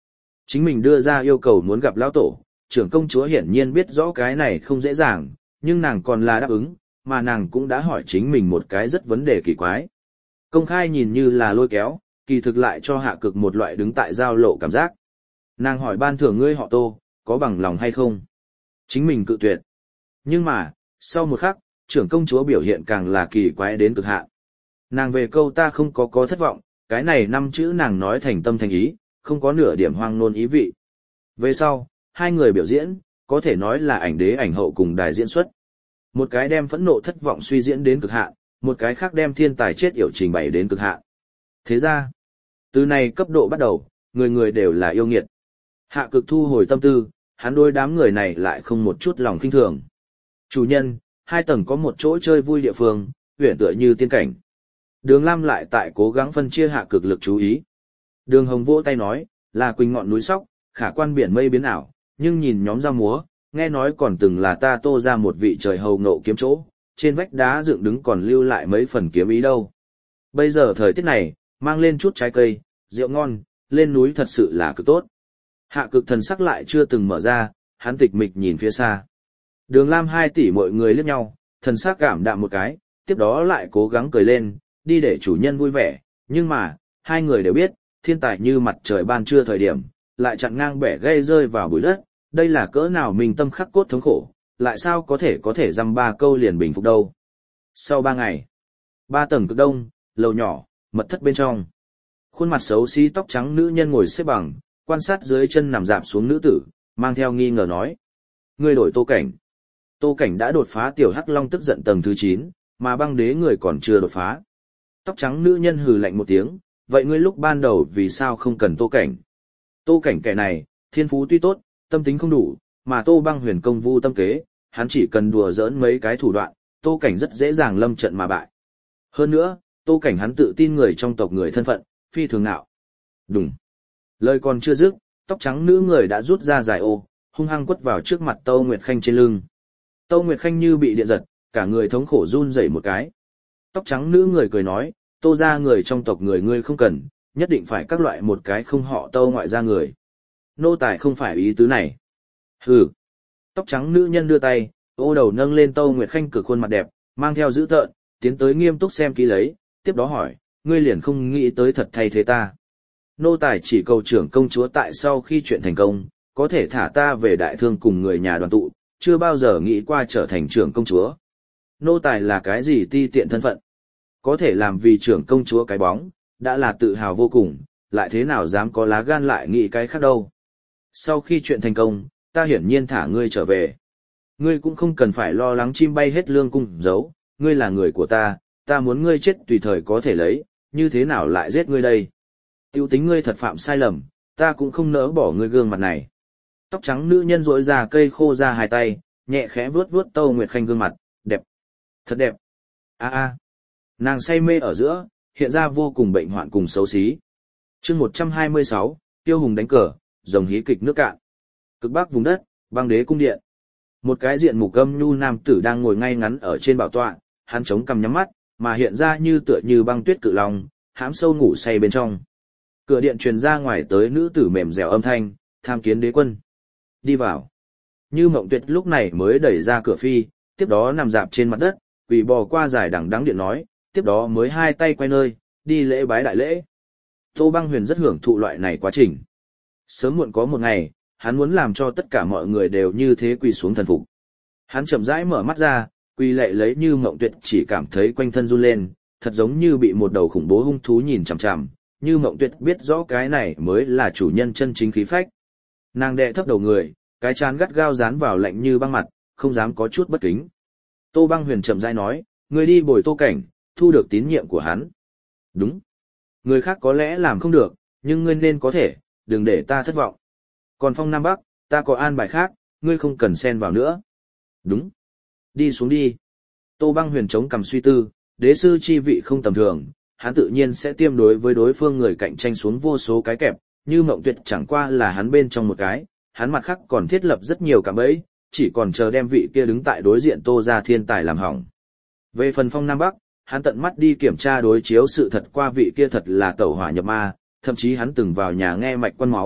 Chính mình đưa ra yêu cầu muốn gặp lão tổ, trưởng công chúa hiển nhiên biết rõ cái này không dễ dàng, nhưng nàng còn là đáp ứng, mà nàng cũng đã hỏi chính mình một cái rất vấn đề kỳ quái. Công khai nhìn như là lôi kéo, kỳ thực lại cho Hạ Cực một loại đứng tại giao lộ cảm giác. Nàng hỏi ban thưởng ngươi họ Tô, có bằng lòng hay không? Chính mình cự tuyệt. Nhưng mà, sau một khắc, trưởng công chúa biểu hiện càng là kỳ quái đến cực hạn. Nàng về câu ta không có thất vọng, cái này 5 chữ nàng nói thành tâm thành ý, không có nửa điểm hoang nôn ý vị. Về sau, hai người biểu diễn, có thể nói là ảnh đế ảnh hậu cùng đài diễn xuất. Một cái đem phẫn nộ thất vọng suy diễn đến cực hạn, một cái khác đem thiên tài chết yểu trình bày đến cực hạn. Thế ra, từ này cấp độ bắt đầu, người người đều là yêu nghiệt. Hạ Cực thu hồi tâm tư, hắn đối đám người này lại không một chút lòng khinh thường. Chủ nhân, 2 tầng có một chỗ chơi vui địa phương, huyền tựa như tiên cảnh. Đường Lam lại tại cố gắng phân chia Hạ Cực lực chú ý. Đường Hồng vỗ tay nói, là Quỳnh ngọn núi sóc, khả quan biển mây biến ảo, nhưng nhìn nhóm giao múa, nghe nói còn từng là ta Tô ra một vị trời hầu nộ kiếm chỗ, trên vách đá dựng đứng còn lưu lại mấy phần kiếm ý đâu. Bây giờ thời tiết này, mang lên chút trái cây, rượu ngon, lên núi thật sự là cực tốt. Hạ Cực thần sắc lại chưa từng mở ra, hắn tịch mịch nhìn phía xa. Đường Lam 2 tỷ mọi người liếc nhau, thần sắc cảm đạm một cái, tiếp đó lại cố gắng cười lên, đi để chủ nhân vui vẻ, nhưng mà, hai người đều biết, thiên tài như mặt trời ban trưa thời điểm, lại chặn ngang bẻ gây rơi vào bụi đất, đây là cỡ nào mình tâm khắc cốt thống khổ, lại sao có thể dăm 3 câu liền bình phục đâu. Sau 3 ngày, 3 tầng cực đông, lầu nhỏ, mật thất bên trong. Khuôn mặt xấu xí tóc trắng nữ nhân ngồi xếp bằng, quan sát dưới chân nằm dạp xuống nữ tử, mang theo nghi ngờ nói. Ngươi đổi Tô Cảnh. Tô Cảnh đã đột phá tiểu hắc long tức giận tầng thứ 9, mà băng đế người còn chưa đột phá. Tóc trắng nữ nhân hừ lạnh một tiếng, vậy ngươi lúc ban đầu vì sao không cần Tô Cảnh? Tô Cảnh kẻ này, thiên phú tuy tốt, tâm tính không đủ, mà Tô Băng huyền công vu tâm kế, hắn chỉ cần đùa giỡn mấy cái thủ đoạn, Tô Cảnh rất dễ dàng lâm trận mà bại. Hơn nữa, Tô Cảnh hắn tự tin người trong tộc người thân phận, phi thường nạo. Đúng. Lời còn chưa dứt, tóc trắng nữ người đã rút ra dài ô, hung hăng quất vào trước mặt Tâu Nguyệt Khanh trên lưng. Tâu Nguyệt Khanh như bị điện giật, cả người thống khổ run rẩy một cái. Tóc trắng nữ người cười nói, Tô ra người trong tộc người ngươi không cần, nhất định phải các loại một cái không họ Tâu ngoại ra người. Nô tài không phải ý tứ này. Hừ. Tóc trắng nữ nhân đưa tay, ô đầu nâng lên Tâu Nguyệt Khanh cực khuôn mặt đẹp, mang theo dữ tợn, tiến tới nghiêm túc xem kỹ lấy, tiếp đó hỏi, ngươi liền không nghĩ tới thật thay thế ta. Nô tài chỉ cầu trưởng công chúa tại sau khi chuyện thành công, có thể thả ta về đại thương cùng người nhà đoàn tụ, chưa bao giờ nghĩ qua trở thành trưởng công chúa. Nô tài là cái gì ti tiện thân phận? Có thể làm vì trưởng công chúa cái bóng, đã là tự hào vô cùng, lại thế nào dám có lá gan lại nghĩ cái khác đâu. Sau khi chuyện thành công, ta hiển nhiên thả ngươi trở về. Ngươi cũng không cần phải lo lắng chim bay hết lương cung giấu, ngươi là người của ta muốn ngươi chết tùy thời có thể lấy, như thế nào lại giết ngươi đây? Tiêu tính ngươi thật phạm sai lầm, ta cũng không nỡ bỏ ngươi gương mặt này. Tóc trắng nữ nhân rỗi ra cây khô ra 2 tay, nhẹ khẽ vuốt vuốt Tâu Nguyệt Khanh gương mặt, đẹp, thật đẹp. Nàng say mê ở giữa, hiện ra vô cùng bệnh hoạn cùng xấu xí. Chương 126, Tiêu Hùng đánh cờ, rồng hí kịch nước cạn. Cực bắc vùng đất, băng đế cung điện. Một cái diện mục âm nhu nam tử đang ngồi ngay ngắn ở trên bảo tọa, hắn chống cằm nhắm mắt, mà hiện ra như tựa như băng tuyết cự long, hãm sâu ngủ say bên trong. Cửa điện truyền ra ngoài tới nữ tử mềm dẻo âm thanh, tham kiến đế quân. Đi vào. Như Mộng Tuyệt lúc này mới đẩy ra cửa phi, tiếp đó nằm dạp trên mặt đất, quỳ bò qua dài đằng đẵng điện nói, tiếp đó mới 2 tay quay nơi, đi lễ bái đại lễ. Tô Băng Huyền rất hưởng thụ loại này quá trình. Sớm muộn có một ngày, hắn muốn làm cho tất cả mọi người đều như thế quỳ xuống thần phục. Hắn chậm rãi mở mắt ra, quỳ lệ lấy Như Mộng Tuyệt chỉ cảm thấy quanh thân run lên, thật giống như bị một đầu khủng bố hung thú nhìn chằm chằm. Như Mộng Tuyệt biết rõ cái này mới là chủ nhân chân chính khí phách. Nàng đệ thấp đầu người, cái trán gắt gao dán vào lạnh như băng mặt, không dám có chút bất kính. Tô Băng Huyền chậm rãi nói, người đi bồi Tô Cảnh, thu được tín nhiệm của hắn. Đúng. Người khác có lẽ làm không được, nhưng ngươi nên có thể, đừng để ta thất vọng. Còn Phong Nam Bắc, ta có an bài khác, ngươi không cần xen vào nữa. Đúng. Đi xuống đi. Tô Băng Huyền chống cằm suy tư, đế sư chi vị không tầm thường, hắn tự nhiên sẽ tiêm đối với đối phương người cạnh tranh xuống vô số cái kẹp, Như Mộng Tuyệt chẳng qua là hắn bên trong một cái, hắn mặt khác còn thiết lập rất nhiều cạm bẫy, chỉ còn chờ đem vị kia đứng tại đối diện Tô gia thiên tài làm hỏng. Về phần Phong Nam Bắc, hắn tận mắt đi kiểm tra đối chiếu sự thật qua vị kia thật là tẩu hỏa nhập ma, thậm chí hắn từng vào nhà nghe mạch quan máu,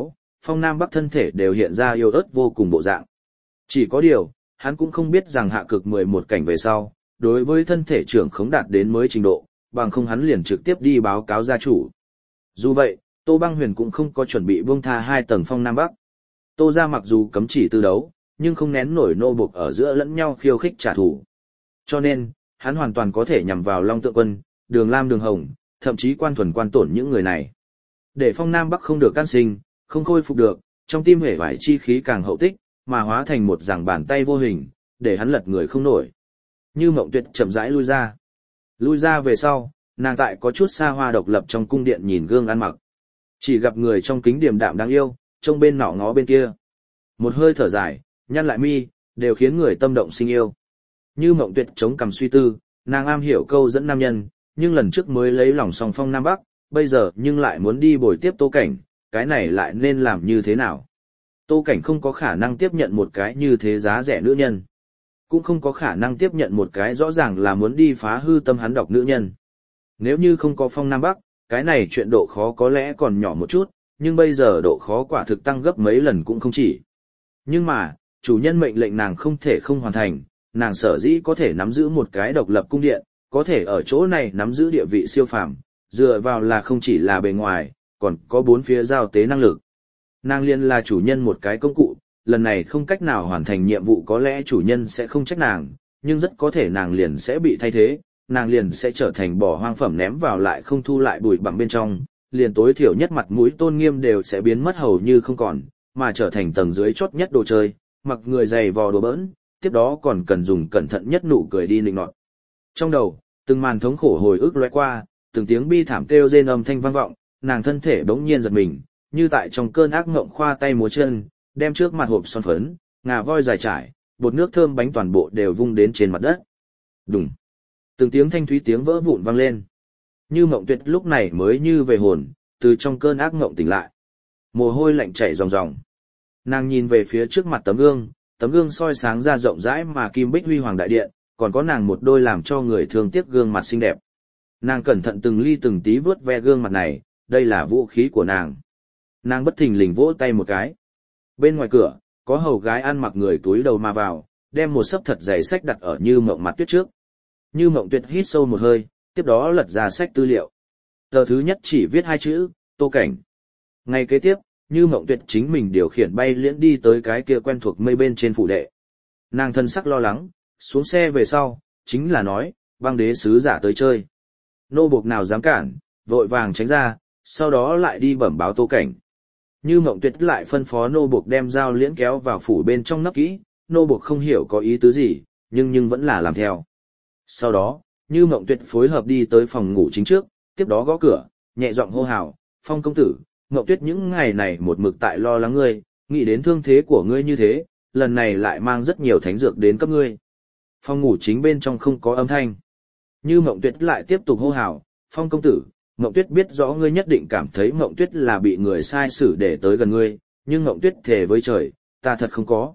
Phong Nam Bắc thân thể đều hiện ra yếu ớt vô cùng bộ dạng. Chỉ có điều, hắn cũng không biết rằng hạ cực 11 cảnh về sau, đối với thân thể trưởng khống đạt đến mới trình độ, bằng không hắn liền trực tiếp đi báo cáo gia chủ. Dù vậy, Tô Băng Huyền cũng không có chuẩn bị buông tha 2 tầng Phong Nam Bắc. Tô gia mặc dù cấm chỉ tư đấu, nhưng không nén nổi nô buộc ở giữa lẫn nhau khiêu khích trả thù. Cho nên, hắn hoàn toàn có thể nhằm vào Long Tượng Quân, Đường Lam Đường Hồng, thậm chí Quan Thuần Quan Tổn những người này. Để Phong Nam Bắc không được can sinh, không khôi phục được, trong tim hể vải chi khí càng hậu tích, mà hóa thành một giằng bàn tay vô hình, để hắn lật người không nổi. Như Mộng Tuyệt chậm rãi lui ra. Lui ra về sau, nàng tại có chút xa hoa độc lập trong cung điện nhìn gương ăn mặc. Chỉ gặp người trong kính điềm đạm đáng yêu, trông bên nọ ngó bên kia. Một hơi thở dài, nhăn lại mi, đều khiến người tâm động sinh yêu. Như Mộng Tuyệt chống cằm suy tư, nàng am hiểu câu dẫn nam nhân, nhưng lần trước mới lấy lòng song Phong Nam Bắc, bây giờ nhưng lại muốn đi bồi tiếp Tô Cảnh, cái này lại nên làm như thế nào? Tô Cảnh không có khả năng tiếp nhận một cái như thế giá rẻ nữ nhân. Cũng không có khả năng tiếp nhận một cái rõ ràng là muốn đi phá hư tâm hắn độc nữ nhân. Nếu như không có Phong Nam Bắc, cái này chuyện độ khó có lẽ còn nhỏ một chút, nhưng bây giờ độ khó quả thực tăng gấp mấy lần cũng không chỉ. Nhưng mà, chủ nhân mệnh lệnh nàng không thể không hoàn thành, nàng sở dĩ có thể nắm giữ một cái độc lập cung điện, có thể ở chỗ này nắm giữ địa vị siêu phàm, dựa vào là không chỉ là bề ngoài, còn có 4 phía giao tế năng lực. Nàng liên là chủ nhân một cái công cụ, lần này không cách nào hoàn thành nhiệm vụ có lẽ chủ nhân sẽ không trách nàng, nhưng rất có thể nàng liền sẽ bị thay thế, nàng liền sẽ trở thành bỏ hoang phẩm ném vào lại không thu lại bụi bặm bên trong, liền tối thiểu nhất mặt mũi tôn nghiêm đều sẽ biến mất hầu như không còn, mà trở thành tầng dưới chót nhất đồ chơi, mặc người dày vò đồ bỡn, tiếp đó còn cần dùng cẩn thận nhất nụ cười đi nịnh nọt. Trong đầu, từng màn thống khổ hồi ức lóe qua, từng tiếng bi thảm kêu rên âm thanh vang vọng, nàng thân thể bỗng nhiên giật mình, như tại trong cơn ác mộng khoa tay múa chân, đem trước mặt hộp son phấn, ngà voi dài trải, bột nước thơm bánh toàn bộ đều vung đến trên mặt đất. Đùng. Từng tiếng thanh thúy tiếng vỡ vụn vang lên. Như Mộng Tuyệt lúc này mới như về hồn, từ trong cơn ác mộng tỉnh lại. Mồ hôi lạnh chảy ròng ròng. Nàng nhìn về phía trước mặt tấm gương soi sáng ra rộng rãi mà kim bích huy hoàng đại điện, còn có nàng một đôi làm cho người thương tiếc gương mặt xinh đẹp. Nàng cẩn thận từng ly từng tí vớt ve gương mặt này, đây là vũ khí của nàng. Nàng bất thình lình vỗ tay một cái. Bên ngoài cửa, có hầu gái ăn mặc người túi đầu mà vào, đem một sấp thật dày sách đặt ở Như Mộng mặt tuyết trước. Như Mộng Tuyệt hít sâu một hơi, tiếp đó lật ra sách tư liệu. Tờ thứ nhất chỉ viết 2 chữ, Tô Cảnh. Ngay kế tiếp, Như Mộng Tuyệt chính mình điều khiển bay liễn đi tới cái kia quen thuộc mây bên trên phủ đệ. Nàng thân sắc lo lắng, xuống xe về sau, chính là nói, băng đế sứ giả tới chơi. Nô buộc nào dám cản, vội vàng tránh ra, sau đó lại đi bẩm báo Tô Cảnh. Như Mộng Tuyệt lại phân phó nô buộc đem dao liễn kéo vào phủ bên trong nấp kỹ, nô buộc không hiểu có ý tứ gì, nhưng vẫn là làm theo. Sau đó, Như Mộng Tuyệt phối hợp đi tới phòng ngủ chính trước, tiếp đó gõ cửa, nhẹ giọng hô hào, Phong công tử, Mộng Tuyết những ngày này một mực tại lo lắng ngươi, nghĩ đến thương thế của ngươi như thế, lần này lại mang rất nhiều thánh dược đến cấp ngươi. Phòng ngủ chính bên trong không có âm thanh. Như Mộng Tuyết lại tiếp tục hô hào, Phong công tử, Mộng Tuyết biết rõ ngươi nhất định cảm thấy Mộng Tuyết là bị người sai xử để tới gần ngươi, nhưng Mộng Tuyết thề với trời, ta thật không có.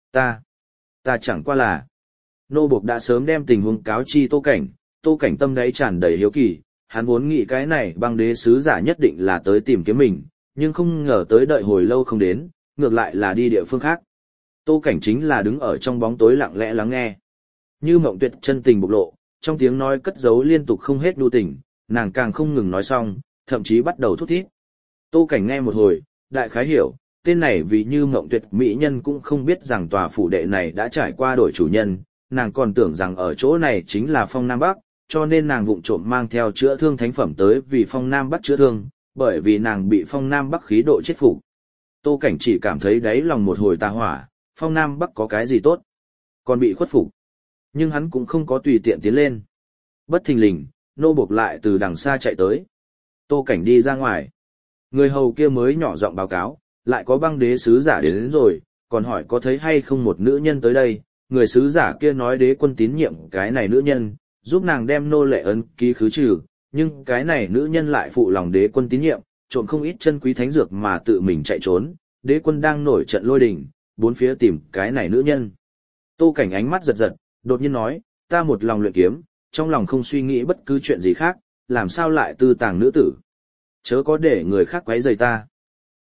Ta chẳng qua là. Nô buộc đã sớm đem tình huống cáo chi Tô Cảnh tâm đáy tràn đầy hiếu kỳ, hắn vốn nghĩ cái này băng đế sứ giả nhất định là tới tìm kiếm mình, nhưng không ngờ tới đợi hồi lâu không đến, ngược lại là đi địa phương khác. Tô Cảnh chính là đứng ở trong bóng tối lặng lẽ lắng nghe. Như Mộng Tuyệt chân tình bộc lộ, trong tiếng nói cất giấu liên tục không hết nhu tình, nàng càng không ngừng nói xong, thậm chí bắt đầu thút thít. Tô Cảnh nghe một hồi, đại khái hiểu, tên này vì Như Mộng Tuyệt mỹ nhân cũng không biết rằng tòa phủ đệ này đã trải qua đổi chủ nhân, nàng còn tưởng rằng ở chỗ này chính là Phong Nam Bắc, cho nên nàng vụng trộm mang theo chữa thương thánh phẩm tới vì Phong Nam Bắc chữa thương, bởi vì nàng bị Phong Nam Bắc khí độ chết phục. Tô Cảnh chỉ cảm thấy đáy lòng một hồi tà hỏa, Phong Nam Bắc có cái gì tốt, còn bị khuất phục. Nhưng hắn cũng không có tùy tiện tiến lên. Bất thình lình, nô buộc lại từ đằng xa chạy tới. Tô Cảnh đi ra ngoài. Người hầu kia mới nhỏ giọng báo cáo, lại có băng đế sứ giả đến rồi, còn hỏi có thấy hay không một nữ nhân tới đây. Người sứ giả kia nói đế quân tín nhiệm cái này nữ nhân, giúp nàng đem nô lệ ấn ký khứ trừ, nhưng cái này nữ nhân lại phụ lòng đế quân tín nhiệm, trộm không ít chân quý thánh dược mà tự mình chạy trốn, đế quân đang nổi trận lôi đình, bốn phía tìm cái này nữ nhân. Tô Cảnh ánh mắt giật giật, đột nhiên nói, ta một lòng luyện kiếm, trong lòng không suy nghĩ bất cứ chuyện gì khác, làm sao lại tư tàng nữ tử. Chớ có để người khác quấy rầy ta.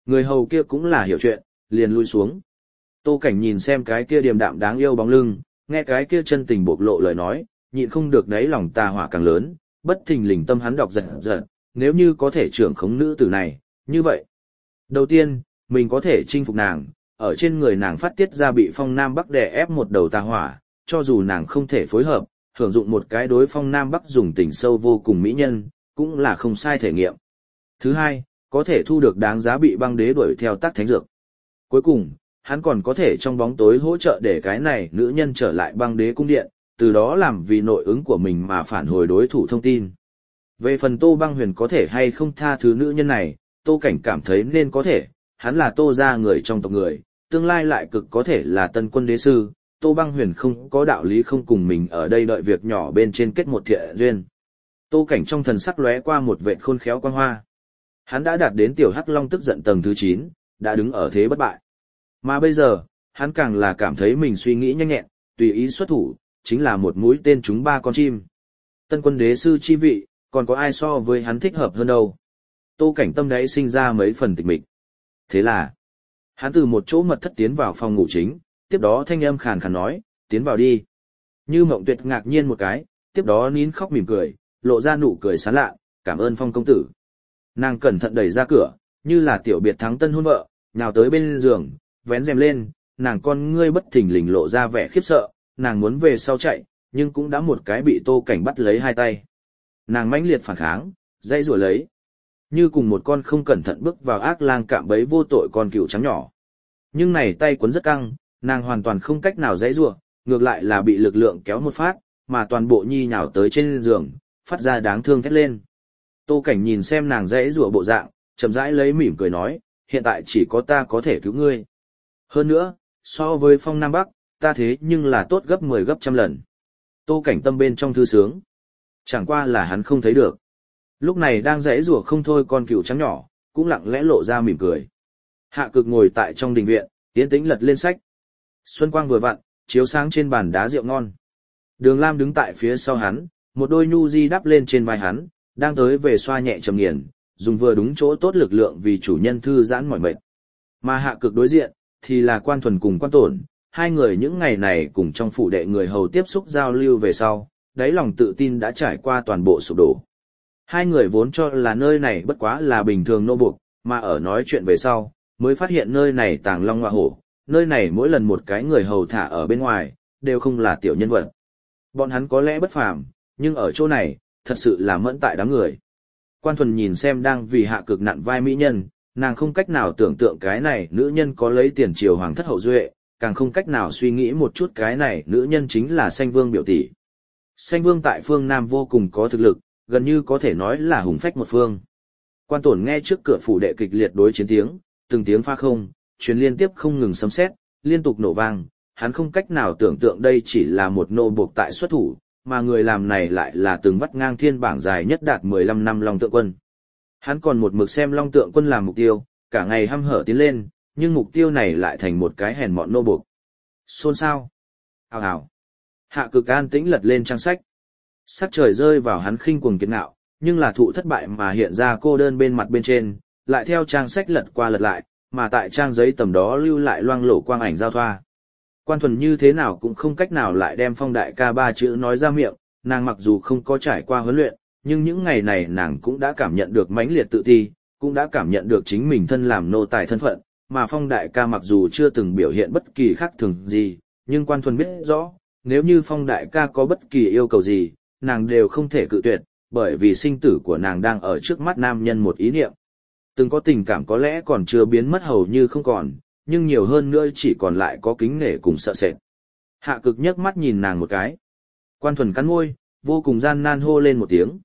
Người hầu kia cũng là hiểu chuyện, liền lui xuống. Tô Cảnh nhìn xem cái kia điềm đạm đáng yêu bóng lưng, nghe cái kia chân tình bộc lộ lời nói, nhịn không được đáy lòng tà hỏa càng lớn, bất thình lình tâm hắn đọc giật giật, nếu như có thể trưởng khống nữ tử này, như vậy. Đầu tiên, mình có thể chinh phục nàng, ở trên người nàng phát tiết ra bị phong Nam Bắc đè ép một đầu tà hỏa, cho dù nàng không thể phối hợp, hưởng dụng một cái đối phong Nam Bắc dùng tình sâu vô cùng mỹ nhân, cũng là không sai thể nghiệm. Thứ hai, có thể thu được đáng giá bị băng đế đuổi theo tác thánh dược. Cuối cùng, hắn còn có thể trong bóng tối hỗ trợ để cái này nữ nhân trở lại băng đế cung điện, từ đó làm vì nội ứng của mình mà phản hồi đối thủ thông tin. Về phần Tô Băng Huyền có thể hay không tha thứ nữ nhân này, Tô Cảnh cảm thấy nên có thể, hắn là Tô gia người trong tộc người, tương lai lại cực có thể là tân quân đế sư, Tô Băng Huyền không có đạo lý không cùng mình ở đây đợi việc nhỏ bên trên kết một thiện duyên. Tô Cảnh trong thần sắc lóe qua một vệt khôn khéo quang hoa. Hắn đã đạt đến tiểu Hắc Long tức giận tầng thứ 9, đã đứng ở thế bất bại. Mà bây giờ, hắn càng là cảm thấy mình suy nghĩ nhanh nhẹn, tùy ý xuất thủ, chính là một mũi tên trúng 3 con chim. Tân quân đế sư chi vị, còn có ai so với hắn thích hợp hơn đâu. Tô Cảnh tâm đấy sinh ra mấy phần tịch mịch. Thế là, hắn từ một chỗ mật thất tiến vào phòng ngủ chính, tiếp đó thanh âm khàn khàn nói, tiến vào đi. Như Mộng Tuyệt ngạc nhiên một cái, tiếp đó nín khóc mỉm cười, lộ ra nụ cười sán lạ, cảm ơn Phong công tử. Nàng cẩn thận đẩy ra cửa, như là tiểu biệt thắng tân hôn vợ, nhào tới bên giường, vén rèm lên, nàng con ngươi bất thình lình lộ ra vẻ khiếp sợ, nàng muốn về sau chạy, nhưng cũng đã một cái bị Tô Cảnh bắt lấy hai tay. Nàng mãnh liệt phản kháng, dây rủa lấy, như cùng một con không cẩn thận bước vào ác lang cạm bẫy vô tội con cừu trắng nhỏ. Nhưng này tay quấn rất căng, nàng hoàn toàn không cách nào dãy rủa, ngược lại là bị lực lượng kéo một phát, mà toàn bộ nhi nhào tới trên giường, phát ra đáng thương thét lên. Tô Cảnh nhìn xem nàng dãy rủa bộ dạng, chậm rãi lấy mỉm cười nói, hiện tại chỉ có ta có thể cứu ngươi. Hơn nữa, so với Phong Nam Bắc, ta thế nhưng là tốt gấp 10 gấp trăm lần. Tô Cảnh tâm bên trong thư sướng. Chẳng qua là hắn không thấy được. Lúc này đang dãy rủa không thôi con cừu trắng nhỏ, cũng lặng lẽ lộ ra mỉm cười. Hạ Cực ngồi tại trong đình viện, yên tĩnh lật lên sách. Xuân quang vừa vặn, chiếu sáng trên bàn đá rượu ngon. Đường Lam đứng tại phía sau hắn, một đôi nhu di đắp lên trên vai hắn, đang tới về xoa nhẹ trầm nghiền, dùng vừa đúng chỗ tốt lực lượng vì chủ nhân thư giãn mỏi mệt. Mà Hạ Cực đối diện, thì là Quan Thuần cùng Quan Tổn, hai người những ngày này cùng trong phủ đệ người hầu tiếp xúc giao lưu về sau, đáy lòng tự tin đã trải qua toàn bộ sụp đổ. Hai người vốn cho là nơi này bất quá là bình thường nô buộc, mà ở nói chuyện về sau, mới phát hiện nơi này tàng long ngọa hổ, nơi này mỗi lần một cái người hầu thả ở bên ngoài, đều không là tiểu nhân vật. Bọn hắn có lẽ bất phàm, nhưng ở chỗ này, thật sự là mẫn tại đám người. Quan Thuần nhìn xem đang vì Hạ Cực nặn vai mỹ nhân, nàng không cách nào tưởng tượng cái này nữ nhân có lấy tiền triều hoàng thất hậu duệ, càng không cách nào suy nghĩ một chút cái này nữ nhân chính là Sanh Vương biểu tỷ. Sanh Vương tại phương Nam vô cùng có thực lực, gần như có thể nói là hùng phách một phương. Quan Tổn nghe trước cửa phủ đệ kịch liệt đối chiến tiếng, từng tiếng pha không, truyền liên tiếp không ngừng sấm sét, liên tục nổ vang, hắn không cách nào tưởng tượng đây chỉ là một nô buộc tại xuất thủ, mà người làm này lại là từng vắt ngang thiên bảng dài nhất đạt 15 năm Long Tượng Quân. Hắn còn một mực xem Long Tượng Quân làm mục tiêu, cả ngày hăm hở tiến lên, nhưng mục tiêu này lại thành một cái hèn mọn nô buộc. Xôn xao. Hào hào. Hạ Cực an tĩnh lật lên trang sách. Sắc trời rơi vào hắn khinh cuồng kiệt ngạo, nhưng là thụ thất bại mà hiện ra cô đơn bên mặt bên trên, lại theo trang sách lật qua lật lại, mà tại trang giấy tầm đó lưu lại loang lổ quang ảnh giao thoa. Quan Thuần như thế nào cũng không cách nào lại đem Phong đại ca 3 chữ nói ra miệng, nàng mặc dù không có trải qua huấn luyện, nhưng những ngày này nàng cũng đã cảm nhận được mãnh liệt tự ti, cũng đã cảm nhận được chính mình thân làm nô tài thân phận, mà Phong đại ca mặc dù chưa từng biểu hiện bất kỳ khác thường gì, nhưng Quan Thuần biết rõ, nếu như Phong đại ca có bất kỳ yêu cầu gì, nàng đều không thể cự tuyệt, bởi vì sinh tử của nàng đang ở trước mắt nam nhân một ý niệm. Từng có tình cảm có lẽ còn chưa biến mất hầu như không còn, nhưng nhiều hơn nữa chỉ còn lại có kính nể cùng sợ sệt. Hạ Cực nhấc mắt nhìn nàng một cái. Quan Thuần cắn môi, vô cùng gian nan hô lên một tiếng,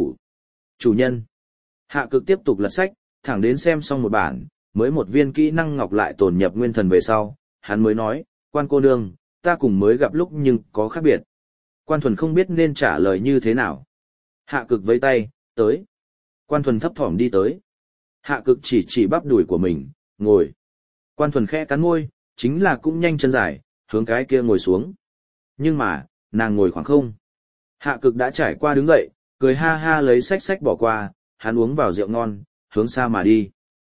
chủ nhân. Hạ Cực tiếp tục lật sách, thẳng đến xem xong một bản, mới một viên kỹ năng ngọc lại tồn nhập nguyên thần về sau, hắn mới nói, Quan cô nương, ta cùng mới gặp lúc nhưng có khác biệt. Quan Thuần không biết nên trả lời như thế nào. Hạ Cực vẫy tay, tới. Quan Thuần thấp thỏm đi tới. Hạ Cực chỉ bắp đùi của mình, ngồi. Quan Thuần khẽ cắn môi, chính là cũng nhanh chân dài, hướng cái kia ngồi xuống. Nhưng mà, nàng ngồi khoảng không. Hạ Cực đã trải qua đứng dậy, cười ha ha lấy sách bỏ qua, hắn uống vào rượu ngon, hướng xa mà đi.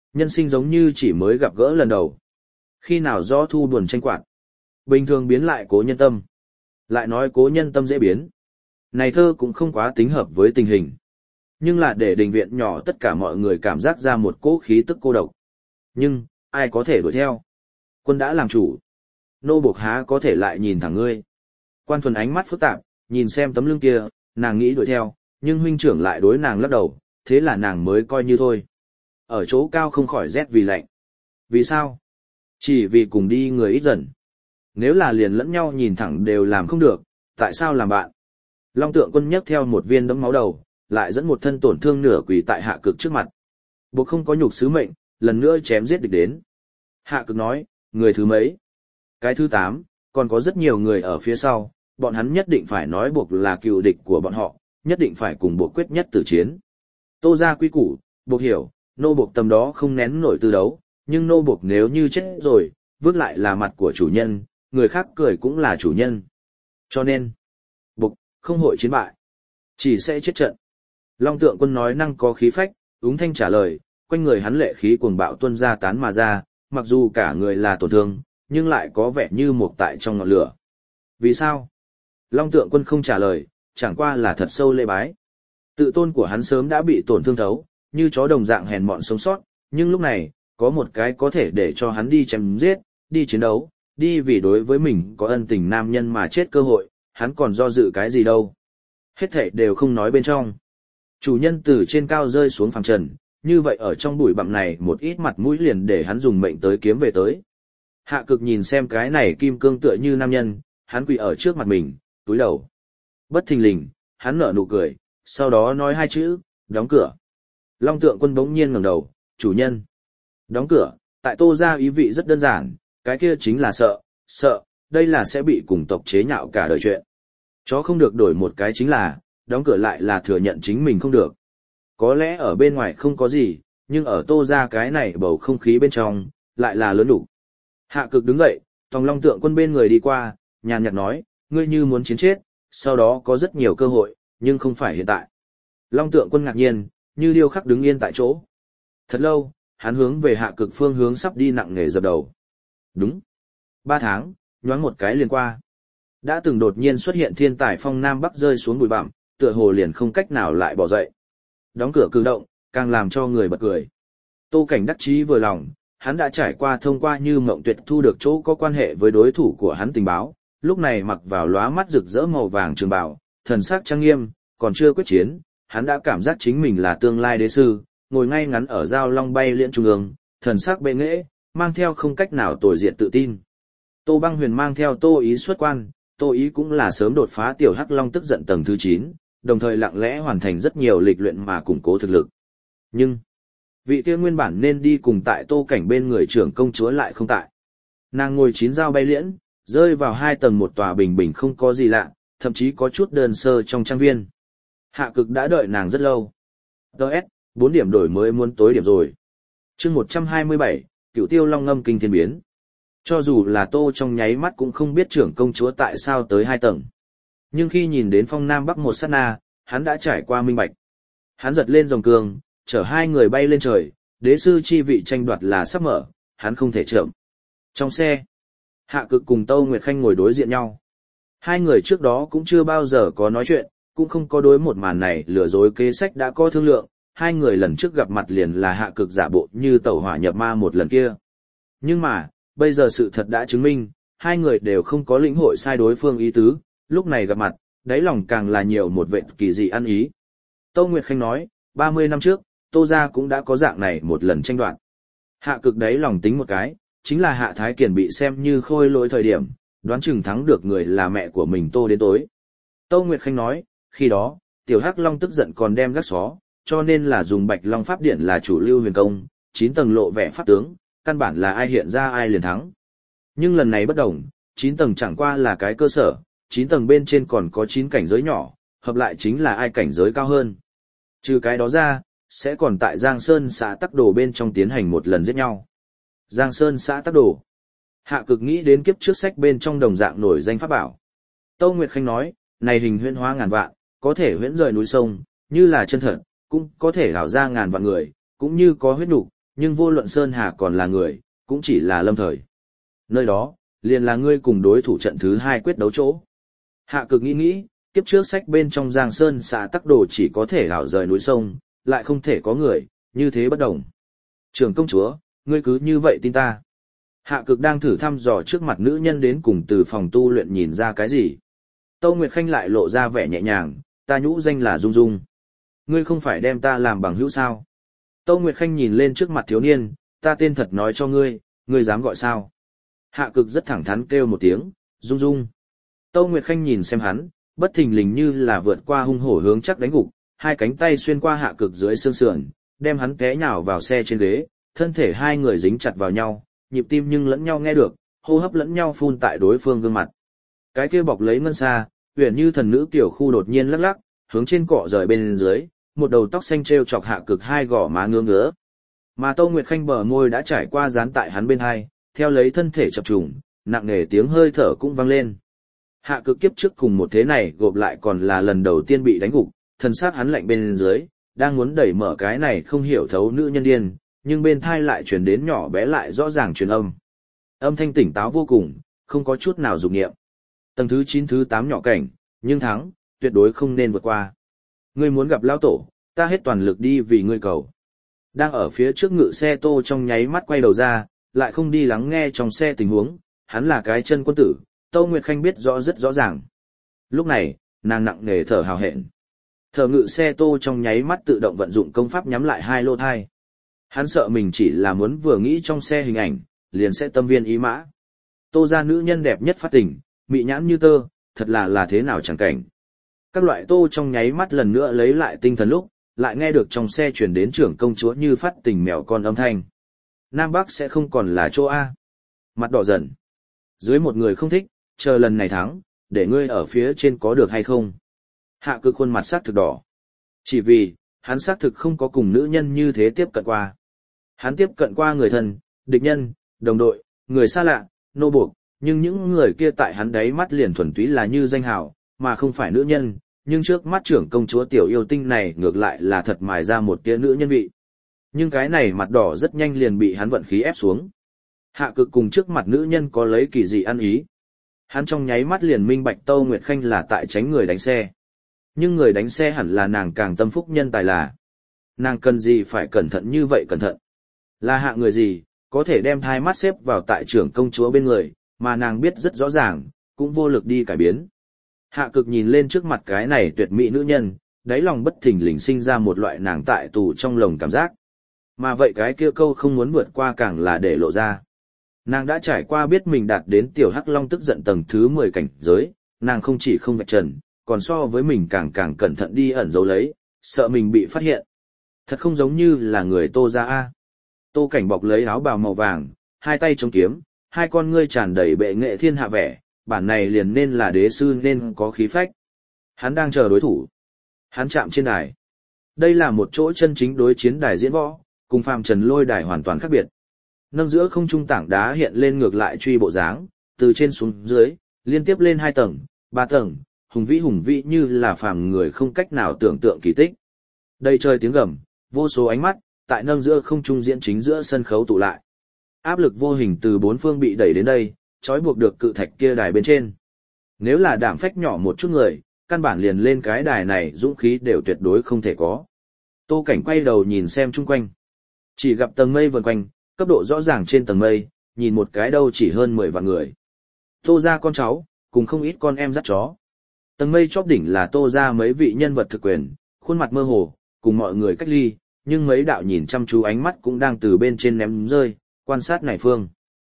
Nhân sinh giống như chỉ mới gặp gỡ lần đầu. Khi nào gió thu buồn tranh quạt, bình thường biến lại cố nhân tâm. Lại nói cố nhân tâm dễ biến. Này thơ cũng không quá tính hợp với tình hình. Nhưng là để đình viện nhỏ tất cả mọi người cảm giác ra một cỗ khí tức cô độc. Nhưng, ai có thể đuổi theo? Quân đã làm chủ. Nô buộc há có thể lại nhìn thẳng ngươi. Quan Thuần ánh mắt phức tạp, nhìn xem tấm lưng kia, nàng nghĩ đuổi theo, nhưng huynh trưởng lại đối nàng lắc đầu, thế là nàng mới coi như thôi. Ở chỗ cao không khỏi rét vì lạnh. Vì sao? Chỉ vì cùng đi người ít dần. Nếu là liền lẫn nhau nhìn thẳng đều làm không được, tại sao làm bạn? Long Tượng Quân nhấc theo một viên đấm máu đầu, lại dẫn một thân tổn thương nửa quỳ tại Hạ Cực trước mặt. Buộc không có nhục sứ mệnh, lần nữa chém giết địch đến. Hạ Cực nói, người thứ mấy? Cái thứ 8, còn có rất nhiều người ở phía sau, bọn hắn nhất định phải nói Buộc là cựu địch của bọn họ, nhất định phải cùng Buộc quyết nhất tử chiến. Tô ra quy củ, Buộc hiểu, nô Buộc tầm đó không nén nổi tư đấu, nhưng nô Buộc nếu như chết rồi, vứt lại là mặt của chủ nhân, người khác cười cũng là chủ nhân. Cho nên, Buộc không hội chiến bại, chỉ sẽ chết trận. Long Tượng Quân nói năng có khí phách, úng thanh trả lời, quanh người hắn lệ khí cuồng bạo tuôn ra tán mà ra, mặc dù cả người là tổn thương, nhưng lại có vẻ như một tại trong ngọn lửa. Vì sao? Long Tượng Quân không trả lời, chẳng qua là thật sâu lễ bái. Tự tôn của hắn sớm đã bị tổn thương thấu, như chó đồng dạng hèn mọn sống sót, nhưng lúc này, có một cái có thể để cho hắn đi chém giết, đi chiến đấu, đi vì đối với mình có ân tình nam nhân mà chết cơ hội, hắn còn do dự cái gì đâu. Hết thảy đều không nói bên trong. Chủ nhân từ trên cao rơi xuống phàm trần, như vậy ở trong bụi bặm này một ít mặt mũi liền để hắn dùng mệnh tới kiếm về tới. Hạ Cực nhìn xem cái này kim cương tựa như nam nhân, hắn quỳ ở trước mặt mình, túi đầu. Bất thình lình, hắn nở nụ cười, sau đó nói hai chữ, đóng cửa. Long Tượng Quân bỗng nhiên ngẩng đầu, chủ nhân. Đóng cửa, tại Tô gia ý vị rất đơn giản, cái kia chính là sợ, đây là sẽ bị cùng tộc chế nhạo cả đời chuyện. Chó không được đổi một cái chính là, đóng cửa lại là thừa nhận chính mình không được. Có lẽ ở bên ngoài không có gì, nhưng ở Tô gia cái này bầu không khí bên trong, lại là lớn đủ. Hạ Cực đứng dậy, Tòng Long Tượng Quân bên người đi qua, nhàn nhạt nói, ngươi như muốn chiến chết, sau đó có rất nhiều cơ hội, nhưng không phải hiện tại. Long Tượng Quân ngạc nhiên, như điêu khắc đứng yên tại chỗ. Thật lâu, hắn hướng về Hạ Cực phương hướng sắp đi nặng nề dập đầu. Đúng. 3 tháng, nhoáng một cái liền qua. Đã từng đột nhiên xuất hiện thiên tài phong Nam Bắc rơi xuống bụi bặm, tựa hồ liền không cách nào lại bỏ dậy. Đóng cửa cử động, càng làm cho người bật cười. Tô Cảnh đắc chí vừa lòng, hắn đã trải qua thông qua Như Mộng Tuyệt thu được chỗ có quan hệ với đối thủ của hắn tình báo, lúc này mặc vào lóa mắt rực rỡ màu vàng trường bào, thần sắc trang nghiêm, còn chưa quyết chiến, hắn đã cảm giác chính mình là tương lai đế sư, ngồi ngay ngắn ở giao long bay liễn trung ương, thần sắc bệ nghệ, mang theo không cách nào tồi diệt tự tin. Tô Băng Huyền mang theo Tô Ý xuất quan, Tô Ý cũng là sớm đột phá tiểu hắc long tức giận tầng thứ 9, đồng thời lặng lẽ hoàn thành rất nhiều lịch luyện mà củng cố thực lực. Nhưng, vị kia nguyên bản nên đi cùng tại Tô Cảnh bên người trưởng công chúa lại không tại. Nàng ngồi 9 dao bay liễn, rơi vào 2 tầng một tòa bình bình không có gì lạ, thậm chí có chút đơn sơ trong trang viên. Hạ Cực đã đợi nàng rất lâu. DS, 4 điểm đổi mới muốn tối điểm rồi. Chương 127, Cửu Tiêu Long Ngâm kinh thiên biến. Cho dù là Tô trong nháy mắt cũng không biết trưởng công chúa tại sao tới 2 tầng. Nhưng khi nhìn đến phong Nam Bắc một sát na, hắn đã trải qua minh bạch. Hắn giật lên rồng cương, chở 2 người bay lên trời, đế sư chi vị tranh đoạt là sắp mở, hắn không thể chậm. Trong xe, Hạ Cực cùng Tâu Nguyệt Khanh ngồi đối diện nhau. 2 người trước đó cũng chưa bao giờ có nói chuyện, cũng không có đối một màn này lừa dối kế sách đã có thương lượng, 2 người lần trước gặp mặt liền là Hạ Cực giả bộ như tẩu hỏa nhập ma một lần kia. Nhưng mà, bây giờ sự thật đã chứng minh, 2 người đều không có lĩnh hội sai đối phương ý tứ, lúc này gặp mặt, đáy lòng càng là nhiều một vệt kỳ dị ăn ý. Tâu Nguyệt Khanh nói, 30 năm trước, Tô gia cũng đã có dạng này một lần tranh đoạt. Hạ Cực đáy lòng tính một cái, chính là Hạ Thái Kiền bị xem như khôi lỗi thời điểm, đoán chừng thắng được người là mẹ của mình Tô đến tối. Tâu Nguyệt Khanh nói, khi đó, tiểu Hắc Long tức giận còn đem gác xó, cho nên là dùng Bạch Long Pháp Điện là chủ lưu huyền công, 9 tầng lộ vẻ pháp tướng, căn bản là ai hiện ra ai liền thắng. Nhưng lần này bất đồng, 9 tầng chẳng qua là cái cơ sở, 9 tầng bên trên còn có 9 cảnh giới nhỏ, hợp lại chính là ai cảnh giới cao hơn. Trừ cái đó ra, sẽ còn tại Giang Sơn xã Tắc Đồ bên trong tiến hành một lần giết nhau. Giang Sơn xã Tắc Đồ. Hạ Cực nghĩ đến kiếp trước sách bên trong đồng dạng nổi danh pháp bảo. Tâu Nguyệt Khanh nói, này hình huyễn hóa ngàn vạn, có thể huyễn rời núi sông, như là chân thật, cũng có thể ảo ra ngàn vạn người, cũng như có huyết nục, nhưng vô luận Sơn Hà còn là người, cũng chỉ là lâm thời. Nơi đó, liền là ngươi cùng đối thủ trận thứ 2 quyết đấu chỗ. Hạ cực nghĩ, kiếp trước sách bên trong Giang Sơn xã tắc đồ chỉ có thể đảo rời núi sông, lại không thể có người, như thế bất đồng. Trưởng công chúa, ngươi cứ như vậy tin ta. Hạ cực đang thử thăm dò trước mặt nữ nhân đến cùng từ phòng tu luyện nhìn ra cái gì. Tâu Nguyệt Khanh lại lộ ra vẻ nhẹ nhàng, ta nhũ danh là Dung Dung. Ngươi không phải đem ta làm bằng hữu sao? Tâu Nguyệt Khanh nhìn lên trước mặt thiếu niên, ta tên thật nói cho ngươi, ngươi dám gọi sao? Hạ cực rất thẳng thắn kêu một tiếng, Dung Dung. Tâu Nguyệt Khanh nhìn xem hắn, bất thình lình như là vượt qua hung hổ hướng chắc đánh gục, hai cánh tay xuyên qua hạ cực dưới xương sườn, đem hắn té nhào vào xe trên ghế, thân thể hai người dính chặt vào nhau, nhịp tim nhưng lẫn nhau nghe được, hô hấp lẫn nhau phun tại đối phương gương mặt. Cái kia bọc lấy ngân xa, huyền như thần nữ tiểu khu đột nhiên lắc lắc, hướng trên cọ rời bên dưới, một đầu tóc xanh treo chọc hạ cực hai gò má ngứa ngứa. Mà Tâu Nguyệt Khanh bờ môi đã trải qua dán tại hắn bên hai, theo lấy thân thể chập trùng, nặng nề tiếng hơi thở cũng vang lên. Hạ cực kiếp trước cùng một thế này gộp lại còn là lần đầu tiên bị đánh gục, thân xác hắn lạnh bên dưới, đang muốn đẩy mở cái này không hiểu thấu nữ nhân điên, nhưng bên thai lại truyền đến nhỏ bé lại rõ ràng truyền âm. Âm thanh tỉnh táo vô cùng, không có chút nào dục nghiệm. Tầng thứ 9 thứ 8 nhỏ cảnh, nhưng thắng, tuyệt đối không nên vượt qua. Ngươi muốn gặp lão tổ, ta hết toàn lực đi vì ngươi cầu. Đang ở phía trước ngự xe Tô trong nháy mắt quay đầu ra, lại không đi lắng nghe trong xe tình huống, hắn là cái chân quân tử, Tâu Nguyệt Khanh biết rõ rất rõ ràng. Lúc này, nàng nặng nề thở hào hẹn. Thở ngự xe Tô trong nháy mắt tự động vận dụng công pháp nhắm lại hai lô thai. Hắn sợ mình chỉ là muốn vừa nghĩ trong xe hình ảnh, liền sẽ tâm viên ý mã. Tô ra nữ nhân đẹp nhất phát tình, mị nhãn như tơ, thật là thế nào chẳng cảnh. Các loại Tô trong nháy mắt lần nữa lấy lại tinh thần lúc, lại nghe được trong xe chuyển đến trưởng công chúa như phát tình mèo con âm thanh. Nam Bắc sẽ không còn là chỗ A. Mặt đỏ dần. Dưới một người không thích, chờ lần này thắng, để ngươi ở phía trên có được hay không. Hạ cực khuôn mặt sắc thực đỏ. Chỉ vì, hắn xác thực không có cùng nữ nhân như thế tiếp cận qua. Hắn tiếp cận qua người thân, địch nhân, đồng đội, người xa lạ, nô buộc, nhưng những người kia tại hắn đáy mắt liền thuần túy là như danh hào, mà không phải nữ nhân, nhưng trước mắt trưởng công chúa tiểu yêu tinh này ngược lại là thật mài ra một tia nữ nhân vị. Nhưng cái này mặt đỏ rất nhanh liền bị hắn vận khí ép xuống. Hạ cực cùng trước mặt nữ nhân có lấy kỳ dị ăn ý. Hắn trong nháy mắt liền minh bạch Tâu Nguyệt Khanh là tại tránh người đánh xe. Nhưng người đánh xe hẳn là nàng càng tâm phúc nhân tài là. Nàng cần gì phải cẩn thận như vậy cẩn thận. Là hạ người gì, có thể đem thai mắt xếp vào tại trưởng công chúa bên người, mà nàng biết rất rõ ràng, cũng vô lực đi cải biến. Hạ cực nhìn lên trước mặt cái này tuyệt mỹ nữ nhân, đáy lòng bất thình lình sinh ra một loại nàng tại tù trong lồng cảm giác. Mà vậy cái kia câu không muốn vượt qua càng là để lộ ra. Nàng đã trải qua biết mình đạt đến tiểu hắc long tức giận tầng thứ 10 cảnh giới, nàng không chỉ không vạch trần, còn so với mình càng cẩn thận đi ẩn giấu lấy, sợ mình bị phát hiện. Thật không giống như là người Tô gia a. Tô Cảnh bọc lấy áo bào màu vàng, hai tay chống kiếm, hai con ngươi tràn đầy bệ nghệ thiên hạ vẻ, bản này liền nên là đế sư nên có khí phách. Hắn đang chờ đối thủ. Hắn chạm trên đài. Đây là một chỗ chân chính đối chiến đài diễn võ, cùng phàm trần lôi đài hoàn toàn khác biệt. Nâng giữa không trung tảng đá hiện lên ngược lại truy bộ dáng, từ trên xuống dưới, liên tiếp lên 2 tầng, 3 tầng, hùng vĩ như là phàm người không cách nào tưởng tượng kỳ tích. Đầy trời tiếng gầm, vô số ánh mắt, tại nâng giữa không trung diễn chính giữa sân khấu tụ lại. Áp lực vô hình từ bốn phương bị đẩy đến đây, trói buộc được cự thạch kia đài bên trên. Nếu là đảm phách nhỏ một chút người, căn bản liền lên cái đài này dũng khí đều tuyệt đối không thể có. Tô Cảnh quay đầu nhìn xem chung quanh. Chỉ gặp tầng mây vần quanh, cấp độ rõ ràng trên tầng mây, nhìn một cái đâu chỉ hơn 10 vạn người. Tô ra con cháu, cùng không ít con em dắt chó. Tầng mây chóp đỉnh là Tô ra mấy vị nhân vật thực quyền, khuôn mặt mơ hồ, cùng mọi người cách ly, nhưng mấy đạo nhìn chăm chú ánh mắt cũng đang từ bên trên ném rơi, quan sát này phương.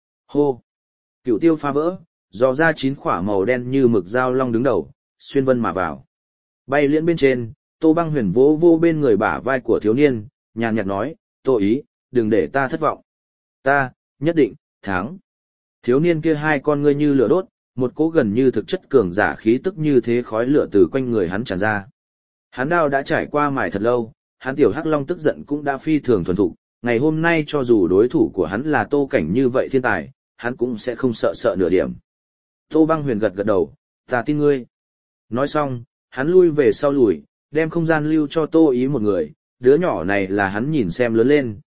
Hô! Cửu tiêu phá vỡ, dò ra 9 khỏa màu đen như mực dao long đứng đầu, xuyên vân mà vào. Bay liễn bên trên, Tô Băng Huyền vỗ vô bên người bả vai của thiếu niên, nhàn nhạt nói, Tô ý, đừng để ta thất vọng. Ta, nhất định, thắng. Thiếu niên kia hai con ngươi như lửa đốt, một cỗ gần như thực chất cường giả khí tức như thế khói lửa từ quanh người hắn tràn ra. Hắn đao đã trải qua mài thật lâu, hắn tiểu hắc long tức giận cũng đã phi thường thuần thục, ngày hôm nay cho dù đối thủ của hắn là Tô Cảnh như vậy thiên tài, hắn cũng sẽ không sợ nửa điểm. Tô Băng Huyền gật đầu, ta tin ngươi. Nói xong, hắn lui về sau lùi, đem không gian lưu cho Tô ý một người, đứa nhỏ này là hắn nhìn xem lớn lên,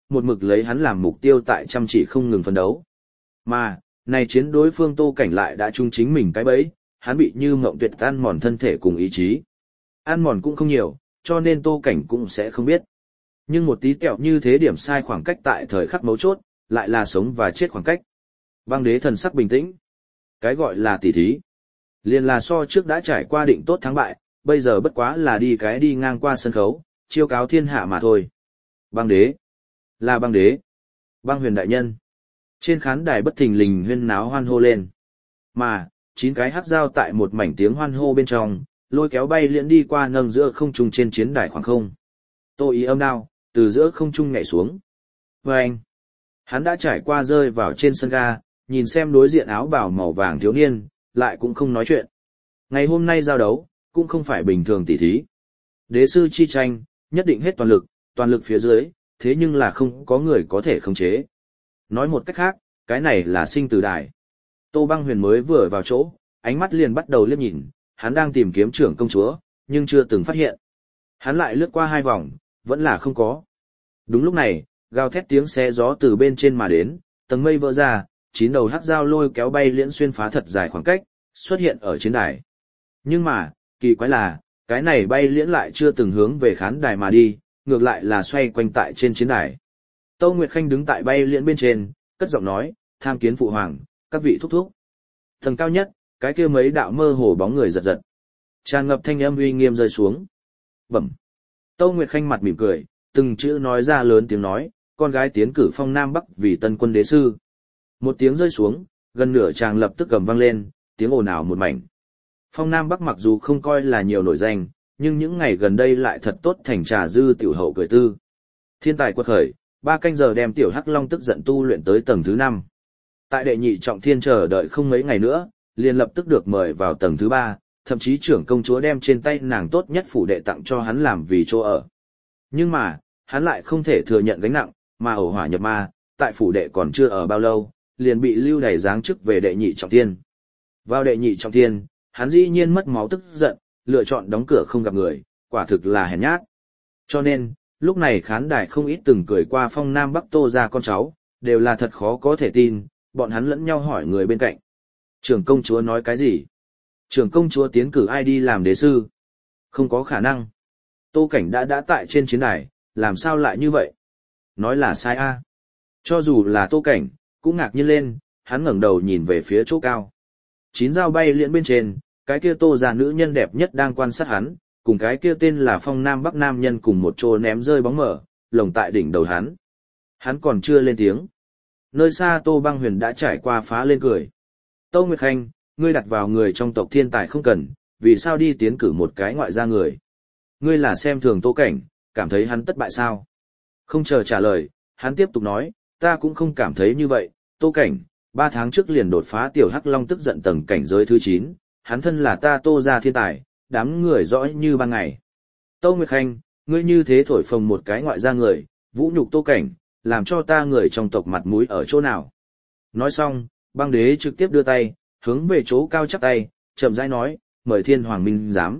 một mực lấy hắn làm mục tiêu tại chăm chỉ không ngừng phấn đấu. Mà, này chiến đối phương Tô Cảnh lại đã trung chính mình cái bẫy, hắn bị Như Mộng Tuyệt ăn mòn thân thể cùng ý chí. Ăn mòn cũng không nhiều, cho nên Tô Cảnh cũng sẽ không biết. Nhưng một tí kẹo như thế điểm sai khoảng cách tại thời khắc mấu chốt, lại là sống và chết khoảng cách. Băng đế thần sắc bình tĩnh. Cái gọi là tỉ thí. Liền là so trước đã trải qua định tốt thắng bại, bây giờ bất quá là đi ngang qua sân khấu, chiêu cáo thiên hạ mà thôi. Băng đế. Là băng đế. Băng huyền đại nhân. Trên khán đài bất thình lình huyên náo hoan hô lên. Mà, 9 cái hắc dao tại một mảnh tiếng hoan hô bên trong, lôi kéo bay liễn đi qua nâng giữa không trung trên chiến đài khoảng không. Tô Ý âm đao, từ giữa không trung nhảy xuống. Vâng! Hắn đã trải qua rơi vào trên sân ga, nhìn xem đối diện áo bào màu vàng thiếu niên, lại cũng không nói chuyện. Ngày hôm nay giao đấu, cũng không phải bình thường tỉ thí. Đế sư chi tranh, nhất định hết toàn lực phía dưới, thế nhưng là không có người có thể khống chế. Nói một cách khác, cái này là sinh tử đài. Tô Băng Huyền mới vừa vào chỗ, ánh mắt liền bắt đầu liếc nhìn, hắn đang tìm kiếm trưởng công chúa, nhưng chưa từng phát hiện. Hắn lại lướt qua 2 vòng, vẫn là không có. Đúng lúc này, gào thét tiếng xé gió từ bên trên mà đến, tầng mây vỡ ra, 9 đầu hắc dao lôi kéo bay liễn xuyên phá thật dài khoảng cách, xuất hiện ở trên đài. Nhưng mà, kỳ quái là, cái này bay liễn lại chưa từng hướng về khán đài mà đi, ngược lại là xoay quanh tại trên chiến đài. Tâu Nguyệt Khanh đứng tại bay liễn bên trên, cất giọng nói, tham kiến phụ hoàng, các vị thúc thúc. Tầng cao nhất, cái kia mấy đạo mơ hồ bóng người giật giật. Tràn ngập thanh âm uy nghiêm rơi xuống. Bẩm. Tâu Nguyệt Khanh mặt mỉm cười, từng chữ nói ra lớn tiếng nói, con gái tiến cử phong Nam Bắc vì tân quân đế sư. Một tiếng rơi xuống, gần nửa tràng lập tức cầm vang lên, tiếng ồn ào một mảnh. Phong Nam Bắc mặc dù không coi là nhiều nổi danh, nhưng những ngày gần đây lại thật tốt thành trà dư tiểu hậu cười tư. Thiên tài quật khởi, 3 canh giờ đem tiểu Hắc Long tức giận tu luyện tới tầng thứ 5. Tại đệ nhị trọng thiên chờ đợi không mấy ngày nữa, liền lập tức được mời vào tầng thứ 3, thậm chí trưởng công chúa đem trên tay nàng tốt nhất phủ đệ tặng cho hắn làm vì chỗ ở. Nhưng mà, hắn lại không thể thừa nhận gánh nặng, mà ẩu hỏa nhập ma, tại phủ đệ còn chưa ở bao lâu, liền bị lưu đày giáng chức về đệ nhị trọng thiên. Vào đệ nhị trọng thiên, hắn dĩ nhiên mất máu tức giận, lựa chọn đóng cửa không gặp người, quả thực là hèn nhát. Cho nên, lúc này khán đài không ít từng cười qua phong Nam Bắc Tô ra con cháu, đều là thật khó có thể tin, bọn hắn lẫn nhau hỏi người bên cạnh. Trưởng công chúa nói cái gì? Trưởng công chúa tiến cử ai đi làm đế sư? Không có khả năng. Tô Cảnh đã tại trên chiến đài, làm sao lại như vậy? Nói là sai a. Cho dù là Tô Cảnh, cũng ngạc nhiên lên, hắn ngẩng đầu nhìn về phía chỗ cao. 9 dao bay liễn bên trên, cái kia Tô già nữ nhân đẹp nhất đang quan sát hắn, cùng cái kia tên là phong Nam Bắc nam nhân cùng một chỗ ném rơi bóng mở, lồng tại đỉnh đầu hắn. Hắn còn chưa lên tiếng. Nơi xa Tô Băng Huyền đã trải qua phá lên cười. Tô Nguyệt Khanh, ngươi đặt vào người trong tộc thiên tài không cần, vì sao đi tiến cử một cái ngoại gia người? Ngươi là xem thường Tô Cảnh, cảm thấy hắn thất bại sao? Không chờ trả lời, hắn tiếp tục nói, ta cũng không cảm thấy như vậy, Tô Cảnh, 3 tháng trước liền đột phá tiểu Hắc Long tức giận tầng cảnh giới thứ 9, hắn thân là ta Tô gia thiên tài, đám người rõ như ban ngày. Tô Nguyệt Khanh, ngươi như thế thổi phồng một cái ngoại gia người, vũ nhục Tô Cảnh, làm cho ta người trong tộc mặt mũi ở chỗ nào? Nói xong, băng đế trực tiếp đưa tay, hướng về chỗ cao chắp tay, chậm rãi nói, mời thiên hoàng minh giám.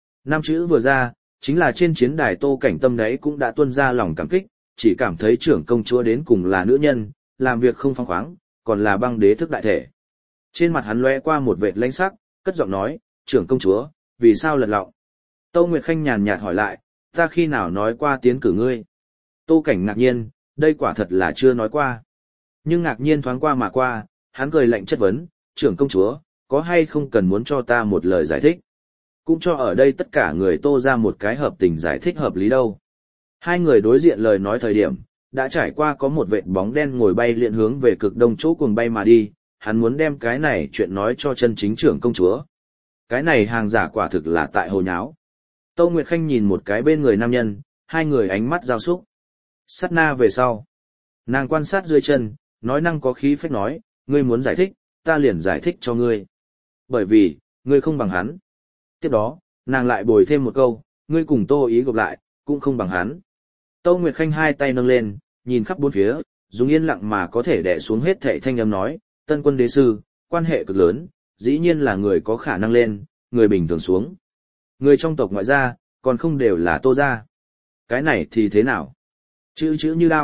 5 chữ vừa ra, chính là trên chiến đài Tô Cảnh tâm đấy cũng đã tuôn ra lòng cảm kích, chỉ cảm thấy trưởng công chúa đến cùng là nữ nhân, làm việc không phóng khoáng, còn là băng đế thức đại thể. Trên mặt hắn lóe qua một vệt lãnh sắc, cất giọng nói, trưởng công chúa, vì sao lật lọng? Tô Nguyệt Khanh nhàn nhạt hỏi lại, ta khi nào nói qua tiến cử ngươi? Tô Cảnh ngạc nhiên, đây quả thật là chưa nói qua. Nhưng ngạc nhiên thoáng qua mà qua, hắn cười lạnh chất vấn, trưởng công chúa, có hay không cần muốn cho ta một lời giải thích? Cũng cho ở đây tất cả người Tô ra một cái hợp tình giải thích hợp lý đâu. Hai người đối diện lời nói thời điểm, đã trải qua có một vệt bóng đen ngồi bay liện hướng về cực đông chỗ cuồng bay mà đi, hắn muốn đem cái này chuyện nói cho chân chính trưởng công chúa. Cái này hàng giả quả thực là tại hồ nháo. Tô Nguyệt Khanh nhìn một cái bên người nam nhân, hai người ánh mắt giao xúc. Sát na về sau. Nàng quan sát dưới chân, nói năng có khí phách nói, ngươi muốn giải thích, ta liền giải thích cho ngươi. Bởi vì, ngươi không bằng hắn. Tiếp đó, nàng lại bồi thêm một câu, ngươi cùng Tô Ý gộp lại, cũng không bằng hắn. Tô Nguyệt Khanh hai tay nâng lên, nhìn khắp bốn phía, dùng yên lặng mà có thể đè xuống hết thảy thanh âm nói, tân quân đế sư, quan hệ cực lớn, dĩ nhiên là người có khả năng lên, người bình thường xuống. Người trong tộc ngoại gia, còn không đều là Tô gia. Cái này thì thế nào? Chữ chữ như đao,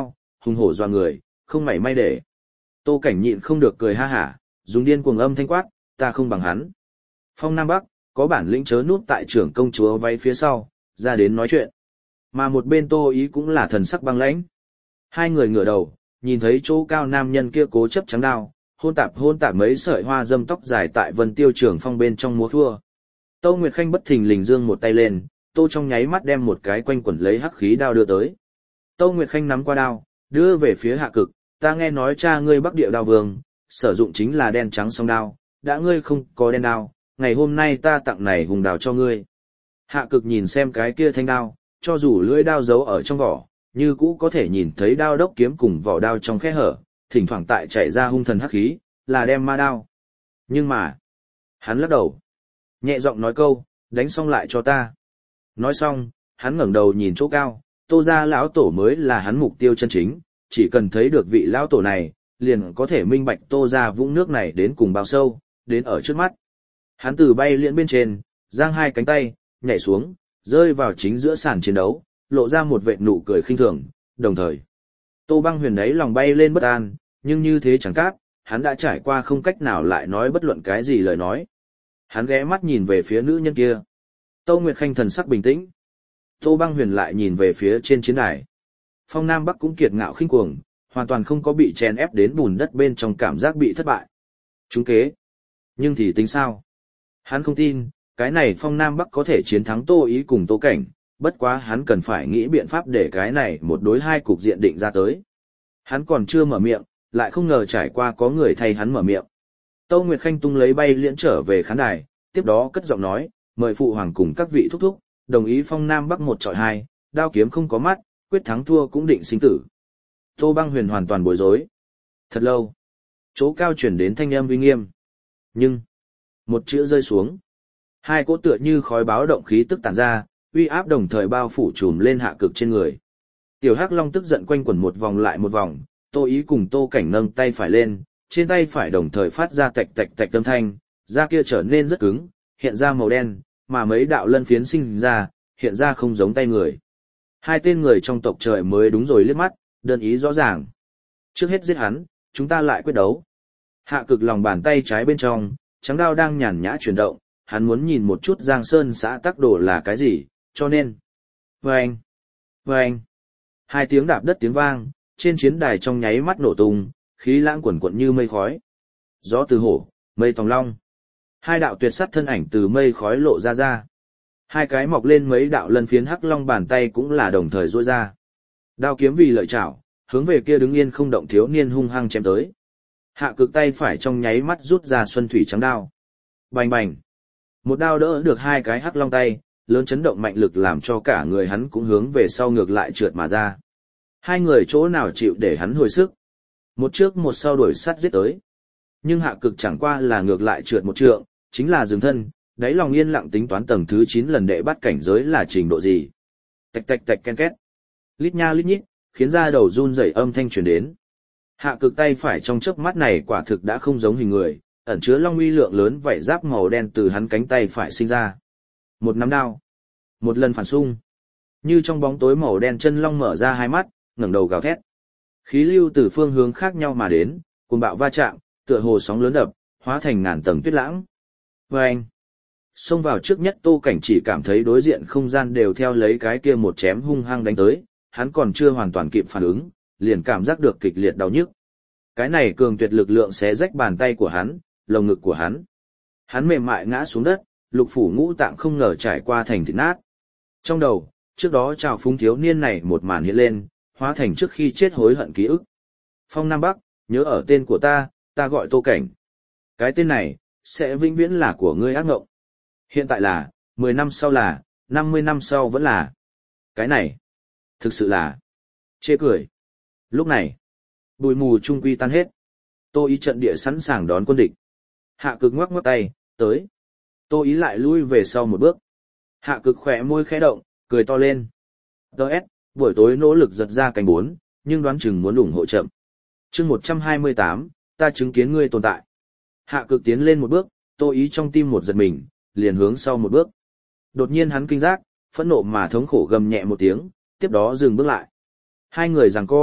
hùng hổ doa người, không mảy may để. Tô Cảnh nhịn không được cười ha hả, dùng điên cuồng âm thanh quát, ta không bằng hắn. Phong Nam Bắc, có bản lĩnh chớ núp tại trưởng công chúa váy phía sau, ra đến nói chuyện. Mà một bên Tô Ý cũng là thần sắc băng lãnh. Hai người ngửa đầu, nhìn thấy chỗ cao nam nhân kia cố chấp trắng đao, hôn tạp mấy sợi hoa dâm tóc dài tại Vân Tiêu Trường Phong bên trong múa thua. Tô Nguyệt Khanh bất thình lình giương một tay lên, Tô trong nháy mắt đem một cái quanh quẩn lấy hắc khí đao đưa tới. Tô Nguyệt Khanh nắm qua đao, đưa về phía Hạ Cực, ta nghe nói cha ngươi Bắc Địa Đao Vương, sử dụng chính là đen trắng song đao, đã ngươi không có đen đao, ngày hôm nay ta tặng này hùng đào cho ngươi. Hạ Cực nhìn xem cái kia thanh đao, cho dù lưỡi đao giấu ở trong vỏ, như cũ có thể nhìn thấy đao đốc kiếm cùng vỏ đao trong khe hở, thỉnh thoảng tại chạy ra hung thần hắc khí, là đem ma đao. Nhưng mà, hắn lắc đầu, nhẹ giọng nói câu, đánh xong lại cho ta. Nói xong, hắn ngẩng đầu nhìn chỗ cao, Tô gia lão tổ mới là hắn mục tiêu chân chính, chỉ cần thấy được vị lão tổ này, liền có thể minh bạch Tô gia vũng nước này đến cùng bao sâu, đến ở trước mắt. Hắn từ bay liễn bên trên, giang hai cánh tay, nhảy xuống, rơi vào chính giữa sàn chiến đấu, lộ ra một vệt nụ cười khinh thường, đồng thời. Tô Băng Huyền ấy lòng bay lên bất an, nhưng như thế chẳng cát, hắn đã trải qua không cách nào lại nói bất luận cái gì lời nói. Hắn ghé mắt nhìn về phía nữ nhân kia. Tô Nguyệt Khanh thần sắc bình tĩnh. Tô Băng Huyền lại nhìn về phía trên chiến đài. Phong Nam Bắc cũng kiệt ngạo khinh cuồng, hoàn toàn không có bị chèn ép đến bùn đất bên trong cảm giác bị thất bại. Trúng kế. Nhưng thì tính sao? Hắn không tin, cái này Phong Nam Bắc có thể chiến thắng Tô Ý cùng Tô Cảnh, bất quá hắn cần phải nghĩ biện pháp để cái này một đối hai cục diện định ra tới. Hắn còn chưa mở miệng, lại không ngờ trải qua có người thay hắn mở miệng. Tô Nguyệt Khanh tung lấy bay liễn trở về khán đài, tiếp đó cất giọng nói, mời phụ hoàng cùng các vị thúc thúc, đồng ý Phong Nam Bắc một chọi hai, đao kiếm không có mắt, quyết thắng thua cũng định sinh tử. Tô Băng Huyền hoàn toàn bối rối. Thật lâu, chỗ cao chuyển đến thanh âm uy nghiêm. Nhưng, một chữ rơi xuống. Hai cỗ tựa như khói báo động khí tức tản ra, uy áp đồng thời bao phủ trùm lên Hạ Cực trên người. Tiểu Hắc Long tức giận quanh quẩn một vòng lại một vòng, Tô Ý cùng Tô Cảnh nâng tay phải lên, trên tay phải đồng thời phát ra tạch tạch tạch âm thanh, da kia trở nên rất cứng, hiện ra màu đen, mà mấy đạo lân phiến sinh ra, hiện ra không giống tay người. Hai tên người trong tộc trời mới đúng rồi liếc mắt, đơn ý rõ ràng. Trước hết giết hắn, chúng ta lại quyết đấu. Hạ Cực lòng bàn tay trái bên trong, trắng đao đang nhàn nhã chuyển động, hắn muốn nhìn một chút Giang Sơn xã tắc đồ là cái gì, cho nên. Vâng! Vâng! Hai tiếng đạp đất tiếng vang, trên chiến đài trong nháy mắt nổ tung, khí lãng quần quận như mây khói. Gió từ hổ, mây tòng long. Hai đạo tuyệt sắt thân ảnh từ mây khói lộ ra. Hai cái mọc lên mấy đạo lân phiến hắc long bàn tay cũng là đồng thời duỗi ra. Đao kiếm vì lợi chảo, hướng về kia đứng yên không động thiếu niên hung hăng chém tới. Hạ Cực tay phải trong nháy mắt rút ra xuân thủy trắng đao. Bành bành. Một đao đỡ được hai cái hắc long tay, lớn chấn động mạnh lực làm cho cả người hắn cũng hướng về sau ngược lại trượt mà ra. Hai người chỗ nào chịu để hắn hồi sức. Một trước một sau đuổi sát giết tới. Nhưng Hạ Cực chẳng qua là ngược lại trượt một trượng, chính là dừng thân, đáy lòng yên lặng tính toán tầng thứ 9 lần đệ bắt cảnh giới là trình độ gì. Tạch tạch tạch ken két. Lít nha lít nhít, khiến ra đầu run rẩy âm thanh truyền đến. Hạ Cực tay phải trong chớp mắt này quả thực đã không giống hình người, ẩn chứa long uy lượng lớn vảy giáp màu đen từ hắn cánh tay phải sinh ra. Một nắm đao, một lần phản xung. Như trong bóng tối màu đen chân long mở ra hai mắt, ngẩng đầu gào thét. Khí lưu từ phương hướng khác nhau mà đến, cuồng bạo va chạm, tựa hồ sóng lớn đập, hóa thành ngàn tầng tuyết lãng. Vâng! Xông vào trước nhất Tô Cảnh chỉ cảm thấy đối diện không gian đều theo lấy cái kia một chém hung hăng đánh tới, hắn còn chưa hoàn toàn kịp phản ứng, liền cảm giác được kịch liệt đau nhức. Cái này cường tuyệt lực lượng xé rách bàn tay của hắn, lồng ngực của hắn. Hắn mềm mại ngã xuống đất, lục phủ ngũ tạng không ngờ trải qua thành thịt nát. Trong đầu, trước đó trào phúng thiếu niên này một màn hiện lên, hóa thành trước khi chết hối hận ký ức. Phong Nam Bắc, nhớ ở tên của ta gọi Tô Cảnh. Cái tên này, sẽ vĩnh viễn là của ngươi ác ngộng. Hiện tại là, 10 năm sau là, 50 năm sau vẫn là. Cái này, thực sự là, chê cười. Lúc này, bụi mù trung quy tan hết. Tô Ý trận địa sẵn sàng đón quân địch. Hạ Cực ngoắc ngoắc tay, tới. Tô Ý lại lui về sau một bước. Hạ Cực khỏe môi khẽ động, cười to lên. Đợt, buổi tối nỗ lực giật ra cánh 4, nhưng đoán chừng muốn ủng hộ chậm. Chương 128, ta chứng kiến ngươi tồn tại. Hạ Cực tiến lên một bước, Tô Ý trong tim một giật mình, liền hướng sau một bước. Đột nhiên hắn kinh giác, phẫn nộ mà thống khổ gầm nhẹ một tiếng, tiếp đó dừng bước lại. Hai người giằng co,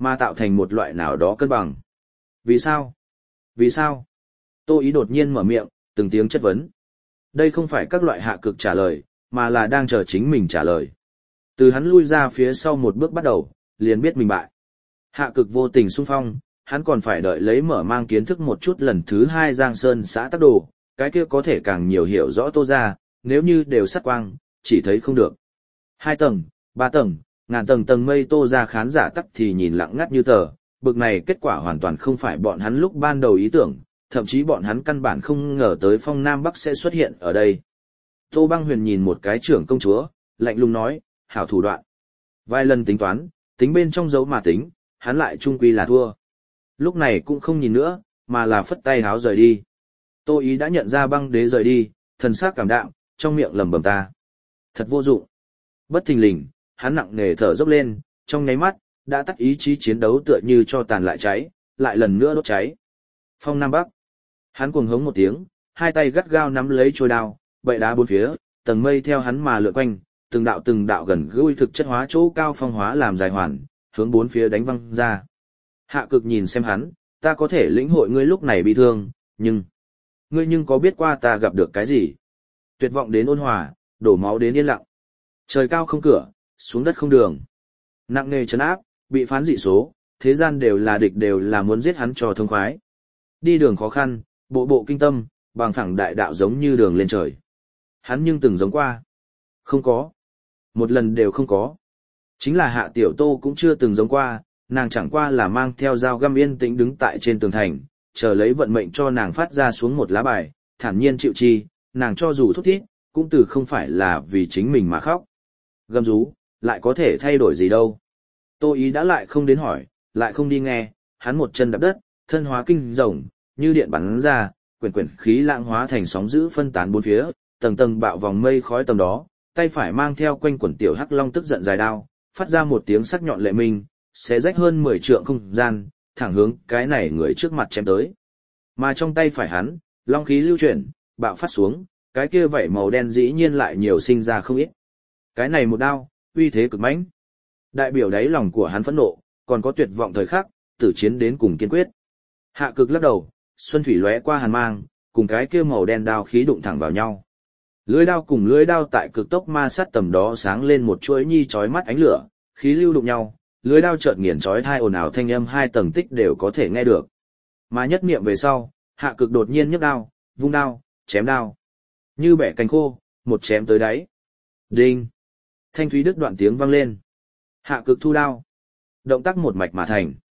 mà tạo thành một loại nào đó cân bằng. Vì sao? Vì sao? Tô Ý đột nhiên mở miệng, từng tiếng chất vấn. Đây không phải các loại hạ cực trả lời, mà là đang chờ chính mình trả lời. Từ hắn lui ra phía sau một bước bắt đầu, liền biết mình bại. Hạ cực vô tình xung phong, hắn còn phải đợi lấy mở mang kiến thức một chút lần thứ hai Giang Sơn xã tắc đồ, cái kia có thể càng nhiều hiểu rõ Tô ra, nếu như đều sát quang, chỉ thấy không được. 2 tầng, 3 tầng, ngàn tầng tầng mây Tô ra khán giả tắc thì nhìn lặng ngắt như tờ, bực này kết quả hoàn toàn không phải bọn hắn lúc ban đầu ý tưởng, thậm chí bọn hắn căn bản không ngờ tới Phong Nam Bắc sẽ xuất hiện ở đây. Tô Băng Huyền nhìn một cái trưởng công chúa, lạnh lùng nói, hảo thủ đoạn. Vài lần tính toán, tính bên trong dấu mà tính, hắn lại trung quy là thua. Lúc này cũng không nhìn nữa, mà là phất tay háo rời đi. Tô Ý đã nhận ra Băng Đế rời đi, thần sắc cảm đạm, trong miệng lẩm bẩm ta. Thật vô dụng. Bất thình lình, hắn nặng nề thở dốc lên, trong nháy mắt, đã tắt ý chí chiến đấu tựa như cho tàn lại cháy, lại lần nữa đốt cháy. Phong Nam Bắc. Hắn cuồng hống một tiếng, hai tay gắt gao nắm lấy trôi đao, bậy đá bốn phía, tầng mây theo hắn mà lượn quanh, từng đạo gần gũi thực chất hóa chỗ cao phong hóa làm dài hoàn, hướng bốn phía đánh văng ra. Hạ cực nhìn xem hắn, ta có thể lĩnh hội ngươi lúc này bị thương, ngươi nhưng có biết qua ta gặp được cái gì? Tuyệt vọng đến ôn hòa, đổ máu đến yên lặng. Trời cao không cửa, xuống đất không đường. Nặng nề trấn áp, bị phán dị số, thế gian đều là địch đều là muốn giết hắn cho thông khoái. Đi đường khó khăn, bộ bộ kinh tâm, bằng phẳng đại đạo giống như đường lên trời. Hắn nhưng từng giống qua. Không có. Một lần đều không có. Chính là Hạ Tiểu Tô cũng chưa từng giống qua, nàng chẳng qua là mang theo dao găm yên tĩnh đứng tại trên tường thành, chờ lấy vận mệnh cho nàng phát ra xuống một lá bài, thản nhiên chịu chi, nàng cho dù thúc thiết, cũng từ không phải là vì chính mình mà khóc. Gầm rú, lại có thể thay đổi gì đâu. Tô Ý đã lại không đến hỏi, lại không đi nghe, hắn một chân đạp đất, thân hóa kinh rồng, như điện bắn ra, quyển khí lãng hóa thành sóng dữ phân tán bốn phía, tầng tầng bạo vòng mây khói tầm đó, tay phải mang theo quanh quần tiểu hắc long tức giận dài đao, phát ra một tiếng sắc nhọn lệ minh, xé rách hơn 10 trượng không gian, thẳng hướng cái này người trước mặt chém tới. Mà trong tay phải hắn, long khí lưu chuyển, bạo phát xuống, cái kia vảy màu đen dĩ nhiên lại nhiều sinh ra không ít. Cái này một đao, uy thế cực mãnh. Đại biểu đáy lòng của hắn phẫn nộ, còn có tuyệt vọng thời khắc, tử chiến đến cùng kiên quyết. Hạ cực lắc đầu, xuân thủy lóe qua hàn mang, cùng cái kia màu đen đao khí đụng thẳng vào nhau. Lưỡi đao cùng lưỡi đao tại cực tốc ma sát tầm đó sáng lên một chuỗi nhi chói mắt ánh lửa, khí lưu đụng nhau, lưỡi đao chợt nghiền chói tai ồn ào thanh âm 2 tầng tích đều có thể nghe được. Mà nhất niệm về sau, Hạ cực đột nhiên nhấc đao, vung đao, chém đao. Như bẻ cành khô, một chém tới đáy. Đinh! Thanh thúy đứt đoạn tiếng vang lên. Hạ cực thu đao. Động tác một mạch mà thành.